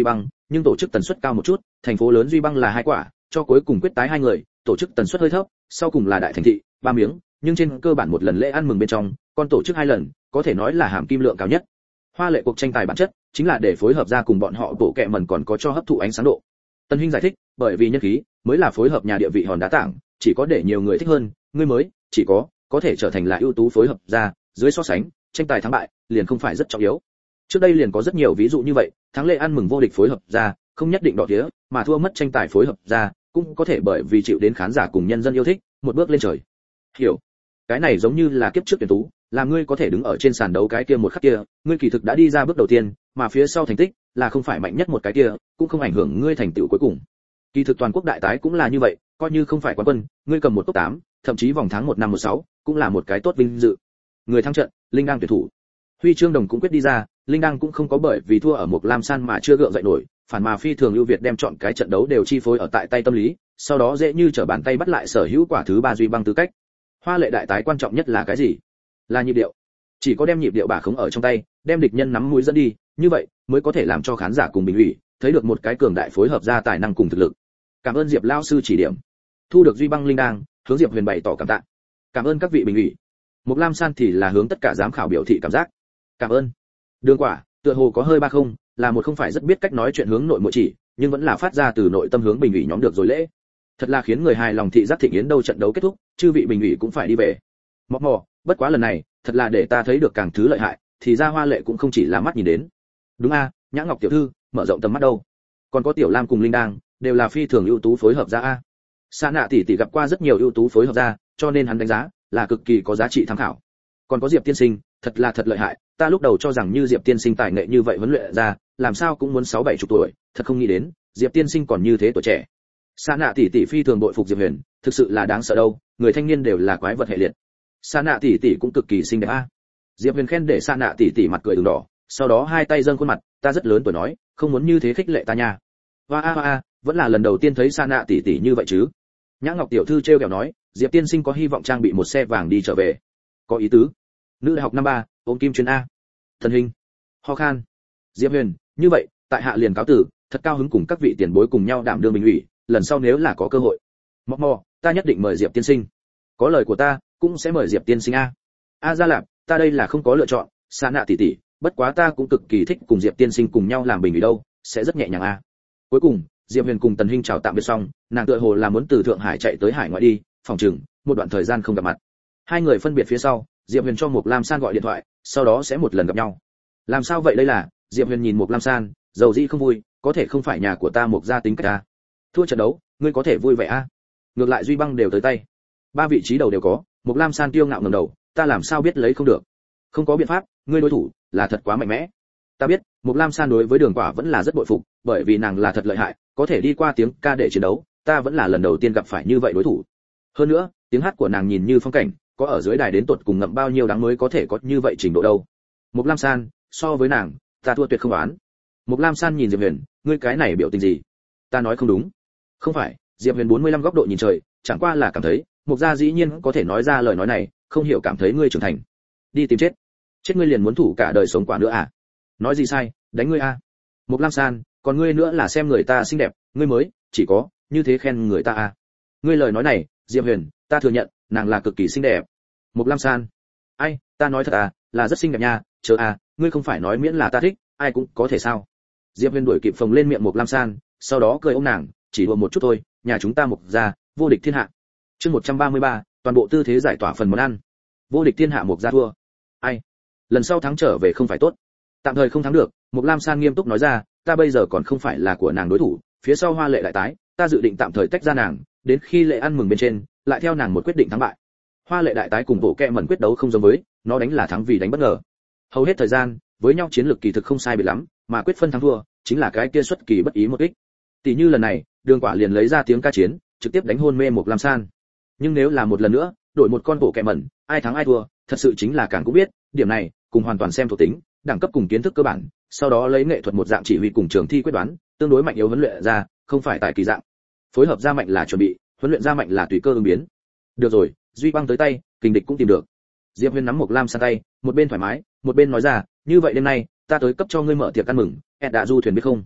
nhưng tổ chức tần suất cao một chút, thành phố lớn duy băng là hai quả, cho cuối cùng quyết tái hai người, tổ chức tần suất hơi thấp, sau cùng là đại thành thị, ba miếng, nhưng trên cơ bản một lần lễ ăn mừng bên trong, con tổ chức hai lần, có thể nói là hàm kim lượng cao nhất. Hoa lệ cuộc tranh tài bản chất chính là để phối hợp ra cùng bọn họ bộ kệ mẩn còn có cho hấp thụ ánh sáng độ. Tân Hinh giải thích, bởi vì nhân khí mới là phối hợp nhà địa vị hòn đá tảng, chỉ có để nhiều người thích hơn, người mới chỉ có có thể trở thành là ưu tú phối hợp ra, dưới so sánh, tranh tài thắng bại liền không phải rất trọng yếu. Trước đây liền có rất nhiều ví dụ như vậy, thắng lễ ăn mừng vô địch phối hợp ra, không nhất định đỏ tía, mà thua mất tranh tài phối hợp ra, cũng có thể bởi vì chịu đến khán giả cùng nhân dân yêu thích, một bước lên trời. Hiểu. Cái này giống như là kiếp trước tuyển tú, là ngươi có thể đứng ở trên sàn đấu cái kia một khắc kia, ngươi kỳ thực đã đi ra bước đầu tiên, mà phía sau thành tích là không phải mạnh nhất một cái kia, cũng không ảnh hưởng ngươi thành tựu cuối cùng. Kỳ thực toàn quốc đại tái cũng là như vậy, coi như không phải quán quân, ngươi cầm một top tám, thậm chí vòng tháng một năm một sáu, cũng là một cái tốt vinh dự. Người thắng trận, Linh Đang tuyển thủ. Huy chương đồng cũng quyết đi ra, Linh Đang cũng không có bởi vì thua ở một Lam San mà chưa gượng dậy nổi, phản mà phi thường ưu việt đem chọn cái trận đấu đều chi phối ở tại tay tâm lý, sau đó dễ như trở bàn tay bắt lại sở hữu quả thứ ba duy băng tư cách. Hoa lệ đại tái quan trọng nhất là cái gì? Là nhịp điệu. Chỉ có đem nhịp điệu bả khống ở trong tay, đem địch nhân nắm mũi dẫn đi, như vậy mới có thể làm cho khán giả cùng bình ủy thấy được một cái cường đại phối hợp ra tài năng cùng thực lực. Cảm ơn Diệp lão sư chỉ điểm. Thu được duy băng Linh Đang, hướng Diệp Huyền bày tỏ cảm tạ. Cảm ơn các vị bình ủy. Mộc Lam San thì là hướng tất cả giám khảo biểu thị cảm giác. Cảm ơn. Đường Quả, tựa hồ có hơi ba không, là một không phải rất biết cách nói chuyện hướng nội muội chỉ, nhưng vẫn là phát ra từ nội tâm hướng bình ủy nhóm được rồi lễ. Thật là khiến người hài lòng. Thị giác Thịnh Yến đâu trận đấu kết thúc, chư vị bình ủy cũng phải đi về. Mọc mò, bất quá lần này, thật là để ta thấy được càng thứ lợi hại, thì ra Hoa Lệ cũng không chỉ là mắt nhìn đến. Đúng a, Nhã Ngọc tiểu thư, mở rộng tầm mắt đâu. Còn có Tiểu Lam cùng Linh Đang, đều là phi thường ưu tú phối hợp ra a. Sa Nạ tỷ tỷ gặp qua rất nhiều ưu tú phối hợp ra, cho nên hắn đánh giá là cực kỳ có giá trị tham khảo. Còn có Diệp tiên sinh, thật là thật lợi hại, ta lúc đầu cho rằng như Diệp tiên sinh tài nghệ như vậy huấn luyện ra, làm sao cũng muốn sáu bảy chục tuổi, thật không nghĩ đến, Diệp tiên sinh còn như thế tuổi trẻ. Sa Nạ tỷ tỷ phi thường bội phục Diệp Huyền, thực sự là đáng sợ đâu, người thanh niên đều là quái vật hệ liệt. Sa Nạ tỷ tỷ cũng cực kỳ xinh đẹp a. Diệp Huyền khen để Sa Nạ tỷ tỷ mặt cười ửng đỏ, sau đó hai tay dâng khuôn mặt, ta rất lớn tuổi nói, không muốn như thế khích lệ ta nha. Hoa a a, vẫn là lần đầu tiên thấy Sa Nạ tỷ tỷ như vậy chứ. Nhã Ngọc tiểu thư trêu kẹo nói, Diệp tiên sinh có hy vọng trang bị một xe vàng đi trở về. Có ý tứ. Nữ đại học năm ba, ôm kim chuyên a. Thần hình. Ho khan. Diệp Huyền, như vậy, tại hạ liền cáo tử, thật cao hứng cùng các vị tiền bối cùng nhau đảm đương bình ủy, lần sau nếu là có cơ hội. Mọc mò, ta nhất định mời Diệp tiên sinh. Có lời của ta, cũng sẽ mời Diệp tiên sinh a. A Gia Lạp, ta đây là không có lựa chọn, Sa Nạ tỷ tỷ, bất quá ta cũng cực kỳ thích cùng Diệp tiên sinh cùng nhau làm bình ủy đâu, sẽ rất nhẹ nhàng a. Cuối cùng, Diệp Huyền cùng Tần Hinh chào tạm biệt xong, nàng tựa hồ là muốn từ Thượng Hải chạy tới Hải ngoại đi, phòng trừng một đoạn thời gian không gặp mặt. Hai người phân biệt phía sau, Diệp Huyền cho Mộc Lam San gọi điện thoại, sau đó sẽ một lần gặp nhau. Làm sao vậy đây là? Diệp Huyền nhìn Mộc Lam San, dầu dĩ không vui, có thể không phải nhà của ta Mộc gia tính cách a. Thua trận đấu, ngươi có thể vui vẻ a? Ngược lại duy băng đều tới tay, ba vị trí đầu đều có. Mộc Lam San tiêu ngạo ngẩng đầu, ta làm sao biết lấy không được? Không có biện pháp, ngươi đối thủ là thật quá mạnh mẽ. Ta biết, Mộc Lam San đối với Đường Quả vẫn là rất bội phục, bởi vì nàng là thật lợi hại, có thể đi qua tiếng ca để chiến đấu, ta vẫn là lần đầu tiên gặp phải như vậy đối thủ. Hơn nữa, tiếng hát của nàng nhìn như phong cảnh, có ở dưới đài đến tột cùng ngậm bao nhiêu đáng mới có thể có như vậy trình độ đâu. Mộc Lam San, so với nàng, ta thua tuyệt không đoán. Mộc Lam San nhìn Diệp Huyền, ngươi cái này biểu tình gì? Ta nói không đúng. Không phải, Diệp Huyền bốn mươi lăm góc độ nhìn trời, chẳng qua là cảm thấy, Mộc gia dĩ nhiên có thể nói ra lời nói này, không hiểu cảm thấy ngươi trưởng thành. Đi tìm chết. Chết ngươi liền muốn thủ cả đời sống quả nữa à? Nói gì sai, đánh ngươi a. Mộc Lam San, còn ngươi nữa là xem người ta xinh đẹp, ngươi mới chỉ có như thế khen người ta a. Ngươi lời nói này, Diệp Huyền, ta thừa nhận, nàng là cực kỳ xinh đẹp. Mộc Lam San, ai, ta nói thật à, là rất xinh đẹp nha, chờ à, ngươi không phải nói miễn là ta thích, ai cũng có thể sao? Diệp Huyền đuổi kịp phồng lên miệng Mộc Lam San, sau đó cười ôm nàng, chỉ đùa một chút thôi, nhà chúng ta Mộc gia, vô địch thiên hạ. Chương một trăm ba mươi ba, toàn bộ tư thế giải tỏa phần món ăn. Vô địch thiên hạ Mộc gia thua. Ai? Lần sau thắng trở về không phải tốt. Tạm thời không thắng được, Mộc Lam San nghiêm túc nói ra, ta bây giờ còn không phải là của nàng đối thủ, phía sau Hoa Lệ lại tái, ta dự định tạm thời tách ra nàng, đến khi lễ ăn mừng bên trên, lại theo nàng một quyết định thắng bại. Hoa Lệ đại tái cùng bộ kẹ mẩn quyết đấu không giống với, nó đánh là thắng vì đánh bất ngờ. Hầu hết thời gian, với nhau chiến lược kỳ thực không sai biệt lắm, mà quyết phân thắng thua, chính là cái kia xuất kỳ bất ý một kích. Tỷ như lần này, Đường Quả liền lấy ra tiếng ca chiến, trực tiếp đánh hôn mê Mộc Lam San. Nhưng nếu là một lần nữa, đổi một con bộ kẹ mẩn, ai thắng ai thua, thật sự chính là càng cũng biết, điểm này, cùng hoàn toàn xem thuộc tính, đẳng cấp cùng kiến thức cơ bản, sau đó lấy nghệ thuật một dạng chỉ huy cùng trường thi quyết đoán, tương đối mạnh yếu huấn luyện ra, không phải tại kỳ dạng. Phối hợp ra mạnh là chuẩn bị, huấn luyện ra mạnh là tùy cơ ứng biến. Được rồi, duy băng tới tay, kình địch cũng tìm được. Diệp Huyền nắm Mộc Lam San tay, một bên thoải mái, một bên nói ra, như vậy đêm nay, ta tới cấp cho ngươi mở tiệc ăn mừng, Ed đã du thuyền biết không?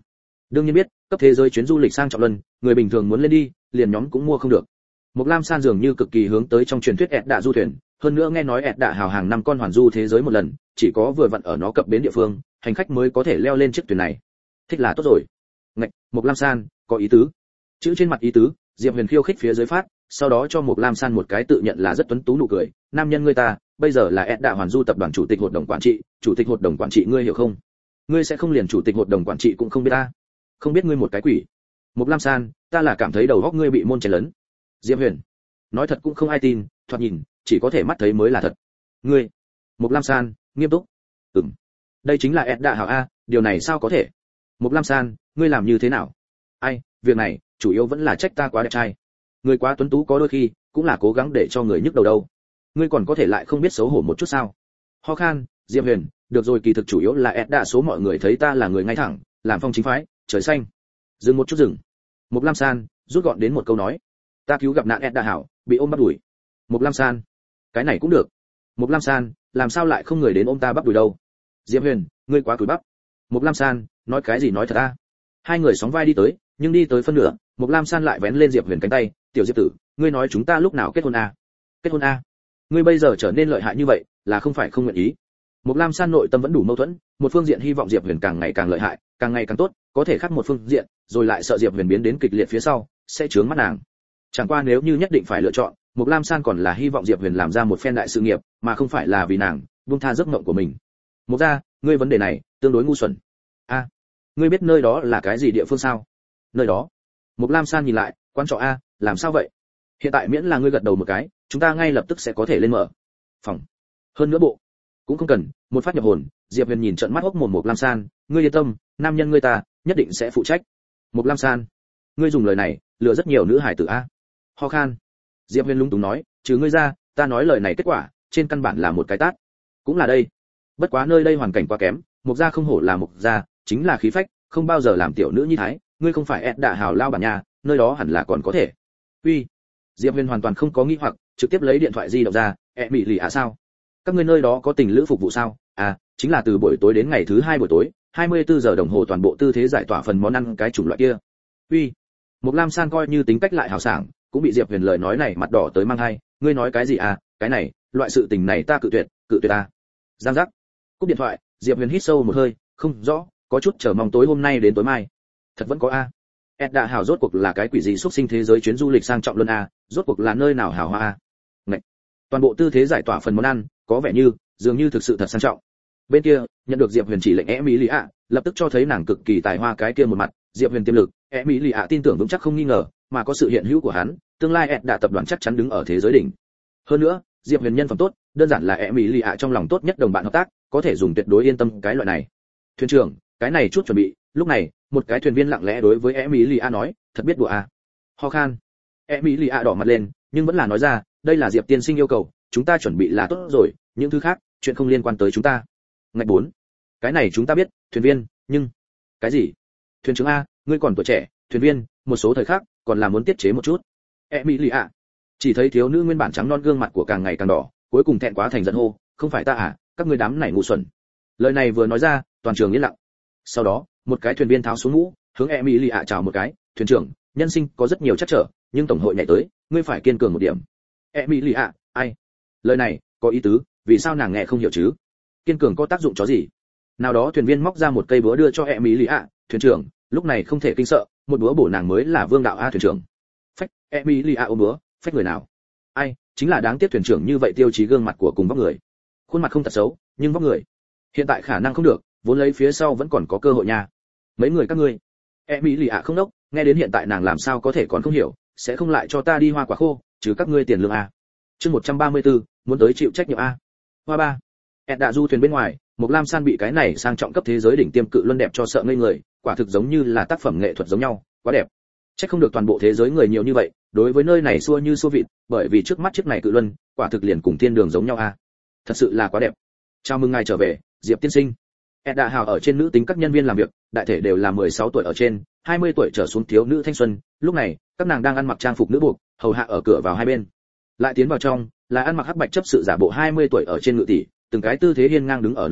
đương nhiên biết, cấp thế giới chuyến du lịch sang trọng luân, người bình thường muốn lên đi, liền nhóm cũng mua không được. Mộc Lam San dường như cực kỳ hướng tới trong truyền thuyết ẹt đạ du thuyền, hơn nữa nghe nói ẹt đạ hào hàng năm con hoàn du thế giới một lần, chỉ có vừa vặn ở nó cập bến địa phương, hành khách mới có thể leo lên chiếc thuyền này. Thích là tốt rồi. Ngạch, Mộc Lam San, có ý tứ. Chữ trên mặt ý tứ, Diệp Huyền khiêu khích phía dưới phát, sau đó cho Mộc Lam San một cái tự nhận là rất tuấn tú nụ cười, nam nhân ngươi ta, bây giờ là ẹt đạ hoàn du tập đoàn chủ tịch hội đồng quản trị, chủ tịch hội đồng quản trị ngươi hiểu không? Ngươi sẽ không liền chủ tịch hội đồng quản trị cũng không biết ta. Không biết ngươi một cái quỷ. Mộc Lam San, ta là cảm thấy đầu óc ngươi bị môn chén lớn. Diệp Huyền, nói thật cũng không ai tin, thoạt nhìn, chỉ có thể mắt thấy mới là thật. Ngươi, Mộc Lam San, nghiêm túc. Ừm. Đây chính là ẹt đạ hảo a, điều này sao có thể? Mộc Lam San, ngươi làm như thế nào? Ai, việc này, chủ yếu vẫn là trách ta quá đẹp trai. Ngươi quá tuấn tú có đôi khi, cũng là cố gắng để cho người nhức đầu đâu. Ngươi còn có thể lại không biết xấu hổ một chút sao? Ho khan, Diệp Huyền, được rồi, kỳ thực chủ yếu là ẹt đạ số mọi người thấy ta là người ngay thẳng, làm phong chính phái, trời xanh. Dừng một chút dừng. Mộc Lam San, rút gọn đến một câu nói. Ta cứu gặp nạn ẹt đạ hảo, bị ôm bắt đuổi. Mộc Lam San, cái này cũng được. Mộc Lam San, làm sao lại không người đến ôm ta bắt đuổi đâu? Diệp Huyền, ngươi quá cùi bắp. Mộc Lam San, nói cái gì nói thật a? Hai người sóng vai đi tới, nhưng đi tới phân nửa, Mộc Lam San lại vén lên Diệp Huyền cánh tay, "Tiểu Diệp tử, ngươi nói chúng ta lúc nào kết hôn a?" "Kết hôn a? Ngươi bây giờ trở nên lợi hại như vậy, là không phải không nguyện ý?" Mộc Lam San nội tâm vẫn đủ mâu thuẫn, một phương diện hy vọng Diệp Huyền càng ngày càng lợi hại, càng ngày càng tốt, có thể khác một phương diện, rồi lại sợ Diệp Huyền biến đến kịch liệt phía sau, sẽ chướng mắt nàng. Chẳng qua nếu như nhất định phải lựa chọn, Mộc Lam San còn là hy vọng Diệp Huyền làm ra một phen đại sự nghiệp, mà không phải là vì nàng buông tha giấc mộng của mình. Mộc gia, ngươi vấn đề này tương đối ngu xuẩn. A, ngươi biết nơi đó là cái gì địa phương sao? Nơi đó? Mộc Lam San nhìn lại, quán trọ a, làm sao vậy? Hiện tại miễn là ngươi gật đầu một cái, chúng ta ngay lập tức sẽ có thể lên mở phòng. Hơn nữa bộ cũng không cần, một phát nhập hồn. Diệp Huyền nhìn trợn mắt hốc mồm Mộc Lam San, ngươi yên tâm, nam nhân ngươi ta nhất định sẽ phụ trách. Mộc Lam San, ngươi dùng lời này lừa rất nhiều nữ hải tử a. Ho khan. Diệp Huyền lúng túng nói, trừ ngươi ra, ta nói lời này kết quả, trên căn bản là một cái tát. Cũng là đây. Bất quá nơi đây hoàn cảnh quá kém, Mộc gia không hổ là Mộc gia, chính là khí phách, không bao giờ làm tiểu nữ như thái, ngươi không phải ẹt đạ hào lao bản nhà, nơi đó hẳn là còn có thể. Uy. Diệp Huyền hoàn toàn không có nghi hoặc, trực tiếp lấy điện thoại di động ra, "Ẹ Mị lì ạ sao? Các ngươi nơi đó có tình lữ phục vụ sao?" "À, chính là từ buổi tối đến ngày thứ hai buổi tối, hai mươi tư giờ đồng hồ toàn bộ tư thế giải tỏa phần món ăn cái chủng loại kia." Uy. Mộc Lam San coi như tính cách lại hào sảng, cũng bị Diệp Huyền lời nói này mặt đỏ tới mang hai, "Ngươi nói cái gì à? Cái này, loại sự tình này ta cự tuyệt, cự tuyệt ta." Giang giác. Cúp điện thoại, Diệp Huyền hít sâu một hơi, không rõ, có chút chờ mong tối hôm nay đến tối mai. Thật vẫn có a. ẹt đạ hảo rốt cuộc là cái quỷ gì xuất sinh thế giới chuyến du lịch sang trọng luân a, rốt cuộc là nơi nào hảo hoa a. Ngậy. Toàn bộ tư thế giải tỏa phần món ăn, có vẻ như, dường như thực sự thật sang trọng. Bên kia, nhận được Diệp Huyền chỉ lệnh e mỹ lì ạ, lập tức cho thấy nàng cực kỳ tài hoa cái kia một mặt, Diệp Huyền tiềm lực, e mỹ lì ạ tin tưởng vững chắc không nghi ngờ, mà có sự hiện hữu của hắn, tương lai ẹt đạ tập đoàn chắc chắn đứng ở thế giới đỉnh. Hơn nữa, Diệp Huyền nhân phẩm tốt, đơn giản là e mỹ lì ạ trong lòng tốt nhất đồng bạn hợp tác, có thể dùng tuyệt đối yên tâm cái loại này. Thuyền trưởng, cái này chút chuẩn bị. Lúc này, một cái thuyền viên lặng lẽ đối với Emilia nói, "Thật biết đùa à?" Ho khan. Emilia đỏ mặt lên, nhưng vẫn là nói ra, "Đây là Diệp tiên sinh yêu cầu, chúng ta chuẩn bị là tốt rồi, những thứ khác, chuyện không liên quan tới chúng ta." Ngạch bốn. Cái này chúng ta biết, thuyền viên, nhưng cái gì? Thuyền trưởng a, ngươi còn tuổi trẻ, thuyền viên, một số thời khắc còn là muốn tiết chế một chút. Emilia. Chỉ thấy thiếu nữ nguyên bản trắng non gương mặt của càng ngày càng đỏ, cuối cùng thẹn quá thành giận hô, "Không phải ta à, các ngươi đám này ngu xuẩn." Lời này vừa nói ra, toàn trường yên lặng. Sau đó, một cái thuyền viên tháo xuống mũ, hướng Emilia chào một cái, "Thuyền trưởng, nhân sinh có rất nhiều trắc trở, nhưng tổng hội nhảy tới, ngươi phải kiên cường một điểm." Emilia, ai? Lời này có ý tứ, vì sao nàng nghe không hiểu chứ? Kiên cường có tác dụng chó gì? Nào đó thuyền viên móc ra một cây búa đưa cho Emilia, "Thuyền trưởng, lúc này không thể kinh sợ, một búa bổ nàng mới là vương đạo a thuyền trưởng." Phách, Emilia ôm búa, "Phách người nào?" Ai, chính là đáng tiếc thuyền trưởng như vậy tiêu chí gương mặt của cùng vóc người. Khuôn mặt không thật xấu, nhưng vóc người hiện tại khả năng không được, vốn lấy phía sau vẫn còn có cơ hội nha. Mấy người các ngươi. Emilia không đốc, nghe đến hiện tại nàng làm sao có thể còn không hiểu, sẽ không lại cho ta đi hoa quả khô, trừ các ngươi tiền lương a. Chương một trăm ba mươi tư, muốn tới chịu trách nhiệm a. Hoa ba. ẹt đạ du thuyền bên ngoài, Mộc Lam San bị cái này sang trọng cấp thế giới đỉnh tiêm cự luân đẹp cho sợ ngây người, quả thực giống như là tác phẩm nghệ thuật giống nhau, quá đẹp. Chắc không được toàn bộ thế giới người nhiều như vậy, đối với nơi này xua như xua vịt, bởi vì trước mắt chiếc này cự luân, quả thực liền cùng thiên đường giống nhau a. Thật sự là quá đẹp. Chào mừng ngài trở về, Diệp tiên sinh. ẹt đạ hào ở trên nữ tính các nhân viên làm việc, đại thể đều là mười sáu tuổi ở trên, hai mươi tuổi trở xuống thiếu nữ thanh xuân, lúc này, các nàng đang ăn mặc trang phục nữ buộc, hầu hạ ở cửa vào hai bên. Lại tiến vào trong, là ăn mặc hắc bạch chấp sự giả bộ hai mươi tuổi ở trên ngự tỷ, từng cái tư thế hiên ngang đứng ở nơi đó,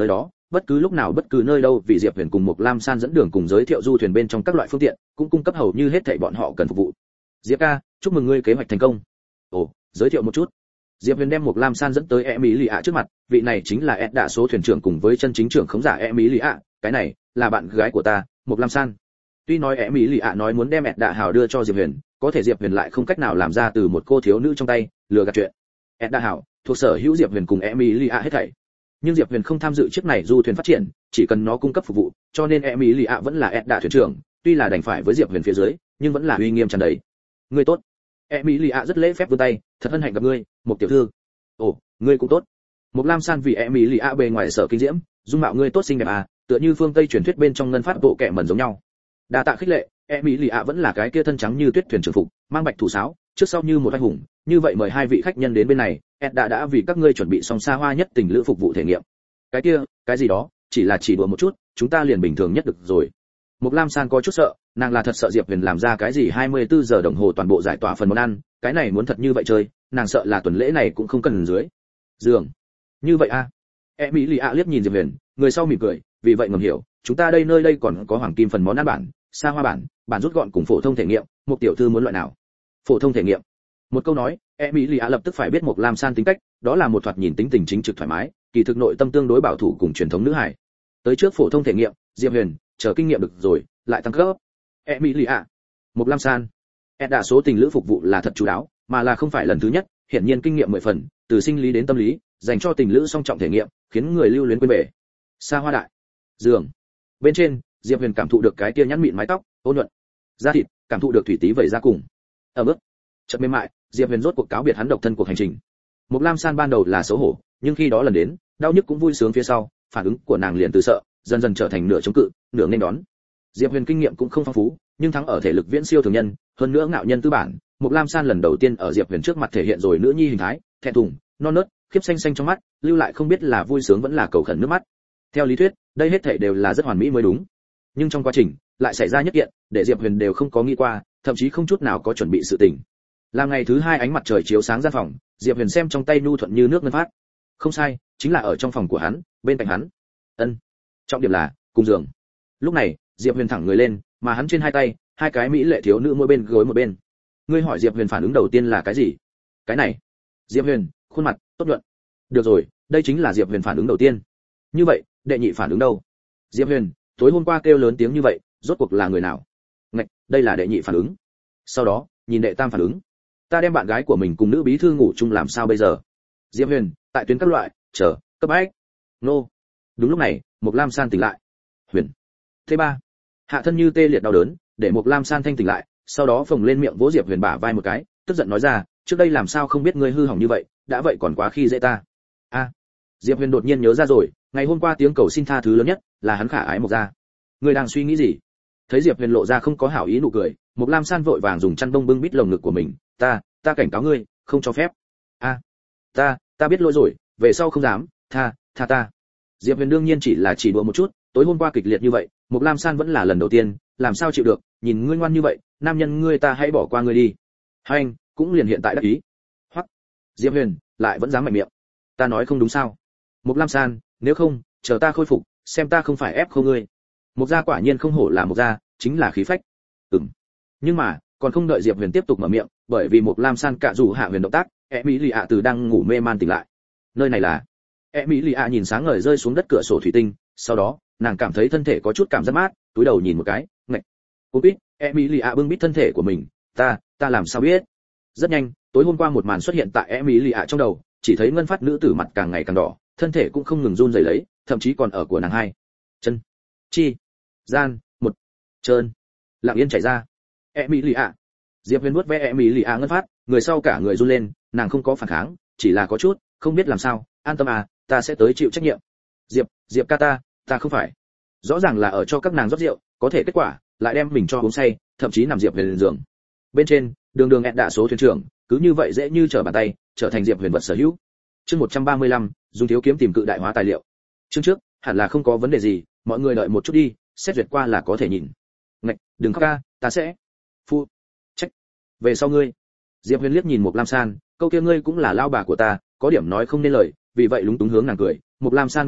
bất cứ lúc nào bất cứ nơi đâu vì Diệp Huyền cùng Mộc Lam San dẫn đường cùng giới thiệu du thuyền bên trong các loại phương tiện, cũng cung cấp hầu như hết thảy bọn họ cần phục vụ. Diệp ca, chúc mừng ngươi kế hoạch thành công. Ồ, giới thiệu một chút. Diệp Huyền đem Mộc Lam San dẫn tới Emilia trước mặt, vị này chính là Ed đạ số thuyền trưởng cùng với chân chính trưởng khống giả Emilia, cái này là bạn gái của ta, Mộc Lam San. Tuy nói Emilia nói muốn đem Ed đạ hào đưa cho Diệp Huyền, có thể Diệp Huyền lại không cách nào làm ra từ một cô thiếu nữ trong tay lừa gạt chuyện. Ed đạ hào thuộc sở hữu Diệp Huyền cùng Emilia hết thảy. Nhưng Diệp Huyền không tham dự chiếc này du thuyền phát triển, chỉ cần nó cung cấp phục vụ, cho nên Emilia vẫn là Ed đạ thuyền trưởng, tuy là đành phải với Diệp Huyền phía dưới, nhưng vẫn là uy nghiêm tràn đầy. Ngươi tốt. Emilia rất lễ phép vươn tay, thật hân hạnh gặp ngươi, một tiểu thư. Ồ, ngươi cũng tốt. Mộc Lam San vì Emilia bề ngoài sở kinh diễm, dung mạo ngươi tốt xinh đẹp à, tựa như phương Tây truyền thuyết bên trong ngân phát bộ kệ mẩn giống nhau. Đa tạ khích lệ, Emilia vẫn là cái kia thân trắng như tuyết thuyền trưởng phục, mang bạch thủ sáo, trước sau như một anh hùng, như vậy mời hai vị khách nhân đến bên này, Ed đã đã vì các ngươi chuẩn bị xong xa hoa nhất tình lữ phục vụ thể nghiệm. Cái kia, cái gì đó, chỉ là chỉ đùa một chút, chúng ta liền bình thường nhất được rồi. Mộc Lam San có chút sợ, nàng là thật sợ Diệp Huyền làm ra cái gì hai mươi bốn giờ đồng hồ toàn bộ giải tỏa phần món ăn, cái này muốn thật như vậy chơi, nàng sợ là tuần lễ này cũng không cần dưới giường. Như vậy a? À? Emilia liếc nhìn Diệp Huyền, người sau mỉm cười, vì vậy ngầm hiểu, chúng ta đây nơi đây còn có hoàng kim phần món ăn bản, xa hoa bản, bản rút gọn cùng phổ thông thể nghiệm, một tiểu thư muốn loại nào? Phổ thông thể nghiệm. Một câu nói, Emilia lập tức phải biết Mộc Lam San tính cách, đó là một thoạt nhìn tính tình chính trực thoải mái, kỳ thực nội tâm tương đối bảo thủ cùng truyền thống nữ hài. Tới trước phổ thông thể nghiệm, Diệp Huyền, chờ kinh nghiệm được rồi, lại tăng cấp. Emilia, Mộc Lam San, Ed đa số tình lữ phục vụ là thật chú đáo, mà là không phải lần thứ nhất, hiển nhiên kinh nghiệm mười phần, từ sinh lý đến tâm lý, dành cho tình lữ song trọng thể nghiệm, khiến người lưu luyến quên bể. Xa hoa đại, giường. Bên trên, Diệp Huyền cảm thụ được cái tia nhẵn mịn mái tóc, ôn nhuận, da thịt, cảm thụ được thủy tí vẩy ra cùng. Ở bước, chợt mềm mại, Diệp Huyền rốt cuộc cáo biệt hắn độc thân cuộc hành trình. Mộc Lam San ban đầu là xấu hổ, nhưng khi đó lần đến, đau nhức cũng vui sướng phía sau, phản ứng của nàng liền từ sợ, dần dần trở thành nửa chống cự, nửa nên đón. Diệp Huyền kinh nghiệm cũng không phong phú, nhưng thắng ở thể lực viễn siêu thường nhân, hơn nữa ngạo nhân tư bản, Mộc Lam San lần đầu tiên ở Diệp Huyền trước mặt thể hiện rồi nữ nhi hình thái, thẹn thùng, non nớt, khiếp xanh xanh trong mắt, lưu lại không biết là vui sướng vẫn là cầu khẩn nước mắt. Theo lý thuyết, đây hết thảy đều là rất hoàn mỹ mới đúng. Nhưng trong quá trình, lại xảy ra nhất kiện, để Diệp Huyền đều không có nghĩ qua, thậm chí không chút nào có chuẩn bị sự tình. Là ngày thứ hai ánh mặt trời chiếu sáng gian phòng, Diệp Huyền xem trong tay nhu thuận như nước ngân phát. Không sai, chính là ở trong phòng của hắn, bên cạnh hắn. Ân. Trọng điểm là cùng giường. Lúc này, Diệp Huyền thẳng người lên, mà hắn trên hai tay, hai cái mỹ lệ thiếu nữ mỗi bên gối một bên. Ngươi hỏi Diệp Huyền phản ứng đầu tiên là cái gì? Cái này. Diệp Huyền, khuôn mặt tốt nhuận. Được rồi, đây chính là Diệp Huyền phản ứng đầu tiên. Như vậy, đệ nhị phản ứng đâu? Diệp Huyền, tối hôm qua kêu lớn tiếng như vậy, rốt cuộc là người nào? Ngạch, đây là đệ nhị phản ứng. Sau đó, nhìn đệ tam phản ứng. Ta đem bạn gái của mình cùng nữ bí thư ngủ chung làm sao bây giờ? Diệp Huyền, tại tuyến các loại, chờ, cấp bách. Nô. Đúng lúc này, Mộc Lam San tỉnh lại. Huyền. Thứ ba. Hạ thân như tê liệt đau đớn, để Mộc Lam San thanh tỉnh lại, sau đó phồng lên miệng vỗ Diệp Huyền bả vai một cái, tức giận nói ra, trước đây làm sao không biết ngươi hư hỏng như vậy, đã vậy còn quá khi dễ ta. A. À. Diệp Huyền đột nhiên nhớ ra rồi, ngày hôm qua tiếng cầu xin tha thứ lớn nhất là hắn khả ái Mộc gia. Ngươi đang suy nghĩ gì? Thấy Diệp Huyền lộ ra không có hảo ý nụ cười, Mộc Lam San vội vàng dùng chăn bông bưng bít lồng ngực của mình, ta, ta cảnh cáo ngươi, không cho phép. A. À. Ta, ta biết lỗi rồi, về sau không dám, tha, tha ta. Diệp Huyền đương nhiên chỉ là chỉ đùa một chút, tối hôm qua kịch liệt như vậy, Mộc Lam San vẫn là lần đầu tiên, làm sao chịu được, nhìn ngươi ngoan như vậy, nam nhân ngươi ta hãy bỏ qua ngươi đi. Hai anh, cũng liền hiện tại đắc ý. Hoặc, Diệp Huyền lại vẫn dám mạnh miệng. Ta nói không đúng sao? Mộc Lam San, nếu không, chờ ta khôi phục, xem ta không phải ép không ngươi. Mộc gia quả nhiên không hổ là Mộc gia, chính là khí phách. Ừm. Nhưng mà, còn không đợi Diệp Huyền tiếp tục mở miệng, bởi vì Mộc Lam San cạ rủ hạ Huyền động tác, Emilia từ đang ngủ mê man tỉnh lại. Nơi này là? Emilia nhìn sáng ngời rơi xuống đất cửa sổ thủy tinh, sau đó, nàng cảm thấy thân thể có chút cảm giác mát, túi đầu nhìn một cái, ngạch. Cô biết, Emilia bưng bít thân thể của mình, ta, ta làm sao biết? Rất nhanh, tối hôm qua một màn xuất hiện tại Emilia trong đầu, chỉ thấy ngân phát nữ tử mặt càng ngày càng đỏ, thân thể cũng không ngừng run rẩy lấy, thậm chí còn ở của nàng hai chân, chi, gian, một, trơn, lặng yên chảy ra. Emilia. Diệp Huyền nuốt ve Emilia ngân phát, người sau cả người run lên, nàng không có phản kháng, chỉ là có chút, không biết làm sao, an tâm à, ta sẽ tới chịu trách nhiệm. Diệp, Diệp ca ta, ta không phải. Rõ ràng là ở cho các nàng rót rượu, có thể kết quả lại đem mình cho uống say, thậm chí nằm Diệp Huyền lên giường. Bên trên, đường đường ẹt đạ số thuyền trưởng, cứ như vậy dễ như trở bàn tay, trở thành Diệp Huyền vật sở hữu. Chương một trăm ba mươi lăm, dùng thiếu kiếm tìm cự đại hóa tài liệu. Chương trước, hẳn là không có vấn đề gì, mọi người đợi một chút đi, xét duyệt qua là có thể nhìn. Ngạch, đừng khóc ca, ta sẽ. Phu. Trách. Về sau ngươi. Diệp Huyền liếc nhìn Mộc Lam San, câu kia ngươi cũng là lao bà của ta, có điểm nói không nên lời, vì vậy lúng túng hướng nàng cười. Mộc Lam San ngầm hiểu,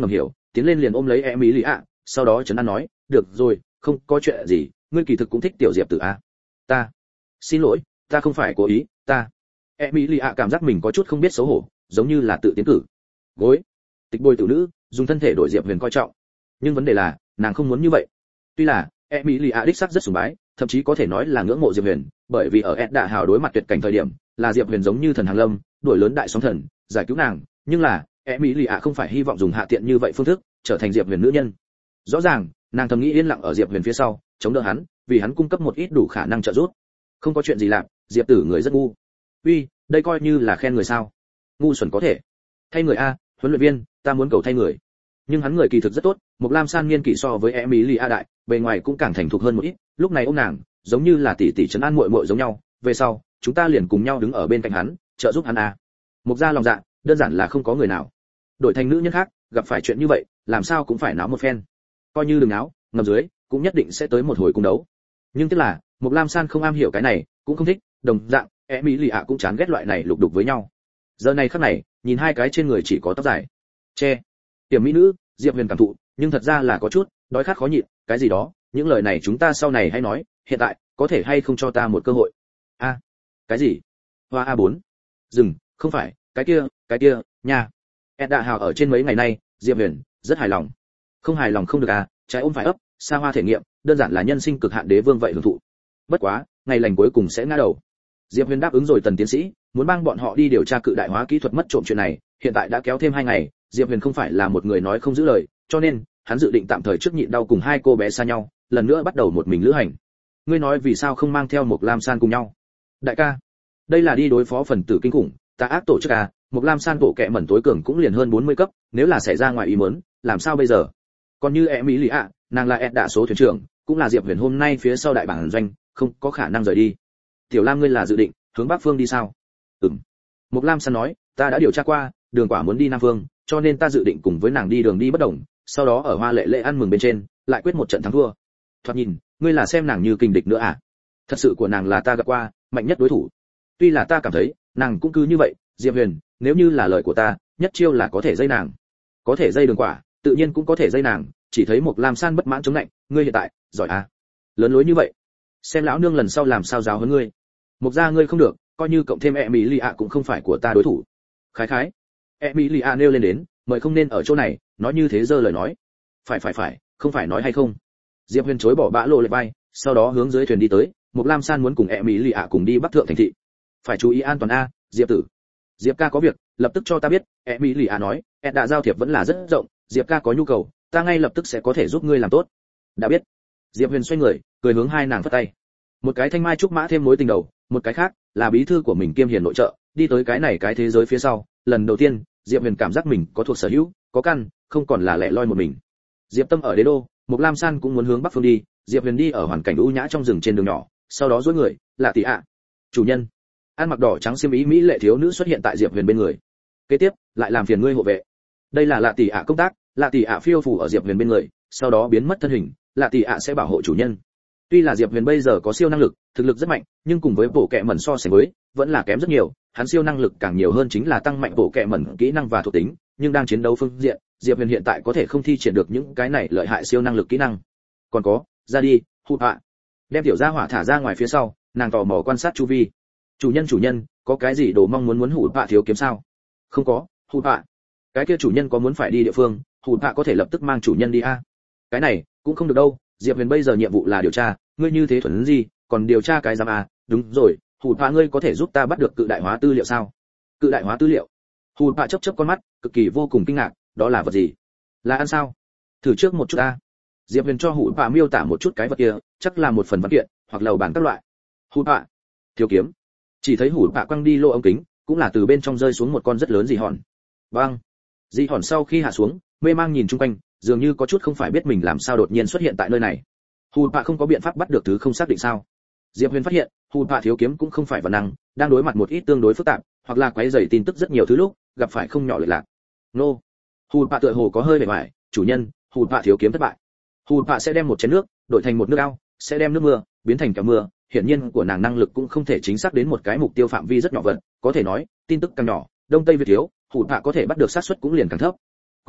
tiến lên liền ôm lấy Emilia, sau đó trấn an nói, được rồi, không có chuyện gì, ngươi kỳ thực cũng thích tiểu Diệp Tử a. Ta, xin lỗi, ta không phải cố ý, ta. Emilia cảm giác mình có chút không biết xấu hổ, giống như là tự tiến cử. Gối, tịch bồi tiểu nữ, dùng thân thể đổi Diệp Huyền coi trọng. Nhưng vấn đề là, nàng không muốn như vậy. Tuy là Emilia đích xác rất sùng bái, thậm chí có thể nói là ngưỡng mộ Diệp Huyền, bởi vì ở Edda Hào đối mặt tuyệt cảnh thời điểm, là Diệp Huyền giống như thần hàng lâm, đuổi lớn đại sóng thần, giải cứu nàng, nhưng là Emilia không phải hy vọng dùng hạ tiện như vậy phương thức trở thành Diệp Huyền nữ nhân. Rõ ràng, nàng thầm nghĩ yên lặng ở Diệp Huyền phía sau, chống đỡ hắn, vì hắn cung cấp một ít đủ khả năng trợ giúp. Không có chuyện gì làm, Diệp Tử người rất ngu. Uy, đây coi như là khen người sao? Ngu xuẩn có thể. Thay người a, huấn luyện viên, ta muốn cầu thay người. Nhưng hắn người kỳ thực rất tốt, Mộc Lam San niên kỷ so với Emilia đại, bề ngoài cũng càng thành thục hơn một ít, lúc này ôm nàng, giống như là tỷ tỷ trấn an muội muội giống nhau, về sau, chúng ta liền cùng nhau đứng ở bên cạnh hắn, trợ giúp hắn a. Mộc gia lòng dạ, đơn giản là không có người nào. Đổi thành nữ nhân khác, gặp phải chuyện như vậy, làm sao cũng phải náo một phen. Coi như đừng náo, ngầm dưới, cũng nhất định sẽ tới một hồi cung đấu. Nhưng tức là, Mộc Lam San không am hiểu cái này, cũng không thích, đồng dạng, Emilia cũng chán ghét loại này lục đục với nhau. Giờ này khắc này, nhìn hai cái trên người chỉ có tóc dài. Che. Tiểu mỹ nữ, Diệp Huyền cảm thụ, nhưng thật ra là có chút đói khát khó nhịn, cái gì đó, những lời này chúng ta sau này hay nói, hiện tại, có thể hay không cho ta một cơ hội? A, cái gì? Hoa a bốn. Dừng, không phải, cái kia, cái kia, nha. Edda Hào ở trên mấy ngày nay, Diệp Huyền rất hài lòng. Không hài lòng không được à, trái ôm phải ấp, xa hoa thể nghiệm, đơn giản là nhân sinh cực hạn đế vương vậy hưởng thụ. Bất quá, ngày lành cuối cùng sẽ ngã đầu. Diệp Huyền đáp ứng rồi Tần tiến sĩ, muốn mang bọn họ đi điều tra cự đại hóa kỹ thuật mất trộm chuyện này, hiện tại đã kéo thêm hai ngày, Diệp Huyền không phải là một người nói không giữ lời, cho nên, hắn dự định tạm thời trước nhịn đau cùng hai cô bé xa nhau, lần nữa bắt đầu một mình lữ hành. Ngươi nói vì sao không mang theo Mộc Lam San cùng nhau? Đại ca, đây là đi đối phó phần tử kinh khủng, ta ác tổ chức à, Mộc Lam San bộ kệ mẩn tối cường cũng liền hơn bốn mươi cấp, nếu là xảy ra ngoài ý muốn, làm sao bây giờ? Còn như Emilia, nàng là Ed đạ số thuyền trưởng, cũng là Diệp Huyền hôm nay phía sau đại bản doanh, không có khả năng rời đi. Tiểu Lam ngươi là dự định hướng Bắc Phương đi sao? Ừm. Mộc Lam San nói, ta đã điều tra qua, Đường Quả muốn đi Nam Phương, cho nên ta dự định cùng với nàng đi đường đi bất đồng, sau đó ở Hoa Lệ Lệ ăn mừng bên trên, lại quyết một trận thắng thua. Thoạt nhìn, ngươi là xem nàng như kình địch nữa à? Thật sự của nàng là ta gặp qua mạnh nhất đối thủ. Tuy là ta cảm thấy, nàng cũng cứ như vậy, Diệp Huyền, nếu như là lời của ta, nhất chiêu là có thể dây nàng. Có thể dây Đường Quả, tự nhiên cũng có thể dây nàng, chỉ thấy Mộc Lam San bất mãn chống lạnh, ngươi hiện tại, giỏi à? Lớn lối như vậy, xem lão nương lần sau làm sao giáo huấn ngươi. Mộc gia ngươi không được, coi như cộng thêm Emilia cũng không phải của ta đối thủ. Khái khái. Emilia nêu lên đến, mời không nên ở chỗ này, nói như thế dơ lời nói. Phải phải phải, không phải nói hay không. Diệp Huyền chối bỏ bã lộ lệ vai, sau đó hướng dưới thuyền đi tới, Mộc Lam San muốn cùng Emilia cùng đi Bắc Thượng thành thị. Phải chú ý an toàn a, Diệp tử. Diệp ca có việc, lập tức cho ta biết, Emilia nói, Ed đã giao thiệp vẫn là rất rộng, Diệp ca có nhu cầu, ta ngay lập tức sẽ có thể giúp ngươi làm tốt. Đã biết. Diệp Huyền xoay người, cười hướng hai nàng phất tay. Một cái thanh mai trúc mã thêm mối tình đầu, một cái khác là bí thư của mình kiêm hiền nội trợ, đi tới cái này cái thế giới phía sau, lần đầu tiên, Diệp Huyền cảm giác mình có thuộc sở hữu, có căn, không còn là lẻ loi một mình. Diệp Tâm ở Đế đô, Mộc Lam San cũng muốn hướng Bắc Phương đi, Diệp Huyền đi ở hoàn cảnh u nhã trong rừng trên đường nhỏ, sau đó duỗi người, là tỷ ạ. Chủ nhân. Ăn mặc đỏ trắng xiêm y mỹ lệ thiếu nữ xuất hiện tại Diệp Huyền bên người. Kế tiếp, lại làm phiền ngươi hộ vệ. Đây là Lạ tỷ ạ công tác, Lạ tỷ ạ phiêu phù ở Diệp Huyền bên người, sau đó biến mất thân hình, Lạ tỷ ạ sẽ bảo hộ chủ nhân. Tuy là Diệp Huyền bây giờ có siêu năng lực, thực lực rất mạnh, nhưng cùng với bộ kệ mẩn so sánh với, vẫn là kém rất nhiều, hắn siêu năng lực càng nhiều hơn chính là tăng mạnh bộ kệ mẩn kỹ năng và thuộc tính, nhưng đang chiến đấu phương diện, Diệp Huyền hiện tại có thể không thi triển được những cái này lợi hại siêu năng lực kỹ năng. Còn có, ra đi, hụt hạ. Đem tiểu gia hỏa thả ra ngoài phía sau, nàng tò mò quan sát chu vi. Chủ nhân chủ nhân, có cái gì đồ mong muốn muốn hụt hạ thiếu kiếm sao? Không có, hụt hạ. Cái kia chủ nhân có muốn phải đi địa phương, hụt hạ có thể lập tức mang chủ nhân đi a. Cái này, cũng không được đâu, Diệp Huyền bây giờ nhiệm vụ là điều tra, ngươi như thế thuần gì, còn điều tra cái giám à, đúng rồi, hụt hạ ngươi có thể giúp ta bắt được cự đại hóa tư liệu sao? Cự đại hóa tư liệu? Hụt hạ chớp chớp con mắt, cực kỳ vô cùng kinh ngạc, đó là vật gì? Là ăn sao? Thử trước một chút a. Diệp Huyền cho hụt hạ miêu tả một chút cái vật kia, chắc là một phần văn kiện, hoặc lầu bản các loại. Hụt hạ, thiếu kiếm. Chỉ thấy hụt hạ quăng đi lô ống kính, cũng là từ bên trong rơi xuống một con rất lớn dị hòn. Bang. Dị hòn sau khi hạ xuống, mê mang nhìn chung quanh, dường như có chút không phải biết mình làm sao đột nhiên xuất hiện tại nơi này. Hụt hạ không có biện pháp bắt được thứ không xác định sao? Diệp Huyền phát hiện, hụt hạ thiếu kiếm cũng không phải vật năng, đang đối mặt một ít tương đối phức tạp, hoặc là quấy rầy tin tức rất nhiều thứ lúc, gặp phải không nhỏ lệch lạc. Nô. Hụt hạ tựa hồ có hơi bề ngoài, chủ nhân, hụt hạ thiếu kiếm thất bại. Hụt hạ sẽ đem một chén nước đổi thành một nước ao, sẽ đem nước mưa biến thành cả mưa, hiển nhiên của nàng năng lực cũng không thể chính xác đến một cái mục tiêu phạm vi rất nhỏ vật, có thể nói, tin tức càng nhỏ, đông tây việt thiếu, hụt hạ có thể bắt được xác suất cũng liền càng thấp.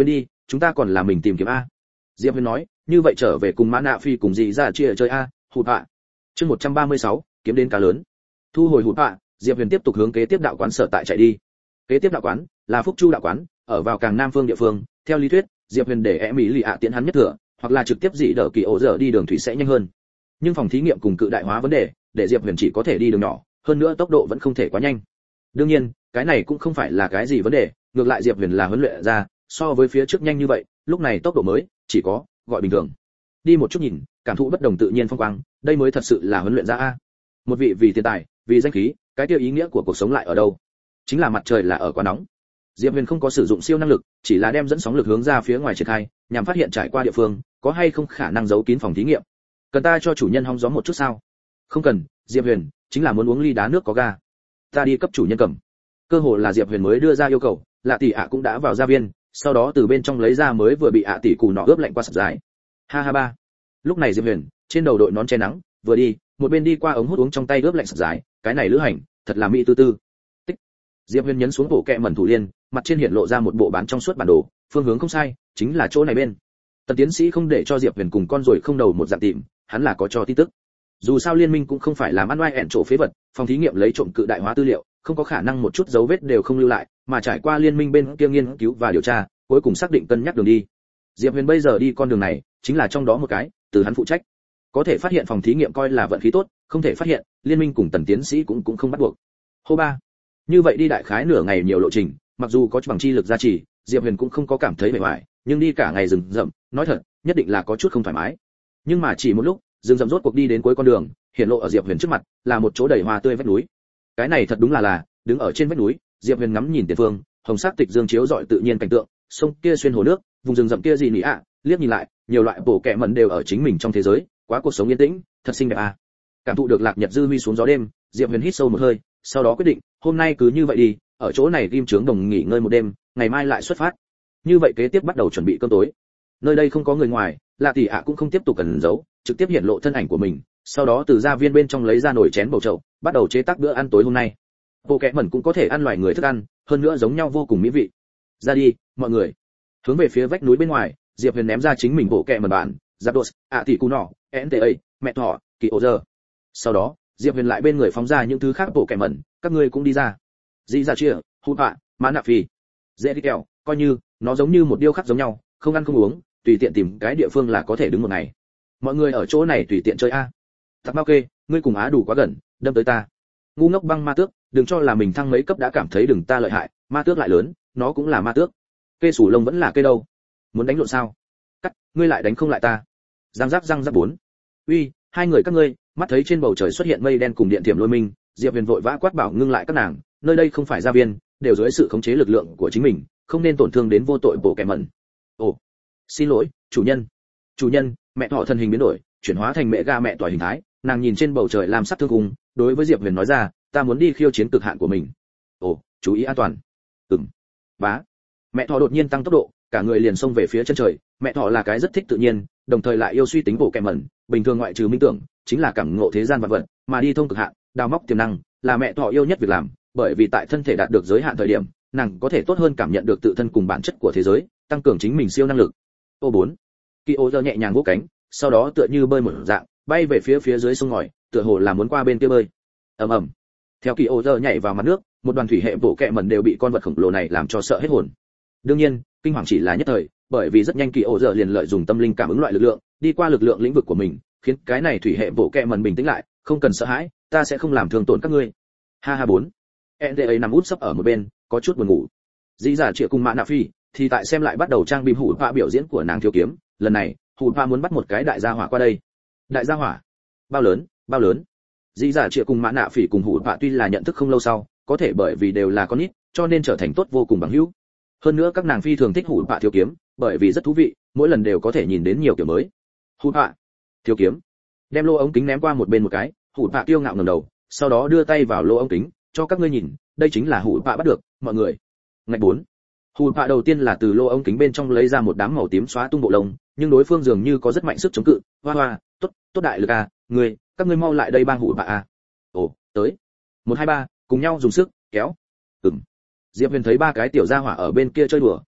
quên đi, chúng ta còn là mình tìm kiếm a. Diệp Huyền nói, như vậy trở về cùng Mã Nạ Phi cùng dì ra chia chơi a. Hụt bạ. Chương một trăm ba mươi sáu, kiếm đến cá lớn. Thu hồi hụt bạ, Diệp Huyền tiếp tục hướng kế tiếp đạo quán sở tại chạy đi. Kế tiếp đạo quán là Phúc Chu đạo quán, ở vào càng nam phương địa phương, theo lý thuyết, Diệp Huyền để e mỹ lì ạ tiễn hắn nhất thừa, hoặc là trực tiếp dị đỡ kỳ ổ dở đi đường thủy sẽ nhanh hơn. Nhưng phòng thí nghiệm cùng cự đại hóa vấn đề, để Diệp Huyền chỉ có thể đi đường nhỏ, hơn nữa tốc độ vẫn không thể quá nhanh. Đương nhiên, cái này cũng không phải là cái gì vấn đề, ngược lại Diệp Huyền là huấn luyện ra, so với phía trước nhanh như vậy, lúc này tốc độ mới chỉ có gọi bình thường. Đi một chút nhìn, cảm thụ bất đồng tự nhiên phong quang, đây mới thật sự là huấn luyện ra a. Một vị vì tiền tài, vì danh khí, cái tiêu ý nghĩa của cuộc sống lại ở đâu? Chính là mặt trời là ở quá nóng. Diệp Huyền không có sử dụng siêu năng lực, chỉ là đem dẫn sóng lực hướng ra phía ngoài triển khai, nhằm phát hiện trải qua địa phương, có hay không khả năng giấu kín phòng thí nghiệm. Cần ta cho chủ nhân hong gió một chút sao? Không cần, Diệp Huyền, chính là muốn uống ly đá nước có ga. Ta đi cấp chủ nhân cầm. Cơ hội là Diệp Huyền mới đưa ra yêu cầu, Lạ tỷ ạ cũng đã vào gia viên, sau đó từ bên trong lấy ra mới vừa bị ạ tỷ cù nọ ướp lạnh qua sập dài. Ha ha ba. Lúc này Diệp Huyền, trên đầu đội nón che nắng, vừa đi, một bên đi qua ống hút uống trong tay ướp lạnh sập dài, cái này lữ hành, thật là mỹ tư tư. Tích. Diệp Huyền nhấn xuống bộ kẹ mẩn thủ liên, mặt trên hiện lộ ra một bộ bán trong suốt bản đồ, phương hướng không sai, chính là chỗ này bên. Tần tiến sĩ không để cho Diệp Huyền cùng con rồi không đầu một dạng tìm, hắn là có cho tin tức. Dù sao liên minh cũng không phải làm ăn oai ẹn trộm phế vật, phòng thí nghiệm lấy trộm cự đại hóa tư liệu, không có khả năng một chút dấu vết đều không lưu lại, mà trải qua liên minh bên kia nghiên cứu và điều tra, cuối cùng xác định cân nhắc đường đi. Diệp Huyền bây giờ đi con đường này, chính là trong đó một cái, từ hắn phụ trách. Có thể phát hiện phòng thí nghiệm coi là vận khí tốt, không thể phát hiện, liên minh cùng Tần tiến sĩ cũng cũng không bắt buộc. Hô ba. Như vậy đi đại khái nửa ngày nhiều lộ trình, mặc dù có bằng chi lực gia trì, Diệp Huyền cũng không có cảm thấy mệt mỏi, nhưng đi cả ngày rừng rậm, nói thật, nhất định là có chút không thoải mái. Nhưng mà chỉ một lúc, rừng rậm rốt cuộc đi đến cuối con đường, hiện lộ ở Diệp Huyền trước mặt, là một chỗ đầy hoa tươi vách núi. Cái này thật đúng là là, đứng ở trên vách núi, Diệp Huyền ngắm nhìn tiền phương, hồng sắc tịch dương chiếu rọi tự nhiên cảnh tượng, sông kia xuyên hồ nước, vùng rừng rậm kia gì nhỉ ạ, liếc nhìn lại, nhiều loại bổ kẹ mẩn đều ở chính mình trong thế giới, quá cuộc sống yên tĩnh, thật xinh đẹp à. Cảm thụ được lạc nhật dư huy xuống gió đêm, Diệp Huyền hít sâu một hơi, sau đó quyết định, hôm nay cứ như vậy đi, ở chỗ này ghim trướng đồng nghỉ ngơi một đêm, ngày mai lại xuất phát. Như vậy kế tiếp bắt đầu chuẩn bị cơm tối. Nơi đây không có người ngoài, Lạ tỷ ạ cũng không tiếp tục cần giấu, trực tiếp hiện lộ thân ảnh của mình, sau đó từ gia viên bên trong lấy ra nồi chén bầu chậu, bắt đầu chế tác bữa ăn tối hôm nay. Bộ kẹ mẩn cũng có thể ăn loài người thức ăn, hơn nữa giống nhau vô cùng mỹ vị. Ra đi, mọi người. Hướng về phía vách núi bên ngoài, Diệp Huyền ném ra chính mình bộ kẹ mẩn bản, giáp đột, ạ tỷ cù nọ, en tê a, mẹ thỏ, kỳ ô giờ. Sau đó, Diệp Huyền lại bên người phóng ra những thứ khác bộ kẹ mẩn, các ngươi cũng đi ra. Dĩ ra chia, hụt bạ, mã nạ phi. Dễ đi kẹo, coi như, nó giống như một điêu khắc giống nhau, không ăn không uống, tùy tiện tìm cái địa phương là có thể đứng một ngày. Mọi người ở chỗ này tùy tiện chơi a. Tặc bao kê, ngươi cùng Á đủ quá gần, đâm tới ta. Ngu ngốc băng ma tước, đừng cho là mình thăng mấy cấp đã cảm thấy đừng ta lợi hại, ma tước lại lớn, nó cũng là ma tước. Kê sủ lông vẫn là kê đâu. Muốn đánh lộn sao? Cắt, ngươi lại đánh không lại ta. Giang giáp răng giáp bốn. Uy, hai người các ngươi, mắt thấy trên bầu trời xuất hiện mây đen cùng điện thiểm lôi minh, Diệp Huyền vội vã quát bảo ngưng lại các nàng, nơi đây không phải gia viên, đều dưới sự khống chế lực lượng của chính mình, không nên tổn thương đến vô tội bộ kẻ mẩn. Ồ, xin lỗi, chủ nhân. Chủ nhân, mẹ thọ thân hình biến đổi, chuyển hóa thành mẹ ga mẹ tỏi hình thái, nàng nhìn trên bầu trời làm sắc thương cùng, đối với Diệp Huyền nói ra, ta muốn đi khiêu chiến cực hạn của mình. Ồ, chú ý an toàn. Ừm. Bá. Mẹ thọ đột nhiên tăng tốc độ, cả người liền xông về phía chân trời, mẹ thọ là cái rất thích tự nhiên, đồng thời lại yêu suy tính bộ kẻ mẩn, bình thường ngoại trừ minh tưởng, chính là cảm ngộ thế gian vạn vật, mà đi thông cực hạn, đào móc tiềm năng, là mẹ thọ yêu nhất việc làm, bởi vì tại thân thể đạt được giới hạn thời điểm, nàng có thể tốt hơn cảm nhận được tự thân cùng bản chất của thế giới, tăng cường chính mình siêu năng lực. Ô bốn. Kỳ ô giờ nhẹ nhàng vỗ cánh, sau đó tựa như bơi một dạng, bay về phía phía dưới sông ngòi, tựa hồ là muốn qua bên kia bơi. Ầm ầm. Theo Kỳ ô giờ nhảy vào mặt nước, một đoàn thủy hệ bộ kẹ mẩn đều bị con vật khổng lồ này làm cho sợ hết hồn. Đương nhiên, kinh hoàng chỉ là nhất thời, bởi vì rất nhanh Kỳ ô giờ liền lợi dụng tâm linh cảm ứng loại lực lượng, đi qua lực lượng lĩnh vực của mình, khiến cái này thủy hệ bộ kẹ mẩn bình tĩnh lại, không cần sợ hãi, ta sẽ không làm thương tổn các ngươi. Ha ha bốn. en tê a nằm út sấp ở một bên, có chút buồn ngủ. Dĩ giả triệu cùng Mã Nạ Phi, thì tại xem lại bắt đầu trang bìm hủ pha biểu diễn của nàng thiếu kiếm, lần này, hủ pha muốn bắt một cái đại gia hỏa qua đây. Đại gia hỏa? Bao lớn, bao lớn? Dĩ giả triệu cùng Mã Nạ Phỉ cùng hủ pha tuy là nhận thức không lâu sau, có thể bởi vì đều là con nít, cho nên trở thành tốt vô cùng bằng hữu. Hơn nữa các nàng phi thường thích hủ pha thiếu kiếm, bởi vì rất thú vị, mỗi lần đều có thể nhìn đến nhiều kiểu mới. Hủ pha, thiếu kiếm. Đem lô ống kính ném qua một bên một cái, hủ pha kiêu ngạo ngẩng đầu, sau đó đưa tay vào lô ống kính, cho các ngươi nhìn, đây chính là hủ pha bắt được, mọi người. Ngạch bốn. Hủ pha đầu tiên là từ lô ống kính bên trong lấy ra một đám màu tím xóa tung bộ lông, nhưng đối phương dường như có rất mạnh sức chống cự. Hoa hoa, tốt, tốt đại lực à, người, các ngươi mau lại đây bang hủ pha à. Ồ, tới. Một hai ba, cùng nhau dùng sức kéo. Ừm. Diệp Huyền thấy ba cái tiểu gia hỏa ở bên kia chơi đùa,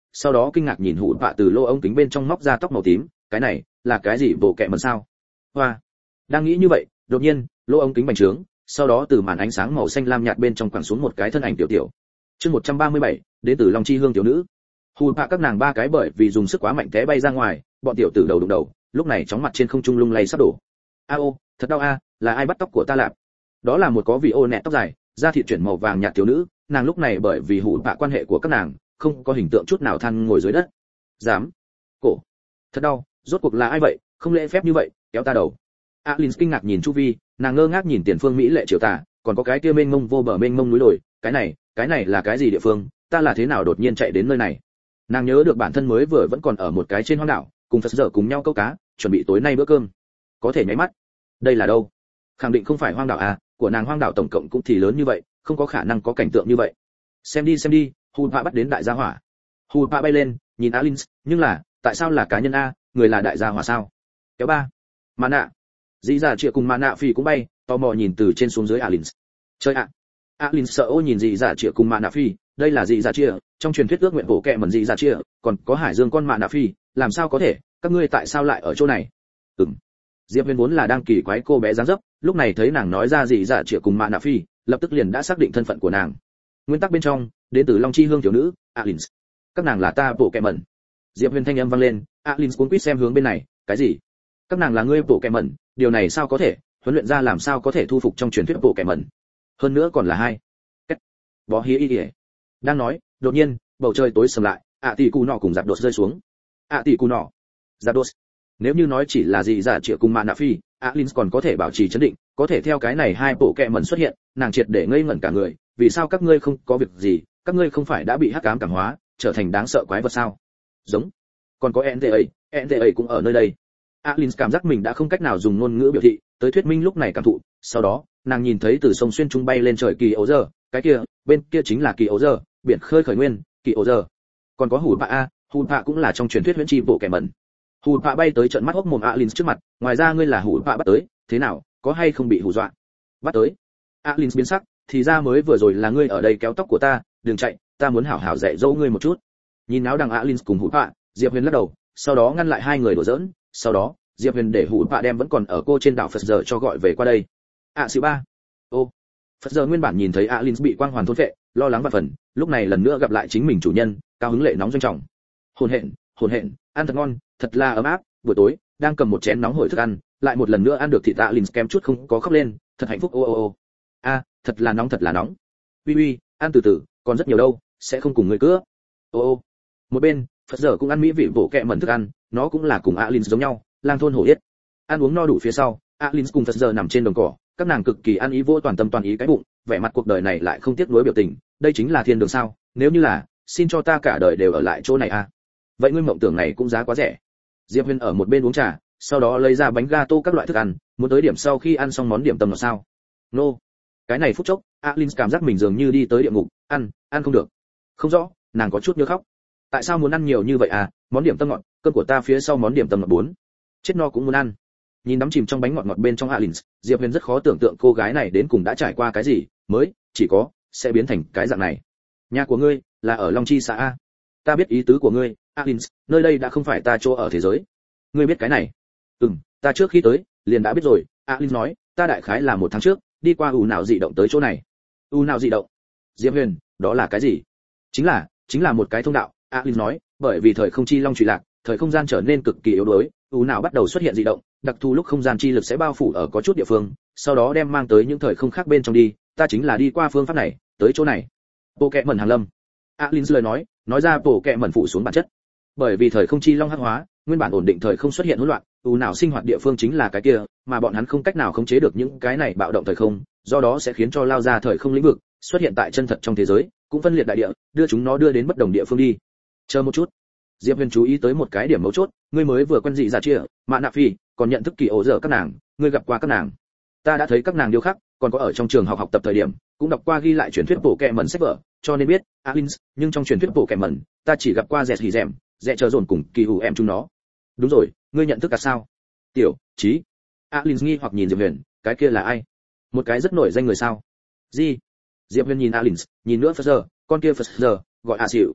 sau đó kinh ngạc nhìn hủ bạ từ lỗ ống kính bên trong móc ra tóc màu tím, cái này là cái gì bộ kệ mẩn sao? Hoa. Đang nghĩ như vậy, đột nhiên, lỗ ống kính bành trướng, sau đó từ màn ánh sáng màu xanh lam nhạt bên trong quẳng xuống một cái thân ảnh tiểu tiểu. Chương một trăm ba mươi bảy, đến từ Long Chi Hương tiểu nữ. Hù bạ các nàng ba cái bởi vì dùng sức quá mạnh té bay ra ngoài, bọn tiểu tử đầu đụng đầu, lúc này chóng mặt trên không trung lung lay sắp đổ. A ô, thật đau a, là ai bắt tóc của ta lạp? Đó là một có vị ô nẹt tóc dài, da thịt chuyển màu vàng nhạt tiểu nữ, nàng lúc này bởi vì hủ bạ quan hệ của các nàng, không có hình tượng chút nào than ngồi dưới đất. Dám. Cổ. Thật đau, rốt cuộc là ai vậy, không lễ phép như vậy, kéo ta đầu. Alin kinh ngạc nhìn chu vi, nàng ngơ ngác nhìn tiền phương mỹ lệ triều tà, còn có cái kia mênh mông vô bờ mênh mông núi đồi, cái này, cái này là cái gì địa phương, ta là thế nào đột nhiên chạy đến nơi này? Nàng nhớ được bản thân mới vừa vẫn còn ở một cái trên hoang đảo, cùng Phật giờ cùng nhau câu cá, chuẩn bị tối nay bữa cơm. Có thể nháy mắt. Đây là đâu? Khẳng định không phải hoang đảo à, của nàng hoang đảo tổng cộng cũng thì lớn như vậy, không có khả năng có cảnh tượng như vậy. Xem đi xem đi, Hù Pạ bắt đến đại gia hỏa. Hù Pạ bay lên, nhìn Alin, nhưng là, tại sao là cá nhân a, người là đại gia hỏa sao? Kéo ba. Mà nạ. Dĩ dạ Triệu cùng Mà nạ Phi cũng bay, tò mò nhìn từ trên xuống dưới Alin. Chơi ạ. À. Alin sợ ô nhìn Dĩ dạ Triệu cùng Mà nạ Phi, đây là Dĩ dạ Triệu, trong truyền thuyết ước nguyện bổ kệ mẩn Dĩ dạ Triệu, còn có Hải Dương con Mà nạ Phi, làm sao có thể, các ngươi tại sao lại ở chỗ này? Ừm. Diệp Huyền vốn là đang kỳ quái cô bé dáng dấp, lúc này thấy nàng nói ra Dĩ dạ Triệu cùng Mà nạ Phi, lập tức liền đã xác định thân phận của nàng. Nguyên tắc bên trong, đến từ Long Chi Hương tiểu nữ, Alin. Các nàng là ta bổ kệ mẩn. Diệp Huyền thanh âm vang lên, Alin cuống quýt xem hướng bên này, cái gì? Các nàng là ngươi bổ kệ mẩn, điều này sao có thể, huấn luyện ra làm sao có thể thu phục trong truyền thuyết bổ kệ mẩn? Hơn nữa còn là hai. Kết. Bó hí y. Đang nói, đột nhiên, bầu trời tối sầm lại, ạ tỷ cù nọ cùng giạp đột rơi xuống. ạ tỷ cù nọ, giạp đột. Nếu như nói chỉ là gì giả triệu cùng Mà nạ Phi, Alin còn có thể bảo trì trấn định, có thể theo cái này hai bộ kệ mẩn xuất hiện, nàng triệt để ngây ngẩn cả người, vì sao các ngươi không có việc gì, các ngươi không phải đã bị hắc ám cảm hóa, trở thành đáng sợ quái vật sao? Giống. Còn có en tê a, en tê a cũng ở nơi đây. Alin cảm giác mình đã không cách nào dùng ngôn ngữ biểu thị, tới thuyết minh lúc này cảm thụ, sau đó, nàng nhìn thấy từ sông xuyên trung bay lên trời kỳ ấu giờ, cái kia, bên kia chính là kỳ ấu giờ, biển khơi khởi nguyên, kỳ ấu giờ. Còn có Hù Pạ a, Hù Pạ cũng là trong truyền thuyết huyễn chi bộ kẻ mẩn. Hù Pạ bay tới trận mắt hốc mồm Alin trước mặt, ngoài ra ngươi là Hù Pạ bắt tới, thế nào, có hay không bị hù dọa? Bắt tới. Alin biến sắc, thì ra mới vừa rồi là ngươi ở đây kéo tóc của ta, đừng chạy, ta muốn hảo hảo dạy dỗ ngươi một chút. Nhìn áo đằng Alin cùng Hù Pạ, Diệp Huyền lắc đầu, sau đó ngăn lại hai người đùa giỡn, sau đó, Diệp Huyền để Hù Pạ đem vẫn còn ở cô trên đảo Phật giờ cho gọi về qua đây. À xỉu ba. Ô. Phật giờ nguyên bản nhìn thấy Alin bị quang hoàn thôn phệ, lo lắng và phần, lúc này lần nữa gặp lại chính mình chủ nhân, cao hứng lệ nóng doanh trọng. Hồn hện, hồn hện, ăn thật ngon, thật là ấm áp, buổi tối, đang cầm một chén nóng hổi thức ăn, lại một lần nữa ăn được thịt Alin kém chút không có khóc lên, thật hạnh phúc ô ô ô. A, thật là nóng thật là nóng. Uy uy, ăn từ từ, còn rất nhiều đâu, sẽ không cùng người cưa. Ô ô. Một bên, Phật giờ cũng ăn mỹ vị bộ kẹ mẩn thức ăn, nó cũng là cùng Alin giống nhau, lang thôn hổ yết. Ăn uống no đủ phía sau, Alin cùng Phật giờ nằm trên đồng cỏ, các nàng cực kỳ ăn ý vô toàn tâm toàn ý cái bụng, vẻ mặt cuộc đời này lại không tiếc nuối biểu tình, đây chính là thiên đường sao? Nếu như là, xin cho ta cả đời đều ở lại chỗ này a. À? Vậy ngươi mộng tưởng này cũng giá quá rẻ. Diệp Huyền ở một bên uống trà, sau đó lấy ra bánh gato các loại thức ăn, muốn tới điểm sau khi ăn xong món điểm tâm là sao? Nô. No. Cái này phút chốc, Alin cảm giác mình dường như đi tới địa ngục, ăn, ăn không được. Không rõ, nàng có chút nhớ khóc. Tại sao muốn ăn nhiều như vậy à? Món điểm tâm ngọt, cơm của ta phía sau món điểm tâm ngọt bốn. Chết no cũng muốn ăn. Nhìn đắm chìm trong bánh ngọt ngọt bên trong Alin, Diệp Huyền rất khó tưởng tượng cô gái này đến cùng đã trải qua cái gì, mới chỉ có sẽ biến thành cái dạng này. Nhà của ngươi là ở Long Chi xã a? Ta biết ý tứ của ngươi, Alin, nơi đây đã không phải ta chỗ ở thế giới. Ngươi biết cái này? Ừm, ta trước khi tới liền đã biết rồi, Alin nói, ta đại khái là một tháng trước đi qua u nào dị động tới chỗ này. U nào dị động? Diệp Huyền, đó là cái gì? Chính là, chính là một cái thông đạo, Alin nói, bởi vì thời không chi long trụy lạc, thời không gian trở nên cực kỳ yếu đuối, u nào bắt đầu xuất hiện dị động, đặc thù lúc không gian chi lực sẽ bao phủ ở có chút địa phương, sau đó đem mang tới những thời không khác bên trong đi, ta chính là đi qua phương pháp này, tới chỗ này. Bộ kệ mẩn hàng lâm. Alin lời nói, nói ra bộ kệ mẩn phụ xuống bản chất. Bởi vì thời không chi long hắc hóa, nguyên bản ổn định thời không xuất hiện hỗn loạn, u nào sinh hoạt địa phương chính là cái kia, mà bọn hắn không cách nào khống chế được những cái này bạo động thời không, do đó sẽ khiến cho lao ra thời không lĩnh vực, xuất hiện tại chân thật trong thế giới, cũng phân liệt đại địa, đưa chúng nó đưa đến bất đồng địa phương đi. Chờ một chút. Diệp Huyền chú ý tới một cái điểm mấu chốt, ngươi mới vừa quen dị giả chia, Mạ Nạ Phi, còn nhận thức kỳ ổ dở các nàng, ngươi gặp qua các nàng. Ta đã thấy các nàng điêu khắc, còn có ở trong trường học học tập thời điểm, cũng đọc qua ghi lại truyền thuyết bộ kệ mẩn sách vở, cho nên biết, Alin, nhưng trong truyền thuyết bộ kệ mẩn, ta chỉ gặp qua Dẹt Hỉ Dẻm, Dẹ chờ dồn cùng kỳ hủ em chúng nó. Đúng rồi, ngươi nhận thức cả sao? Tiểu, Chí. Alin nghi hoặc nhìn Diệp Huyền, cái kia là ai? Một cái rất nổi danh người sao? Gì? Diệp Huyền nhìn Alin, nhìn nữa Phật giờ, con kia Phật giờ, gọi A Sỉu.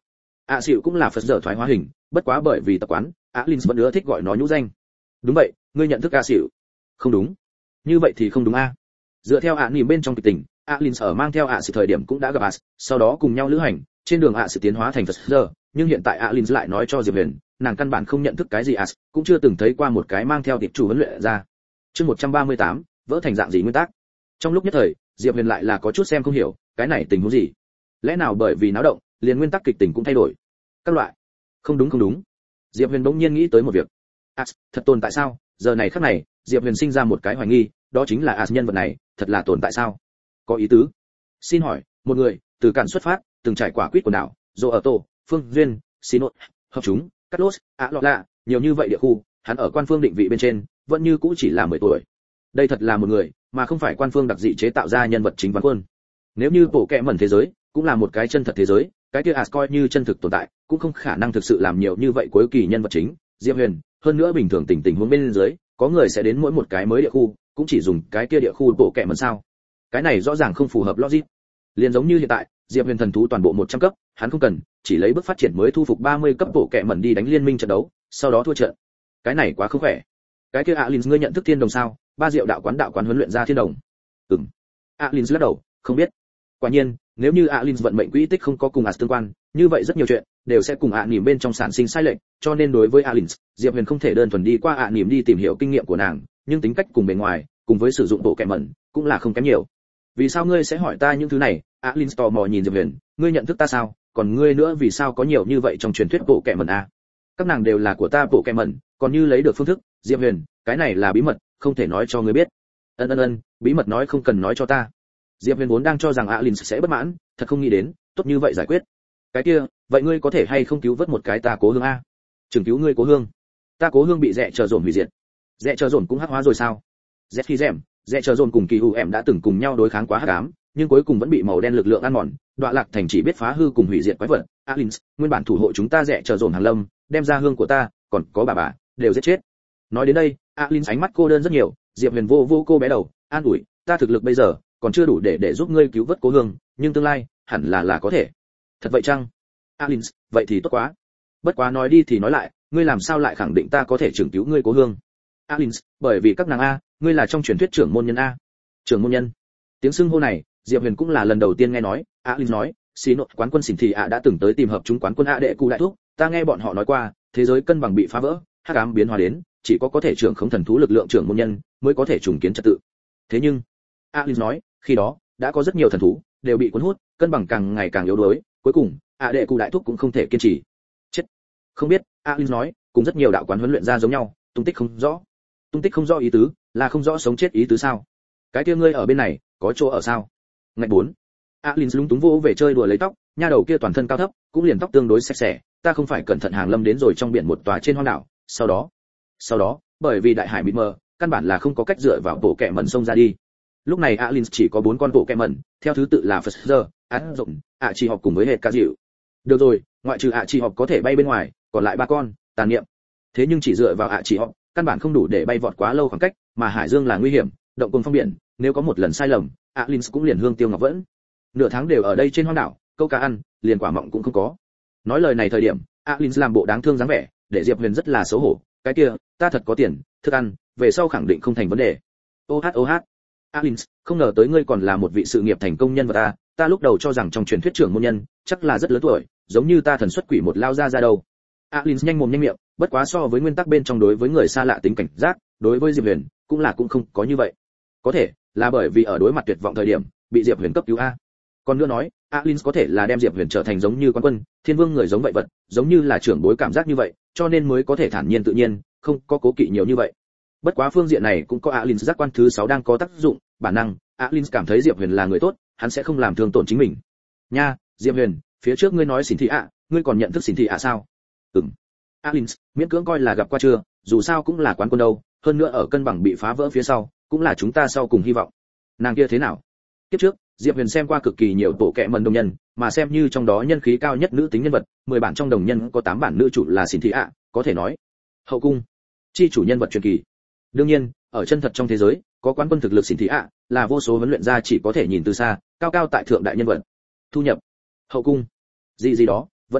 ạ xỉu cũng là phật giờ thoái hóa hình, bất quá bởi vì tập quán, Alin vẫn ưa thích gọi nó nhũ danh. Đúng vậy, ngươi nhận thức ạ xỉu? Không đúng. Như vậy thì không đúng a. Dựa theo ạ niệm bên trong kịch tình, Alin ở mang theo ạ xỉu thời điểm cũng đã gặp ạ, sau đó cùng nhau lữ hành, trên đường ạ xỉu tiến hóa thành phật giờ, nhưng hiện tại Alin lại nói cho Diệp Huyền, nàng căn bản không nhận thức cái gì ạ, cũng chưa từng thấy qua một cái mang theo tiệp chủ huấn luyện ra. Chương một trăm ba mươi tám, vỡ thành dạng gì nguyên tắc. Trong lúc nhất thời, Diệp Huyền lại là có chút xem không hiểu, cái này tình huống gì? Lẽ nào bởi vì náo động, liền nguyên tắc kịch tình cũng thay đổi? Các loại. Không đúng không đúng. Diệp Huyền bỗng nhiên nghĩ tới một việc. À, thật tồn tại sao? Giờ này khắc này, Diệp Huyền sinh ra một cái hoài nghi, đó chính là à nhân vật này, thật là tồn tại sao? Có ý tứ. Xin hỏi, một người từ cản xuất phát, từng trải qua quýt quần đảo, Dô ở Tô, Phương Duyên, Sinot, hợp chúng, Cát Lốt, Á Lọ Lạ, nhiều như vậy địa khu, hắn ở quan phương định vị bên trên, vẫn như cũ chỉ là mười tuổi. Đây thật là một người, mà không phải quan phương đặc dị chế tạo ra nhân vật chính văn quân. Nếu như bộ kệ mẩn thế giới, cũng là một cái chân thật thế giới, cái kia As coi như chân thực tồn tại, cũng không khả năng thực sự làm nhiều như vậy cuối kỳ nhân vật chính, Diệp Huyền, hơn nữa bình thường tình tình huống bên dưới, có người sẽ đến mỗi một cái mới địa khu, cũng chỉ dùng cái kia địa khu bộ kệ mẩn sao? Cái này rõ ràng không phù hợp logic. Liền giống như hiện tại, Diệp Huyền thần thú toàn bộ một trăm cấp, hắn không cần, chỉ lấy bước phát triển mới thu phục ba mươi cấp bộ kệ mẩn đi đánh liên minh trận đấu, sau đó thua trận. Cái này quá không khỏe. Cái kia Alin ngươi nhận thức thiên đồng sao? Ba diệu đạo quán đạo quán huấn luyện ra thiên đồng. Ừm. Alin lắc đầu, không biết. Quả nhiên, nếu như Alin vận mệnh quỹ tích không có cùng As tương quan, như vậy rất nhiều chuyện đều sẽ cùng ạ niệm bên trong sản sinh sai lệch, cho nên đối với Alin, Diệp Huyền không thể đơn thuần đi qua ạ niệm đi tìm hiểu kinh nghiệm của nàng, nhưng tính cách cùng bề ngoài, cùng với sử dụng bộ kệ mẩn, cũng là không kém nhiều. Vì sao ngươi sẽ hỏi ta những thứ này? Alin tò mò nhìn Diệp Huyền, ngươi nhận thức ta sao? Còn ngươi nữa vì sao có nhiều như vậy trong truyền thuyết bộ kệ mẩn a? Các nàng đều là của ta bộ kệ mẩn, còn như lấy được phương thức, Diệp Huyền, cái này là bí mật, không thể nói cho ngươi biết. Ân ân ân, bí mật nói không cần nói cho ta. Diệp Huyền vốn đang cho rằng Alin sẽ bất mãn, thật không nghĩ đến, tốt như vậy giải quyết. Cái kia, vậy ngươi có thể hay không cứu vớt một cái ta cố hương a? Trường cứu ngươi cố hương. Ta cố hương bị rẻ chờ dồn hủy diệt. Rẻ chờ dồn cũng hắc hóa rồi sao? Rẻ khi rèm, rẻ chờ dồn cùng kỳ hù em đã từng cùng nhau đối kháng quá hắc ám, nhưng cuối cùng vẫn bị màu đen lực lượng ăn mòn, đọa lạc thành chỉ biết phá hư cùng hủy diệt quái vật. Alin, nguyên bản thủ hộ chúng ta rẻ chờ dồn hàng lâm, đem ra hương của ta, còn có bà bà, đều giết chết. Nói đến đây, Alin ánh mắt cô đơn rất nhiều, Diệp Huyền vô vô cô bé đầu, an ủi, ta thực lực bây giờ còn chưa đủ để để giúp ngươi cứu vớt cố hương, nhưng tương lai hẳn là là có thể. Thật vậy chăng? Alin, vậy thì tốt quá. Bất quá nói đi thì nói lại, ngươi làm sao lại khẳng định ta có thể trưởng cứu ngươi cố hương? Alin, bởi vì các nàng a, ngươi là trong truyền thuyết trưởng môn nhân a. Trưởng môn nhân? Tiếng xưng hô này, Diệp Huyền cũng là lần đầu tiên nghe nói. Alin nói, xí nốt quán quân xỉn thì ạ đã từng tới tìm hợp chúng quán quân ạ đệ cụ đại thúc, ta nghe bọn họ nói qua, thế giới cân bằng bị phá vỡ, hắc ám biến hóa đến, chỉ có có thể trưởng không thần thú lực lượng trưởng môn nhân mới có thể trùng kiến trật tự. Thế nhưng, Alin nói, khi đó đã có rất nhiều thần thú đều bị cuốn hút, cân bằng càng ngày càng yếu đuối, cuối cùng, ạ đệ cụ đại thúc cũng không thể kiên trì. Chết. Không biết, Alin nói, cùng rất nhiều đạo quán huấn luyện ra giống nhau, tung tích không rõ. Tung tích không rõ ý tứ, là không rõ sống chết ý tứ sao? Cái kia ngươi ở bên này, có chỗ ở sao? Ngạch bốn. Alin lúng túng vô về chơi đùa lấy tóc, nha đầu kia toàn thân cao thấp, cũng liền tóc tương đối sạch sẽ, ta không phải cẩn thận hàng lâm đến rồi trong biển một tòa trên hoang đảo, sau đó, sau đó, bởi vì đại hải mịt mờ, căn bản là không có cách dựa vào bộ kệ mẩn sông ra đi. Lúc này Alin chỉ có bốn con bộ kệ mẩn, theo thứ tự là Phật, Án Rộng, ạ chỉ học cùng với hệ ca dịu. Được rồi, ngoại trừ ạ chỉ học có thể bay bên ngoài, còn lại ba con, tàn niệm. Thế nhưng chỉ dựa vào ạ chỉ học, căn bản không đủ để bay vọt quá lâu khoảng cách, mà hải dương là nguy hiểm, động cùng phong biển, nếu có một lần sai lầm, Alin cũng liền hương tiêu ngọc vẫn. Nửa tháng đều ở đây trên hoang đảo, câu cá ăn, liền quả mọng cũng không có. Nói lời này thời điểm, Alin làm bộ đáng thương dáng vẻ, để Diệp Huyền rất là xấu hổ, cái kia, ta thật có tiền, thức ăn, về sau khẳng định không thành vấn đề. Ô hát ô hát. Alin, không ngờ tới ngươi còn là một vị sự nghiệp thành công nhân vật ta, ta lúc đầu cho rằng trong truyền thuyết trưởng môn nhân, chắc là rất lớn tuổi, giống như ta thần xuất quỷ một lao ra ra đâu. Alin nhanh mồm nhanh miệng, bất quá so với nguyên tắc bên trong đối với người xa lạ tính cảnh giác, đối với Diệp Huyền, cũng là cũng không có như vậy. Có thể là bởi vì ở đối mặt tuyệt vọng thời điểm, bị Diệp Huyền cấp cứu a. Còn nữa nói, Alin có thể là đem Diệp Huyền trở thành giống như quán quân, thiên vương người giống vậy vật, giống như là trưởng bối cảm giác như vậy, cho nên mới có thể thản nhiên tự nhiên, không có cố kỵ nhiều như vậy. Bất quá phương diện này cũng có Alin giác quan thứ sáu đang có tác dụng, bản năng, Alin cảm thấy Diệp Huyền là người tốt, hắn sẽ không làm thương tổn chính mình. Nha, Diệp Huyền, phía trước ngươi nói xỉn thị ạ, ngươi còn nhận thức xỉn thị ạ sao? Ừm. Alin, miễn cưỡng coi là gặp qua chưa, dù sao cũng là quán quân đâu, hơn nữa ở cân bằng bị phá vỡ phía sau, cũng là chúng ta sau cùng hy vọng. Nàng kia thế nào? Kiếp trước, Diệp Huyền xem qua cực kỳ nhiều bộ kệ mẩn đồng nhân, mà xem như trong đó nhân khí cao nhất nữ tính nhân vật, mười bản trong đồng nhân có tám bản nữ chủ là xỉn thị ạ, có thể nói hậu cung chi chủ nhân vật truyền kỳ. Đương nhiên, ở chân thật trong thế giới, có quán quân thực lực xỉn thị ạ, là vô số huấn luyện gia chỉ có thể nhìn từ xa, cao cao tại thượng đại nhân vật. Thu nhập, hậu cung, gì gì đó, vẫn là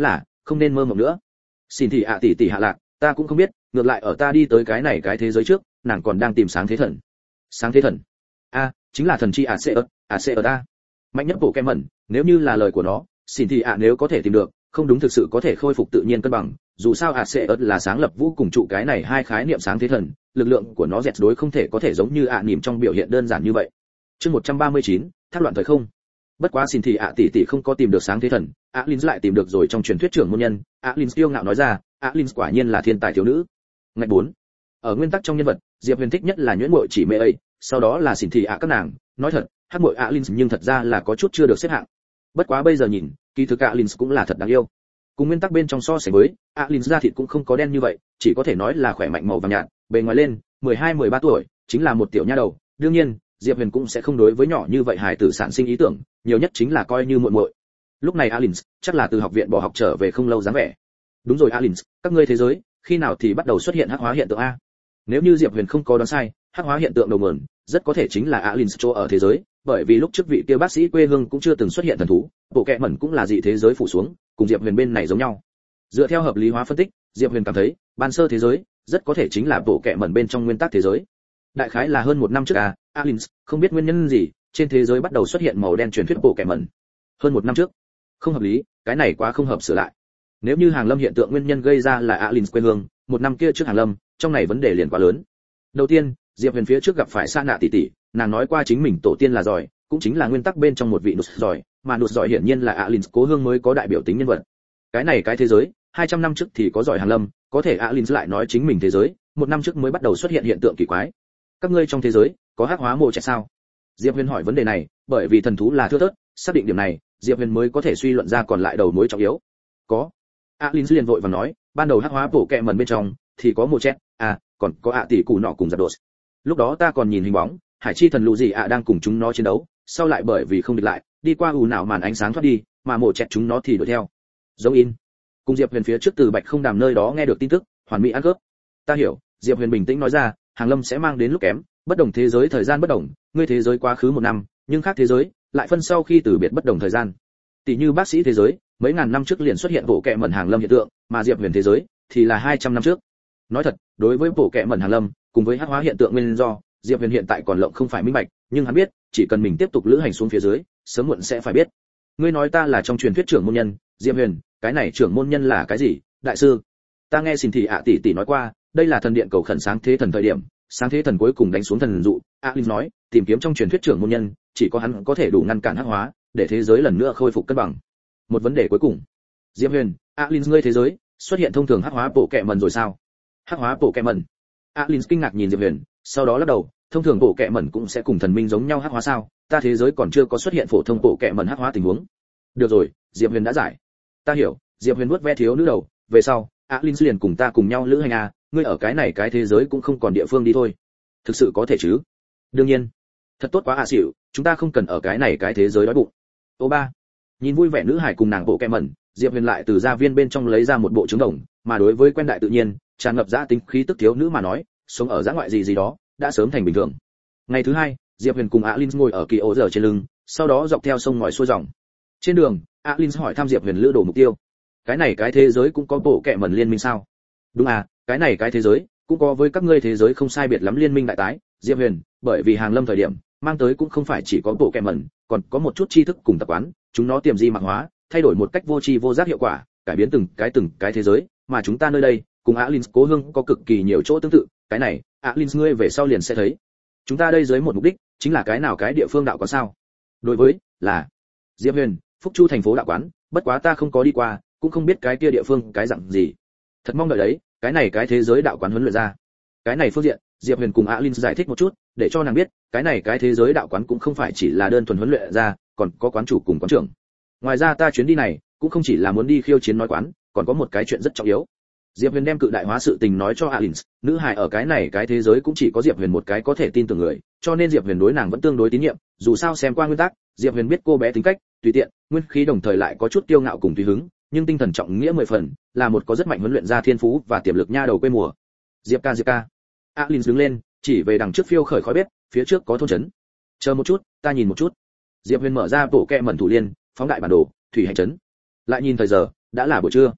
không nên mơ mộng nữa. Xin thì ạ tỷ tỷ hạ lạc, ta cũng không biết, ngược lại ở ta đi tới cái này cái thế giới trước, nàng còn đang tìm sáng thế thần. Sáng thế thần? A, chính là thần chi Arceus, Arceus ta. Mạnh nhất bộ kem mẩn, nếu như là lời của nó, xin thì ạ nếu có thể tìm được, không đúng thực sự có thể khôi phục tự nhiên cân bằng, dù sao Arceus là sáng lập vũ cùng trụ cái này hai khái niệm sáng thế thần, lực lượng của nó dẹt đối không thể có thể giống như ạ niệm trong biểu hiện đơn giản như vậy. Chương một trăm ba mươi chín, thác loạn thời không. Bất quá xin thì ạ tỷ tỷ không có tìm được sáng thế thần, Alin lại tìm được rồi trong truyền thuyết trưởng môn nhân. Alin kiêu ngạo nói ra, Alin quả nhiên là thiên tài thiếu nữ. Ngạch bốn. Ở nguyên tắc trong nhân vật, Diệp Huyền thích nhất là nhuyễn muội chỉ mê ấy, sau đó là xin thì ạ các nàng, nói thật, hắc muội Alin nhưng thật ra là có chút chưa được xếp hạng. Bất quá bây giờ nhìn, kỳ thực Alin cũng là thật đáng yêu. Cùng nguyên tắc bên trong so sánh với, Alin da thịt cũng không có đen như vậy, chỉ có thể nói là khỏe mạnh màu vàng nhạt, bề ngoài lên, mười hai mười ba tuổi, chính là một tiểu nha đầu. Đương nhiên, Diệp Huyền cũng sẽ không đối với nhỏ như vậy hài tử sản sinh ý tưởng, nhiều nhất chính là coi như muội muội. Lúc này Alin chắc là từ học viện bỏ học trở về không lâu dáng vẻ. Đúng rồi Alin, các ngươi thế giới, khi nào thì bắt đầu xuất hiện hắc hóa hiện tượng a? Nếu như Diệp Huyền không có đoán sai, hắc hóa hiện tượng đầu nguồn rất có thể chính là Alin chỗ ở thế giới, bởi vì lúc trước vị kia bác sĩ quê hương cũng chưa từng xuất hiện thần thú, bộ kệ mẩn cũng là dị thế giới phủ xuống, cùng Diệp Huyền bên này giống nhau. Dựa theo hợp lý hóa phân tích, Diệp Huyền cảm thấy, ban sơ thế giới rất có thể chính là bộ kệ mẩn bên trong nguyên tắc thế giới. Đại khái là hơn một năm trước à, Alin không biết nguyên nhân gì, trên thế giới bắt đầu xuất hiện màu đen truyền thuyết bộ kệ mẩn. Hơn một năm trước, không hợp lý, cái này quá không hợp sửa lại. Nếu như hàng lâm hiện tượng nguyên nhân gây ra là Alin quê hương, một năm kia trước hàng lâm, trong này vấn đề liền quá lớn. Đầu tiên, Diệp Huyền phía trước gặp phải Sa Nạ tỷ tỷ, nàng nói qua chính mình tổ tiên là giỏi, cũng chính là nguyên tắc bên trong một vị nụt giỏi, mà nụt giỏi hiển nhiên là Alin cố hương mới có đại biểu tính nhân vật. Cái này cái thế giới, hai trăm năm trước thì có giỏi hàng lâm, có thể Alin lại nói chính mình thế giới, một năm trước mới bắt đầu xuất hiện hiện tượng kỳ quái. Các ngươi trong thế giới có hắc hóa mộ trẻ sao? Diệp Huyền hỏi vấn đề này, bởi vì thần thú là thưa thớt, xác định điểm này, Diệp Huyền mới có thể suy luận ra còn lại đầu mối trọng yếu. Có. Alin liền vội vàng nói, ban đầu hắc hóa bộ kệ mẩn bên trong thì có mộ chết, à, còn có ạ tỷ cụ nọ cùng giật đột. Lúc đó ta còn nhìn hình bóng, hải chi thần lù gì ạ đang cùng chúng nó chiến đấu, sau lại bởi vì không địch lại, đi qua ù nào màn ánh sáng thoát đi, mà mộ chết chúng nó thì đuổi theo. Giống in. Cùng Diệp Huyền phía trước từ Bạch Không Đàm nơi đó nghe được tin tức, hoàn mỹ ăn cướp. Ta hiểu, Diệp Huyền bình tĩnh nói ra, hàng lâm sẽ mang đến lúc kém, bất đồng thế giới thời gian bất đồng, ngươi thế giới quá khứ một năm, nhưng khác thế giới lại phân sau khi từ biệt bất đồng thời gian. Tỷ như bác sĩ thế giới, mấy ngàn năm trước liền xuất hiện bộ kệ mẩn hàng lâm hiện tượng, mà Diệp Huyền thế giới thì là hai trăm năm trước. Nói thật, đối với bộ kệ mẩn hàng lâm, cùng với hắc hóa hiện tượng nguyên do, Diệp Huyền hiện tại còn lộng không phải minh bạch, nhưng hắn biết, chỉ cần mình tiếp tục lữ hành xuống phía dưới, sớm muộn sẽ phải biết. Ngươi nói ta là trong truyền thuyết trưởng môn nhân, Diệp Huyền, cái này trưởng môn nhân là cái gì? Đại sư, ta nghe xin thị ạ tỷ tỷ nói qua, đây là thần điện cầu khẩn sáng thế thần thời điểm, sáng thế thần cuối cùng đánh xuống thần dụ. Alin nói, tìm kiếm trong truyền thuyết trưởng môn nhân, chỉ có hắn có thể đủ ngăn cản hắc hóa, để thế giới lần nữa khôi phục cân bằng. Một vấn đề cuối cùng, Diệp Huyền, Alin ngươi thế giới xuất hiện thông thường hắc hóa bộ kệ mẩn rồi sao? Hắc hóa bộ kệ mẩn? Alin kinh ngạc nhìn Diệp Huyền, sau đó lắc đầu, thông thường bộ kệ mẩn cũng sẽ cùng thần minh giống nhau hắc hóa sao? Ta thế giới còn chưa có xuất hiện phổ thông bộ kệ mẩn hắc hóa tình huống. Được rồi, Diệp Huyền đã giải. Ta hiểu. Diệp Huyền vuốt ve thiếu nữ đầu, về sau, Alin liền cùng ta cùng nhau lữ hành à, ngươi ở cái này cái thế giới cũng không còn địa phương đi thôi. Thực sự có thể chứ? Đương nhiên. Thật tốt quá à xỉu, chúng ta không cần ở cái này cái thế giới đói bụng. Ô ba. Nhìn vui vẻ nữ hải cùng nàng bộ kệ mẩn, Diệp Huyền lại từ gia viên bên trong lấy ra một bộ trứng đồng, mà đối với quen đại tự nhiên, tràn ngập dã tính khí tức thiếu nữ mà nói, sống ở dã ngoại gì gì đó, đã sớm thành bình thường. Ngày thứ hai, Diệp Huyền cùng Alin ngồi ở kỳ ổ giờ trên lưng, sau đó dọc theo sông ngòi xuôi dòng. Trên đường, Alin hỏi thăm Diệp Huyền lữ đồ mục tiêu. Cái này cái thế giới cũng có bộ kệ mẩn liên minh sao? Đúng à, cái này cái thế giới cũng có với các ngươi thế giới không sai biệt lắm liên minh đại tái. Diệp Huyền, bởi vì hàng lâm thời điểm mang tới cũng không phải chỉ có bộ kệ mẩn, còn có một chút tri thức cùng tập quán, chúng nó tiềm di mạc hóa, thay đổi một cách vô tri vô giác hiệu quả, cải biến từng cái từng cái thế giới, mà chúng ta nơi đây cùng Alin cố hương có cực kỳ nhiều chỗ tương tự. Cái này, Alin ngươi về sau liền sẽ thấy. Chúng ta đây dưới một mục đích, chính là cái nào cái địa phương đạo quán sao? Đối với là Diệp Huyền, Phúc Chu thành phố đạo quán, bất quá ta không có đi qua, cũng không biết cái kia địa phương cái dạng gì. Thật mong đợi đấy, cái này cái thế giới đạo quán huấn luyện ra. Cái này phương diện, Diệp Huyền cùng Alin giải thích một chút, để cho nàng biết, cái này cái thế giới đạo quán cũng không phải chỉ là đơn thuần huấn luyện ra, còn có quán chủ cùng quán trưởng. Ngoài ra ta chuyến đi này, cũng không chỉ là muốn đi khiêu chiến nói quán, còn có một cái chuyện rất trọng yếu. Diệp Huyền đem cự đại hóa sự tình nói cho Alin, nữ hài ở cái này cái thế giới cũng chỉ có Diệp Huyền một cái có thể tin tưởng người, cho nên Diệp Huyền đối nàng vẫn tương đối tín nhiệm, dù sao xem qua nguyên tắc, Diệp Huyền biết cô bé tính cách, tùy tiện, nguyên khí đồng thời lại có chút kiêu ngạo cùng tùy hứng, nhưng tinh thần trọng nghĩa mười phần, là một có rất mạnh huấn luyện ra thiên phú và tiềm lực nha đầu quê mùa. Diệp ca Diệp ca. Alin đứng lên, chỉ về đằng trước phiêu khởi khói bếp, phía trước có thôn trấn. Chờ một chút, ta nhìn một chút. Diệp Huyền mở ra bộ kệ mẩn thủ liên, phóng đại bản đồ, thủy hành trấn. Lại nhìn thời giờ, đã là buổi trưa.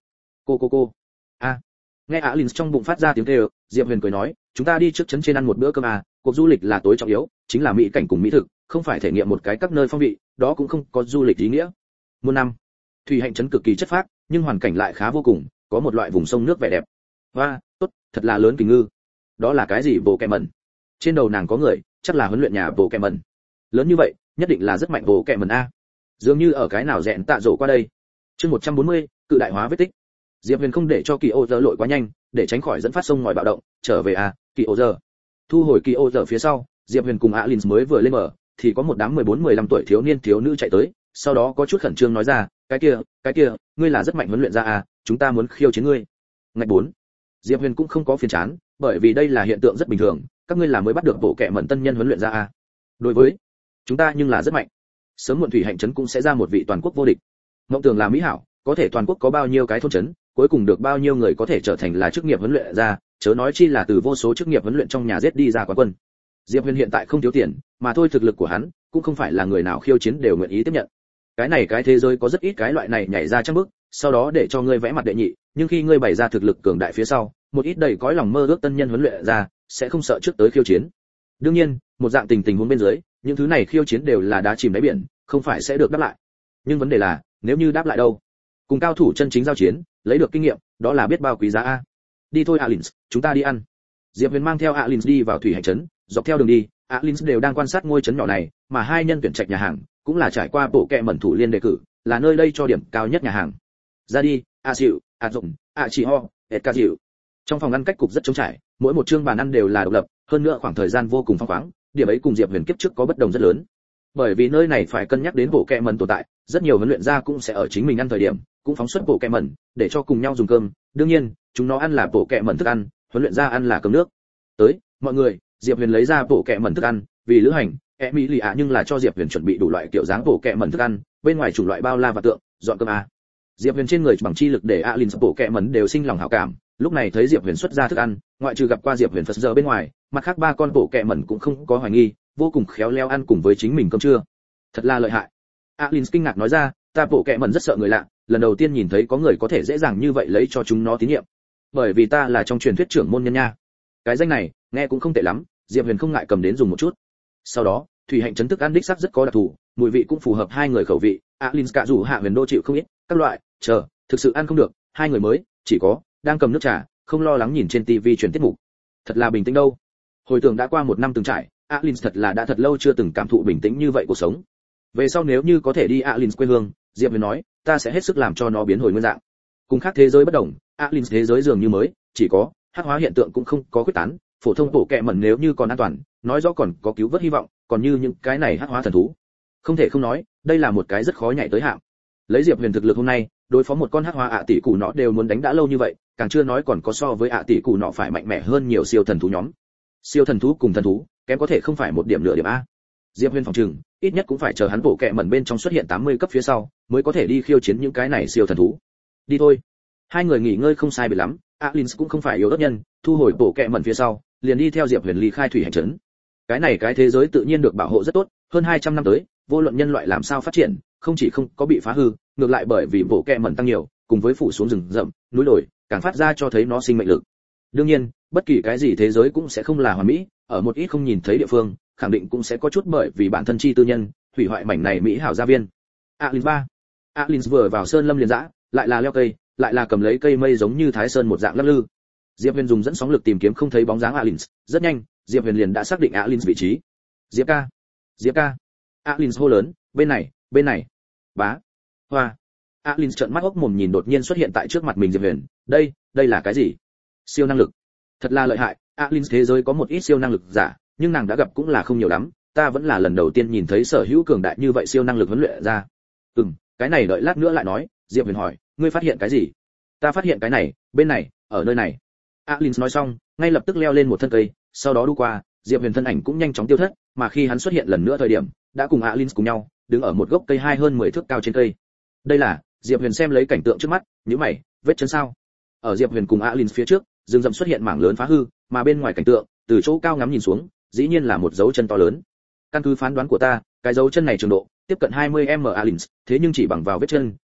Cô cô cô. A. Nghe Alins trong bụng phát ra tiếng kêu, Diệp Huyền cười nói, chúng ta đi trước trấn trên ăn một bữa cơm à, cuộc du lịch là tối trọng yếu, chính là mỹ cảnh cùng mỹ thực, không phải thể nghiệm một cái các nơi phong vị, đó cũng không có du lịch ý nghĩa. Muôn năm. Thủy Hạnh trấn cực kỳ chất phác, nhưng hoàn cảnh lại khá vô cùng, có một loại vùng sông nước vẻ đẹp. Hoa, tốt, thật là lớn kình ngư. Đó là cái gì bộ kẹ mẩn? Trên đầu nàng có người, chắc là huấn luyện nhà bộ kẹ mẩn. Lớn như vậy, nhất định là rất mạnh bộ kẹ mẩn a. Dường như ở cái nào rèn tạ rổ qua đây. Chương một trăm bốn mươi, cự đại hóa vết tích. Diệp Huyền không để cho Kỳ Ô Giờ lội quá nhanh, để tránh khỏi dẫn phát sông ngòi bạo động, trở về à, Kỳ Ô Giờ. Thu hồi Kỳ Ô Giờ phía sau, Diệp Huyền cùng Alins mới vừa lên bờ, thì có một đám mười bốn mười lăm tuổi thiếu niên thiếu nữ chạy tới, sau đó có chút khẩn trương nói ra, cái kia, cái kia, ngươi là rất mạnh huấn luyện ra à, chúng ta muốn khiêu chiến ngươi. Ngạch bốn. Diệp Huyền cũng không có phiền chán, bởi vì đây là hiện tượng rất bình thường, các ngươi là mới bắt được bộ kệ mẩn tân nhân huấn luyện ra à. Đối với chúng ta nhưng là rất mạnh. Sớm muộn Thủy Hạnh trấn cũng sẽ ra một vị toàn quốc vô địch. Mộng tưởng là mỹ hảo, có thể toàn quốc có bao nhiêu cái thôn trấn, cuối cùng được bao nhiêu người có thể trở thành là chức nghiệp huấn luyện ra, chớ nói chi là từ vô số chức nghiệp huấn luyện trong nhà giết đi ra quán quân. Diệp Huyền hiện tại không thiếu tiền, mà thôi thực lực của hắn cũng không phải là người nào khiêu chiến đều nguyện ý tiếp nhận. Cái này cái thế giới có rất ít cái loại này nhảy ra trăm bước, sau đó để cho ngươi vẽ mặt đệ nhị, nhưng khi ngươi bày ra thực lực cường đại phía sau, một ít đầy cõi lòng mơ ước tân nhân huấn luyện ra, sẽ không sợ trước tới khiêu chiến. Đương nhiên, một dạng tình tình huống bên dưới, những thứ này khiêu chiến đều là đá chìm đáy biển, không phải sẽ được đáp lại. Nhưng vấn đề là, nếu như đáp lại đâu? Cùng cao thủ chân chính giao chiến, lấy được kinh nghiệm, đó là biết bao quý giá a. Đi thôi Alins, chúng ta đi ăn. Diệp Huyền mang theo Alins đi vào Thủy Hạnh trấn, dọc theo đường đi, Alins đều đang quan sát ngôi trấn nhỏ này, mà hai nhân tuyển trạch nhà hàng, cũng là trải qua bộ kệ mẩn thủ liên đề cử, là nơi đây cho điểm cao nhất nhà hàng. Ra đi, A Dịu, A Dụng, A Chỉ Ho, Et Ca Dịu. Trong phòng ăn cách cục rất trống trải, mỗi một chương bàn ăn đều là độc lập, hơn nữa khoảng thời gian vô cùng phóng khoáng, điểm ấy cùng Diệp Huyền kiếp trước có bất đồng rất lớn. Bởi vì nơi này phải cân nhắc đến bộ kệ mẩn tồn tại, rất nhiều huấn luyện gia cũng sẽ ở chính mình ăn thời điểm, cũng phóng xuất bộ kệ mẩn, để cho cùng nhau dùng cơm. Đương nhiên, chúng nó ăn là bộ kệ mẩn thức ăn, huấn luyện gia ăn là cơm nước. Tới, mọi người, Diệp Huyền lấy ra bộ kệ mẩn thức ăn, vì lữ hành, Emily ạ nhưng là cho Diệp Huyền chuẩn bị đủ loại kiểu dáng bộ kệ mẩn thức ăn, bên ngoài chủng loại bao la và tượng, dọn cơm a. Diệp Huyền trên người bằng chi lực để Alin bộ kệ mẩn đều sinh lòng hảo cảm, lúc này thấy Diệp Huyền xuất ra thức ăn, ngoại trừ gặp qua Diệp Huyền phật giờ bên ngoài, mặt khác ba con bộ kệ mẩn cũng không có hoài nghi, vô cùng khéo léo ăn cùng với chính mình cơm trưa. Thật là lợi hại. Alin kinh ngạc nói ra, ta bộ kệ mẩn rất sợ người lạ, lần đầu tiên nhìn thấy có người có thể dễ dàng như vậy lấy cho chúng nó tín nhiệm. Bởi vì ta là trong truyền thuyết trưởng môn nhân nha. Cái danh này, nghe cũng không tệ lắm, Diệp Huyền không ngại cầm đến dùng một chút. Sau đó, Thủy Hạnh trấn thức ăn đích xác rất có đặc thù, mùi vị cũng phù hợp hai người khẩu vị. Alin cả dù Hạ Huyền Đô chịu không ít, các loại, chờ, thực sự ăn không được, hai người mới, chỉ có, đang cầm nước trà, không lo lắng nhìn trên tivi truyền tiết mục. Thật là bình tĩnh đâu. Hồi tưởng đã qua một năm từng trải, Alin thật là đã thật lâu chưa từng cảm thụ bình tĩnh như vậy cuộc sống. Về sau nếu như có thể đi Alin quê hương, Diệp Huyền nói, ta sẽ hết sức làm cho nó biến hồi nguyên dạng. Cùng khác thế giới bất đồng, Alin thế giới dường như mới, chỉ có hắc hóa hiện tượng cũng không có quyết tán, phổ thông bộ kệ mẩn nếu như còn an toàn, nói rõ còn có cứu vớt hy vọng, còn như những cái này hắc hóa thần thú, không thể không nói, đây là một cái rất khó nhảy tới hạng. Lấy Diệp Huyền thực lực hôm nay, đối phó một con hắc hóa ạ tỷ cụ nọ đều muốn đánh đã lâu như vậy, càng chưa nói còn có so với ạ tỷ cụ nọ phải mạnh mẽ hơn nhiều siêu thần thú nhóm. Siêu thần thú cùng thần thú, kém có thể không phải một điểm nửa điểm a. Diệp Huyền phòng trừng, ít nhất cũng phải chờ hắn bộ kệ mẩn bên trong xuất hiện tám mươi cấp phía sau, mới có thể đi khiêu chiến những cái này siêu thần thú. Đi thôi. Hai người nghỉ ngơi không sai biệt lắm, Alins cũng không phải yếu ớt nhân, thu hồi bộ kệ mẩn phía sau, liền đi theo Diệp Huyền ly khai Thủy Hạnh trấn. Cái này cái thế giới tự nhiên được bảo hộ rất tốt, hơn hai trăm năm tới, vô luận nhân loại làm sao phát triển, không chỉ không có bị phá hư, ngược lại bởi vì bộ kệ mẩn tăng nhiều, cùng với phủ xuống rừng rậm, núi đồi, càng phát ra cho thấy nó sinh mệnh lực. Đương nhiên, bất kỳ cái gì thế giới cũng sẽ không là hoàn mỹ, ở một ít không nhìn thấy địa phương, khẳng định cũng sẽ có chút bởi vì bản thân chi tư nhân, hủy hoại mảnh này mỹ hảo gia viên. Alins ba. Alins vừa vào sơn lâm liền dã, lại là leo cây, lại là cầm lấy cây mây giống như thái sơn một dạng lắc lư. Diệp Huyền dùng dẫn sóng lực tìm kiếm không thấy bóng dáng Alins, rất nhanh, Diệp Huyền liền đã xác định Alins vị trí. Diệp ca, Diệp ca. Alins hô lớn, bên này, bên này. Bá. Hoa. Alins trợn mắt ốc mồm nhìn đột nhiên xuất hiện tại trước mặt mình Diệp Huyền, đây, đây là cái gì? Siêu năng lực. Thật là lợi hại, Alins thế giới có một ít siêu năng lực giả, nhưng nàng đã gặp cũng là không nhiều lắm, ta vẫn là lần đầu tiên nhìn thấy sở hữu cường đại như vậy siêu năng lực huấn luyện ra. Ừm, cái này đợi lát nữa lại nói, Diệp Huyền hỏi, ngươi phát hiện cái gì? Ta phát hiện cái này, bên này, ở nơi này. Alins nói xong, ngay lập tức leo lên một thân cây, sau đó đu qua, Diệp Huyền thân ảnh cũng nhanh chóng tiêu thất, mà khi hắn xuất hiện lần nữa thời điểm, đã cùng Alins cùng nhau, đứng ở một gốc cây hai hơn mười thước cao trên cây. Đây là, Diệp Huyền xem lấy cảnh tượng trước mắt, nhíu mày, vết chân sao? Ở Diệp Huyền cùng Alins phía trước, rừng rậm xuất hiện mảng lớn phá hư, mà bên ngoài cảnh tượng, từ chỗ cao ngắm nhìn xuống, dĩ nhiên là một dấu chân to lớn. Căn cứ phán đoán của ta, cái dấu chân này trường độ tiếp cận hai mươi mét Alins, thế nhưng chỉ bằng vào vết chân,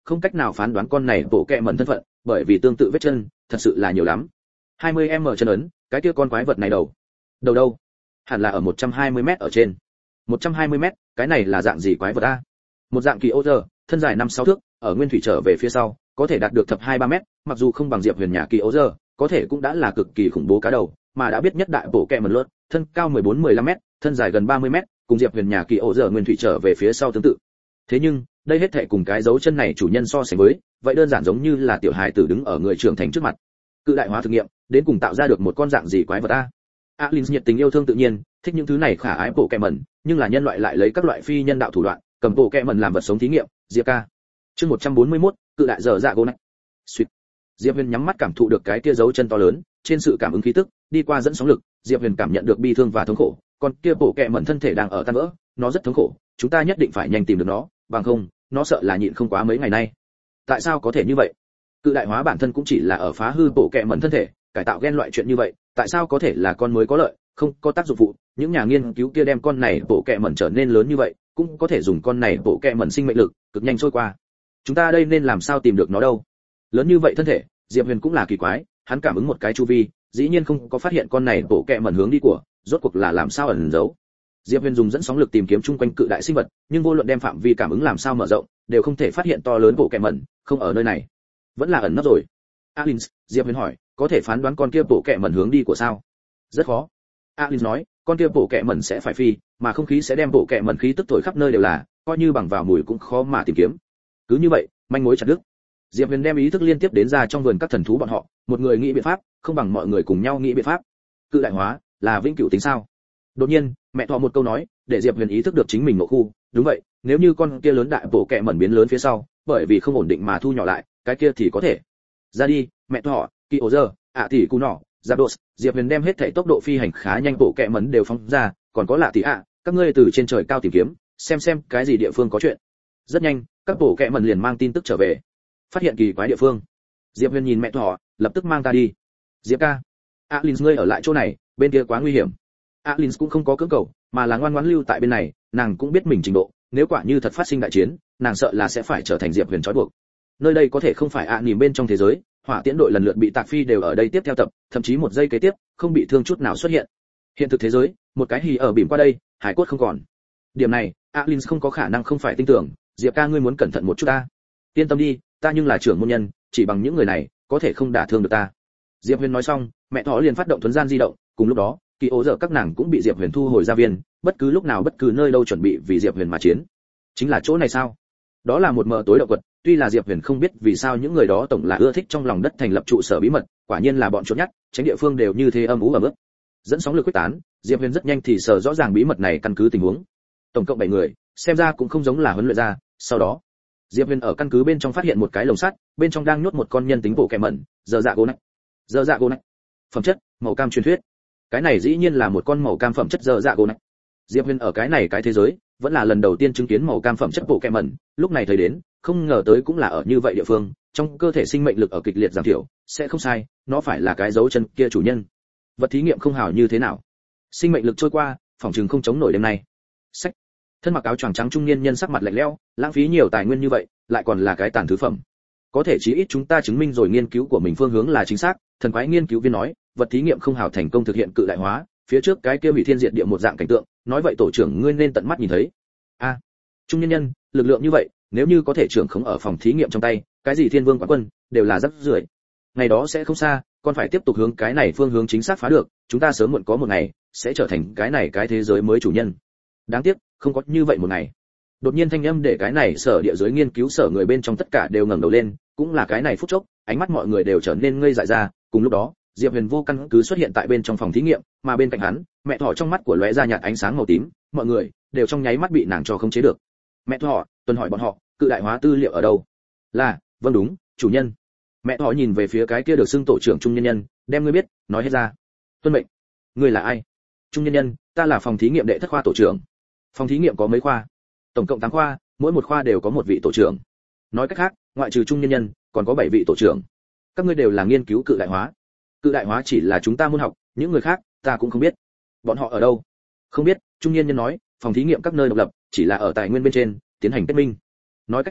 không cách nào phán đoán con này bộ kẹ mẩn thân phận, bởi vì tương tự vết chân thật sự là nhiều lắm. hai mươi mét chân ấn, cái kia con quái vật này đầu đầu đâu? Hẳn là ở một trăm hai mươi mét ở trên. một trăm hai mươi mét, cái này là dạng gì quái vật a? Một dạng kỳ ô giờ, thân dài năm sáu thước, ở nguyên thủy trở về phía sau, có thể đạt được thập hai ba mét, mặc dù không bằng Diệp Huyền nhà kỳ ô giờ, có thể cũng đã là cực kỳ khủng bố cá đầu, mà đã biết nhất đại bộ kẹ mẩn luôn, thân cao mười bốn mười lăm mét, thân dài gần ba mươi mét, cùng Diệp Huyền nhà kỳ ô giờ nguyên thủy trở về phía sau tương tự. Thế nhưng, đây hết thảy cùng cái dấu chân này chủ nhân so sánh với, vậy đơn giản giống như là tiểu hài tử đứng ở người trưởng thành trước mặt. Cự đại hóa thực nghiệm, đến cùng tạo ra được một con dạng gì quái vật a? Alins nhiệt tình yêu thương tự nhiên, thích những thứ này khả ái bộ kẹ mẩn, nhưng là nhân loại lại lấy các loại phi nhân đạo thủ đoạn, cầm bộ kẹ mẩn làm vật sống thí nghiệm. Diệp ca. Chương một trăm bốn mươi mốt, cự đại dở dạ gỗ này. Xuyệt. Diệp Huyền nhắm mắt cảm thụ được cái kia dấu chân to lớn, trên sự cảm ứng khí tức, đi qua dẫn sóng lực, Diệp Huyền cảm nhận được bi thương và thống khổ, còn kia bộ kẹ mẩn thân thể đang ở tan vỡ, nó rất thống khổ, chúng ta nhất định phải nhanh tìm được nó, bằng không, nó sợ là nhịn không quá mấy ngày nay. Tại sao có thể như vậy? Cự đại hóa bản thân cũng chỉ là ở phá hư bộ kẹ mẩn thân thể, cải tạo gen loại chuyện như vậy, tại sao có thể là con mới có lợi, không có tác dụng phụ? Những nhà nghiên cứu kia đem con này bộ kẹ mẩn trở nên lớn như vậy, cũng có thể dùng con này bộ kẹ mẩn sinh mệnh lực, cực nhanh trôi qua. Chúng ta đây nên làm sao tìm được nó đâu? Lớn như vậy thân thể, Diệp Huyền cũng là kỳ quái, hắn cảm ứng một cái chu vi, dĩ nhiên không có phát hiện con này bộ kẹ mẩn hướng đi của, rốt cuộc là làm sao ẩn giấu. Diệp Huyền dùng dẫn sóng lực tìm kiếm chung quanh cự đại sinh vật, nhưng vô luận đem phạm vi cảm ứng làm sao mở rộng, đều không thể phát hiện to lớn bộ kẹ mẩn, không ở nơi này. Vẫn là ẩn nấp rồi. Alins, Diệp Huyền hỏi, có thể phán đoán con kia bộ kẹ mẩn hướng đi của sao? Rất khó. Alins nói, con kia bộ kẹ mẩn sẽ phải phi, mà không khí sẽ đem bộ kẹ mẩn khí tức thổi khắp nơi đều là, coi như bằng vào mùi cũng khó mà tìm kiếm. Cứ như vậy, manh mối chặt đứt. Diệp Huyền đem ý thức liên tiếp đến ra trong vườn các thần thú bọn họ, một người nghĩ biện pháp, không bằng mọi người cùng nhau nghĩ biện pháp. Cự đại hóa là vĩnh cửu tính sao? Đột nhiên, mẹ thọ một câu nói, để Diệp Huyền ý thức được chính mình ngộ khu, đúng vậy, nếu như con kia lớn đại bộ kẹ mẩn biến lớn phía sau, bởi vì không ổn định mà thu nhỏ lại, cái kia thì có thể. Ra đi, mẹ thọ, kỳ ổ giờ, ạ tỷ cù nọ, Zapdos, Diệp Huyền đem hết thảy tốc độ phi hành khá nhanh bộ kẹ mẩn đều phóng ra, còn có lạ tỷ ạ, các ngươi từ trên trời cao tìm kiếm, xem xem cái gì địa phương có chuyện. Rất nhanh, các bộ kẹ mẩn liền mang tin tức trở về. Phát hiện kỳ quái địa phương. Diệp Huyền nhìn mẹ thọ, lập tức mang ta đi. Diệp ca, Alins ngươi ở lại chỗ này, bên kia quá nguy hiểm. Alins cũng không có cưỡng cầu, mà là ngoan ngoãn lưu tại bên này, nàng cũng biết mình trình độ, nếu quả như thật phát sinh đại chiến, nàng sợ là sẽ phải trở thành Diệp Huyền trói buộc. Nơi đây có thể không phải ạ niềm bên trong thế giới, hỏa tiễn đội lần lượt bị tạc phi đều ở đây tiếp theo tập, thậm chí một giây kế tiếp, không bị thương chút nào xuất hiện. Hiện thực thế giới, một cái hì ở bìm qua đây, hải cốt không còn. Điểm này, Alins không có khả năng không phải tin tưởng, Diệp ca ngươi muốn cẩn thận một chút ta. Yên tâm đi, ta nhưng là trưởng môn nhân, chỉ bằng những người này, có thể không đả thương được ta. Diệp Huyền nói xong, mẹ thỏ liền phát động thuấn gian di động, cùng lúc đó, kỳ ố giờ các nàng cũng bị Diệp Huyền thu hồi ra viên, bất cứ lúc nào bất cứ nơi đâu chuẩn bị vì Diệp Huyền mà chiến. Chính là chỗ này sao? Đó là một mờ tối động quật, tuy là Diệp Huyền không biết vì sao những người đó tổng là ưa thích trong lòng đất thành lập trụ sở bí mật, quả nhiên là bọn trốn nhát, tránh địa phương đều như thế âm u ẩm ướt. Dẫn sóng lực quyết tán, Diệp Huyền rất nhanh thì sở rõ ràng bí mật này căn cứ tình huống. Tổng cộng bảy người, xem ra cũng không giống là huấn luyện ra, sau đó, Diệp Huyền ở căn cứ bên trong phát hiện một cái lồng sắt, bên trong đang nhốt một con nhân tính bộ kẻ mẩn, giờ dạ gỗ này. Giờ dạ gỗ này. Phẩm chất, màu cam truyền thuyết. Cái này dĩ nhiên là một con màu cam phẩm chất giờ dạ gỗ này. Diệp Huyền ở cái này cái thế giới, vẫn là lần đầu tiên chứng kiến màu cam phẩm chất bộ kẻ mẩn, lúc này thấy đến, không ngờ tới cũng là ở như vậy địa phương, trong cơ thể sinh mệnh lực ở kịch liệt giảm thiểu, sẽ không sai, nó phải là cái dấu chân kia chủ nhân. Vật thí nghiệm không hảo như thế nào? Sinh mệnh lực trôi qua, phòng trường không chống nổi đêm nay. Sách. Thân mặc áo choàng trắng trung niên nhân sắc mặt lạnh lẽo, lãng phí nhiều tài nguyên như vậy, lại còn là cái tàn thứ phẩm. Có thể chí ít chúng ta chứng minh rồi nghiên cứu của mình phương hướng là chính xác, thần quái nghiên cứu viên nói, vật thí nghiệm không hảo thành công thực hiện cự đại hóa, phía trước cái kia hủy thiên diệt địa một dạng cảnh tượng, nói vậy tổ trưởng ngươi nên tận mắt nhìn thấy. A, à, trung niên nhân, lực lượng như vậy, nếu như có thể trưởng khống ở phòng thí nghiệm trong tay, cái gì thiên vương quán quân, đều là rất rưởi. Ngày đó sẽ không xa, còn phải tiếp tục hướng cái này phương hướng chính xác phá được, chúng ta sớm muộn có một ngày sẽ trở thành cái này cái thế giới mới chủ nhân. Đáng tiếc, không có như vậy một ngày. Đột nhiên thanh âm để cái này sở địa giới nghiên cứu sở người bên trong tất cả đều ngẩng đầu lên, cũng là cái này phút chốc, ánh mắt mọi người đều trở nên ngây dại ra, cùng lúc đó, Diệp Huyền vô căn cứ xuất hiện tại bên trong phòng thí nghiệm, mà bên cạnh hắn, mẹ thỏ trong mắt của lóe ra nhạt ánh sáng màu tím, mọi người đều trong nháy mắt bị nàng cho không chế được. Mẹ thỏ, tuần hỏi bọn họ, cự đại hóa tư liệu ở đâu? Là, vâng đúng, chủ nhân. Mẹ thỏ nhìn về phía cái kia được xưng tổ trưởng trung nhân nhân, đem ngươi biết, nói hết ra. Tuân mệnh. Ngươi là ai? Trung nhân nhân, ta là phòng thí nghiệm đệ thất khoa tổ trưởng. Phòng thí nghiệm có mấy khoa? Tổng cộng tám khoa, mỗi một khoa đều có một vị tổ trưởng. Nói cách khác, ngoại trừ trung nhân nhân, còn có bảy vị tổ trưởng. Các ngươi đều là nghiên cứu cự đại hóa. Cự đại hóa chỉ là chúng ta môn học, những người khác, ta cũng không biết. Bọn họ ở đâu? Không biết, trung niên nhân nói, phòng thí nghiệm các nơi độc lập, chỉ là ở tài nguyên bên trên, tiến hành kết minh. Nói cách khác,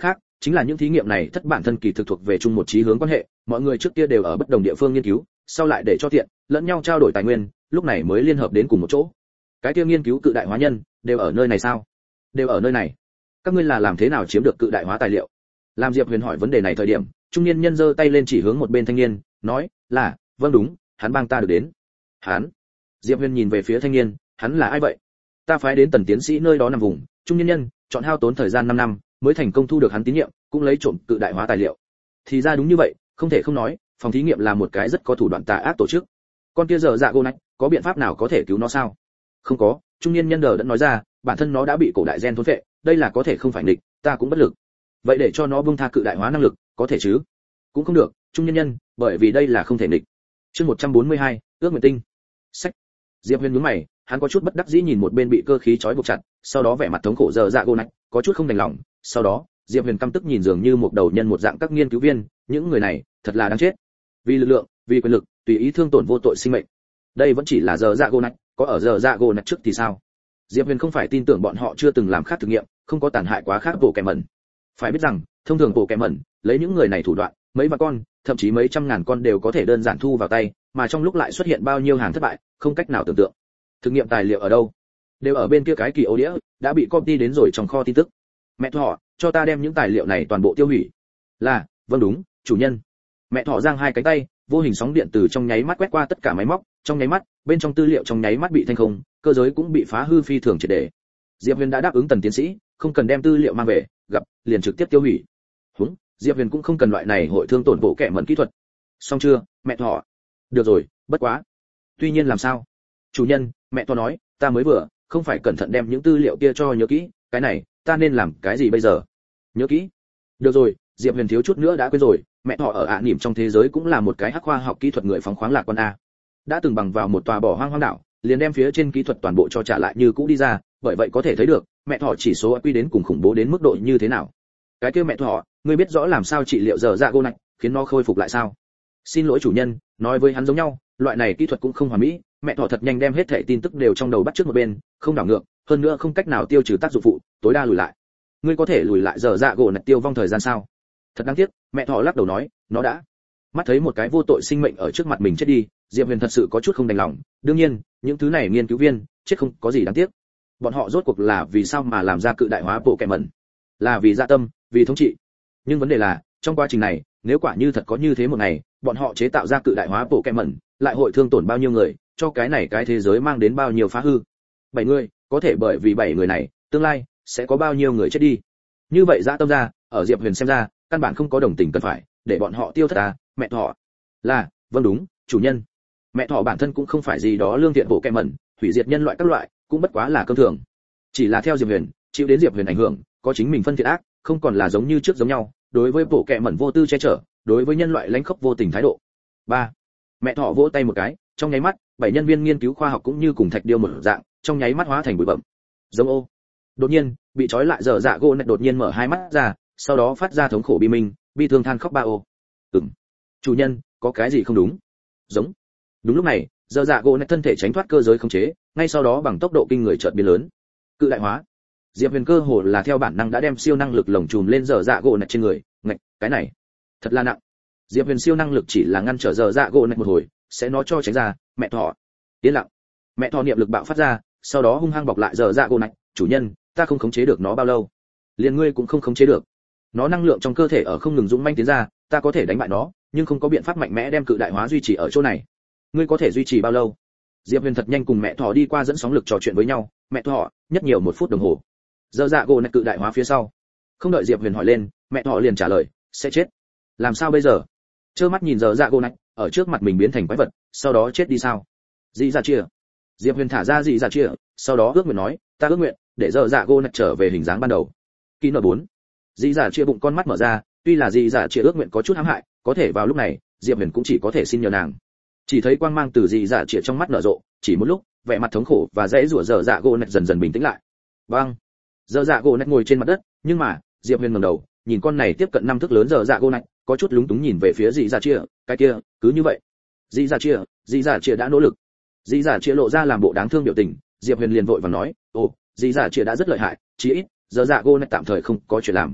chính là những thí nghiệm này thất bản thân kỳ thực thuộc về chung một chí hướng quan hệ, mọi người trước kia đều ở bất đồng địa phương nghiên cứu, sau lại để cho tiện, lẫn nhau trao đổi tài nguyên, lúc này mới liên hợp đến cùng một chỗ. Cái kia nghiên cứu cự đại hóa nhân, đều ở nơi này sao? Đều ở nơi này. Các ngươi là làm thế nào chiếm được cự đại hóa tài liệu? Làm Diệp Huyền hỏi vấn đề này thời điểm, trung niên nhân giơ tay lên chỉ hướng một bên thanh niên, nói, là, vâng đúng, hắn bang ta được đến. Hắn? Diệp Huyền nhìn về phía thanh niên, hắn là ai vậy? Ta phái đến Tần tiến sĩ nơi đó nằm vùng, trung niên nhân, chọn hao tốn thời gian năm năm, mới thành công thu được hắn tín nhiệm, cũng lấy trộm cự đại hóa tài liệu. Thì ra đúng như vậy, không thể không nói, phòng thí nghiệm là một cái rất có thủ đoạn tà ác tổ chức. Con kia giờ dạ gô nách, có biện pháp nào có thể cứu nó sao? Không có, trung niên nhân đờ đã nói ra, bản thân nó đã bị cổ đại gen thôn phệ, đây là có thể không phải nghịch, ta cũng bất lực. Vậy để cho nó buông tha cự đại hóa năng lực, có thể chứ? Cũng không được, trung niên nhân, bởi vì đây là không thể nghịch. Chương một trăm bốn mươi hai, ước nguyện tinh. Sách. Diệp Huyền nhướng mày, hắn có chút bất đắc dĩ nhìn một bên bị cơ khí trói buộc chặt, sau đó vẻ mặt thống khổ giờ dạ gô nách, có chút không đành lòng. Sau đó, Diệp Huyền căm tức nhìn dường như một đầu nhân một dạng các nghiên cứu viên, những người này, thật là đáng chết. Vì lực lượng, vì quyền lực, tùy ý thương tổn vô tội sinh mệnh. Đây vẫn chỉ là giờ dạ gô nách, có ở giờ dạ gô nách trước thì sao? Diệp Huyền không phải tin tưởng bọn họ chưa từng làm khác thực nghiệm, không có tàn hại quá khác bộ kẻ mẩn. Phải biết rằng, thông thường bộ kẻ mẩn, lấy những người này thủ đoạn, mấy vạn con, thậm chí mấy trăm ngàn con đều có thể đơn giản thu vào tay, mà trong lúc lại xuất hiện bao nhiêu hàng thất bại, không cách nào tưởng tượng. Thực nghiệm tài liệu ở đâu? Đều ở bên kia cái kỳ ô đĩa, đã bị copy đến rồi trong kho tin tức. Mẹ thỏ, cho ta đem những tài liệu này toàn bộ tiêu hủy. Là, vâng đúng, chủ nhân. Mẹ thỏ giang hai cánh tay, vô hình sóng điện từ trong nháy mắt quét qua tất cả máy móc, trong nháy mắt, bên trong tư liệu trong nháy mắt bị thanh không, cơ giới cũng bị phá hư phi thường triệt để. Diệp Huyền đã đáp ứng Tần tiến sĩ, không cần đem tư liệu mang về, gặp, liền trực tiếp tiêu hủy. Húng, Diệp Huyền cũng không cần loại này hội thương tổn bộ kẻ mẩn kỹ thuật. Xong chưa, mẹ thỏ? Được rồi, bất quá. Tuy nhiên làm sao? Chủ nhân, mẹ thỏ nói, ta mới vừa, không phải cẩn thận đem những tư liệu kia cho nhớ kỹ, cái này, ta nên làm cái gì bây giờ? Nhớ kỹ. Được rồi, Diệp Huyền thiếu chút nữa đã quên rồi, mẹ thỏ ở ạ niệm trong thế giới cũng là một cái hắc khoa học kỹ thuật người phóng khoáng lạc quan a. Đã từng bằng vào một tòa bỏ hoang hoang đảo, liền đem phía trên kỹ thuật toàn bộ cho trả lại như cũ đi ra, bởi vậy có thể thấy được, mẹ thỏ chỉ số quy đến cùng khủng bố đến mức độ như thế nào. Cái kia mẹ thỏ, ngươi biết rõ làm sao trị liệu giờ dạ gô nạch, khiến nó khôi phục lại sao? Xin lỗi chủ nhân, nói với hắn giống nhau, loại này kỹ thuật cũng không hoàn mỹ, mẹ thỏ thật nhanh đem hết thảy tin tức đều trong đầu bắt trước một bên, không đảo ngược, hơn nữa không cách nào tiêu trừ tác dụng phụ, tối đa lùi lại. Ngươi có thể lùi lại giờ dạ gỗ nạch tiêu vong thời gian sao? Thật đáng tiếc, mẹ thỏ lắc đầu nói, nó đã. Mắt thấy một cái vô tội sinh mệnh ở trước mặt mình chết đi, Diệp Huyền thật sự có chút không đành lòng, đương nhiên, những thứ này nghiên cứu viên, chết không có gì đáng tiếc. Bọn họ rốt cuộc là vì sao mà làm ra cự đại hóa bộ kẻ mẩn? Là vì dạ tâm, vì thống trị. Nhưng vấn đề là, trong quá trình này, nếu quả như thật có như thế một ngày, bọn họ chế tạo ra cự đại hóa bộ kẻ mẩn, lại hội thương tổn bao nhiêu người, cho cái này cái thế giới mang đến bao nhiêu phá hư. Bảy người, có thể bởi vì bảy người này, tương lai sẽ có bao nhiêu người chết đi. Như vậy dạ tâm ra, ở Diệp Huyền xem ra, căn bản không có đồng tình cần phải, để bọn họ tiêu thất à, mẹ thỏ. Là, vâng đúng, chủ nhân. Mẹ thỏ bản thân cũng không phải gì đó lương thiện bộ kẻ mẩn, hủy diệt nhân loại các loại, cũng bất quá là cơm thường. Chỉ là theo Diệp Huyền, chịu đến Diệp Huyền ảnh hưởng, có chính mình phân thiện ác, không còn là giống như trước giống nhau, đối với bộ kẻ mẩn vô tư che chở, đối với nhân loại lãnh khốc vô tình thái độ. Ba. Mẹ thỏ vỗ tay một cái, trong nháy mắt, bảy nhân viên nghiên cứu khoa học cũng như cùng thạch điêu một dạng, trong nháy mắt hóa thành bụi bặm. Giống ô. Đột nhiên, bị trói lại giờ dạ gỗ nạch đột nhiên mở hai mắt ra, sau đó phát ra thống khổ bi minh, bi thương than khóc ba ô. Ừm. Chủ nhân, có cái gì không đúng? Giống. Đúng lúc này, giờ dạ gỗ nạch thân thể tránh thoát cơ giới khống chế, ngay sau đó bằng tốc độ kinh người chợt biến lớn. Cự đại hóa. Diệp Huyền cơ hồ là theo bản năng đã đem siêu năng lực lồng chùm lên giờ dạ gỗ nạch trên người, ngạch, cái này, thật là nặng. Diệp Huyền siêu năng lực chỉ là ngăn trở giờ dạ gỗ nạch một hồi, sẽ nó cho tránh ra, mẹ thỏ. Yên lặng. Mẹ thỏ niệm lực bạo phát ra, sau đó hung hăng bọc lại giờ dạ gỗ nạch, chủ nhân, ta không khống chế được nó bao lâu. Liền ngươi cũng không khống chế được. Nó năng lượng trong cơ thể ở không ngừng dũng manh tiến ra, ta có thể đánh bại nó, nhưng không có biện pháp mạnh mẽ đem cự đại hóa duy trì ở chỗ này. Ngươi có thể duy trì bao lâu? Diệp Huyền thật nhanh cùng mẹ thỏ đi qua dẫn sóng lực trò chuyện với nhau, mẹ thỏ, nhất nhiều một phút đồng hồ. Giờ dạ gỗ nạch cự đại hóa phía sau. Không đợi Diệp Huyền hỏi lên, mẹ thỏ liền trả lời, sẽ chết. Làm sao bây giờ? Trơ mắt nhìn giờ dạ gỗ nạch ở trước mặt mình biến thành quái vật, sau đó chết đi sao? Dị dạ chia. Diệp Huyền thả ra dị dạ chia, sau đó ước nguyện nói, ta ước nguyện để giờ dạ gỗ nạch trở về hình dáng ban đầu. Kỹ nợ bốn. Dị dạ chia bụng con mắt mở ra, tuy là dị dạ chia ước nguyện có chút hãm hại, có thể vào lúc này, Diệp Huyền cũng chỉ có thể xin nhờ nàng. Chỉ thấy quang mang từ dị dạ chia trong mắt nở rộ, chỉ một lúc, vẻ mặt thống khổ và dãy rủa giờ dạ gỗ nạch dần dần bình tĩnh lại. Bang. Giờ dạ gỗ nạch ngồi trên mặt đất, nhưng mà, Diệp Huyền ngẩng đầu, nhìn con này tiếp cận năm thước lớn giờ dạ gỗ nạch, có chút lúng túng nhìn về phía dị dạ chia, cái kia, cứ như vậy. Dị dạ chia, dị dạ chia đã nỗ lực. Dị dạ chia lộ ra làm bộ đáng thương biểu tình, Diệp Huyền liền vội vàng nói, ồ, dị dạ chia đã rất lợi hại, chí ít, giờ dạ gỗ nạch tạm thời không có chuyện làm.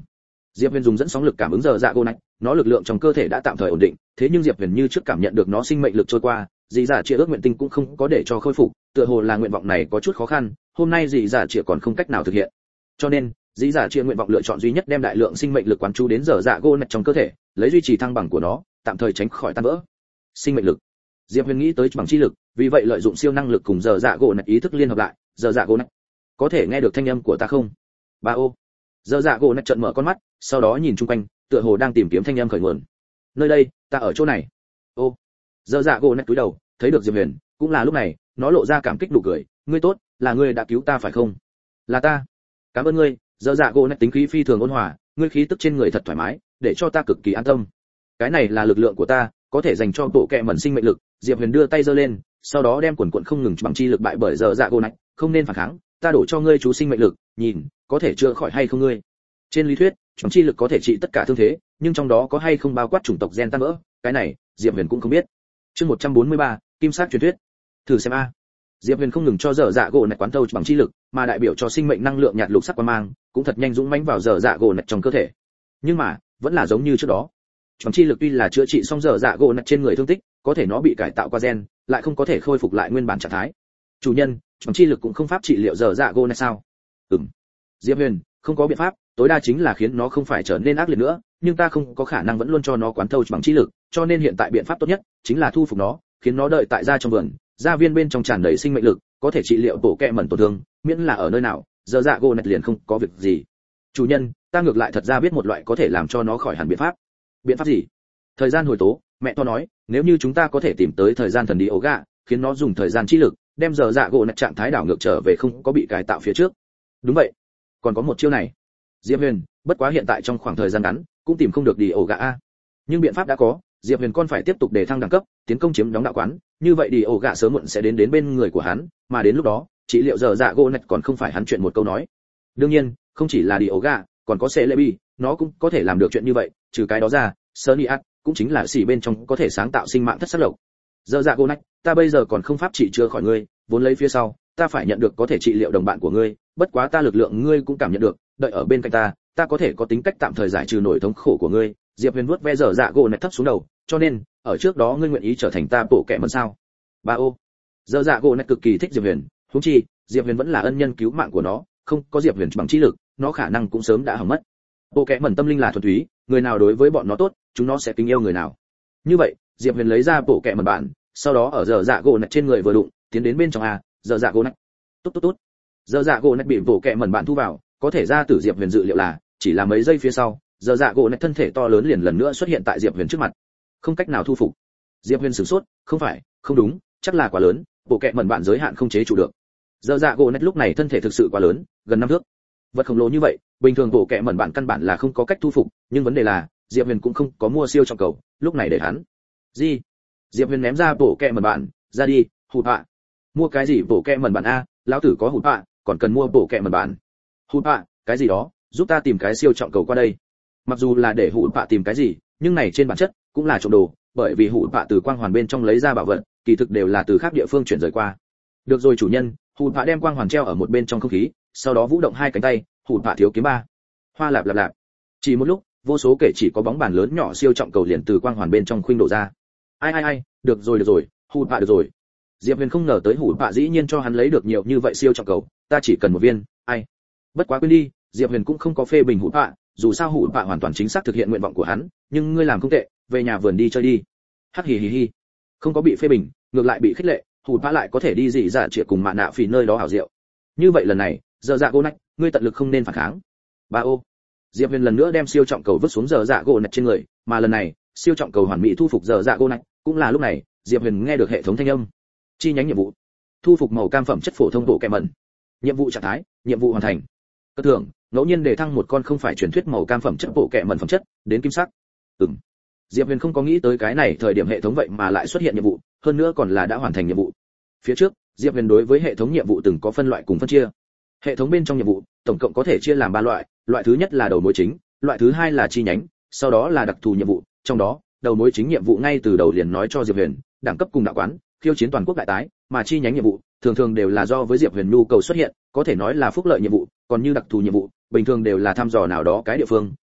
Diệp Huyền dùng dẫn sóng lực cảm ứng giờ dạ gỗ này, nó lực lượng trong cơ thể đã tạm thời ổn định, thế nhưng Diệp Huyền như trước cảm nhận được nó sinh mệnh lực trôi qua, dị giả chia ước nguyện tinh cũng không có để cho khôi phục, tựa hồ là nguyện vọng này có chút khó khăn, hôm nay dị giả chia còn không cách nào thực hiện. Cho nên, dị giả chia nguyện vọng lựa chọn duy nhất đem đại lượng sinh mệnh lực quán chú đến giờ dạ gỗ này trong cơ thể, lấy duy trì thăng bằng của nó, tạm thời tránh khỏi tan vỡ. Sinh mệnh lực. Diệp Huyền nghĩ tới bằng chi lực, vì vậy lợi dụng siêu năng lực cùng giờ dạ gỗ này ý thức liên hợp lại, giờ dạ gỗ này có thể nghe được thanh âm của ta không? Ba ô. Giờ dạ gỗ này trợn mở con mắt, sau đó nhìn chung quanh, tựa hồ đang tìm kiếm thanh âm khởi nguồn. Nơi đây, ta ở chỗ này. Ô. Giờ dạ gỗ này cúi đầu, thấy được Diệp Huyền, cũng là lúc này, nó lộ ra cảm kích nụ cười, ngươi tốt, là ngươi đã cứu ta phải không? Là ta. Cảm ơn ngươi. Giờ dạ gỗ này tính khí phi thường ôn hòa, ngươi khí tức trên người thật thoải mái, để cho ta cực kỳ an tâm. Cái này là lực lượng của ta, có thể dành cho bộ kệ mẩn sinh mệnh lực. Diệp Huyền đưa tay giơ lên, sau đó đem quần quần không ngừng bằng chi lực bại bởi giờ dạ gỗ này, không nên phản kháng, ta đổ cho ngươi chú sinh mệnh lực, nhìn, có thể chữa khỏi hay không ngươi? Trên lý thuyết, bằng chi lực có thể trị tất cả thương thế, nhưng trong đó có hay không bao quát chủng tộc gen tan vỡ, cái này, Diệp Huyền cũng không biết. Chương một trăm bốn mươi ba, Kim sắc truyền thuyết. Thử xem a. Diệp Huyền không ngừng cho giờ dạ gỗ này quán thâu bằng chi lực, mà đại biểu cho sinh mệnh năng lượng nhạt lục sắc quang mang, cũng thật nhanh dũng mãnh vào giờ dạ gỗ này trong cơ thể. Nhưng mà, vẫn là giống như trước đó. Bằng chi lực tuy là chữa trị xong giờ dạ gỗ này trên người thương tích, có thể nó bị cải tạo qua gen, lại không có thể khôi phục lại nguyên bản trạng thái. Chủ nhân, bằng chi lực cũng không pháp trị liệu giờ dạ gỗ này sao? Ừm. Diệp Huyền, không có biện pháp, tối đa chính là khiến nó không phải trở nên ác liệt nữa, nhưng ta không có khả năng vẫn luôn cho nó quán thâu bằng chi lực, cho nên hiện tại biện pháp tốt nhất chính là thu phục nó, khiến nó đợi tại gia trong vườn, gia viên bên trong tràn đầy sinh mệnh lực, có thể trị liệu bộ kệ mẩn tổn thương, miễn là ở nơi nào, giờ dạ gỗ này liền không có việc gì. Chủ nhân, ta ngược lại thật ra biết một loại có thể làm cho nó khỏi hẳn biện pháp. Biện pháp gì? Thời gian hồi tố, mẹ to nói, nếu như chúng ta có thể tìm tới thời gian thần đi ấu gạ, khiến nó dùng thời gian chi lực, đem giờ dạ gỗ này trạng thái đảo ngược trở về không có bị cải tạo phía trước. Đúng vậy. Còn có một chiêu này. Diệp Huyền, bất quá hiện tại trong khoảng thời gian ngắn, cũng tìm không được đi ổ gạ a. Nhưng biện pháp đã có, Diệp Huyền con phải tiếp tục để thăng đẳng cấp, tiến công chiếm đóng đạo quán, như vậy đi ổ gạ sớm muộn sẽ đến đến bên người của hắn, mà đến lúc đó, trị liệu giờ dạ gỗ này còn không phải hắn chuyện một câu nói. Đương nhiên, không chỉ là đi ổ gạ, còn có Celebi, nó cũng có thể làm được chuyện như vậy, trừ cái đó ra, Soniac cũng chính là xỉ bên trong có thể sáng tạo sinh mạng thất sắc lộc. Giờ dạ gỗ này, ta bây giờ còn không pháp trị chữa khỏi ngươi, vốn lấy phía sau, ta phải nhận được có thể trị liệu đồng bạn của ngươi, bất quá ta lực lượng ngươi cũng cảm nhận được, đợi ở bên cạnh ta, ta có thể có tính cách tạm thời giải trừ nỗi thống khổ của ngươi. Diệp Huyền vuốt ve giờ dạ gỗ này thấp xuống đầu, cho nên, ở trước đó ngươi nguyện ý trở thành ta bộ kệ mẩn sao? Ba ô. Giờ dạ gỗ này cực kỳ thích Diệp Huyền, huống chi, Diệp Huyền vẫn là ân nhân cứu mạng của nó, không có Diệp Huyền bằng trí lực, nó khả năng cũng sớm đã hỏng mất. Bộ kệ mẩn tâm linh là thuần túy, người nào đối với bọn nó tốt, chúng nó sẽ kính yêu người nào. Như vậy, Diệp Huyền lấy ra bộ kệ mẩn bản, sau đó ở giờ dạ gỗ này trên người vừa đụng, tiến đến bên trong a, giờ dạ gỗ này. Tốt tốt tốt. Giờ dạ gỗ này bị bộ kệ mẩn bản thu vào, có thể ra từ Diệp Huyền dự liệu là, chỉ là mấy giây phía sau, giờ dạ gỗ này thân thể to lớn liền lần nữa xuất hiện tại Diệp Huyền trước mặt. Không cách nào thu phục. Diệp Huyền sửng sốt, không phải, không đúng, chắc là quá lớn, bộ kệ mẩn bản giới hạn không chế trụ được. Giờ dạ gỗ này lúc này thân thể thực sự quá lớn, gần năm thước. Vật khổng lồ như vậy, bình thường bộ kệ mẩn bản căn bản là không có cách thu phục, nhưng vấn đề là, Diệp Huyền cũng không có mua siêu trọng cầu, lúc này để hắn. Gì? Diệp Huyền ném ra bộ kệ mẩn bản, ra đi, hụt bạ. Mua cái gì bộ kệ mẩn bản a, lão tử có hụt bạ, còn cần mua bộ kệ mẩn bản. Hụt bạ, cái gì đó, giúp ta tìm cái siêu trọng cầu qua đây. Mặc dù là để hụt bạ tìm cái gì, nhưng này trên bản chất cũng là trộm đồ, bởi vì hụt bạ từ quang hoàn bên trong lấy ra bảo vật, kỳ thực đều là từ khác địa phương chuyển rời qua. Được rồi chủ nhân, hụt bạ đem quang hoàn treo ở một bên trong không khí, sau đó vũ động hai cánh tay, hụt bạ thiếu kiếm ba. Hoa lạp lạp lạp. Chỉ một lúc, vô số kể chỉ có bóng bàn lớn nhỏ siêu trọng cầu liền từ quang hoàn bên trong khuynh đổ ra. Ai ai ai, được rồi được rồi, hụt bạ được rồi. Diệp Huyền không ngờ tới hụt bạ dĩ nhiên cho hắn lấy được nhiều như vậy siêu trọng cầu, ta chỉ cần một viên, ai. Bất quá quên đi, Diệp Huyền cũng không có phê bình hụt bạ, dù sao hụt bạ hoàn toàn chính xác thực hiện nguyện vọng của hắn, nhưng ngươi làm không tệ, về nhà vườn đi chơi đi. Hắc hì hì hì. Không có bị phê bình, ngược lại bị khích lệ, hụt bạ lại có thể đi dị dạ trịa cùng mạ nạ phỉ nơi đó hảo diệu. Như vậy lần này, giờ dạ gỗ nách, ngươi tận lực không nên phản kháng. Ba ô. Diệp Huyền lần nữa đem siêu trọng cầu vứt xuống giờ dạ gỗ nách trên người, mà lần này, siêu trọng cầu hoàn mỹ thu phục giờ dạ gỗ nách, cũng là lúc này, Diệp Huyền nghe được hệ thống thanh âm. Chi nhánh nhiệm vụ. Thu phục màu cam phẩm chất phổ thông bộ kệ mẩn. Nhiệm vụ trạng thái, nhiệm vụ hoàn thành. Cơ thưởng, ngẫu nhiên để thăng một con không phải truyền thuyết màu cam phẩm chất bộ kệ mẩn phẩm chất, đến kim sắc. Ừm. Diệp Huyền không có nghĩ tới cái này thời điểm hệ thống vậy mà lại xuất hiện nhiệm vụ, hơn nữa còn là đã hoàn thành nhiệm vụ. Phía trước, Diệp Huyền đối với hệ thống nhiệm vụ từng có phân loại cùng phân chia. Hệ thống bên trong nhiệm vụ, tổng cộng có thể chia làm ba loại, loại thứ nhất là đầu mối chính, loại thứ hai là chi nhánh, sau đó là đặc thù nhiệm vụ, trong đó, đầu mối chính nhiệm vụ ngay từ đầu liền nói cho Diệp Huyền, đẳng cấp cùng đạo quán, khiêu chiến toàn quốc đại tái, mà chi nhánh nhiệm vụ, thường thường đều là do với Diệp Huyền nhu cầu xuất hiện, có thể nói là phúc lợi nhiệm vụ, còn như đặc thù nhiệm vụ, bình thường đều là thăm dò nào đó cái địa phương,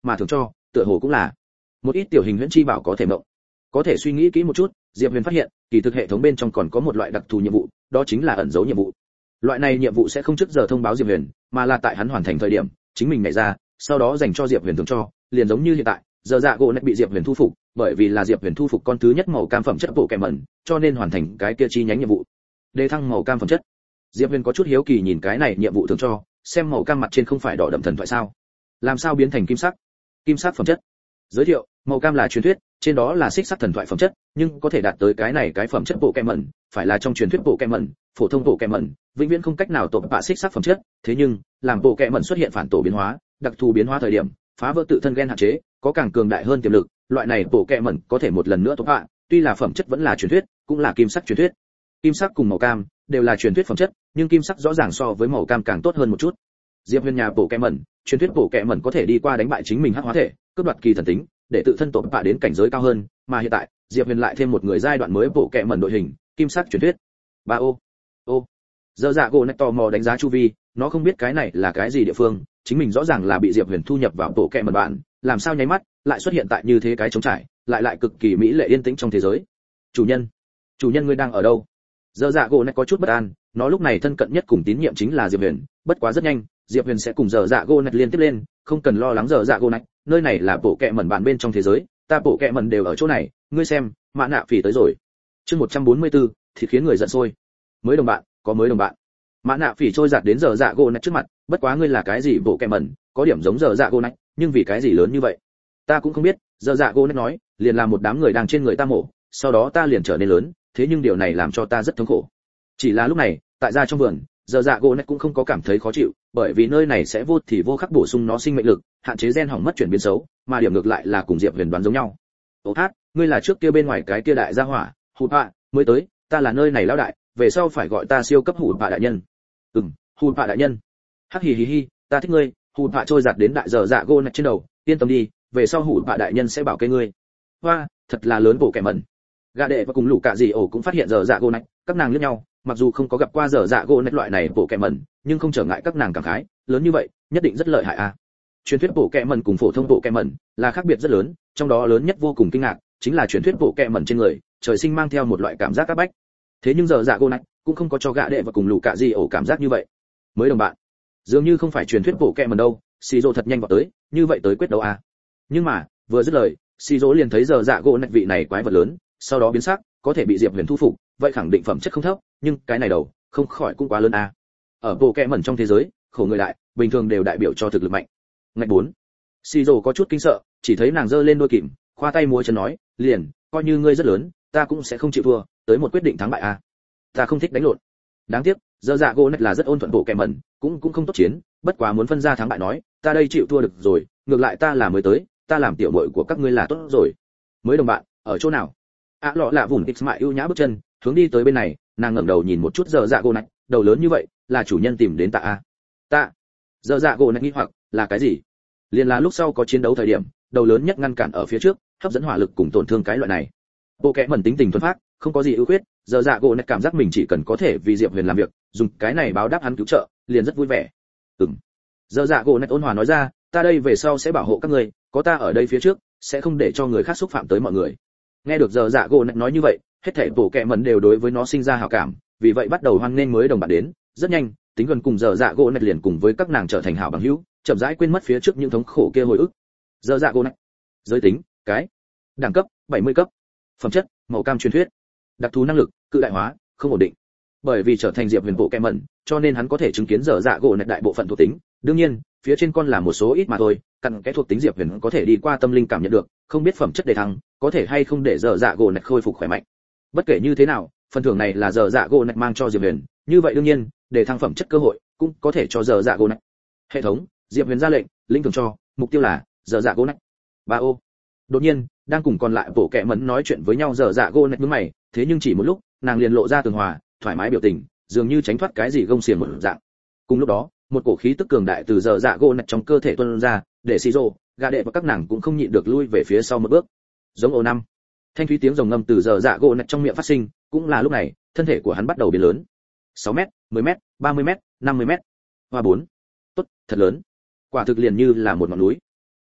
mà thường cho tựa hồ cũng là một ít tiểu hình huyễn chi bảo có thể mộng. Có thể suy nghĩ kỹ một chút, Diệp Huyền phát hiện, kỳ thực hệ thống bên trong còn có một loại đặc thù nhiệm vụ, đó chính là ẩn giấu nhiệm vụ. Loại này nhiệm vụ sẽ không trước giờ thông báo Diệp Huyền, mà là tại hắn hoàn thành thời điểm, chính mình nhảy ra, sau đó dành cho Diệp Huyền thưởng cho, liền giống như hiện tại, giờ dạ gỗ này bị Diệp Huyền thu phục, bởi vì là Diệp Huyền thu phục con thứ nhất màu cam phẩm chất bộ kèm mẩn, cho nên hoàn thành cái kia chi nhánh nhiệm vụ. Đề thăng màu cam phẩm chất. Diệp Huyền có chút hiếu kỳ nhìn cái này nhiệm vụ thưởng cho, xem màu cam mặt trên không phải đỏ đậm thần thoại sao? Làm sao biến thành kim sắc? Kim sắc phẩm chất. Giới thiệu, màu cam là truyền thuyết, trên đó là xích sắc thần thoại phẩm chất, nhưng có thể đạt tới cái này cái phẩm chất bộ kèm mẩn, phải là trong truyền thuyết bộ kèm mẩn, phổ thông bộ kèm mẩn, vĩnh viễn không cách nào tổ bạ xích sắc phẩm chất, thế nhưng, làm bộ kèm mẩn xuất hiện phản tổ biến hóa, đặc thù biến hóa thời điểm, phá vỡ tự thân gen hạn chế, có càng cường đại hơn tiềm lực, loại này bộ kèm mẩn có thể một lần nữa tổ bạ, tuy là phẩm chất vẫn là truyền thuyết, cũng là kim sắc truyền thuyết. Kim sắc cùng màu cam đều là truyền thuyết phẩm chất, nhưng kim sắc rõ ràng so với màu cam càng tốt hơn một chút. Diệp Huyền nhà bộ kèm mẩn, truyền thuyết bộ kèm mẩn có thể đi qua đánh bại chính mình hắc hóa thể, cướp đoạt kỳ thần tính, để tự thân tổ bạ đến cảnh giới cao hơn, mà hiện tại, Diệp Huyền lại thêm một người giai đoạn mới bộ kèm mẩn đội hình, kim sắc truyền thuyết. Ba ô. Ô. Giờ dạ gỗ nách tò mò đánh giá chu vi, nó không biết cái này là cái gì địa phương, chính mình rõ ràng là bị Diệp Huyền thu nhập vào bộ kèm mẩn bạn, làm sao nháy mắt lại xuất hiện tại như thế cái trống trải, lại lại cực kỳ mỹ lệ yên tĩnh trong thế giới. Chủ nhân, chủ nhân ngươi đang ở đâu? Giờ dạ gỗ nách có chút bất an, nó lúc này thân cận nhất cùng tín nhiệm chính là Diệp Huyền, bất quá rất nhanh, Diệp Huyền sẽ cùng giờ dạ gỗ nách liên tiếp lên, không cần lo lắng giờ dạ gỗ nách, nơi này là bộ kệ mẩn bạn bên trong thế giới, ta bộ kệ mẩn đều ở chỗ này, ngươi xem, mã nạ phỉ tới rồi. Chương một trăm bốn mươi tư, thì khiến người giận sôi. Mới đồng bạn, có mới đồng bạn. Mã nạ phỉ trôi giạt đến giờ dạ gỗ nách trước mặt, bất quá ngươi là cái gì bộ kệ mẩn, có điểm giống giờ dạ gỗ nách, nhưng vì cái gì lớn như vậy? Ta cũng không biết, giờ dạ gỗ nách nói, liền là một đám người đang trên người ta mổ, sau đó ta liền trở nên lớn, thế nhưng điều này làm cho ta rất thống khổ. Chỉ là lúc này, tại ra trong vườn, giờ dạ gỗ nách cũng không có cảm thấy khó chịu, bởi vì nơi này sẽ vô thì vô khắc bổ sung nó sinh mệnh lực, hạn chế gen hỏng mất chuyển biến xấu, mà điểm ngược lại là cùng Diệp Huyền đoán giống nhau. Ô hát, ngươi là trước kia bên ngoài cái kia đại gia hỏa, hụt bạ, mới tới, ta là nơi này lão đại, về sau phải gọi ta siêu cấp hụt bạ đại nhân. Ừm, hụt bạ đại nhân. Hắc hì hì hì, ta thích ngươi, hụt bạ trôi giạt đến đại giờ dạ gỗ nách trên đầu, yên tâm đi, về sau hụt bạ đại nhân sẽ bảo kê ngươi. Hoa, thật là lớn bộ kẻ mẩn. Gà đệ và cùng lũ cả gì ổ cũng phát hiện giờ dạ gỗ nách, các nàng liếc nhau, mặc dù không có gặp qua giờ dạ gỗ nách loại này bộ kẻ mẩn, nhưng không trở ngại các nàng cảm khái, lớn như vậy, nhất định rất lợi hại à. Truyền thuyết bộ kẻ mẩn cùng phổ thông bộ kẻ mẩn là khác biệt rất lớn, trong đó lớn nhất vô cùng kinh ngạc, chính là truyền thuyết bộ kẻ mẩn trên người, trời sinh mang theo một loại cảm giác áp bách. Thế nhưng giờ dạ gỗ nách cũng không có cho gã đệ và cùng lũ cả gì ổ cảm giác như vậy. Mới đồng bạn, dường như không phải truyền thuyết bộ kẻ mẩn đâu, Shizuo thật nhanh vào tới, như vậy tới quyết đấu à. Nhưng mà, vừa dứt lời, Shizuo liền thấy giờ dạ gỗ nách vị này quái vật lớn, sau đó biến sắc, có thể bị Diệp Huyền thu phục, vậy khẳng định phẩm chất không thấp, nhưng cái này đầu, không khỏi cũng quá lớn à. Ở bộ kẻ mẩn trong thế giới, khổ người đại, bình thường đều đại biểu cho thực lực mạnh. Ngạch bốn. Shizuo có chút kinh sợ, chỉ thấy nàng giơ lên đôi kìm, khoa tay múa chân nói, liền, coi như ngươi rất lớn, ta cũng sẽ không chịu thua, tới một quyết định thắng bại à. Ta không thích đánh lộn. Đáng tiếc, giờ dạ gỗ nách là rất ôn thuận bộ kẻ mẩn, cũng cũng không tốt chiến, bất quá muốn phân ra thắng bại nói, ta đây chịu thua được rồi, ngược lại ta là mới tới, ta làm tiểu muội của các ngươi là tốt rồi. Mới đồng bạn, ở chỗ nào? À lọ lạ vùng x mại ưu nhã bước chân, hướng đi tới bên này, nàng ngẩng đầu nhìn một chút giờ dạ gỗ nách, đầu lớn như vậy, là chủ nhân tìm đến ta à? Ta. Giờ dạ gỗ nách nghi hoặc, là cái gì? Liên là lúc sau có chiến đấu thời điểm, đầu lớn nhất ngăn cản ở phía trước, hấp dẫn hỏa lực cùng tổn thương cái loại này. Bộ kẻ mẩn tính tình thuần phát, không có gì ưu khuyết, giờ dạ gỗ nách cảm giác mình chỉ cần có thể vì Diệp Huyền làm việc, dùng cái này báo đáp hắn cứu trợ, liền rất vui vẻ. Ừm. Giờ dạ gỗ nách ôn hòa nói ra, ta đây về sau sẽ bảo hộ các ngươi, có ta ở đây phía trước, sẽ không để cho người khác xúc phạm tới mọi người. Nghe được giờ dạ gỗ nách nói như vậy, hết thảy bộ kẻ mẩn đều đối với nó sinh ra hảo cảm, vì vậy bắt đầu hoan nghênh mới đồng bạn đến, rất nhanh, tính gần cùng giờ dạ gỗ nách liền cùng với các nàng trở thành hảo bằng hữu, chậm rãi quên mất phía trước những thống khổ kia hồi ức. Giờ dạ gỗ nách. Giới tính, cái. Đẳng cấp, bảy mươi cấp. Phẩm chất, màu cam truyền thuyết. Đặc thù năng lực, cự đại hóa, không ổn định. Bởi vì trở thành Diệp Huyền bộ kẻ mẩn, cho nên hắn có thể chứng kiến giờ dạ gỗ nách đại bộ phận thuộc tính, đương nhiên, phía trên con là một số ít mà thôi, căn cái thuộc tính Diệp Huyền có thể đi qua tâm linh cảm nhận được, không biết phẩm chất đề thăng, có thể hay không để giờ dạ gỗ nách khôi phục khỏe mạnh. Bất kể như thế nào, phần thưởng này là giờ dạ gỗ nách mang cho Diệp Huyền, như vậy đương nhiên, để thăng phẩm chất cơ hội cũng có thể cho giờ dạ gỗ nách. Hệ thống, Diệp Huyền ra lệnh, lĩnh thưởng cho, mục tiêu là giờ dạ gỗ nách. Ba ô. Đột nhiên, đang cùng còn lại bộ kẻ mẩn nói chuyện với nhau giờ dạ gỗ nách nhướng mày, thế nhưng chỉ một lúc, nàng liền lộ ra tường hòa, thoải mái biểu tình, dường như tránh thoát cái gì gông xiềng một dạng. Cùng lúc đó, một cổ khí tức cường đại từ giờ dạ gỗ nách trong cơ thể tuôn ra, để Shizuo, gà đệ và các nàng cũng không nhịn được lui về phía sau một bước. Giống ô năm. Thanh thúy tiếng rồng ngâm từ giờ dạ gỗ nách trong miệng phát sinh, cũng là lúc này, thân thể của hắn bắt đầu biến lớn. sáu mét, mười mét, ba mươi mét, năm mươi mét. Hoa bốn. Tốt, thật lớn. Quả thực liền như là một ngọn núi.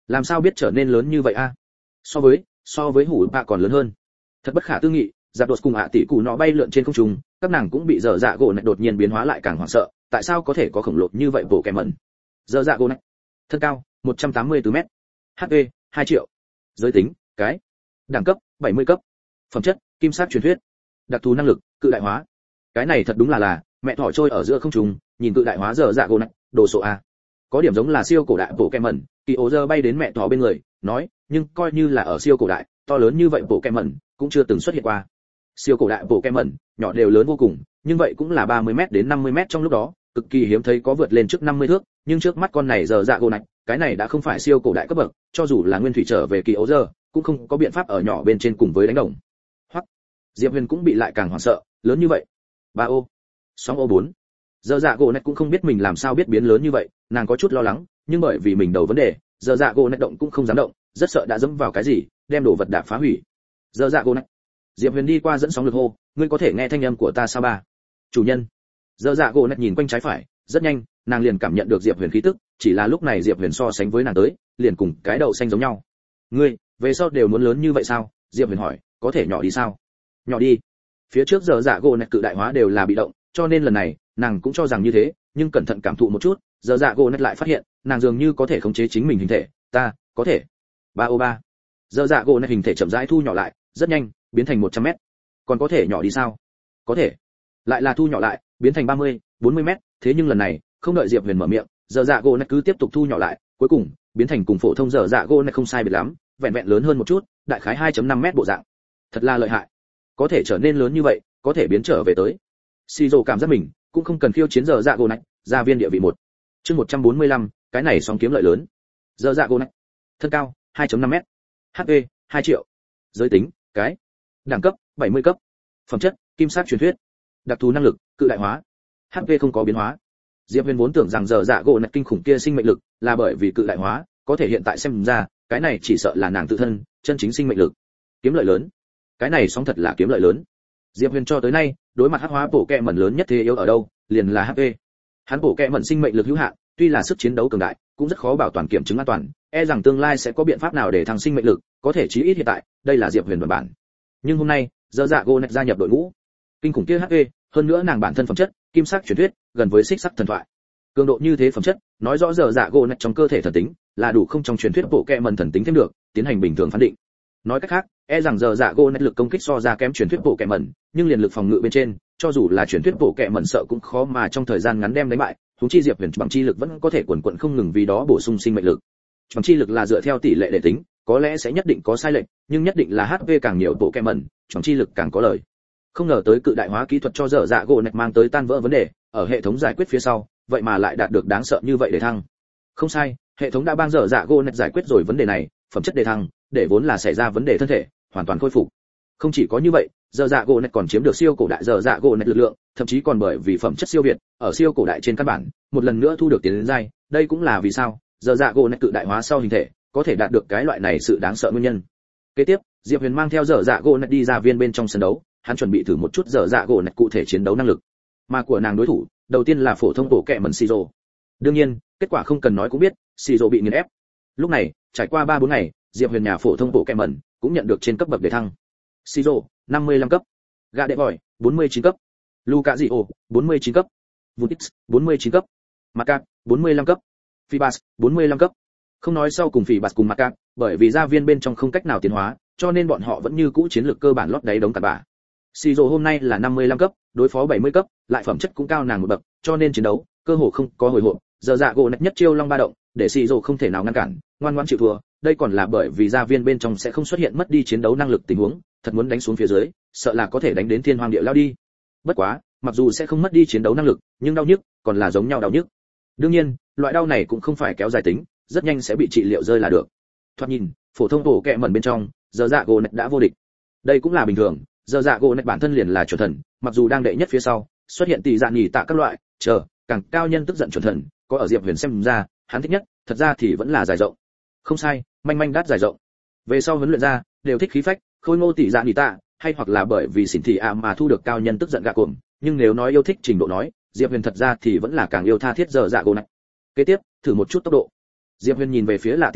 làm sao biết trở nên lớn như vậy a? So với, so với hủ bạ còn lớn hơn. Thật bất khả tư nghị, giáp đột cùng ạ tỷ cụ nó bay lượn trên không trung, các nàng cũng bị dở dạ gỗ này đột nhiên biến hóa lại càng hoảng sợ, tại sao có thể có khổng lồ như vậy bộ kẻ mẩn. Dở dạ gỗ này, thân cao một trăm tám mươi tư mét, hát pê hai triệu, giới tính cái, đẳng cấp bảy mươi cấp, phẩm chất kim sắc truyền thuyết, đặc thù năng lực cự đại hóa. Cái này thật đúng là là mẹ thỏ trôi ở giữa không trung, nhìn cự đại hóa dở dạ gỗ này, đồ sộ a. Có điểm giống là siêu cổ đại bộ kẻ mẩn. Kỳ ố giờ bay đến mẹ thỏ bên người, nói, nhưng coi như là ở siêu cổ đại, to lớn như vậy bộ kẻ mẩn cũng chưa từng xuất hiện qua. Siêu cổ đại bộ kẻ mẩn, nhỏ đều lớn vô cùng, nhưng vậy cũng là ba mươi mét đến năm mươi mét trong lúc đó, cực kỳ hiếm thấy có vượt lên trước năm mươi thước, nhưng trước mắt con này giờ dạ gỗ này, cái này đã không phải siêu cổ đại cấp bậc, cho dù là nguyên thủy trở về kỳ ố giờ, cũng không có biện pháp ở nhỏ bên trên cùng với đánh đồng. Hoặc, Diệp Huyền cũng bị lại càng hoảng sợ, lớn như vậy. Ba ô, sóng ô bốn. Giờ dạ gỗ này cũng không biết mình làm sao biết biến lớn như vậy, nàng có chút lo lắng, nhưng bởi vì mình đầu vấn đề, giờ dạ gỗ này động cũng không dám động, rất sợ đã dẫm vào cái gì, đem đồ vật đạp phá hủy. Giờ dạ gỗ này. Diệp Huyền đi qua dẫn sóng lực hô, ngươi có thể nghe thanh âm của ta sao ba? Chủ nhân. Giờ dạ gỗ này nhìn quanh trái phải, rất nhanh, nàng liền cảm nhận được Diệp Huyền khí tức, chỉ là lúc này Diệp Huyền so sánh với nàng tới, liền cùng cái đậu xanh giống nhau. Ngươi, về sau đều muốn lớn như vậy sao? Diệp Huyền hỏi, có thể nhỏ đi sao? Nhỏ đi. Phía trước giờ dạ gỗ này cự đại hóa đều là bị động, cho nên lần này, nàng cũng cho rằng như thế, nhưng cẩn thận cảm thụ một chút, giờ dạ gỗ này lại phát hiện, nàng dường như có thể khống chế chính mình hình thể, ta, có thể. Ba ô ba. Giờ dạ gỗ này hình thể chậm rãi thu nhỏ lại, rất nhanh, biến thành một trăm mét. Còn có thể nhỏ đi sao? Có thể. Lại là thu nhỏ lại, biến thành ba mươi, bốn mươi mét, thế nhưng lần này, không đợi Diệp Huyền mở miệng, giờ dạ gỗ này cứ tiếp tục thu nhỏ lại, cuối cùng, biến thành cùng phổ thông giờ dạ gỗ này không sai biệt lắm, vẹn vẹn lớn hơn một chút, đại khái hai phẩy năm mét bộ dạng. Thật là lợi hại. Có thể trở nên lớn như vậy, có thể biến trở về tới. Shizuo cảm giác mình cũng không cần khiêu chiến giờ dạ gỗ này, gia viên địa vị một. Chương một trăm bốn mươi lăm, cái này sóng kiếm lợi lớn. Giờ dạ gỗ này, thân cao hai phẩy năm mét, hát pê hai triệu, giới tính cái, đẳng cấp bảy mươi cấp, phẩm chất kim sắc truyền thuyết, đặc thù năng lực cự đại hóa, hát pê không có biến hóa. Diệp Huyền vốn tưởng rằng giờ dạ gỗ này kinh khủng kia sinh mệnh lực là bởi vì cự đại hóa, có thể hiện tại xem ra, cái này chỉ sợ là nàng tự thân, chân chính sinh mệnh lực. Kiếm lợi lớn. Cái này sóng thật là kiếm lợi lớn. Diệp Huyền cho tới nay, đối mặt hắc hóa bổ kẹ mẩn lớn nhất thế yếu ở đâu, liền là hát pê. Hắn bổ kẹ mẩn sinh mệnh lực hữu hạn, tuy là sức chiến đấu cường đại, cũng rất khó bảo toàn kiểm chứng an toàn, e rằng tương lai sẽ có biện pháp nào để thăng sinh mệnh lực, có thể chí ít hiện tại, đây là Diệp Huyền bản bản. Nhưng hôm nay, giờ dạ gỗ này gia nhập đội ngũ. Kinh khủng kia hát pê, hơn nữa nàng bản thân phẩm chất, kim sắc truyền thuyết, gần với xích sắc thần thoại. Cường độ như thế phẩm chất, nói rõ giờ dạ gỗ này trong cơ thể thần tính, là đủ không trong truyền thuyết bổ kẹ mẩn thần tính thêm được, tiến hành bình thường phán định. Nói cách khác, e rằng giờ dạ gỗ này lực công kích so ra kém truyền thuyết bổ kẹ mẩn, nhưng liền lực phòng ngự bên trên, cho dù là truyền thuyết bổ kẹ mẩn sợ cũng khó mà trong thời gian ngắn đem đánh bại, huống chi Diệp Huyền bằng chi lực vẫn có thể quần quật không ngừng vì đó bổ sung sinh mệnh lực. Bằng chi lực là dựa theo tỷ lệ để tính, có lẽ sẽ nhất định có sai lệch, nhưng nhất định là hát pê càng nhiều bộ kẹ mẩn, bằng chi lực càng có lợi. Không ngờ tới cự đại hóa kỹ thuật cho dở dạ gỗ này mang tới tan vỡ vấn đề, ở hệ thống giải quyết phía sau, vậy mà lại đạt được đáng sợ như vậy để thăng. Không sai, hệ thống đã ban dở dạ gỗ này giải quyết rồi vấn đề này, phẩm chất đề thăng, để vốn là xảy ra vấn đề thân thể, hoàn toàn khôi phục. Không chỉ có như vậy, dở dạ gỗ này còn chiếm được siêu cổ đại dở dạ gỗ này lực lượng, thậm chí còn bởi vì phẩm chất siêu việt, ở siêu cổ đại trên căn bản, một lần nữa thu được tiến đến giai, đây cũng là vì sao dở dạ gỗ này cự đại hóa sau hình thể, có thể đạt được cái loại này sự đáng sợ nguyên nhân. Kế tiếp, Diệp Huyền mang theo dở dạ gỗ này đi ra viên bên trong sân đấu, hắn chuẩn bị thử một chút dở dạ gỗ này cụ thể chiến đấu năng lực. Mà của nàng đối thủ, đầu tiên là phổ thông bộ kệ mẩn Shizuo. Đương nhiên, kết quả không cần nói cũng biết, Shizuo bị nghiền ép. Lúc này, trải qua ba bốn ngày, Diệp Huyền nhà phổ thông bộ kệ mẩn cũng nhận được trên cấp bậc đề thăng. Shizuo, năm mươi lăm cấp. Gã đệ vòi, bốn mươi chín cấp. Luka Dio, bốn mươi chín cấp. Vutix, bốn mươi chín cấp. Macap, bốn mươi lăm cấp. Phibas, bốn mươi lăm cấp. Không nói sau cùng Phibas cùng Macap, bởi vì gia viên bên trong không cách nào tiến hóa, cho nên bọn họ vẫn như cũ chiến lược cơ bản lót đáy đống cặn bã. Shizuo hôm nay là năm mươi lăm cấp, đối phó bảy mươi cấp, lại phẩm chất cũng cao nàng một bậc, cho nên chiến đấu, cơ hồ không có hồi hộp. Giờ dạ gỗ nạch nhất chiêu long ba động, để Shizuo không thể nào ngăn cản, ngoan ngoãn chịu thua. Đây còn là bởi vì gia viên bên trong sẽ không xuất hiện mất đi chiến đấu năng lực tình huống, thật muốn đánh xuống phía dưới, sợ là có thể đánh đến thiên hoàng địa lao đi. Bất quá, mặc dù sẽ không mất đi chiến đấu năng lực, nhưng đau nhức còn là giống nhau đau nhức. Đương nhiên, loại đau này cũng không phải kéo dài tính, rất nhanh sẽ bị trị liệu rơi là được. Thoạt nhìn, phổ thông bộ kệ mẩn bên trong, giờ dạ gỗ nạch đã vô địch. Đây cũng là bình thường, giờ dạ gỗ nạch bản thân liền là chuẩn thần, mặc dù đang đệ nhất phía sau, xuất hiện tỷ dạ nhỉ tạ các loại, chờ, càng cao nhân tức giận chuẩn thần, có ở Diệp Huyền xem ra, hắn thích nhất, thật ra thì vẫn là dài rộng. Không sai, manh manh đát dài rộng. Về sau huấn luyện ra, đều thích khí phách, khôi ngô tỷ dạ nhỉ tạ, hay hoặc là bởi vì xỉn thị ạ mà thu được cao nhân tức giận gạ cuồng, nhưng nếu nói yêu thích trình độ nói, Diệp Huyền thật ra thì vẫn là càng yêu tha thiết giờ dạ gỗ nạch. Kế tiếp, thử một chút tốc độ. Diệp Huyền nhìn về phía Lạ Tỷ ạ,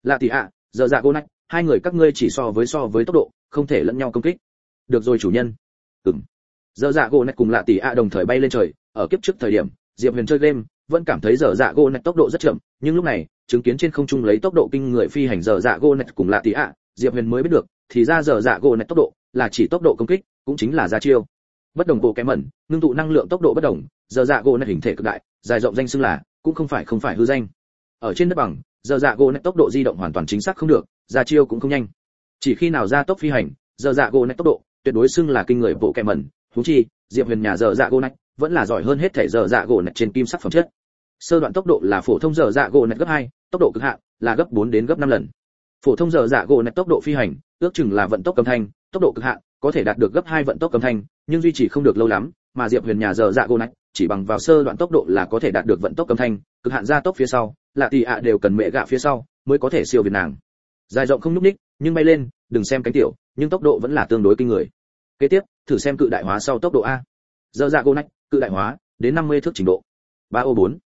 Lạ tỷ ạ, giờ dạ gỗ nách, hai người các ngươi chỉ so với so với tốc độ, không thể lẫn nhau công kích. Được rồi chủ nhân. Ừm. Giờ dạ gỗ nách cùng Lạ tỷ ạ đồng thời bay lên trời, ở kiếp trước thời điểm, Diệp Huyền chơi game, vẫn cảm thấy giờ dạ gỗ nách tốc độ rất chậm, nhưng lúc này, chứng kiến trên không trung lấy tốc độ kinh người phi hành giờ dạ gỗ nách cùng Lạ tỷ ạ, Diệp Huyền mới biết được, thì ra giờ dạ gỗ nách tốc độ là chỉ tốc độ công kích, cũng chính là ra chiêu. Bất đồng bộ kém mẩn, ngưng tụ năng lượng tốc độ bất đồng, giờ dạ gỗ nách hình thể cực đại, dài rộng danh xưng là, cũng không phải không phải hư danh. Ở trên đất bằng, giờ dạ gỗ nách tốc độ di động hoàn toàn chính xác không được, ra chiêu cũng không nhanh. Chỉ khi nào ra tốc phi hành, giờ dạ gỗ nách tốc độ tuyệt đối xưng là kinh người bộ kém mẩn, huống chi, Diệp Huyền nhà giờ dạ gỗ nách vẫn là giỏi hơn hết thể giờ dạ gỗ nách trên kim sắc phẩm chất. Sơ đoạn tốc độ là phổ thông giờ dạ gỗ nách gấp hai, tốc độ cực hạn là gấp bốn đến gấp năm lần. Phổ thông giờ dạ gỗ nách tốc độ phi hành, ước chừng là vận tốc âm thanh, tốc độ cực hạn có thể đạt được gấp hai vận tốc âm thanh, nhưng duy trì không được lâu lắm, mà Diệp Huyền nhà giờ dạ gỗ nách chỉ bằng vào sơ đoạn tốc độ là có thể đạt được vận tốc âm thanh, cực hạn ra tốc phía sau, Lạ tỷ ạ đều cần mẹ gạ phía sau mới có thể siêu việt nàng. Dài rộng không nhúc nhích, nhưng bay lên, đừng xem cánh tiểu, nhưng tốc độ vẫn là tương đối kinh người. Kế tiếp, thử xem cự đại hóa sau tốc độ a. Giờ dạ gỗ nách, cự đại hóa đến năm mươi thước trình độ. ba ô bốn.